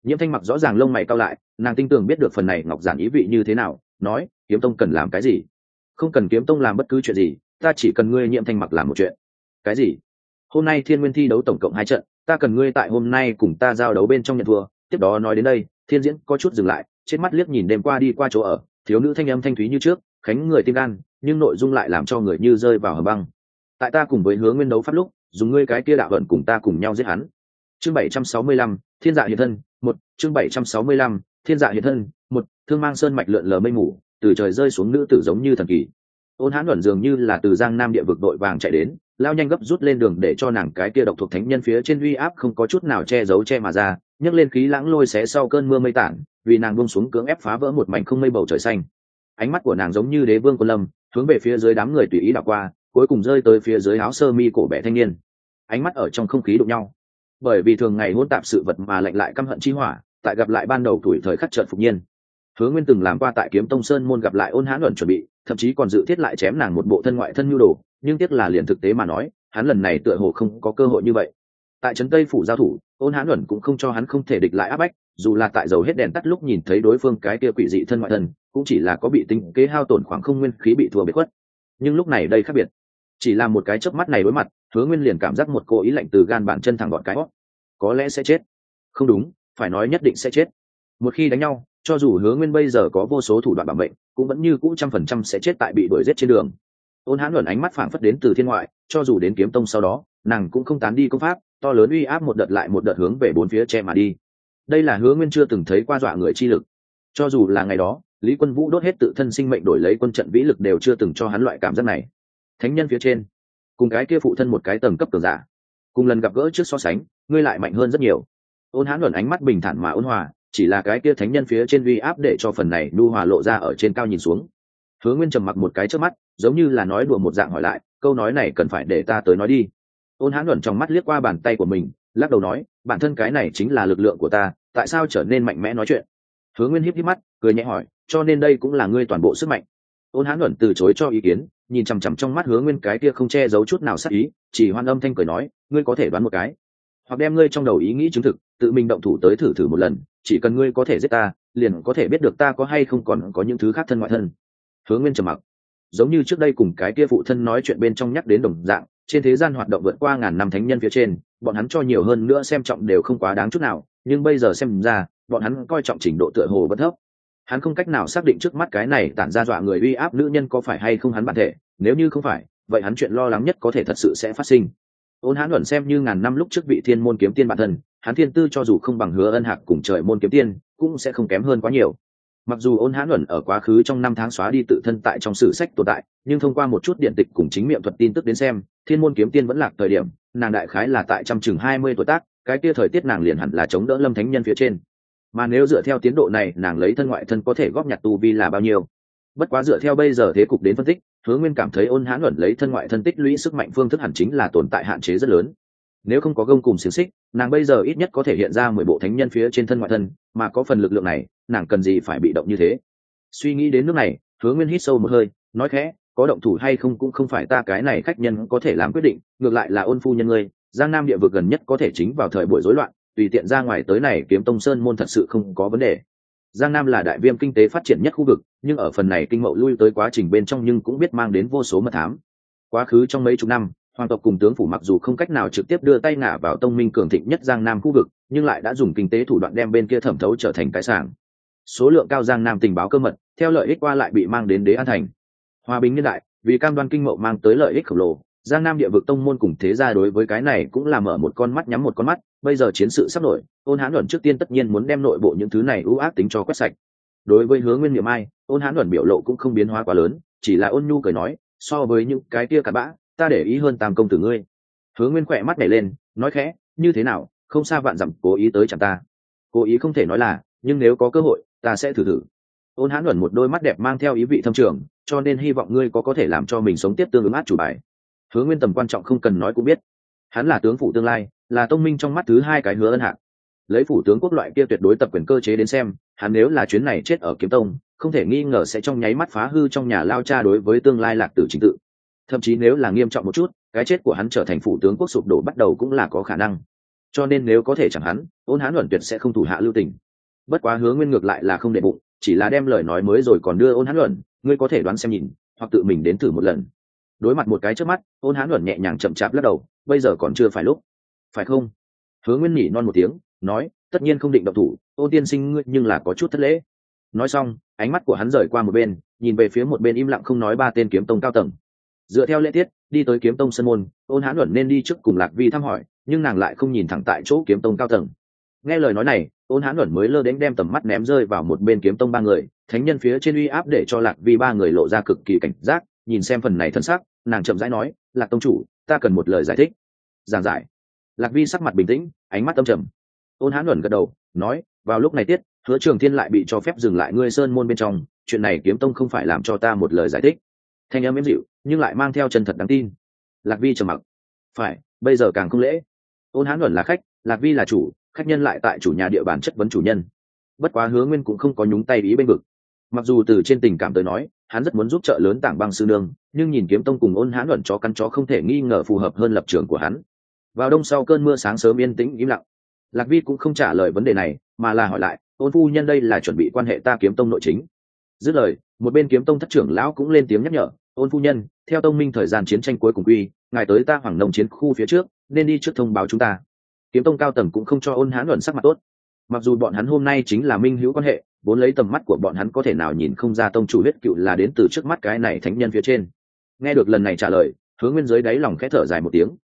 Nhiễm Thanh Mặc rõ ràng lông mày cau lại, nàng tinh tường biết được phần này ngọc giản ý vị như thế nào, nói kiếm tông cần làm cái gì? Không cần kiếm tông làm bất cứ chuyện gì, ta chỉ cần ngươi Nhiễm Thanh Mặc làm một chuyện. Cái gì? Hôm nay Thiên Nguyên thi đấu tổng cộng 2 trận, ta cần ngươi tại hôm nay cùng ta giao đấu bên trong nhận thua. Tiếp đó nói đến đây, Thiên Diễn có chút dừng lại, trên mắt liếc nhìn đêm qua đi qua chỗ ở, thiếu nữ thanh âm thanh thúy như trước, khánh người tim gan, nhưng nội dung lại làm cho người như rơi vào hầm băng. Tại ta cùng với Hứa Nguyên đấu pháp lúc, dùng ngươi cái kia đạo vận cùng ta cùng nhau giết hắn. Chương 765, Thiên Dạ hiện thân, 1, chương 765, Thiên Dạ hiện thân, 1, thương mang sơn mạch lượn lờ mây mù, từ trời rơi xuống nữ tử giống như thần kỳ. Ôn Hán Luận dường như là từ Giang Nam địa vực đội vàng chạy đến, lao nhanh gấp rút lên đường để cho nàng cái kia độc thuộc thánh nhân phía trên uy áp không có chút nào che giấu che mà ra, nhấc lên khí lãng lôi xé sau cơn mưa mây tản, vì nàng buông xuống cưỡng ép phá vỡ một mảnh không mây bầu trời xanh. Ánh mắt của nàng giống như đế vương quân lâm, hướng về phía dưới đám người tùy ý đảo qua, cuối cùng rơi tới phía dưới áo sơ mi cổ bẻ thanh niên. Ánh mắt ở trong không khí đụng nhau, bởi vì thường ngày hỗn tạp sự vật mà lạnh lại căm hận chi hỏa, tại gặp lại ban đầu tuổi thời khắc chợt phục nhiên. Hứa Nguyên từng làm qua tại Kiếm Tông Sơn môn gặp lại Ôn Hán Luận chuẩn bị, thậm chí còn dự thiết lại chém nàng một bộ thân ngoại thân nhu đồ, nhưng tiếc là liền thực tế mà nói, hắn lần này tựa hồ không có cơ hội như vậy. Tại trấn Tây phủ giao thủ, Ôn Hán Luận cũng không cho hắn không thể địch lại áp bách, dù là tại dầu hết đèn tắt lúc nhìn thấy đối phương cái kia quỷ dị thân ngoại thân, cũng chỉ là có bị tính kế hao tổn khoảng không nguyên khí bị thua biệt khuất. Nhưng lúc này đây khác biệt, chỉ là một cái chớp mắt này đối mặt, Hứa Nguyên liền cảm giác một cỗ ý lạnh từ gan bàn chân thẳng gọn cái hót. Có lẽ sẽ chết. Không đúng, phải nói nhất định sẽ chết. Một khi đánh nhau, cho dù Hứa Nguyên bây giờ có vô số thủ đoạn bảo mệnh, cũng vẫn như cũ 100% sẽ chết tại bị đuổi giết trên đường. Ôn Hán Luận ánh mắt phảng phất đến từ thiên ngoại, cho dù đến Kiếm Tông sau đó, nàng cũng không tán đi công pháp, to lớn uy áp một đợt lại một đợt hướng về bốn phía che mà đi. Đây là Hứa Nguyên chưa từng thấy qua dọa người chi lực. Cho dù là ngày đó, Lý Quân Vũ đốt hết tự thân sinh mệnh đổi lấy quân trận vĩ lực đều chưa từng cho hắn loại cảm giác này. Thánh nhân phía trên, cùng cái kia phụ thân một cái tầng cấp cường giả, cùng lần gặp gỡ trước so sánh, ngươi lại mạnh hơn rất nhiều. Ôn Hán Luận ánh mắt bình thản mà ôn hòa, chỉ là cái kia thánh nhân phía trên uy áp để cho phần này nhu hòa lộ ra ở trên cao nhìn xuống. Hứa Nguyên trầm mặc một cái trước mắt, giống như là nói đùa một dạng hỏi lại, câu nói này cần phải để ta tới nói đi. Ôn Hán Luận trong mắt liếc qua bàn tay của mình, lắc đầu nói, bản thân cái này chính là lực lượng của ta, tại sao trở nên mạnh mẽ nói chuyện? Hứa Nguyên híp híp mắt, cười nhẹ hỏi, cho nên đây cũng là ngươi toàn bộ sức mạnh. Ôn Hán Luận từ chối cho ý kiến, nhìn chằm chằm trong mắt Hứa Nguyên cái kia không che giấu chút nào sát ý, chỉ hoan âm thanh cười nói, ngươi có thể đoán một cái, hoặc đem ngươi trong đầu ý nghĩ chứng thực, tự mình động thủ tới thử một lần, chỉ cần ngươi có thể giết ta, liền có thể biết được ta có hay không còn có những thứ khác thân ngoại thân. Hứa Nguyên trầm mặc, giống như trước đây cùng cái kia phụ thân nói chuyện bên trong nhắc đến đồng dạng, trên thế gian hoạt động vượt qua ngàn năm thánh nhân phía trên, bọn hắn cho nhiều hơn nữa xem trọng đều không quá đáng chút nào, nhưng bây giờ xem ra, bọn hắn coi trọng trình độ tựa hồ vẫn thấp. Hắn không cách nào xác định trước mắt cái này tản ra dọa người uy áp nữ nhân có phải hay không hắn bản thể, nếu như không phải, vậy hắn chuyện lo lắng nhất có thể thật sự sẽ phát sinh. Ôn Hán Luận xem như ngàn năm lúc trước vị thiên môn kiếm tiên bản thân, hắn thiên tư cho dù không bằng Hứa Ân Hạc cùng trời môn kiếm tiên, cũng sẽ không kém hơn quá nhiều. Mặc dù Ôn Hán Luận ở quá khứ trong 5 tháng xóa đi tự thân tại trong sử sách tồn tại, nhưng thông qua một chút điện tịch cùng chính miệng thuật tin tức đến xem, thiên môn kiếm tiên vẫn lạc thời điểm, nàng đại khái là tại trăm chừng 20 tuổi tác, cái kia thời tiết nàng liền hẳn là chống đỡ Lâm Thánh Nhân phía trên. Mà nếu dựa theo tiến độ này, nàng lấy thân ngoại thân có thể góp nhặt tu vi là bao nhiêu? Bất quá dựa theo bây giờ thế cục đến phân tích, Hứa Nguyên cảm thấy Ôn Hán Luận lấy thân ngoại thân tích lũy sức mạnh phương thức hẳn chính là tồn tại hạn chế rất lớn. Nếu không có gông cùng xiềng xích, nàng bây giờ ít nhất có thể hiện ra 10 bộ thánh nhân phía trên thân ngoại thân, mà có phần lực lượng này, nàng cần gì phải bị động như thế? Suy nghĩ đến nước này, Hứa Nguyên hít sâu một hơi, nói khẽ, có động thủ hay không cũng không phải ta cái này khách nhân có thể làm quyết định, ngược lại là Ôn phu nhân ngươi, Giang Nam địa vực gần nhất có thể chính vào thời buổi rối loạn, tùy tiện ra ngoài tới này Kiếm Tông Sơn môn thật sự không có vấn đề. Giang Nam là đại viêm kinh tế phát triển nhất khu vực, nhưng ở phần này kinh mậu lui tới quá trình bên trong nhưng cũng biết mang đến vô số mật thám. Quá khứ trong mấy chục năm, hoàng tộc cùng tướng phủ mặc dù không cách nào trực tiếp đưa tay ngả vào tông minh cường thịnh nhất Giang Nam khu vực, nhưng lại đã dùng kinh tế thủ đoạn đem bên kia thẩm thấu trở thành cái sảng. Số lượng cao Giang Nam tình báo cơ mật, theo lợi ích qua lại bị mang đến Đế An thành. Hòa bình niên đại, vì cam đoan kinh mậu mang tới lợi ích khổng lồ, Giang Nam địa vực tông môn cùng thế gia đối với cái này cũng là mở một con mắt nhắm một con mắt. Bây giờ chiến sự sắp nổi, Ôn Hán Luận trước tiên tất nhiên muốn đem nội bộ những thứ này ưu ác tính cho quét sạch. Đối với Hứa Nguyên Niệm Ai, Ôn Hán Luận biểu lộ cũng không biến hóa quá lớn, chỉ là ôn nhu cười nói, so với những cái kia cặn bã, ta để ý hơn Tam công tử ngươi. Hứa Nguyên khỏe mắt nhảy lên, nói khẽ, như thế nào, không xa vạn dặm cố ý tới chẳng ta. Cố ý không thể nói là, nhưng nếu có cơ hội, ta sẽ thử. Ôn Hán Luận một đôi mắt đẹp mang theo ý vị thâm trường, cho nên hy vọng ngươi có thể làm cho mình sống tiếp tương ứng át chủ bài. Hứa Nguyên tầm quan trọng không cần nói cũng biết, hắn là tướng phủ tương lai, là tông minh trong mắt thứ hai cái Hứa Ân Hạc. Lấy phủ tướng quốc loại kia tuyệt đối tập quyền cơ chế đến xem, hắn nếu là chuyến này chết ở Kiếm Tông, không thể nghi ngờ sẽ trong nháy mắt phá hư trong nhà lao cha đối với tương lai lạc tử chính tự. Thậm chí nếu là nghiêm trọng một chút, cái chết của hắn trở thành phủ tướng quốc sụp đổ bắt đầu cũng là có khả năng. cho nên nếu có thể chẳng hắn, Ôn Hán Luận tuyệt sẽ không thủ hạ lưu tình. Bất quá Hứa Nguyên ngược lại là không để bụng, chỉ là đem lời nói mới rồi còn đưa Ôn Hán Luận, ngươi có thể đoán xem nhìn, hoặc tự mình đến thử một lần. Đối mặt một cái trước mắt, Ôn Hán Luận nhẹ nhàng chậm chạp lắc đầu, bây giờ còn chưa phải lúc, phải không? Hứa Nguyên nhỉ non một tiếng, nói, tất nhiên không định động thủ, Ôn tiên sinh ngươi nhưng là có chút thất lễ. Nói xong, ánh mắt của hắn rời qua một bên, nhìn về phía một bên im lặng không nói ba tên kiếm tông cao tầng. Dựa theo lễ tiết, đi tới kiếm tông sân môn, Ôn Hán Luận nên đi trước cùng Lạc Vi thăm hỏi, nhưng nàng lại không nhìn thẳng tại chỗ kiếm tông cao tầng. Nghe lời nói này, Ôn Hán Luận mới lơ đến đem tầm mắt ném rơi vào một bên kiếm tông ba người, thánh nhân phía trên uy áp để cho Lạc Vi ba người lộ ra cực kỳ cảnh giác, nhìn xem phần này thân sắc, nàng chậm rãi nói, Lạc tông chủ, ta cần một lời giải thích. Giảng giải. Lạc Vi sắc mặt bình tĩnh, ánh mắt âm trầm. Ôn Hán Luận gật đầu, nói, vào lúc này tiết, Hứa Trường Thiên lại bị cho phép dừng lại ngươi sơn môn bên trong, chuyện này kiếm tông không phải làm cho ta một lời giải thích. Thanh âm êm dịu, nhưng lại mang theo chân thật đáng tin. Lạc Vi trầm mặc. Phải, bây giờ càng không lễ. Ôn Hán Luận là khách, Lạc Vi là chủ, khách nhân lại tại chủ nhà địa bàn chất vấn chủ nhân. Bất quá Hứa Nguyên cũng không có nhúng tay ý bên vực. Mặc dù từ trên tình cảm tới nói, hắn rất muốn giúp trợ lớn Tảng Băng sư nương, nhưng nhìn kiếm tông cùng Ôn Hán Luận chó cắn chó không thể nghi ngờ phù hợp hơn lập trường của hắn. Vào đông sau cơn mưa sáng sớm yên tĩnh im lặng. Lạc Vi cũng không trả lời vấn đề này, mà là hỏi lại, Ôn phu nhân đây là chuẩn bị quan hệ ta kiếm tông nội chính. Dứt lời, một bên kiếm tông thất trưởng lão cũng lên tiếng nhắc nhở, Ôn phu nhân, theo tông minh thời gian chiến tranh cuối cùng quy, ngài tới ta Hoàng Nông chiến khu phía trước, nên đi trước thông báo chúng ta. Kiếm tông cao tầng cũng không cho Ôn Hán Luận sắc mặt tốt. Mặc dù bọn hắn hôm nay chính là minh hữu quan hệ, vốn lấy tầm mắt của bọn hắn có thể nào nhìn không ra tông chủ huyết cựu là đến từ trước mắt cái này thánh nhân phía trên. Nghe được lần này trả lời, Hứa Nguyên dưới đáy lòng khẽ thở dài một tiếng,